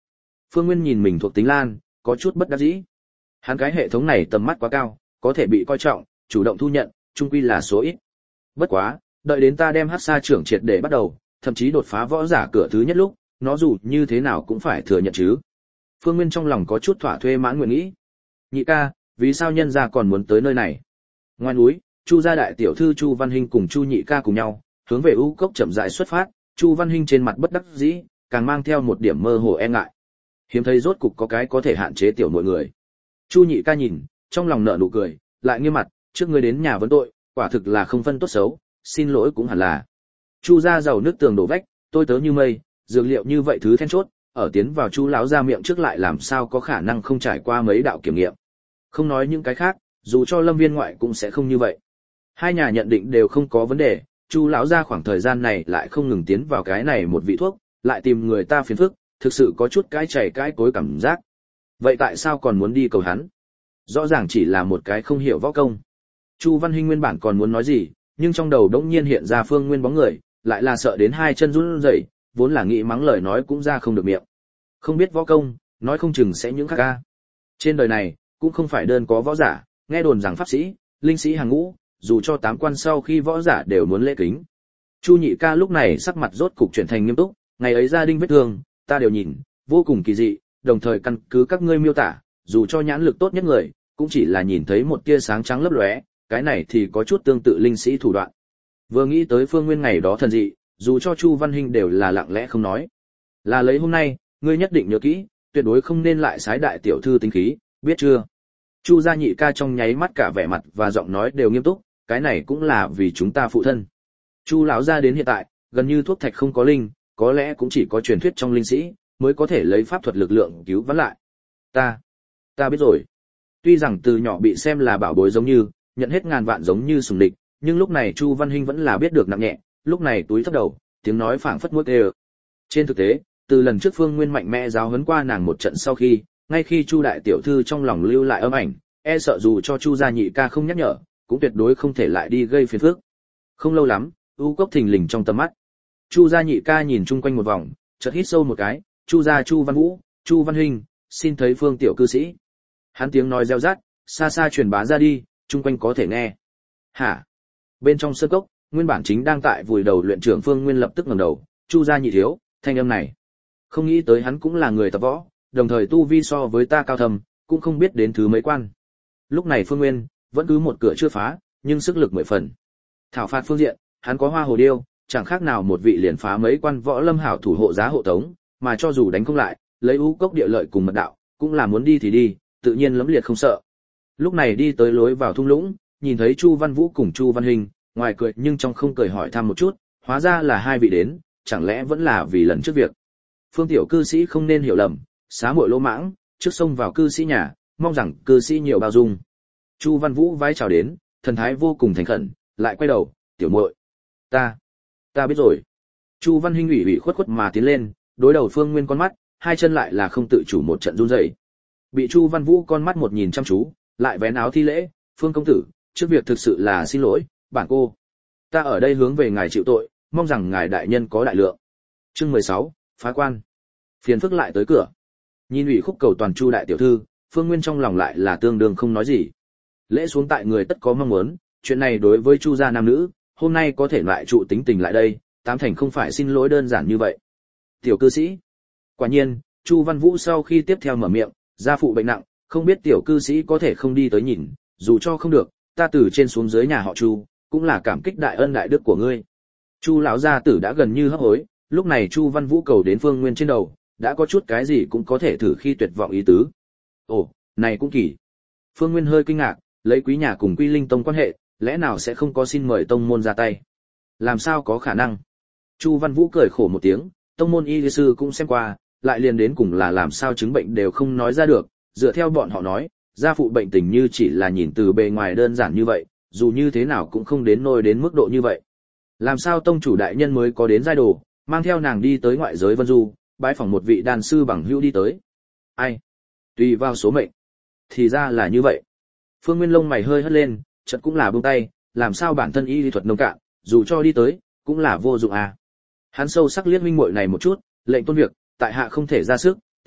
Phương Nguyên nhìn mình thuộc tính lan, có chút bất đắc dĩ. Hắn cái hệ thống này tầm mắt quá cao, có thể bị coi trọng, chủ động thu nhận, chung quy là số ít. Bất quá, đợi đến ta đem Hắc Sa trưởng triệt để bắt đầu, thậm chí đột phá võ giả cửa thứ nhất lúc, nó dù như thế nào cũng phải thừa nhận chứ. Phương Nguyên trong lòng có chút thỏa thuê mãn nguyện nghĩ. Nhị ca, vì sao nhân gia còn muốn tới nơi này? Ngoài núi, Chu gia đại tiểu thư Chu Văn Hinh cùng Chu nhị ca cùng nhau, hướng về U Cốc chậm rãi xuất phát, Chu Văn Hinh trên mặt bất đắc dĩ, càng mang theo một điểm mơ hồ e ngại. Hiếm thấy rốt cục có cái có thể hạn chế tiểu muội người. Chu nhị ca nhìn, trong lòng nở nụ cười, lại nghiêm mặt, trước ngươi đến nhà vấn tội, quả thực là không phân tốt xấu, xin lỗi cũng hẳn là. Chu gia giàu nước tường đổ vách, tôi tớ như mây, dược liệu như vậy thứ then chốt, ở tiến vào Chu lão gia miệng trước lại làm sao có khả năng không trải qua mấy đạo kiểm nghiệm. Không nói những cái khác, dù cho Lâm Viên ngoại cũng sẽ không như vậy. Hai nhà nhận định đều không có vấn đề, Chu lão gia khoảng thời gian này lại không ngừng tiến vào cái này một vị thuốc, lại tìm người ta phiền phức, thực sự có chút cái chảy cái cối cảm giác. Vậy tại sao còn muốn đi cầu hắn? Rõ ràng chỉ là một cái không hiểu võ công. Chu Văn Hinh nguyên bản còn muốn nói gì, nhưng trong đầu đống nhiên hiện ra Phương Nguyên bóng người, lại là sợ đến hai chân run rẩy, vốn là nghĩ mắng lời nói cũng ra không được miệng. Không biết võ công, nói không chừng sẽ những khác ca. Trên đời này, cũng không phải đơn có võ giả, nghe đồn rằng pháp sĩ, linh sĩ hàng ngũ, dù cho tám quan sau khi võ giả đều muốn lễ kính. Chu nhị ca lúc này sắc mặt rốt cục chuyển thành nghiêm túc, ngày ấy gia đình vết thương, ta đều nhìn, vô cùng kỳ dị, đồng thời căn cứ các ngươi miêu tả, dù cho nhãn lực tốt nhất người, cũng chỉ là nhìn thấy một tia sáng trắng lấp lóe, cái này thì có chút tương tự linh sĩ thủ đoạn. Vừa nghĩ tới Phương Nguyên ngày đó thần dị, dù cho Chu Văn Hinh đều là lặng lẽ không nói. Là lấy hôm nay, ngươi nhất định nhớ kỹ, tuyệt đối không nên lại sái đại tiểu thư tính khí, biết chưa? Chu gia nhị ca trong nháy mắt cả vẻ mặt và giọng nói đều nghiêm túc, cái này cũng là vì chúng ta phụ thân. Chu lão gia đến hiện tại, gần như thuốc thạch không có linh, có lẽ cũng chỉ có truyền thuyết trong linh sĩ mới có thể lấy pháp thuật lực lượng cứu vãn lại. Ta, ta biết rồi. Tuy rằng từ nhỏ bị xem là bảo bối giống như, nhận hết ngàn vạn giống như sùng địch, nhưng lúc này Chu Văn Hinh vẫn là biết được nặng nhẹ, lúc này túi thấp đầu, tiếng nói phảng phất muối kêu. Trên thực tế, từ lần trước Phương Nguyên mạnh mẽ giáo huấn qua nàng một trận sau khi, ngay khi Chu đại tiểu thư trong lòng lưu lại âm ảnh, e sợ dù cho Chu gia nhị ca không nhắc nhở, cũng tuyệt đối không thể lại đi gây phiền phức. Không lâu lắm, U Cốc thình lình trong tầm mắt. Chu gia nhị ca nhìn chung quanh một vòng, chợt hít sâu một cái, Chu gia Chu Văn Vũ, Chu Văn Hinh, xin thấy Phương tiểu cư sĩ. Hắn tiếng nói reo rát, xa xa truyền bá ra đi, chung quanh có thể nghe. Hả? Bên trong sân cốc, nguyên bản chính đang tại vùi đầu luyện trưởng Phương Nguyên lập tức ngẩng đầu, Chu gia nhị thiếu, thanh âm này. Không nghĩ tới hắn cũng là người tập võ, đồng thời tu vi so với ta cao thâm, cũng không biết đến thứ mấy quan. Lúc này Phương Nguyên vẫn cứ một cửa chưa phá, nhưng sức lực mười phần. Thảo phạt phương diện, hắn có Hoa Hồ Điêu, chẳng khác nào một vị liền phá mấy quan võ lâm hảo thủ hộ giá hộ tống, mà cho dù đánh không lại, lấy U Cốc địa lợi cùng mật đạo, cũng là muốn đi thì đi, tự nhiên lẫm liệt không sợ. Lúc này đi tới lối vào thung lũng, nhìn thấy Chu Văn Vũ cùng Chu Văn Hinh, ngoài cười nhưng trong không cười hỏi thăm một chút, hóa ra là hai vị đến, chẳng lẽ vẫn là vì lần trước việc. Phương tiểu cư sĩ không nên hiểu lầm, xá muội lỗ mãng, trước xông vào cư sĩ nhà, mong rằng cư sĩ nhiều bao dung. Chu Văn Vũ vái chào đến, thần thái vô cùng thành khẩn, lại quay đầu, tiểu muội, ta, ta biết rồi. Chu Văn Hinh ủy ủy khuất khuất mà tiến lên, đối đầu Phương Nguyên con mắt, hai chân lại là không tự chủ một trận run rẩy. Bị Chu Văn Vũ con mắt một nhìn chăm chú, lại vén áo thi lễ, Phương công tử, trước việc thực sự là xin lỗi, bản cô, ta ở đây hướng về ngài chịu tội, mong rằng ngài đại nhân có đại lượng. Chương mười sáu, phá quan. Phiền phức lại tới cửa. Nhìn ủy khúc cầu toàn Chu đại tiểu thư, Phương Nguyên trong lòng lại là tương đương không nói gì. Lễ xuống tại người tất có mong muốn, chuyện này đối với Chu gia nam nữ, hôm nay có thể lại trụ tính tình lại đây, tám thành không phải xin lỗi đơn giản như vậy. Tiểu cư sĩ. Quả nhiên, Chu Văn Vũ sau khi tiếp theo mở miệng, gia phụ bệnh nặng, không biết tiểu cư sĩ có thể không đi tới nhìn, dù cho không được, ta từ trên xuống dưới nhà họ Chu, cũng là cảm kích đại ân đại đức của ngươi. Chu lão gia tử đã gần như hấp hối, lúc này Chu Văn Vũ cầu đến Phương Nguyên trên đầu, đã có chút cái gì cũng có thể thử khi tuyệt vọng ý tứ. Ồ, này cũng kỳ. Phương Nguyên hơi kinh ngạc, lấy quý nhà cùng Quy Linh tông quan hệ, lẽ nào sẽ không có xin mời tông môn ra tay? Làm sao có khả năng? Chu Văn Vũ cười khổ một tiếng, tông môn y sư cũng xem qua, lại liền đến cùng là làm sao chứng bệnh đều không nói ra được, dựa theo bọn họ nói, gia phụ bệnh tình như chỉ là nhìn từ bề ngoài đơn giản như vậy, dù như thế nào cũng không đến nôi đến mức độ như vậy. Làm sao tông chủ đại nhân mới có đến giai đồ, mang theo nàng đi tới ngoại giới Vân Du, bái phỏng một vị đàn sư bằng hữu đi tới. Ai? Tùy vào số mệnh. Thì ra là như vậy. Phương Nguyên lông mày hơi hất lên, chợt cũng là buông tay, làm sao bản thân y lý thuật nông cạn, dù cho đi tới, cũng là vô dụng à. Hắn sâu sắc liếc minh muội này một chút, lệnh tôn việc, tại hạ không thể ra sức,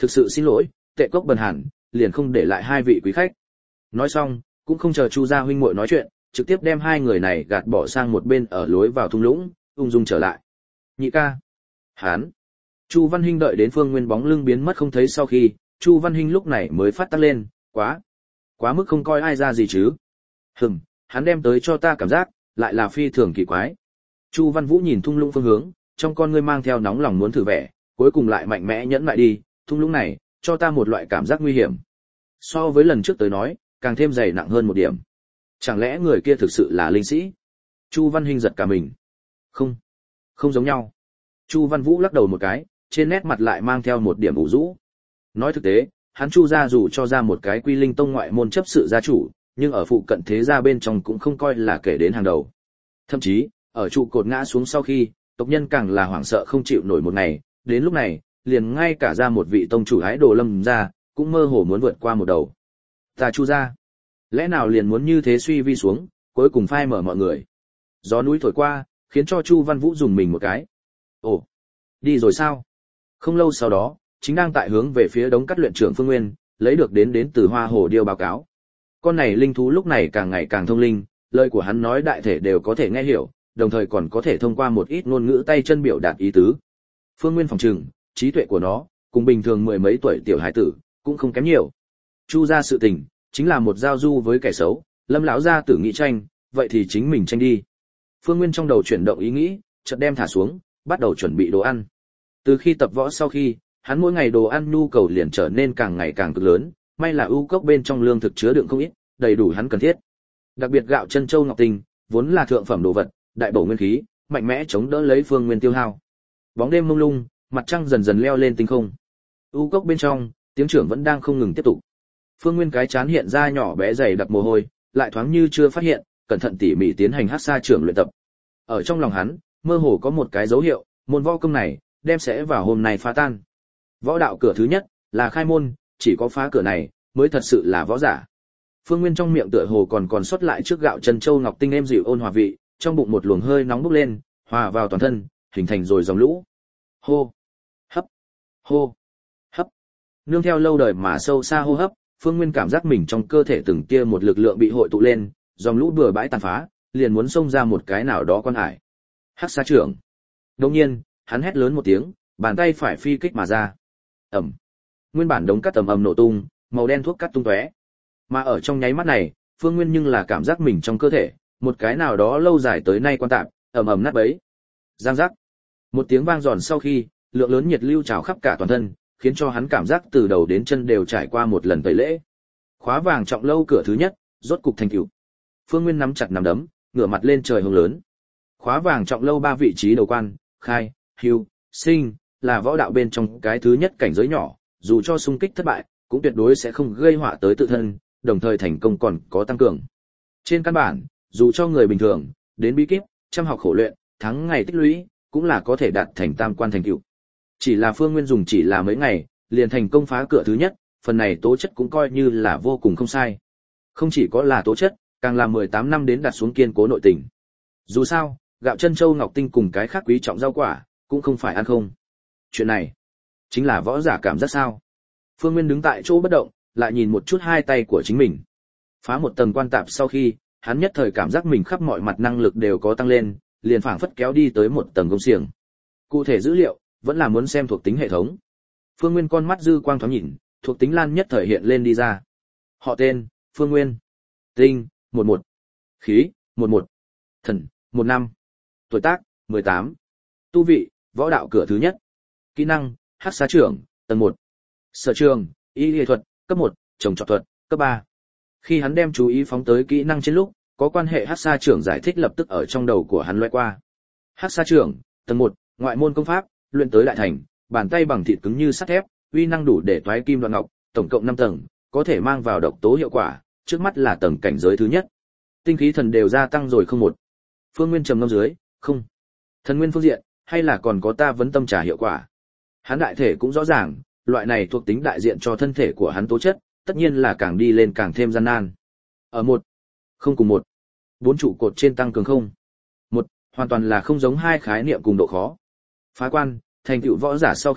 thực sự xin lỗi, tệ cốc bần hàn, liền không để lại hai vị quý khách. Nói xong, cũng không chờ Chu gia huynh muội nói chuyện, trực tiếp đem hai người này gạt bỏ sang một bên ở lối vào thung lũng, ung dung trở lại. Nhị ca, hán. Chu Văn Hinh đợi đến Phương Nguyên bóng lưng biến mất không thấy sau khi, Chu Văn Hinh lúc này mới phát tác lên, quá, quá mức không coi ai ra gì chứ. Hừm, hắn đem tới cho ta cảm giác, lại là phi thường kỳ quái. Chu Văn Vũ nhìn thung lũng phương hướng, trong con ngươi mang theo nóng lòng muốn thử vẻ, cuối cùng lại mạnh mẽ nhẫn lại đi, thung lũng này, cho ta một loại cảm giác nguy hiểm. So với lần trước tới nói, càng thêm dày nặng hơn một điểm. Chẳng lẽ người kia thực sự là linh sĩ? Chu Văn Hinh giật cả mình. Không, không giống nhau. Chu Văn Vũ lắc đầu một cái, trên nét mặt lại mang theo một điểm ủ rũ. Nói thực tế, hắn Chu gia dù cho ra một cái Quy Linh tông ngoại môn chấp sự gia chủ, nhưng ở phụ cận thế gia bên trong cũng không coi là kể đến hàng đầu. Thậm chí, ở trụ cột ngã xuống sau khi, tộc nhân càng là hoảng sợ không chịu nổi một ngày, đến lúc này, liền ngay cả ra một vị tông chủ ái đồ Lâm gia, cũng mơ hồ muốn vượt qua một đầu. Ta Chu gia, lẽ nào liền muốn như thế suy vi xuống, cuối cùng phai mở mọi người. Gió núi thổi qua, khiến cho Chu Văn Vũ dùng mình một cái. Ồ, đi rồi sao? Không lâu sau đó, chính đang tại hướng về phía đống cắt luyện trưởng Phương Nguyên, lấy được đến đến từ Hoa Hồ Điêu báo cáo. Con này linh thú lúc này càng ngày càng thông linh, lời của hắn nói đại thể đều có thể nghe hiểu, đồng thời còn có thể thông qua một ít ngôn ngữ tay chân biểu đạt ý tứ. Phương Nguyên phòng trừng, trí tuệ của nó, cùng bình thường mười mấy tuổi tiểu hải tử, cũng không kém nhiều. Chu gia sự tình, chính là một giao du với kẻ xấu, Lâm lão gia tử nghĩ tranh, vậy thì chính mình tranh đi. Phương Nguyên trong đầu chuyển động ý nghĩ, chợt đem thả xuống, bắt đầu chuẩn bị đồ ăn. Từ khi tập võ sau khi, hắn mỗi ngày đồ ăn nhu cầu liền trở nên càng ngày càng cực lớn, may là ưu cốc bên trong lương thực chứa đựng không ít, đầy đủ hắn cần thiết. Đặc biệt gạo chân châu ngọc tinh, vốn là thượng phẩm đồ vật, đại bổ nguyên khí, mạnh mẽ chống đỡ lấy Phương Nguyên tiêu hao. Bóng đêm mông lung, mặt trăng dần dần leo lên tinh không. U cốc bên trong, tiếng trưởng vẫn đang không ngừng tiếp tục. Phương Nguyên cái chán hiện ra nhỏ bé dày đặc mồ hôi, lại thoáng như chưa phát hiện, cẩn thận tỉ mỉ tiến hành hắc sa trưởng luyện tập. Ở trong lòng hắn, mơ hồ có một cái dấu hiệu, môn võ công này đem sẽ vào hôm nay phá tan. Võ đạo cửa thứ nhất là khai môn, chỉ có phá cửa này mới thật sự là võ giả. Phương Nguyên trong miệng tựa hồ còn còn sót lại trước gạo chân châu ngọc tinh êm dịu ôn hòa vị, trong bụng một luồng hơi nóng bốc lên, hòa vào toàn thân, hình thành rồi dòng lũ. Hô, hấp, hô, hấp. Nương theo lâu đời mà sâu xa hô hấp, Phương Nguyên cảm giác mình trong cơ thể từng tia một lực lượng bị hội tụ lên, dòng lũ bừa bãi tàn phá, liền muốn xông ra một cái nào đó quan hải. Hắc Sa trưởng. Đột nhiên, hắn hét lớn một tiếng, bàn tay phải phi kích mà ra. Ầm. Nguyên bản đống cát ầm ầm nổ tung, màu đen thuốc cát tung tóe. Mà ở trong nháy mắt này, Phương Nguyên nhưng là cảm giác mình trong cơ thể, một cái nào đó lâu dài tới nay quan tạp, ầm ầm nát bấy. Giang giác. Một tiếng vang giòn sau khi, lượng lớn nhiệt lưu trào khắp cả toàn thân, khiến cho hắn cảm giác từ đầu đến chân đều trải qua một lần tẩy lễ. Khóa vàng trọng lâu cửa thứ nhất, rốt cục thành tựu. Phương Nguyên nắm chặt nắm đấm, ngửa mặt lên trời hùng lớn. Khóa vàng trọng lâu ba vị trí đầu quan, khai, hưu, sinh, là võ đạo bên trong cái thứ nhất cảnh giới nhỏ, dù cho xung kích thất bại, cũng tuyệt đối sẽ không gây họa tới tự thân, đồng thời thành công còn có tăng cường. Trên căn bản, dù cho người bình thường, đến bí kíp, chăm học khổ luyện, tháng ngày tích lũy, cũng là có thể đạt thành tam quan thành tựu. Chỉ là Phương Nguyên dùng chỉ là mấy ngày, liền thành công phá cửa thứ nhất, phần này tố chất cũng coi như là vô cùng không sai. Không chỉ có là tố chất, càng là mười tám năm đến đặt xuống kiên cố nội tình. Dù sao, gạo chân châu ngọc tinh cùng cái khác quý trọng rau quả, cũng không phải ăn không. Chuyện này, chính là võ giả cảm giác sao? Phương Nguyên đứng tại chỗ bất động, lại nhìn một chút hai tay của chính mình. Phá một tầng quan tạp sau khi, hắn nhất thời cảm giác mình khắp mọi mặt năng lực đều có tăng lên, liền phảng phất kéo đi tới một tầng công xiềng. Cụ thể dữ liệu, vẫn là muốn xem thuộc tính hệ thống. Phương Nguyên con mắt dư quang thoáng nhìn, thuộc tính lan nhất thời hiện lên đi ra. Họ tên, Phương Nguyên. Tinh, mười một. Khí, mười một. Thần, mười lăm. Tuổi tác, mười tám. Tu vị, võ đạo cửa thứ nhất. Kỹ năng, Hắc Xá trưởng, tầng một. Sở trường, y y thuật, cấp một, trồng trọt thuật, cấp ba. Khi hắn đem chú ý phóng tới kỹ năng trên lúc, có quan hệ Hắc Xá trưởng giải thích lập tức ở trong đầu của hắn lóe qua. Hắc Xá trưởng, tầng một, ngoại môn công pháp, luyện tới đại thành, bàn tay bằng thịt cứng như sắt thép, uy năng đủ để toái kim đoạn ngọc, tổng cộng năm tầng, có thể mang vào độc tố hiệu quả, trước mắt là tầng cảnh giới thứ nhất. Tinh khí thần đều gia tăng rồi không một. Phương Nguyên trầm ngâm dưới, không. Thần nguyên phương diện, hay là còn có ta vấn tâm trà hiệu quả. Hắn đại thể cũng rõ ràng, loại này thuộc tính đại diện cho thân thể của hắn tố chất, tất nhiên là càng đi lên càng thêm gian nan. Ở một, không cùng một, bốn trụ cột trên tăng cường không. Một, hoàn toàn là không giống hai khái niệm cùng độ khó. Phá quan, thành tựu võ giả sau khi,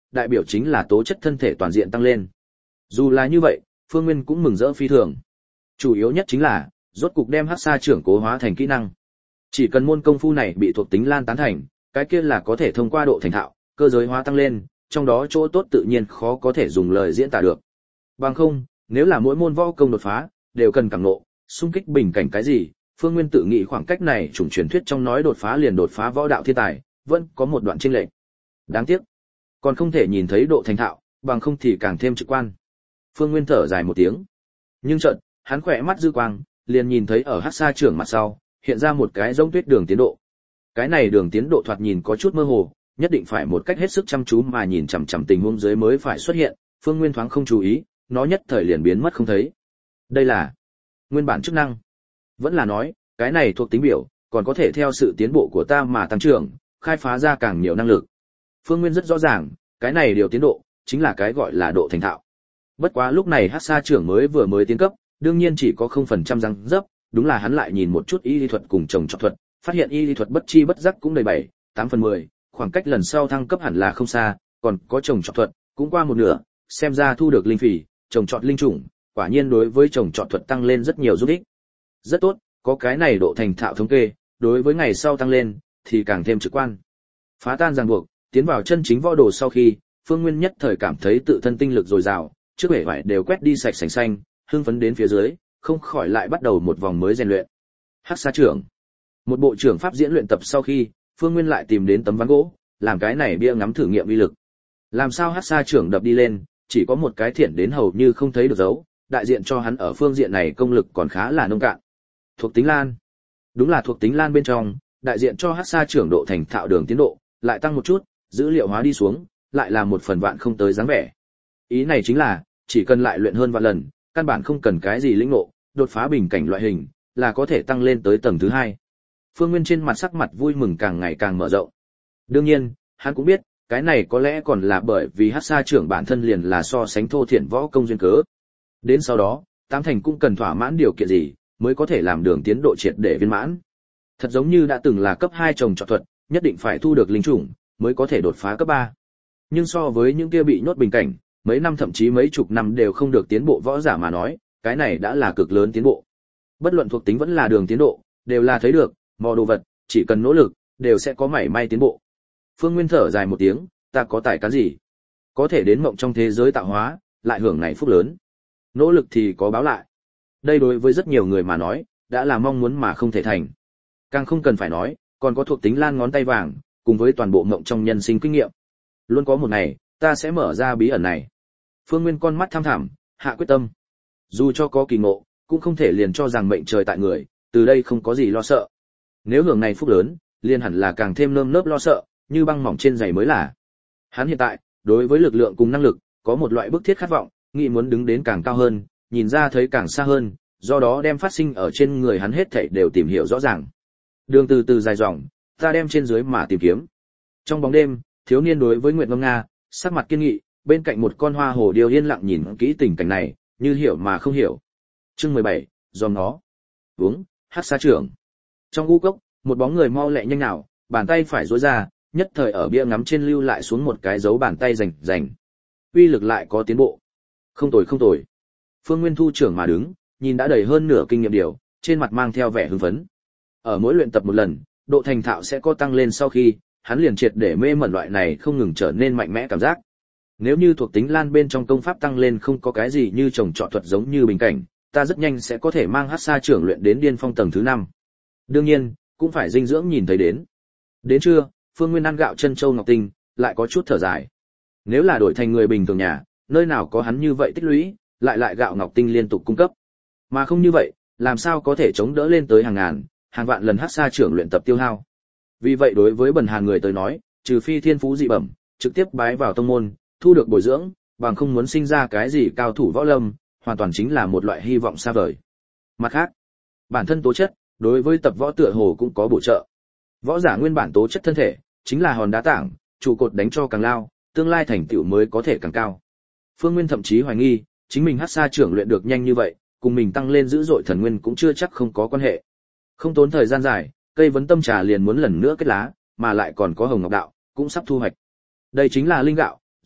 đại biểu chính là tố chất thân thể toàn diện tăng lên. Dù là như vậy, Phương Nguyên cũng mừng rỡ phi thường. Chủ yếu nhất chính là, rốt cục đem Hắc Sa trưởng cố hóa thành kỹ năng. Chỉ cần môn công phu này bị thuộc tính lan tán thành, cái kia là có thể thông qua độ thành thạo, cơ giới hóa tăng lên, trong đó chỗ tốt tự nhiên khó có thể dùng lời diễn tả được. Bằng không, nếu là mỗi môn võ công đột phá đều cần cảm ngộ, xung kích bình cảnh cái gì, Phương Nguyên tự nghĩ khoảng cách này chủng truyền thuyết trong nói đột phá liền đột phá võ đạo thiên tài, vẫn có một đoạn chênh lệch. Đáng tiếc, còn không thể nhìn thấy độ thành thạo, bằng không thì càng thêm trực quan. Phương Nguyên thở dài một tiếng. Nhưng chợt, hắn khỏe mắt dư quang, liền nhìn thấy ở Hắc Sa trưởng mặt sau, hiện ra một cái giống tuyết đường tiến độ. Cái này đường tiến độ thoạt nhìn có chút mơ hồ, nhất định phải một cách hết sức chăm chú mà nhìn chằm chằm tình huống dưới mới phải xuất hiện, Phương Nguyên thoáng không chú ý, nó nhất thời liền biến mất không thấy. Đây là nguyên bản chức năng. Vẫn là nói, cái này thuộc tính biểu, còn có thể theo sự tiến bộ của ta mà tăng trưởng, khai phá ra càng nhiều năng lực. Phương Nguyên rất rõ ràng, cái này điều tiến độ, chính là cái gọi là độ thành thạo. Bất quá lúc này Hắc Sa trưởng mới vừa mới tiến cấp, đương nhiên chỉ có không phần trăm răng dấp, đúng là hắn lại nhìn một chút y lý thuật cùng trồng trọt thuật, phát hiện y lý thuật bất chi bất giác cũng đầy bảy, tám phần mười, khoảng cách lần sau thăng cấp hẳn là không xa, còn có trồng trọt thuật, cũng qua một nửa, xem ra thu được linh phỉ, trồng trọt linh chủng, quả nhiên đối với trồng trọt thuật tăng lên rất nhiều giúp ích. Rất tốt, có cái này độ thành thạo thống kê, đối với ngày sau tăng lên thì càng thêm trực quan. Phá tan ràng buộc, tiến vào chân chính võ đồ sau khi, Phương Nguyên nhất thời cảm thấy tự thân tinh lực dồi dào, trước bể vải đều quét đi sạch sành xanh, hưng phấn đến phía dưới, không khỏi lại bắt đầu một vòng mới rèn luyện. Hắc Sa trưởng. Một bộ trưởng pháp diễn luyện tập sau khi, Phương Nguyên lại tìm đến tấm ván gỗ, làm cái này bia ngắm thử nghiệm uy lực. Làm sao Hắc Sa trưởng đập đi lên, chỉ có một cái thiện đến hầu như không thấy được dấu, đại diện cho hắn ở phương diện này công lực còn khá là nông cạn. Thuộc tính lan. Đúng là thuộc tính lan bên trong, đại diện cho Hắc Sa trưởng độ thành thạo đường tiến độ, lại tăng một chút, dữ liệu hóa đi xuống, lại là một phần vạn không tới dáng vẻ. Ý này chính là, chỉ cần lại luyện hơn vạn lần, căn bản không cần cái gì lĩnh ngộ, đột phá bình cảnh loại hình, là có thể tăng lên tới tầng thứ hai. Phương Nguyên trên mặt sắc mặt vui mừng càng ngày càng mở rộng. Đương nhiên, hắn cũng biết, cái này có lẽ còn là bởi vì Hắc Sa trưởng bản thân liền là so sánh thô thiển võ công duyên cớ. Đến sau đó, Tám Thành cũng cần thỏa mãn điều kiện gì, mới có thể làm đường tiến độ triệt để viên mãn. Thật giống như đã từng là cấp hai trồng trọt thuật, nhất định phải thu được linh chủng, mới có thể đột phá cấp ba. Nhưng so với những kia bị nhốt bình cảnh, mấy năm thậm chí mấy chục năm đều không được tiến bộ võ giả mà nói, cái này đã là cực lớn tiến bộ. Bất luận thuộc tính vẫn là đường tiến độ, đều là thấy được, mò đồ vật, chỉ cần nỗ lực, đều sẽ có mảy may tiến bộ. Phương Nguyên thở dài một tiếng, ta có tài cán gì? Có thể đến mộng trong thế giới tạo hóa, lại hưởng này phúc lớn. Nỗ lực thì có báo lại. Đây đối với rất nhiều người mà nói, đã là mong muốn mà không thể thành. Càng không cần phải nói, còn có thuộc tính lan ngón tay vàng, cùng với toàn bộ mộng trong nhân sinh kinh nghiệm. Luôn có một ngày, ta sẽ mở ra bí ẩn này. Phương Nguyên con mắt tham thẳm, hạ quyết tâm. Dù cho có kỳ ngộ, cũng không thể liền cho rằng mệnh trời tại người, từ đây không có gì lo sợ. Nếu hưởng này phúc lớn, liền hẳn là càng thêm nơm nớp lo sợ, như băng mỏng trên giày mới là. Hắn hiện tại, đối với lực lượng cùng năng lực, có một loại bức thiết khát vọng, nghĩ muốn đứng đến càng cao hơn, nhìn ra thấy càng xa hơn, do đó đem phát sinh ở trên người hắn hết thảy đều tìm hiểu rõ ràng. Đường từ từ dài dòng, ta đem trên dưới mà tìm kiếm. Trong bóng đêm, thiếu niên đối với Nguyệt Ngâm Nga, sắc mặt kiên nghị, bên cạnh một con hoa hồ điêu yên lặng nhìn kỹ tình cảnh này, như hiểu mà không hiểu. Chương mười bảy, dòm nó. Uống, Hắc Sa trưởng. Trong u cốc, một bóng người mau lẹ nhanh nào, bàn tay phải duỗi ra, nhất thời ở bia ngắm trên lưu lại xuống một cái dấu bàn tay rành rành. Uy lực lại có tiến bộ. Không tồi không tồi. Phương Nguyên thu trưởng mà đứng, nhìn đã đầy hơn nửa kinh nghiệm điều, trên mặt mang theo vẻ hưng phấn. Ở mỗi luyện tập một lần, độ thành thạo sẽ có tăng lên sau khi, hắn liền triệt để mê mẩn loại này không ngừng trở nên mạnh mẽ cảm giác. Nếu như thuộc tính lan bên trong công pháp tăng lên không có cái gì như trồng trọt thuật giống như bình cảnh, ta rất nhanh sẽ có thể mang Hắc Sa trưởng luyện đến điên phong tầng thứ năm. Đương nhiên, cũng phải dinh dưỡng nhìn thấy đến. Đến trưa, Phương Nguyên ăn gạo chân châu ngọc tinh, lại có chút thở dài. Nếu là đổi thành người bình thường nhà, nơi nào có hắn như vậy tích lũy, lại lại gạo ngọc tinh liên tục cung cấp. Mà không như vậy, làm sao có thể chống đỡ lên tới hàng ngàn, hàng vạn lần Hắc Sa trưởng luyện tập tiêu hao. Vì vậy đối với bần hàn người tới nói, trừ phi thiên phú dị bẩm, trực tiếp bái vào tông môn, thu được bồi dưỡng, bằng không muốn sinh ra cái gì cao thủ võ lâm, hoàn toàn chính là một loại hy vọng xa vời. Mặt khác, bản thân tố chất, đối với tập võ tựa hồ cũng có bổ trợ. Võ giả nguyên bản tố chất thân thể, chính là hòn đá tảng, trụ cột đánh cho càng lao, tương lai thành tựu mới có thể càng cao. Phương Nguyên thậm chí hoài nghi, chính mình Hắc Sa trưởng luyện được nhanh như vậy, cùng mình tăng lên dữ dội thần nguyên cũng chưa chắc không có quan hệ. Không tốn thời gian dài, cây vấn tâm trà liền muốn lần nữa kết lá, mà lại còn có hồng ngọc đạo, cũng sắp thu hoạch. Đây chính là linh gạo,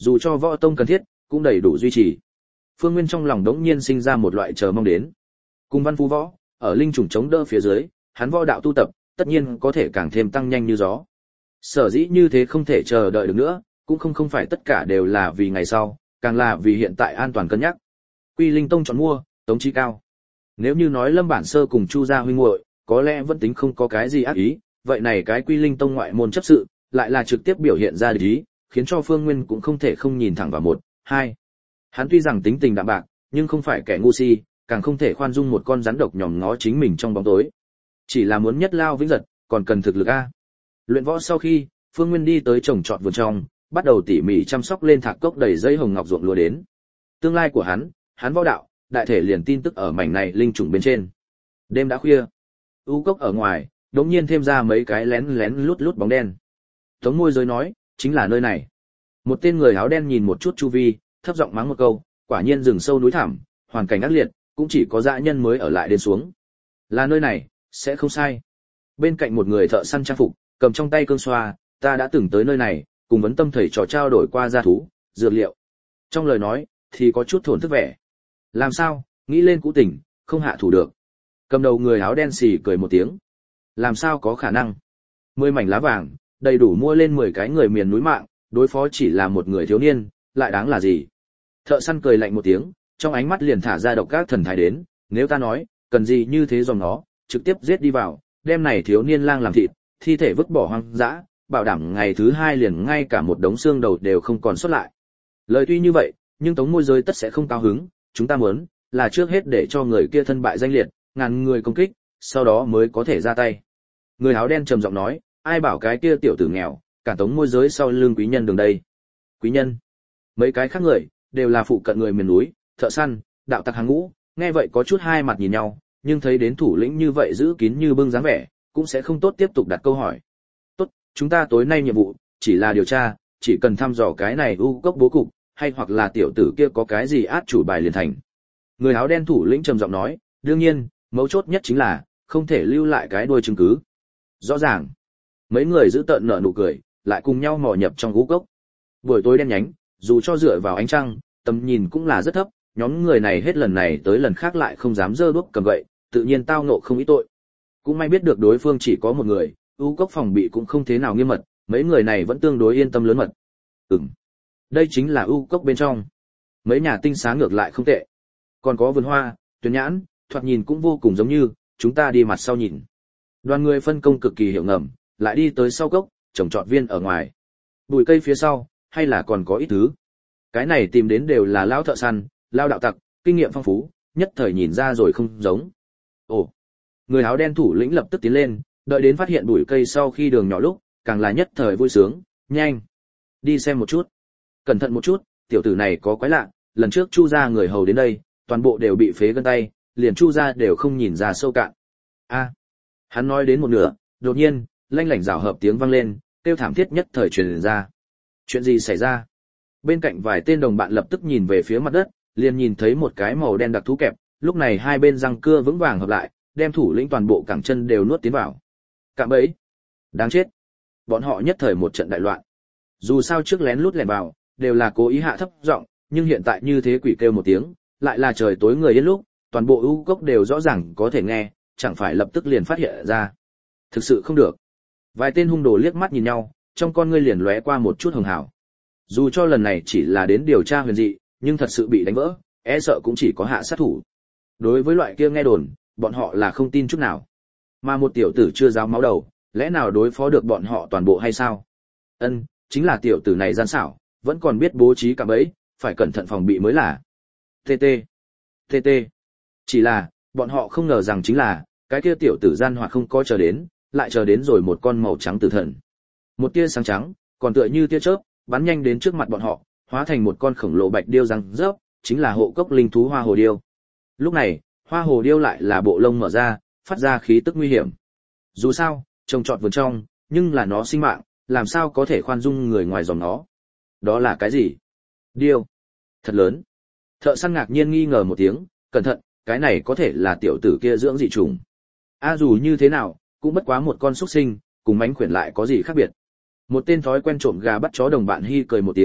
dù cho võ tông cần thiết, cũng đầy đủ duy trì. Phương Nguyên trong lòng đống nhiên sinh ra một loại chờ mong đến. Cùng Văn Phú Võ, ở linh trùng chống đỡ phía dưới, hắn võ đạo tu tập, tất nhiên có thể càng thêm tăng nhanh như gió. Sở dĩ như thế không thể chờ đợi được nữa, cũng không không phải tất cả đều là vì ngày sau, càng là vì hiện tại an toàn cân nhắc. Quy Linh Tông chọn mua, tống chi cao. Nếu như nói Lâm Bản Sơ cùng Chu gia huynh muội, có lẽ vẫn tính không có cái gì ác ý, vậy này cái Quy Linh Tông ngoại môn chấp sự, lại là trực tiếp biểu hiện ra địch ý, khiến cho Phương Nguyên cũng không thể không nhìn thẳng vào một, hai. Hắn tuy rằng tính tình đạm bạc, nhưng không phải kẻ ngu si, càng không thể khoan dung một con rắn độc nhòm ngó chính mình trong bóng tối. Chỉ là muốn nhất lao vĩnh giật, còn cần thực lực a. Luyện võ sau khi, Phương Nguyên đi tới trồng trọt vườn trong, bắt đầu tỉ mỉ chăm sóc lên thạc cốc đầy dây hồng ngọc ruộng lúa đến. Tương lai của hắn, hắn võ đạo, đại thể liền tin tức ở mảnh này linh trùng bên trên. Đêm đã khuya, u cốc ở ngoài, đột nhiên thêm ra mấy cái lén lén lút lút bóng đen. Tống Môi Giới nói, chính là nơi này. Một tên người áo đen nhìn một chút chu vi, thấp giọng mắng một câu, quả nhiên rừng sâu núi thẳm, hoàn cảnh ác liệt, cũng chỉ có dã nhân mới ở lại đến xuống. Là nơi này, sẽ không sai. Bên cạnh một người thợ săn trang phục, cầm trong tay cương xoa, ta đã từng tới nơi này, cùng vấn tâm thầy trò trao đổi qua gia thú, dược liệu. Trong lời nói, thì có chút thổn thức vẻ. Làm sao, nghĩ lên cũ tình, không hạ thủ được. Cầm đầu người áo đen xì cười một tiếng. Làm sao có khả năng? Mười mảnh lá vàng, đầy đủ mua lên mười cái người miền núi mạng, đối phó chỉ là một người thiếu niên, lại đáng là gì? Thợ săn cười lạnh một tiếng, trong ánh mắt liền thả ra độc các thần thái đến, nếu ta nói, cần gì như thế dòng nó, trực tiếp giết đi vào, đem này thiếu niên lang làm thịt, thi thể vứt bỏ hoang dã, bảo đảm ngày thứ hai liền ngay cả một đống xương đầu đều không còn sót lại. Lời tuy như vậy, nhưng Tống Môi Giới tất sẽ không cao hứng, chúng ta muốn là trước hết để cho người kia thân bại danh liệt, ngàn người công kích, sau đó mới có thể ra tay. Người áo đen trầm giọng nói, ai bảo cái kia tiểu tử nghèo, cả Tống Môi Giới sau lưng quý nhân đường đây. Quý nhân? Mấy cái khác người đều là phụ cận người miền núi, thợ săn, đạo tặc hàng ngũ, nghe vậy có chút hai mặt nhìn nhau, nhưng thấy đến thủ lĩnh như vậy giữ kín như bưng dáng vẻ, cũng sẽ không tốt tiếp tục đặt câu hỏi. Tốt, chúng ta tối nay nhiệm vụ chỉ là điều tra, chỉ cần thăm dò cái này u cốc bố cục, hay hoặc là tiểu tử kia có cái gì át chủ bài liền thành. Người áo đen thủ lĩnh trầm giọng nói, đương nhiên, mấu chốt nhất chính là không thể lưu lại cái đuôi chứng cứ. Rõ ràng. Mấy người giữ tợn nở nụ cười, lại cùng nhau mò nhập trong u cốc. Buổi tối đen nhánh, dù cho dựa vào ánh trăng, tầm nhìn cũng là rất thấp, nhóm người này hết lần này tới lần khác lại không dám giơ đuốc cầm gậy, tự nhiên tao ngộ không ít tội. Cũng may biết được đối phương chỉ có một người, u cốc phòng bị cũng không thế nào nghiêm mật, mấy người này vẫn tương đối yên tâm lớn mật. Ừm, đây chính là u cốc bên trong. Mấy nhà tinh xá ngược lại không tệ. Còn có vườn hoa, tuyển nhãn, thoạt nhìn cũng vô cùng giống như, chúng ta đi mặt sau nhìn. Đoàn người phân công cực kỳ hiệu ngầm, lại đi tới sau cốc, trồng trọt viên ở ngoài. Bụi cây phía sau, hay là còn có ít thứ. Cái này tìm đến đều là lão thợ săn, lao đạo tặc, kinh nghiệm phong phú, nhất thời nhìn ra rồi không giống. Ồ, người áo đen thủ lĩnh lập tức tiến lên, đợi đến phát hiện bụi cây sau khi đường nhỏ lúc, càng là nhất thời vui sướng, nhanh, đi xem một chút. Cẩn thận một chút, tiểu tử này có quái lạ, lần trước Chu gia người hầu đến đây, toàn bộ đều bị phế gân tay, liền Chu gia đều không nhìn ra sâu cạn. A, hắn nói đến một nửa, đột nhiên, lanh lảnh rào hợp tiếng vang lên, kêu thảm thiết nhất thời truyền ra. Chuyện gì xảy ra? Bên cạnh vài tên đồng bạn lập tức nhìn về phía mặt đất, liền nhìn thấy một cái màu đen đặc thú kẹp, lúc này hai bên răng cưa vững vàng hợp lại, đem thủ lĩnh toàn bộ cẳng chân đều nuốt tiến vào. Cạm bẫy. Đáng chết. Bọn họ nhất thời một trận đại loạn. Dù sao trước lén lút lẻn vào, đều là cố ý hạ thấp giọng, nhưng hiện tại như thế quỷ kêu một tiếng, lại là trời tối người yên lúc, toàn bộ u cốc đều rõ ràng có thể nghe, chẳng phải lập tức liền phát hiện ra. Thực sự không được. Vài tên hung đồ liếc mắt nhìn nhau, trong con ngươi liền lóe qua một chút hường hảo. Dù cho lần này chỉ là đến điều tra huyền dị, nhưng thật sự bị đánh vỡ, e sợ cũng chỉ có hạ sát thủ. Đối với loại kia nghe đồn, bọn họ là không tin chút nào. Mà một tiểu tử chưa giáo máu đầu, lẽ nào đối phó được bọn họ toàn bộ hay sao? Ân, chính là tiểu tử này gian xảo, vẫn còn biết bố trí cả bẫy, phải cẩn thận phòng bị mới là. tê tê, tê tê. Chỉ là, bọn họ không ngờ rằng chính là, cái kia tiểu tử gian hoạt không có chờ đến, lại chờ đến rồi một con màu trắng tử thần. Một tia sáng trắng, còn tựa như tia chớp, bắn nhanh đến trước mặt bọn họ, hóa thành một con khổng lồ bạch điêu răng rớp, chính là hộ cốc linh thú hoa hồ điêu. Lúc này, hoa hồ điêu lại là bộ lông mở ra, phát ra khí tức nguy hiểm. Dù sao, trông trọt vườn trong, nhưng là nó sinh mạng, làm sao có thể khoan dung người ngoài dòng nó. Đó là cái gì? Điêu. Thật lớn. Thợ săn ngạc nhiên nghi ngờ một tiếng, cẩn thận, cái này có thể là tiểu tử kia dưỡng dị trùng. A dù như thế nào, cũng bất quá một con súc sinh, cùng mánh khuyển lại có gì khác biệt. Một tên thói quen trộm gà bắt chó đồng bạn hi cười một tiếng,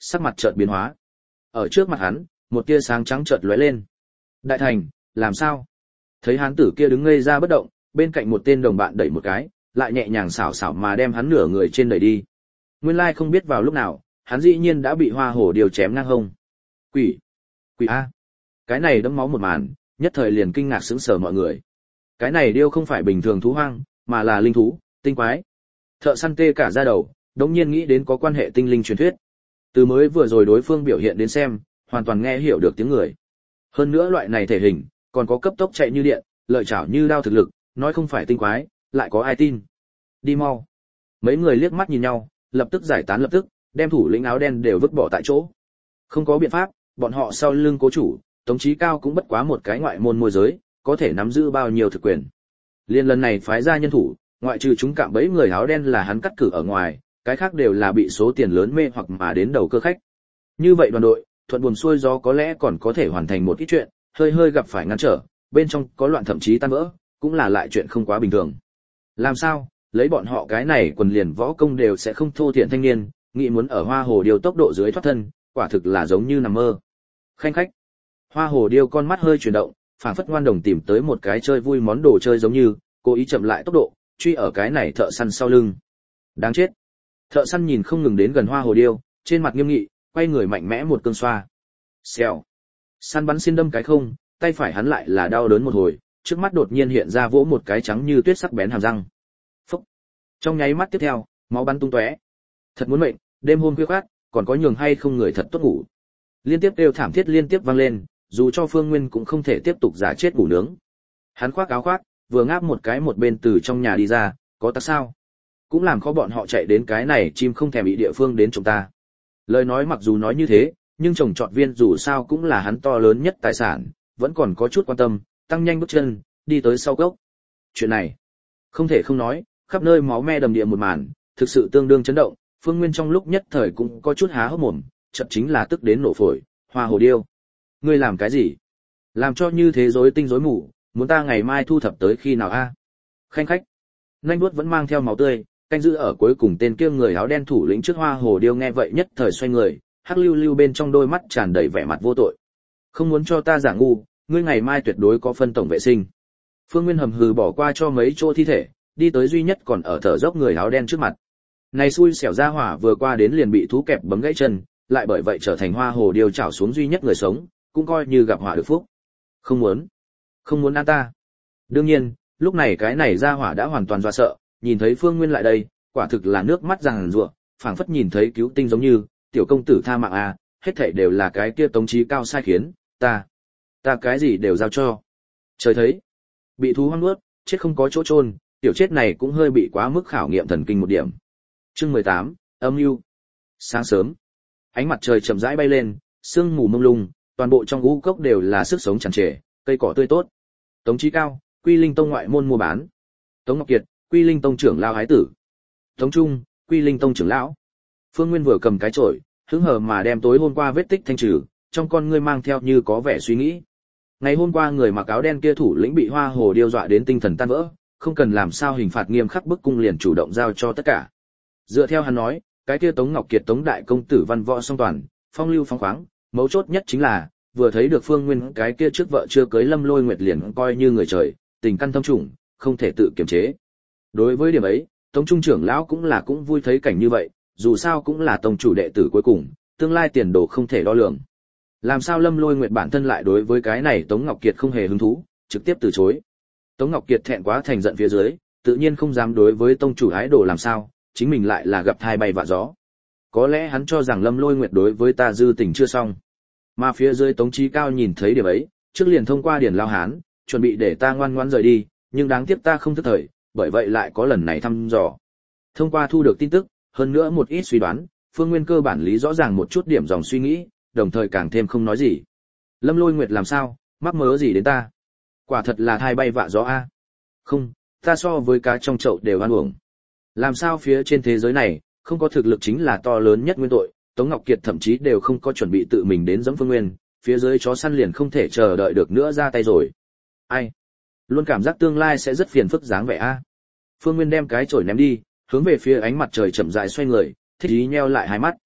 sắc mặt chợt biến hóa. Ở trước mặt hắn, một tia sáng trắng chợt lóe lên. Đại Thành, làm sao? Thấy hán tử kia đứng ngây ra bất động, bên cạnh một tên đồng bạn đẩy một cái, lại nhẹ nhàng xảo xảo mà đem hắn nửa người trên đẩy đi. Nguyên lai không biết vào lúc nào, hắn dĩ nhiên đã bị hoa hổ điều chém ngang hông. Quỷ! Quỷ A! Cái này đẫm máu một màn, nhất thời liền kinh ngạc sững sờ mọi người. Cái này điêu không phải bình thường thú hoang, mà là linh thú, tinh quái. Thợ săn tê cả da đầu, đống nhiên nghĩ đến có quan hệ tinh linh truyền thuyết. Từ mới vừa rồi đối phương biểu hiện đến xem, hoàn toàn nghe hiểu được tiếng người. Hơn nữa loại này thể hình, còn có cấp tốc chạy như điện, lợi chảo như đao thực lực, nói không phải tinh quái, lại có ai tin. Đi mau. Mấy người liếc mắt nhìn nhau, lập tức giải tán lập tức, đem thủ lĩnh áo đen đều vứt bỏ tại chỗ. Không có biện pháp, bọn họ sau lưng cố chủ, Tống Chí Cao cũng bất quá một cái ngoại môn môi giới, có thể nắm giữ bao nhiêu thực quyền. Liên lần này phái ra nhân thủ, ngoại trừ chúng cạm bẫy người áo đen là hắn cắt cử ở ngoài, cái khác đều là bị số tiền lớn mê hoặc mà đến đầu cơ khách. Như vậy đoàn đội, thuận buồm xuôi gió có lẽ còn có thể hoàn thành một ít chuyện, hơi hơi gặp phải ngăn trở, bên trong có loạn thậm chí tan vỡ, cũng là lại chuyện không quá bình thường. Làm sao, lấy bọn họ cái này quần liền võ công đều sẽ không thô thiện thanh niên, nghĩ muốn ở Hoa Hồ Điêu tốc độ dưới thoát thân, quả thực là giống như nằm mơ. Khanh khách. Hoa Hồ Điêu con mắt hơi chuyển động, phảng phất ngoan đồng tìm tới một cái chơi vui món đồ chơi giống như, cố ý chậm lại tốc độ, truy ở cái này thợ săn sau lưng. Đáng chết. Thợ săn nhìn không ngừng đến gần Hoa Hồ Điêu, trên mặt nghiêm nghị, quay người mạnh mẽ một cương xoa. Xèo. Săn bắn xin đâm cái không, tay phải hắn lại là đau đớn một hồi, trước mắt đột nhiên hiện ra vỗ một cái trắng như tuyết sắc bén hàm răng. Phúc. Trong nháy mắt tiếp theo, máu bắn tung tóe. Thật muốn mệnh, đêm hôm khuya khoắt, còn có nhường hay không người thật tốt ngủ. Liên tiếp kêu thảm thiết liên tiếp vang lên, dù cho Phương Nguyên cũng không thể tiếp tục giả chết ngủ nướng. Hắn khoác áo khoác, vừa ngáp một cái một bên từ trong nhà đi ra, có tắc sao? Cũng làm khó bọn họ chạy đến cái này chim không thèm bị địa phương đến chúng ta. Lời nói mặc dù nói như thế, nhưng trồng trọt viên dù sao cũng là hắn to lớn nhất tài sản, vẫn còn có chút quan tâm, tăng nhanh bước chân, đi tới sau gốc. Chuyện này, không thể không nói, khắp nơi máu me đầm địa một màn, thực sự tương đương chấn động, Phương Nguyên trong lúc nhất thời cũng có chút há hốc mồm, chợt chính là tức đến nổ phổi, Hoa Hồ Điêu. Ngươi làm cái gì? Làm cho như thế rối tinh rối mù, muốn ta ngày mai thu thập tới khi nào a? À? Khanh khách. Nhanh đuốt vẫn mang theo máu tươi, canh giữ ở cuối cùng tên kia người áo đen thủ lĩnh trước Hoa Hồ Điêu nghe vậy nhất thời xoay người, hắc lưu lưu bên trong đôi mắt tràn đầy vẻ mặt vô tội. Không muốn cho ta giả ngu, ngươi ngày mai tuyệt đối có phân tổng vệ sinh. Phương Nguyên hầm hừ bỏ qua cho mấy chỗ thi thể, đi tới duy nhất còn ở thở dốc người áo đen trước mặt. Này xui xẻo ra hỏa vừa qua đến liền bị thú kẹp bấm gãy chân, lại bởi vậy trở thành Hoa Hồ Điêu chảo xuống duy nhất người sống, cũng coi như gặp họa được phúc. Không muốn, không muốn ăn ta. Đương nhiên, lúc này cái này ra hỏa đã hoàn toàn dọa sợ, nhìn thấy Phương Nguyên lại đây, quả thực là nước mắt ràng rụa, phảng phất nhìn thấy cứu tinh giống như, tiểu công tử tha mạng à, hết thảy đều là cái kia Tống Chí Cao sai khiến, ta, ta cái gì đều giao cho. Trời thấy, bị thú hoang nuốt, chết không có chỗ chôn, tiểu chết này cũng hơi bị quá mức khảo nghiệm thần kinh một điểm. Chương mười tám, âm mưu. Sáng sớm, ánh mặt trời chậm rãi bay lên, sương mù mông lung, toàn bộ trong ngũ cốc đều là sức sống tràn trề, cây cỏ tươi tốt. Tống Chí Cao, Quy Linh Tông ngoại môn mua bán. Tống Ngọc Kiệt, Quy Linh Tông trưởng lão hái tử. Tống Trung, Quy Linh Tông trưởng lão. Phương Nguyên vừa cầm cái chổi, hứng hờ mà đem tối hôm qua vết tích thanh trừ, trong con ngươi mang theo như có vẻ suy nghĩ. Ngày hôm qua người mặc áo đen kia thủ lĩnh bị Hoa Hồ Điêu dọa đến tinh thần tan vỡ, không cần làm sao hình phạt nghiêm khắc bức cung liền chủ động giao cho tất cả. Dựa theo hắn nói, cái kia Tống Ngọc Kiệt Tống đại công tử văn võ song toàn, phong lưu phóng khoáng, mấu chốt nhất chính là vừa thấy được Phương Nguyên cái kia trước vợ chưa cưới Lâm Lôi Nguyệt liền coi như người trời, tình căn thâm trùng, không thể tự kiềm chế. Đối với điểm ấy, Tống Trung trưởng lão cũng là cũng vui thấy cảnh như vậy, dù sao cũng là tông chủ đệ tử cuối cùng, tương lai tiền đồ không thể đo lường. Làm sao Lâm Lôi Nguyệt bản thân lại đối với cái này Tống Ngọc Kiệt không hề hứng thú, trực tiếp từ chối. Tống Ngọc Kiệt thẹn quá thành giận phía dưới, tự nhiên không dám đối với tông chủ ái đồ làm sao, chính mình lại là gặp thai bay vạ gió. Có lẽ hắn cho rằng Lâm Lôi Nguyệt đối với ta dư tình chưa xong. Mà phía dưới Tống Chí Cao nhìn thấy điểm ấy, trước liền thông qua Điền Lao Hán, chuẩn bị để ta ngoan ngoãn rời đi, nhưng đáng tiếc ta không thức thời, bởi vậy lại có lần này thăm dò. Thông qua thu được tin tức, hơn nữa một ít suy đoán, Phương Nguyên cơ bản lý rõ ràng một chút điểm dòng suy nghĩ, đồng thời càng thêm không nói gì. Lâm Lôi Nguyệt làm sao, mắc mớ gì đến ta? Quả thật là thai bay vạ gió a. Không, ta so với cá trong chậu đều ăn uổng. Làm sao phía trên thế giới này, không có thực lực chính là to lớn nhất nguyên tội, Tống Ngọc Kiệt thậm chí đều không có chuẩn bị tự mình đến giẫm Phương Nguyên, phía dưới chó săn liền không thể chờ đợi được nữa ra tay rồi. Ai? Luôn cảm giác tương lai sẽ rất phiền phức dáng vẻ a. Phương Nguyên đem cái chổi ném đi, hướng về phía ánh mặt trời chậm rãi xoay người, thích ý nheo lại hai mắt.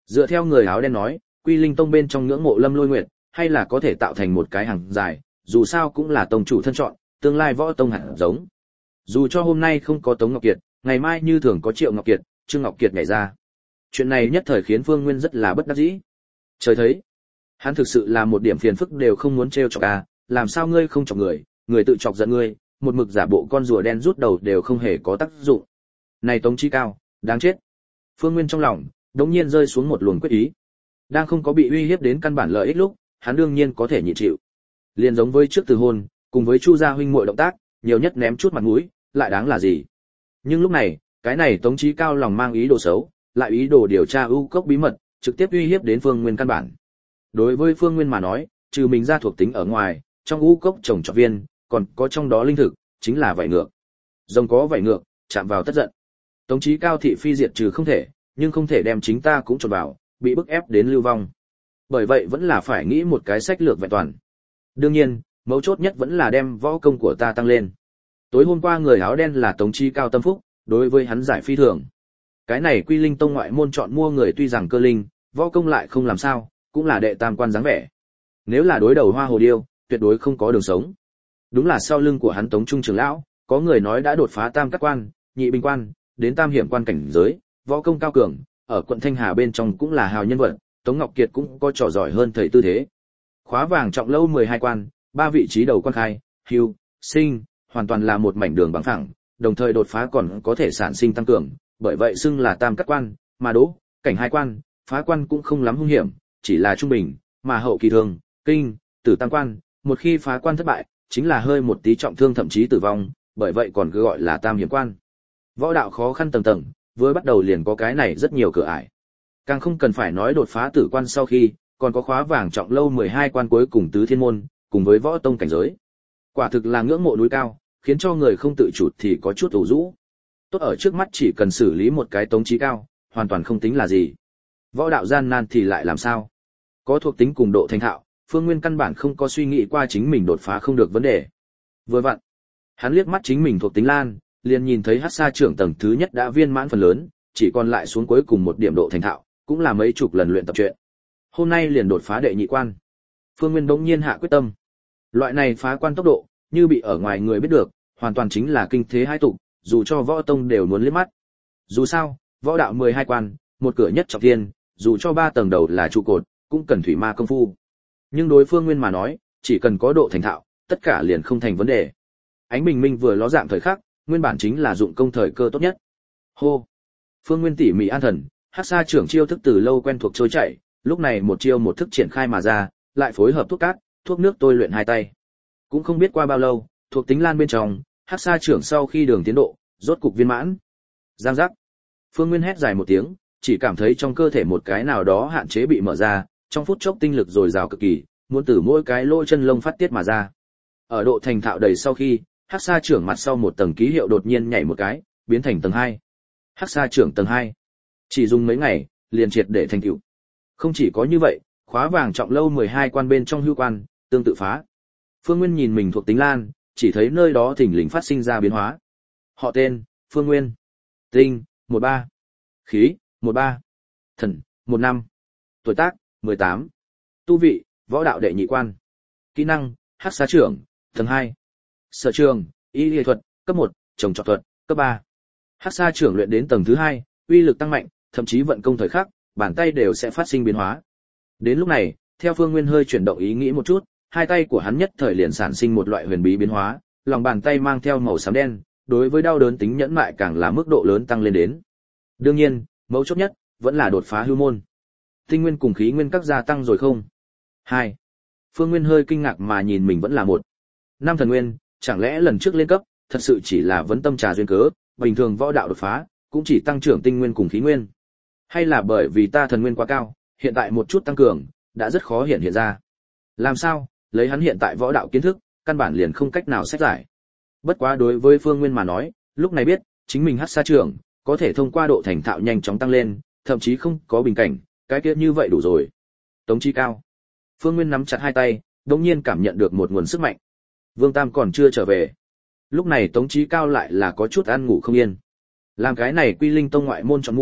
Dựa theo người áo đen nói, Quy Linh Tông bên trong ngưỡng mộ Lâm Lôi Nguyệt, hay là có thể tạo thành một cái hàng dài, dù sao cũng là tông chủ thân chọn, tương lai võ tông hẳn giống. Dù cho hôm nay không có Tống Ngọc Kiệt, ngày mai như thường có Triệu Ngọc Kiệt, Trương Ngọc Kiệt nhảy ra. Chuyện này nhất thời khiến Phương Nguyên rất là bất đắc dĩ. Trời thấy, hắn thực sự là một điểm phiền phức đều không muốn trêu chọc à, làm sao ngươi không chọc người, người tự chọc giận ngươi, một mực giả bộ con rùa đen rút đầu đều không hề có tác dụng. Này Tống Chí Cao, đáng chết. Phương Nguyên trong lòng đột nhiên rơi xuống một luồng quyết ý. Đang không có bị uy hiếp đến căn bản lợi ích lúc, hắn đương nhiên có thể nhịn chịu. Liên giống với trước từ hôn, cùng với Chu gia huynh muội động tác, nhiều nhất ném chút mặt mũi, lại đáng là gì? Nhưng lúc này, cái này Tống Chí Cao lòng mang ý đồ xấu, lại ý đồ điều tra ưu cốc bí mật, trực tiếp uy hiếp đến Phương Nguyên căn bản. Đối với Phương Nguyên mà nói, trừ mình ra thuộc tính ở ngoài, trong ưu cốc trồng trọt viên, còn có trong đó linh thực, chính là vảy ngược. Rồng có vảy ngược, chạm vào tất giận. Tống Chí Cao thị phi diệt trừ không thể, nhưng không thể đem chính ta cũng trộn vào, bị bức ép đến lưu vong. Bởi vậy vẫn là phải nghĩ một cái sách lược vẹn toàn. Đương nhiên, mấu chốt nhất vẫn là đem võ công của ta tăng lên. Tối hôm qua người áo đen là Tống Chí Cao tâm phúc, đối với hắn giải phi thường. Cái này Quy Linh Tông ngoại môn chọn mua người tuy rằng cơ linh, võ công lại không làm sao, cũng là đệ tam quan dáng vẻ. Nếu là đối đầu Hoa Hồ Điêu, tuyệt đối không có đường sống. Đúng là sau lưng của hắn Tống Trung trưởng lão, có người nói đã đột phá tam các quan, nhị bình quan, đến tam hiểm quan cảnh giới, võ công cao cường, ở quận Thanh Hà bên trong cũng là hào nhân vật, Tống Ngọc Kiệt cũng có trò giỏi hơn thầy tư thế. Khóa vàng trọng lâu mười hai quan, ba vị trí đầu quan khai, hưu, sinh, hoàn toàn là một mảnh đường bằng phẳng, đồng thời đột phá còn có thể sản sinh tăng cường, bởi vậy xưng là tam các quan, mà đỗ, cảnh hai quan, phá quan cũng không lắm hung hiểm, chỉ là trung bình, mà hậu kỳ thường, kinh, tử tam quan, một khi phá quan thất bại, chính là hơi một tí trọng thương thậm chí tử vong, bởi vậy còn cứ gọi là tam hiểm quan. Võ đạo khó khăn tầng tầng, với bắt đầu liền có cái này rất nhiều cửa ải. Càng không cần phải nói đột phá tử quan sau khi, còn có khóa vàng trọng lâu mười hai quan cuối cùng tứ thiên môn, cùng với võ tông cảnh giới. Quả thực là ngưỡng mộ núi cao, khiến cho người không tự chủ thì có chút ủ rũ. Tốt ở trước mắt chỉ cần xử lý một cái Tống Chí Cao, hoàn toàn không tính là gì. Võ đạo gian nan thì lại làm sao? Có thuộc tính cùng độ thành thạo, Phương Nguyên căn bản không có suy nghĩ qua chính mình đột phá không được vấn đề. Vừa vặn, hắn liếc mắt chính mình thuộc tính lan, liền nhìn thấy Hắc Sa trưởng tầng thứ nhất đã viên mãn phần lớn, chỉ còn lại xuống cuối cùng một điểm độ thành thạo, cũng là mấy chục lần luyện tập truyện. Hôm nay liền đột phá đệ nhị quan. Phương Nguyên bỗng nhiên hạ quyết tâm. Loại này phá quan tốc độ, như bị ở ngoài người biết được, hoàn toàn chính là kinh thế hai tục, dù cho võ tông đều muốn liếc mắt. Dù sao, võ đạo mười hai quan, một cửa nhất trọng thiên, dù cho ba tầng đầu là trụ cột, cũng cần thủy ma công phu. Nhưng đối Phương Nguyên mà nói, chỉ cần có độ thành thạo, tất cả liền không thành vấn đề. Ánh bình minh vừa ló dạng thời khắc, nguyên bản chính là dụng công thời cơ tốt nhất. Hô. Phương Nguyên tỉ mỉ an thần, Hắc Sa trưởng chiêu thức từ lâu quen thuộc trôi chảy, lúc này một chiêu một thức triển khai mà ra, lại phối hợp thuốc cát, thuốc nước tôi luyện hai tay. Cũng không biết qua bao lâu, thuộc tính lan bên trong, Hắc Sa trưởng sau khi đường tiến độ, rốt cục viên mãn. Giang giác. Phương Nguyên hét dài một tiếng, chỉ cảm thấy trong cơ thể một cái nào đó hạn chế bị mở ra, trong phút chốc tinh lực dồi dào cực kỳ, muốn từ mỗi cái lỗ chân lông phát tiết mà ra. Ở độ thành thạo đầy sau khi, Hắc Sa trưởng mặt sau một tầng ký hiệu đột nhiên nhảy một cái, biến thành tầng hai. Hắc Sa trưởng tầng hai. Chỉ dùng mấy ngày, liền triệt để thành tựu. Không chỉ có như vậy, khóa vàng trọng lâu mười hai quan bên trong hưu quan, tương tự phá. Phương Nguyên nhìn mình thuộc tính lan, chỉ thấy nơi đó thình lình phát sinh ra biến hóa. Họ tên, Phương Nguyên. Tinh, mười ba. Khí, mười ba. Thần, mười lăm. Tuổi tác, mười tám. Tu vị, võ đạo đệ nhị quan. Kỹ năng, Hắc Sa trưởng, tầng hai. Sở trường, y lý thuật, cấp một, trồng trọt thuật, cấp ba. Hắc Sa trưởng luyện đến tầng thứ hai, uy lực tăng mạnh, thậm chí vận công thời khắc, bàn tay đều sẽ phát sinh biến hóa. Đến lúc này, theo Phương Nguyên hơi chuyển động ý nghĩ một chút, hai tay của hắn nhất thời liền sản sinh một loại huyền bí biến hóa, lòng bàn tay mang theo màu xám đen, đối với đau đớn tính nhẫn mại càng là mức độ lớn tăng lên đến. Đương nhiên, mấu chốt nhất vẫn là đột phá hư môn. Tinh nguyên cùng khí nguyên các gia tăng rồi không? Hai. Phương Nguyên hơi kinh ngạc mà nhìn mình vẫn là một. Năm thần nguyên, chẳng lẽ lần trước lên cấp, thật sự chỉ là vấn tâm trà duyên cớ, bình thường võ đạo đột phá, cũng chỉ tăng trưởng tinh nguyên cùng khí nguyên. Hay là bởi vì ta thần nguyên quá cao, hiện tại một chút tăng cường, đã rất khó hiện hiện ra. Làm sao, lấy hắn hiện tại võ đạo kiến thức, căn bản liền không cách nào xét giải. Bất quá đối với Phương Nguyên mà nói, lúc này biết, chính mình Hắc Sa trưởng, có thể thông qua độ thành thạo nhanh chóng tăng lên, thậm chí không có bình cảnh, cái kia như vậy đủ rồi. Tống Chí Cao. Phương Nguyên nắm chặt hai tay, đột nhiên cảm nhận được một nguồn sức mạnh. Vương Tam còn chưa trở về. Lúc này Tống Chí Cao lại là có chút ăn ngủ không yên. Làm cái này Quy Linh Tông ngoại môn chọn mua,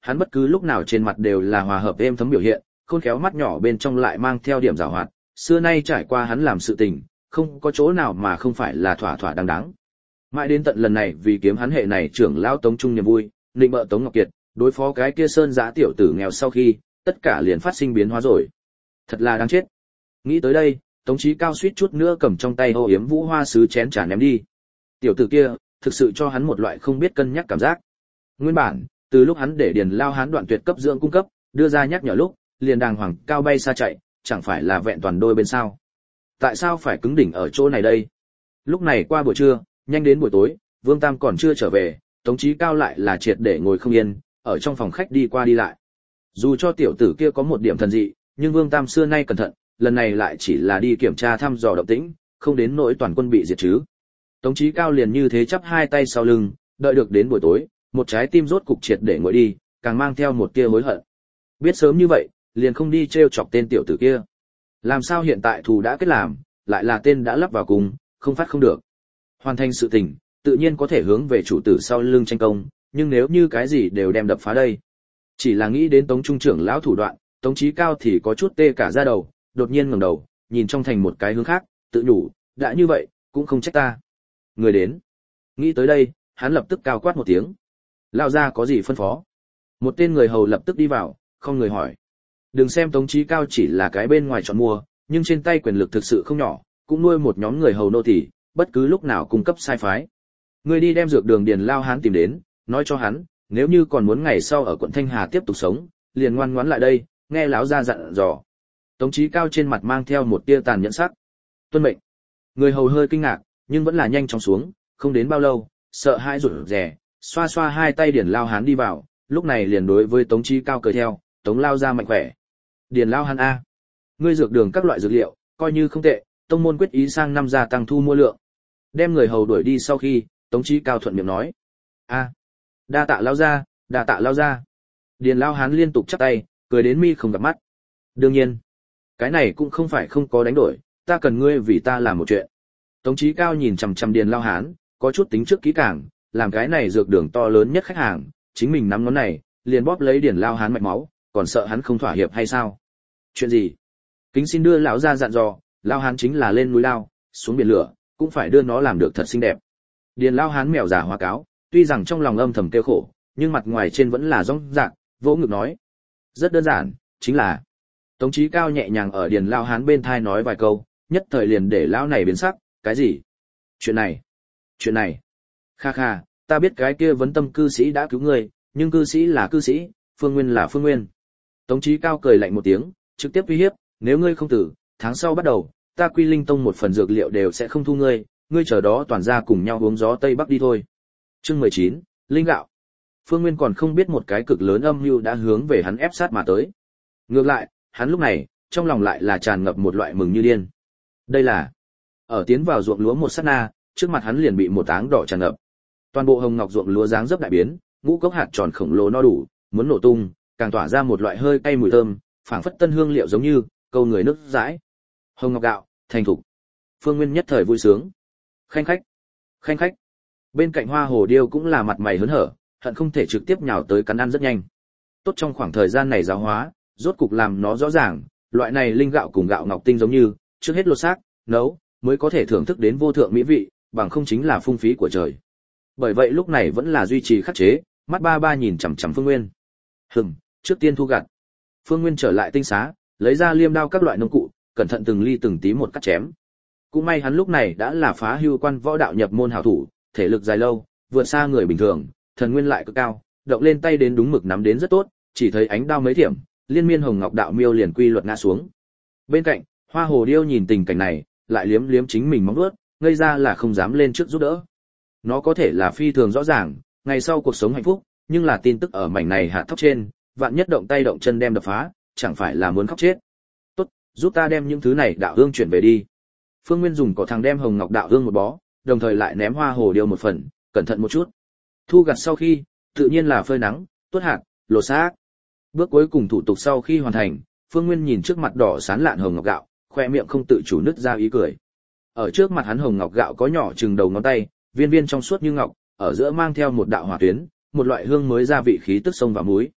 hắn bất cứ lúc nào trên mặt đều là hòa hợp êm thấm biểu hiện, khôn khéo mắt nhỏ bên trong lại mang theo điểm giảo hoạt, xưa nay trải qua hắn làm sự tình, không có chỗ nào mà không phải là thỏa thỏa đáng đáng. Mãi đến tận lần này vì kiếm hắn hệ này trưởng lão Tống Trung niềm vui, định bợ Tống Ngọc Kiệt, đối phó cái kia sơn giã tiểu tử nghèo sau khi, tất cả liền phát sinh biến hóa rồi. Thật là đáng chết. Nghĩ tới đây, Tống Chí Cao suýt chút nữa cầm trong tay Âu Yếm Vũ Hoa sứ chén trà ném đi. Tiểu tử kia, thực sự cho hắn một loại không biết cân nhắc cảm giác. Nguyên bản, từ lúc hắn để Điền Lao Hán đoạn tuyệt cấp dưỡng cung cấp, đưa ra nhắc nhở lúc, liền đàng hoàng cao bay xa chạy, chẳng phải là vẹn toàn đôi bên sao? Tại sao phải cứng đỉnh ở chỗ này đây? Lúc này qua buổi trưa, nhanh đến buổi tối, Vương Tam còn chưa trở về, Tống Chí Cao lại là triệt để ngồi không yên, ở trong phòng khách đi qua đi lại. Dù cho tiểu tử kia có một điểm thần dị, nhưng Vương Tam xưa nay cẩn thận, lần này lại chỉ là đi kiểm tra thăm dò động tĩnh, không đến nỗi toàn quân bị diệt chứ. Tống Chí Cao liền như thế chắp hai tay sau lưng, đợi được đến buổi tối, một trái tim rốt cục triệt để nguội đi, càng mang theo một tia hối hận. Biết sớm như vậy, liền không đi trêu chọc tên tiểu tử kia. Làm sao hiện tại thù đã kết làm, lại là tên đã lắp vào cùng, không phát không được. Hoàn thành sự tình, tự nhiên có thể hướng về chủ tử sau lưng tranh công, nhưng nếu như cái gì đều đem đập phá đây. Chỉ là nghĩ đến Tống Trung trưởng lão thủ đoạn, Tống Chí Cao thì có chút tê cả da đầu, đột nhiên ngẩng đầu, nhìn trong thành một cái hướng khác, tự nhủ, đã như vậy, cũng không trách ta. Người đến. Nghĩ tới đây, hắn lập tức cao quát một tiếng. Lão gia có gì phân phó? Một tên người hầu lập tức đi vào, không người hỏi. Đừng xem Tống Chí Cao chỉ là cái bên ngoài chọn mua, nhưng trên tay quyền lực thực sự không nhỏ, cũng nuôi một nhóm người hầu nô tỳ, bất cứ lúc nào cung cấp sai phái. Người đi đem dược đường Điền Lao Hán tìm đến, nói cho hắn, nếu như còn muốn ngày sau ở quận Thanh Hà tiếp tục sống, liền ngoan ngoãn lại đây, nghe lão gia dặn dò. Tống Chí Cao trên mặt mang theo một tia tàn nhẫn sắc. Tuân mệnh. Người hầu hơi kinh ngạc, nhưng vẫn là nhanh chóng xuống, không đến bao lâu, sợ hãi rụt rè, xoa xoa hai tay Điền Lao Hán đi vào, lúc này liền đối với Tống Chí Cao cười theo, Tống lao ra mạnh khỏe. Điền Lao Hán a, ngươi dược đường các loại dược liệu, coi như không tệ, tông môn quyết ý sang năm gia tăng thu mua lượng. Đem người hầu đuổi đi sau khi, Tống Chí Cao thuận miệng nói, a, đa tạ lao ra, đa tạ lao ra. Điền Lao Hán liên tục chắp tay, cười đến mi không gặp mắt. Đương nhiên, cái này cũng không phải không có đánh đổi, ta cần ngươi vì ta làm một chuyện. Tống Chí Cao nhìn chằm chằm Điền Lao Hán, có chút tính trước kỹ càng, làm cái này dược đường to lớn nhất khách hàng, chính mình nắm ngón này, liền bóp lấy Điền Lao Hán mạch máu, còn sợ hắn không thỏa hiệp hay sao? Chuyện gì? Kính xin đưa lão ra dặn dò, Lao Hán chính là lên núi lao, xuống biển lửa, cũng phải đưa nó làm được thật xinh đẹp. Điền Lao Hán mèo già hóa cáo, tuy rằng trong lòng âm thầm kêu khổ, nhưng mặt ngoài trên vẫn là rõng rạc, vỗ ngực nói. Rất đơn giản, chính là Tống Chí Cao nhẹ nhàng ở Điền Lao Hán bên thai nói vài câu, nhất thời liền để lão này biến sắc, cái gì? Chuyện này, chuyện này. Kha kha, ta biết cái kia vấn tâm cư sĩ đã cứu ngươi, nhưng cư sĩ là cư sĩ, Phương Nguyên là Phương Nguyên. Tống Chí Cao cười lạnh một tiếng, trực tiếp uy hiếp, nếu ngươi không tử, tháng sau bắt đầu, ta Quy Linh Tông một phần dược liệu đều sẽ không thu ngươi, ngươi chờ đó toàn ra cùng nhau uống gió Tây Bắc đi thôi. Chương mười chín, Linh gạo. Phương Nguyên còn không biết một cái cực lớn âm mưu đã hướng về hắn ép sát mà tới. Ngược lại, hắn lúc này, trong lòng lại là tràn ngập một loại mừng như điên. Đây là, ở tiến vào ruộng lúa một sát na, trước mặt hắn liền bị một áng đỏ tràn ngập. Toàn bộ hồng ngọc ruộng lúa dáng dấp đại biến, ngũ cốc hạt tròn khổng lồ no đủ, muốn nổ tung, càng tỏa ra một loại hơi cay mùi thơm, phảng phất tân hương liệu giống như câu người nước dãi. Hồng ngọc gạo, thành thục. Phương Nguyên nhất thời vui sướng. Khanh khách, khanh khách. Bên cạnh Hoa Hồ Điêu cũng là mặt mày hớn hở, hận không thể trực tiếp nhào tới cắn ăn rất nhanh. Tốt trong khoảng thời gian này giáo hóa, rốt cục làm nó rõ ràng, loại này linh gạo cùng gạo ngọc tinh giống như, trước hết lột xác, nấu, mới có thể thưởng thức đến vô thượng mỹ vị, bằng không chính là phung phí của trời. Bởi vậy lúc này vẫn là duy trì khắc chế, mắt ba ba nhìn chằm chằm Phương Nguyên. Hừm, trước tiên thu gặt. Phương Nguyên trở lại tinh xá, lấy ra liêm đao các loại nông cụ, cẩn thận từng ly từng tí một cắt chém. Cũng may hắn lúc này đã là phá hưu quan võ đạo nhập môn hảo thủ, thể lực dài lâu, vượt xa người bình thường, thần nguyên lại cực cao, động lên tay đến đúng mực nắm đến rất tốt, chỉ thấy ánh đao mấy thiểm, liên miên hồng ngọc đạo miêu liền quy luật ngã xuống. Bên cạnh, Hoa Hồ Điêu nhìn tình cảnh này, lại liếm liếm chính mình móng vuốt, ngây ra là không dám lên trước giúp đỡ. Nó có thể là phi thường rõ ràng, ngày sau cuộc sống hạnh phúc, nhưng là tin tức ở mảnh này hạ thấp trên, vạn nhất động tay động chân đem đập phá, chẳng phải là muốn khóc chết. Tốt, giúp ta đem những thứ này đạo hương chuyển về đi. Phương Nguyên dùng cỏ thằng đem hồng ngọc đạo hương một bó, đồng thời lại ném Hoa Hồ Điêu một phần, cẩn thận một chút. Thu gặt sau khi, tự nhiên là phơi nắng, tuốt hạt, lột xác. Bước cuối cùng thủ tục sau khi hoàn thành, Phương Nguyên nhìn trước mặt đỏ sán lạn hồng ngọc gạo, khoe miệng không tự chủ nứt ra ý cười. Ở trước mặt hắn hồng ngọc gạo có nhỏ chừng đầu ngón tay, viên viên trong suốt như ngọc, ở giữa mang theo một đạo hỏa tuyến, một loại hương mới gia vị khí tức sông và muối.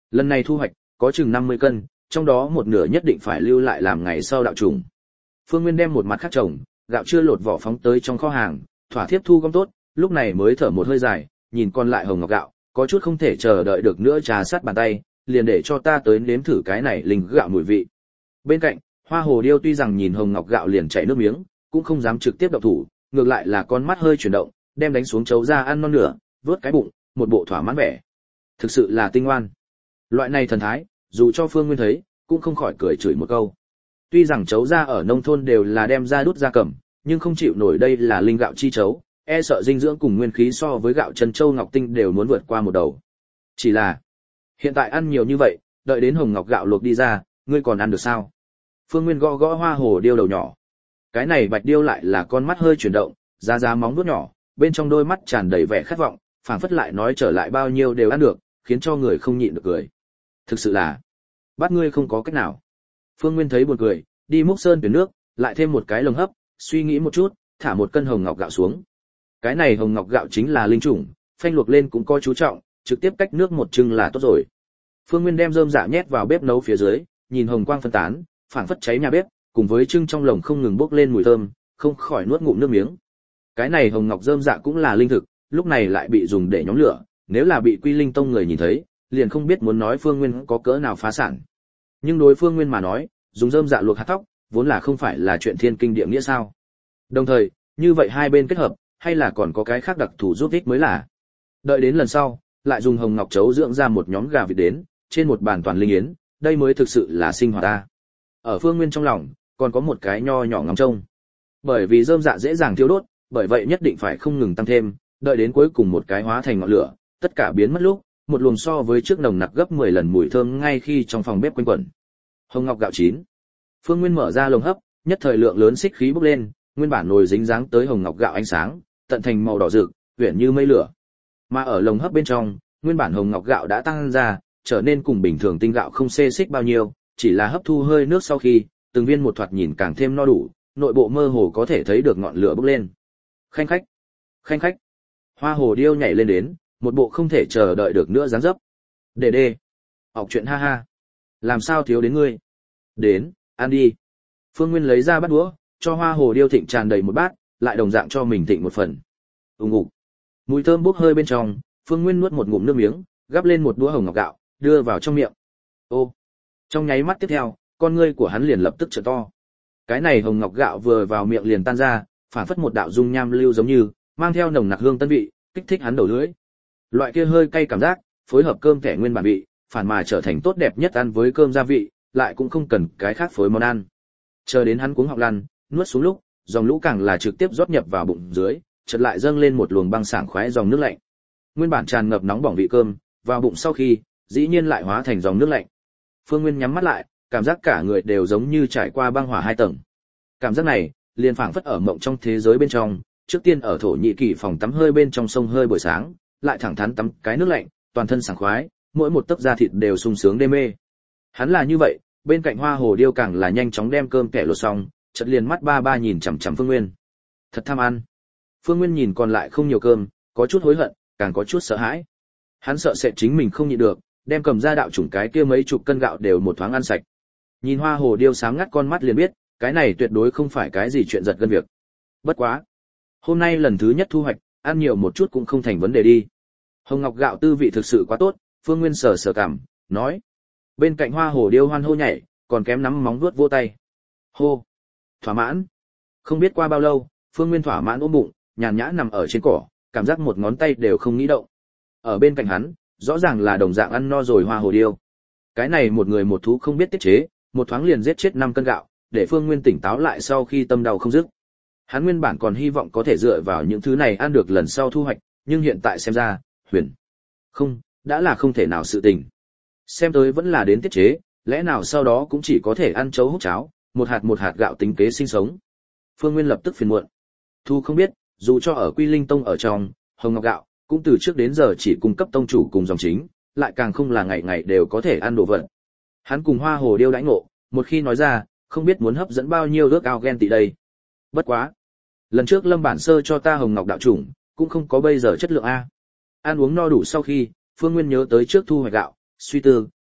Lần này thu hoạch có chừng năm mươi cân, trong đó một nửa nhất định phải lưu lại làm ngày sau đạo trùng. Phương Nguyên đem một mặt khác trồng, gạo chưa lột vỏ phóng tới trong kho hàng, thỏa thiếp thu gom tốt, lúc này mới thở một hơi dài, nhìn còn lại hồng ngọc gạo, có chút không thể chờ đợi được nữa trà sát bàn tay, liền để cho ta tới nếm thử cái này linh gạo mùi vị. Bên cạnh, Hoa Hồ Điêu tuy rằng nhìn hồng ngọc gạo liền chảy nước miếng, cũng không dám trực tiếp động thủ, ngược lại là con mắt hơi chuyển động, đem đánh xuống chấu ra ăn non nửa, vớt cái bụng, một bộ thỏa mãn vẻ. Thực sự là tinh ngoan. Loại này thần thái, dù cho Phương Nguyên thấy, cũng không khỏi cười chửi một câu. Tuy rằng chấu ra ở nông thôn đều là đem ra đút ra cầm, nhưng không chịu nổi đây là linh gạo chi chấu, e sợ dinh dưỡng cùng nguyên khí so với gạo chân châu ngọc tinh đều muốn vượt qua một đầu. Chỉ là, hiện tại ăn nhiều như vậy, đợi đến hồng ngọc gạo luộc đi ra, ngươi còn ăn được sao? Phương Nguyên gõ gõ Hoa Hồ Điêu đầu nhỏ. Cái này bạch điêu lại là con mắt hơi chuyển động, da da móng vuốt nhỏ, bên trong đôi mắt tràn đầy vẻ khát vọng, phảng phất lại nói trở lại bao nhiêu đều ăn được, khiến cho người không nhịn được cười. Thực sự là, bắt ngươi không có cách nào. Phương Nguyên thấy buồn cười, đi múc sơn tuyển nước, lại thêm một cái lồng hấp, suy nghĩ một chút, thả một cân hồng ngọc gạo xuống. Cái này hồng ngọc gạo chính là linh chủng, phanh luộc lên cũng có chú trọng, trực tiếp cách nước một chưng là tốt rồi. Phương Nguyên đem rơm dạ nhét vào bếp nấu phía dưới, nhìn hồng quang phân tán, phảng phất cháy nhà bếp, cùng với trưng trong lồng không ngừng bốc lên mùi thơm, không khỏi nuốt ngụm nước miếng. Cái này hồng ngọc rơm dạ cũng là linh thực, lúc này lại bị dùng để nhóm lửa, nếu là bị Quy Linh Tông người nhìn thấy, liền không biết muốn nói Phương Nguyên có cỡ nào phá sản. Nhưng đối Phương Nguyên mà nói, dùng rơm dạ luộc hạt thóc, vốn là không phải là chuyện thiên kinh địa nghĩa sao? Đồng thời, như vậy hai bên kết hợp, hay là còn có cái khác đặc thù giúp ích mới là. Đợi đến lần sau, lại dùng hồng ngọc chấu dưỡng ra một nhóm gà vịt đến, trên một bàn toàn linh yến, đây mới thực sự là sinh hoạt ta. Ở Phương Nguyên trong lòng, còn có một cái nho nhỏ ngóng trông. Bởi vì rơm dạ dễ dàng thiêu đốt, bởi vậy nhất định phải không ngừng tăng thêm, đợi đến cuối cùng một cái hóa thành ngọn lửa, tất cả biến mất lúc, một luồng so với trước nồng nặc gấp mười lần mùi thơm ngay khi trong phòng bếp quanh quẩn. Hồng ngọc gạo chín. Phương Nguyên mở ra lồng hấp, nhất thời lượng lớn xích khí bốc lên, nguyên bản nồi dính dáng tới hồng ngọc gạo ánh sáng, tận thành màu đỏ rực, huyền như mây lửa. Mà ở lồng hấp bên trong, nguyên bản hồng ngọc gạo đã tăng ra, trở nên cùng bình thường tinh gạo không xê xích bao nhiêu, chỉ là hấp thu hơi nước sau khi, từng viên một thoạt nhìn càng thêm no đủ, nội bộ mơ hồ có thể thấy được ngọn lửa bốc lên. Khanh khách, khanh khách. Hoa Hồ Điêu nhảy lên đến, một bộ không thể chờ đợi được nữa dáng dấp. Đề đê. Học chuyện ha ha. Làm sao thiếu đến ngươi? Đến, ăn đi. Phương Nguyên lấy ra bát đũa, cho Hoa Hồ Điêu thịnh tràn đầy một bát, lại đồng dạng cho mình thịnh một phần. Ùng ục. Mùi thơm bốc hơi bên trong, Phương Nguyên nuốt một ngụm nước miếng, gắp lên một đũa hồng ngọc gạo, đưa vào trong miệng. Ô. Trong nháy mắt tiếp theo, con ngươi của hắn liền lập tức trợ to. Cái này hồng ngọc gạo vừa vào miệng liền tan ra, phản phất một đạo dung nham lưu giống như, mang theo nồng nặc hương tân vị, kích thích hắn đầu lưỡi. Loại kia hơi cay cảm giác, phối hợp cơm kẻ nguyên bản vị, phản mà trở thành tốt đẹp nhất ăn với cơm gia vị, lại cũng không cần cái khác phối món ăn. Chờ đến hắn cuống họng lăn, nuốt xuống lúc, dòng lũ càng là trực tiếp rót nhập vào bụng dưới, chợt lại dâng lên một luồng băng sảng khoái dòng nước lạnh. Nguyên bản tràn ngập nóng bỏng vị cơm, vào bụng sau khi, dĩ nhiên lại hóa thành dòng nước lạnh. Phương Nguyên nhắm mắt lại, cảm giác cả người đều giống như trải qua băng hỏa hai tầng. Cảm giác này, liền phảng phất ở mộng trong thế giới bên trong, trước tiên ở Thổ Nhĩ Kỳ phòng tắm hơi bên trong sông hơi buổi sáng, lại thẳng thắn tắm cái nước lạnh, toàn thân sảng khoái, mỗi một tấc da thịt đều sung sướng đê mê. Hắn là như vậy, bên cạnh Hoa Hồ Điêu càng là nhanh chóng đem cơm kẻ lột xong, chợt liền mắt ba ba nhìn chằm chằm Phương Nguyên. Thật tham ăn. Phương Nguyên nhìn còn lại không nhiều cơm, có chút hối hận, càng có chút sợ hãi. Hắn sợ sẽ chính mình không nhịn được, đem cầm ra đạo chủng cái kia mấy chục cân gạo đều một thoáng ăn sạch. Nhìn Hoa Hồ Điêu sáng ngắt con mắt liền biết, cái này tuyệt đối không phải cái gì chuyện giật gân việc. Bất quá, hôm nay lần thứ nhất thu hoạch, ăn nhiều một chút cũng không thành vấn đề đi. Hồng ngọc gạo tư vị thực sự quá tốt, Phương Nguyên sờ sờ cảm, nói. Bên cạnh Hoa Hồ Điêu hoan hô nhảy, còn kém nắm móng vuốt vô tay. Hô, thỏa mãn. Không biết qua bao lâu, Phương Nguyên thỏa mãn ôm bụng, nhàn nhã nằm ở trên cỏ, cảm giác một ngón tay đều không nghĩ động. Ở bên cạnh hắn, rõ ràng là đồng dạng ăn no rồi Hoa Hồ Điêu. Cái này một người một thú không biết tiết chế, một thoáng liền giết chết năm cân gạo, để Phương Nguyên tỉnh táo lại sau khi tâm đau không dứt. Hắn nguyên bản còn hy vọng có thể dựa vào những thứ này ăn được lần sau thu hoạch, nhưng hiện tại xem ra, huyền. Không, đã là không thể nào sự tình. Xem tới vẫn là đến tiết chế, lẽ nào sau đó cũng chỉ có thể ăn chấu hút cháo, một hạt một hạt gạo tính kế sinh sống. Phương Nguyên lập tức phiền muộn. Thu không biết, dù cho ở Quy Linh Tông ở trong, hồng ngọc gạo, cũng từ trước đến giờ chỉ cung cấp tông chủ cùng dòng chính, lại càng không là ngày ngày đều có thể ăn đồ vật. Hắn cùng Hoa Hồ Điêu đãi ngộ, một khi nói ra, không biết muốn hấp dẫn bao nhiêu ước ao ghen tị đây. Bất quá, lần trước Lâm Bản Sơ cho ta hồng ngọc đạo chủng, cũng không có bây giờ chất lượng a. Ăn uống no đủ sau khi, Phương Nguyên nhớ tới trước thu hoạch gạo, suy tư,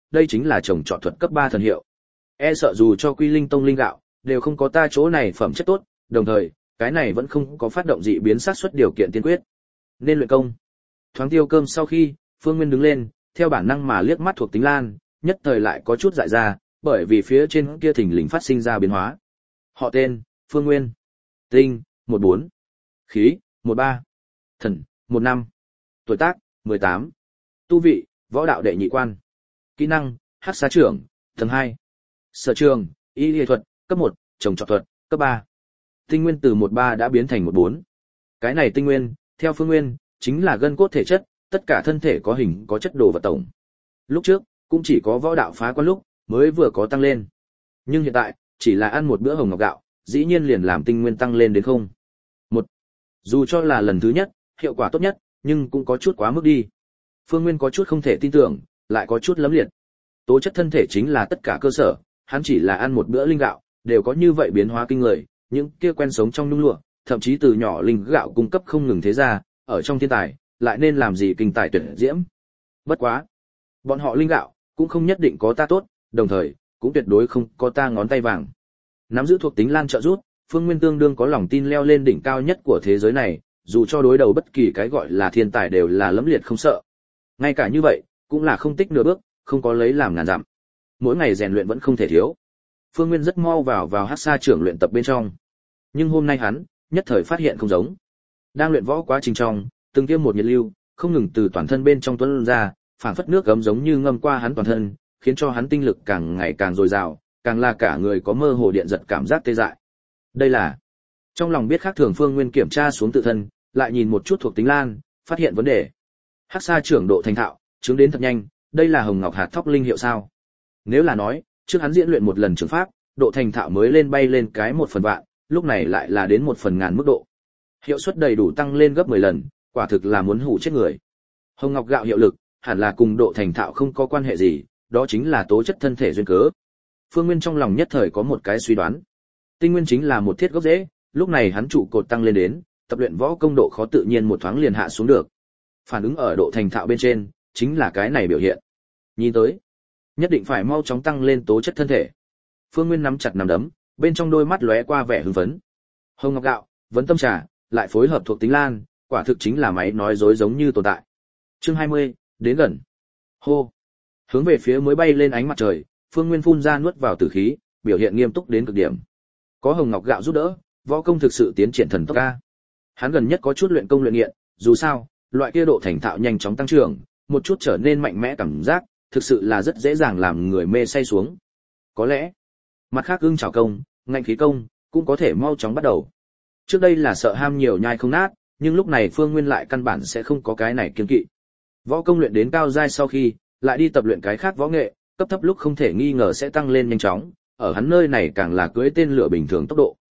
đây chính là trồng trọt thuật cấp ba thần hiệu. E sợ dù cho Quy Linh Tông linh gạo, đều không có ta chỗ này phẩm chất tốt, đồng thời, cái này vẫn không có phát động dị biến sát suất điều kiện tiên quyết. Nên luyện công. Thoáng tiêu cơm sau khi, Phương Nguyên đứng lên, theo bản năng mà liếc mắt thuộc tính lan, nhất thời lại có chút dại ra, bởi vì phía trên kia thình lình phát sinh ra biến hóa. Họ tên, Phương Nguyên. Tinh, mười bốn. Khí, mười ba. Thần, mười lăm. Tuổi tác, mười tám. Tu vị, võ đạo đệ nhị quan. Kỹ năng, Hắc Xá trưởng, tầng hai. Sở trường, y lý thuật, cấp một, trồng trọt thuật, cấp ba. Tinh nguyên từ mười ba đã biến thành mười bốn. Cái này tinh nguyên, theo Phương Nguyên, chính là gân cốt thể chất, tất cả thân thể có hình có chất đồ vật tổng. Lúc trước, cũng chỉ có võ đạo phá quan lúc, mới vừa có tăng lên. Nhưng hiện tại, chỉ là ăn một bữa hồng ngọc gạo, dĩ nhiên liền làm tinh nguyên tăng lên đến không. Một. Dù cho là lần thứ nhất, hiệu quả tốt nhất, nhưng cũng có chút quá mức đi. Phương Nguyên có chút không thể tin tưởng, lại có chút lấm liệt. Tố chất thân thể chính là tất cả cơ sở, hắn chỉ là ăn một bữa linh gạo, đều có như vậy biến hóa kinh người, những kia quen sống trong nhung lụa, thậm chí từ nhỏ linh gạo cung cấp không ngừng thế ra, ở trong thiên tài, lại nên làm gì kinh tài tuyệt diễm. Bất quá, bọn họ linh gạo cũng không nhất định có ta tốt, đồng thời cũng tuyệt đối không có ta ngón tay vàng. Nắm giữ thuộc tính lan trợ rút, Phương Nguyên tương đương có lòng tin leo lên đỉnh cao nhất của thế giới này, dù cho đối đầu bất kỳ cái gọi là thiên tài đều là lẫm liệt không sợ. Ngay cả như vậy, cũng là không tích nửa bước, không có lấy làm ngàn dặm. Mỗi ngày rèn luyện vẫn không thể thiếu. Phương Nguyên rất mau vào vào Hắc Sa trưởng luyện tập bên trong. Nhưng hôm nay hắn, nhất thời phát hiện không giống. Đang luyện võ quá trình trong, từng tiêm một nhiệt lưu, không ngừng từ toàn thân bên trong tuôn ra, phảng phất nước gấm giống như ngâm qua hắn toàn thân, khiến cho hắn tinh lực càng ngày càng dồi dào, càng là cả người có mơ hồ điện giật cảm giác tê dại. Đây là trong lòng biết khác thường, Phương Nguyên kiểm tra xuống tự thân, lại nhìn một chút thuộc tính lan, phát hiện vấn đề. Hắc Sa trưởng độ thành thạo, chứng đến thật nhanh, đây là hồng ngọc hạt thóc linh hiệu sao? Nếu là nói, trước hắn diễn luyện một lần trường pháp, độ thành thạo mới lên bay lên cái một phần vạn, lúc này lại là đến một phần ngàn mức độ. Hiệu suất đầy đủ tăng lên gấp mười lần, quả thực là muốn hủ chết người. Hồng ngọc gạo hiệu lực, hẳn là cùng độ thành thạo không có quan hệ gì, đó chính là tố chất thân thể duyên cớ. Phương Nguyên trong lòng nhất thời có một cái suy đoán. Tinh nguyên chính là một thiết gốc rễ, lúc này hắn trụ cột tăng lên đến, tập luyện võ công độ khó tự nhiên một thoáng liền hạ xuống được. Phản ứng ở độ thành thạo bên trên, chính là cái này biểu hiện. Nhìn tới, nhất định phải mau chóng tăng lên tố chất thân thể. Phương Nguyên nắm chặt nắm đấm, bên trong đôi mắt lóe qua vẻ hưng phấn. Hồng ngọc gạo, vấn tâm trà, lại phối hợp thuộc tính lan, quả thực chính là máy nói dối giống như tồn tại. Chương hai mươi, đến gần. Hô. Hướng về phía mới bay lên ánh mặt trời, Phương Nguyên phun ra nuốt vào tử khí, biểu hiện nghiêm túc đến cực điểm. Có hồng ngọc gạo giúp đỡ, võ công thực sự tiến triển thần tốc ca. Hắn gần nhất có chút luyện công luyện nghiện, dù sao, loại kia độ thành thạo nhanh chóng tăng trưởng, một chút trở nên mạnh mẽ cảm giác, thực sự là rất dễ dàng làm người mê say xuống. Có lẽ, mặt khác ưng chảo công, ngạnh khí công, cũng có thể mau chóng bắt đầu. Trước đây là sợ ham nhiều nhai không nát, nhưng lúc này Phương Nguyên lại căn bản sẽ không có cái này kiêng kỵ. Võ công luyện đến cao giai sau khi, lại đi tập luyện cái khác võ nghệ, cấp thấp lúc không thể nghi ngờ sẽ tăng lên nhanh chóng, ở hắn nơi này càng là cưỡi tên lửa bình thường tốc độ.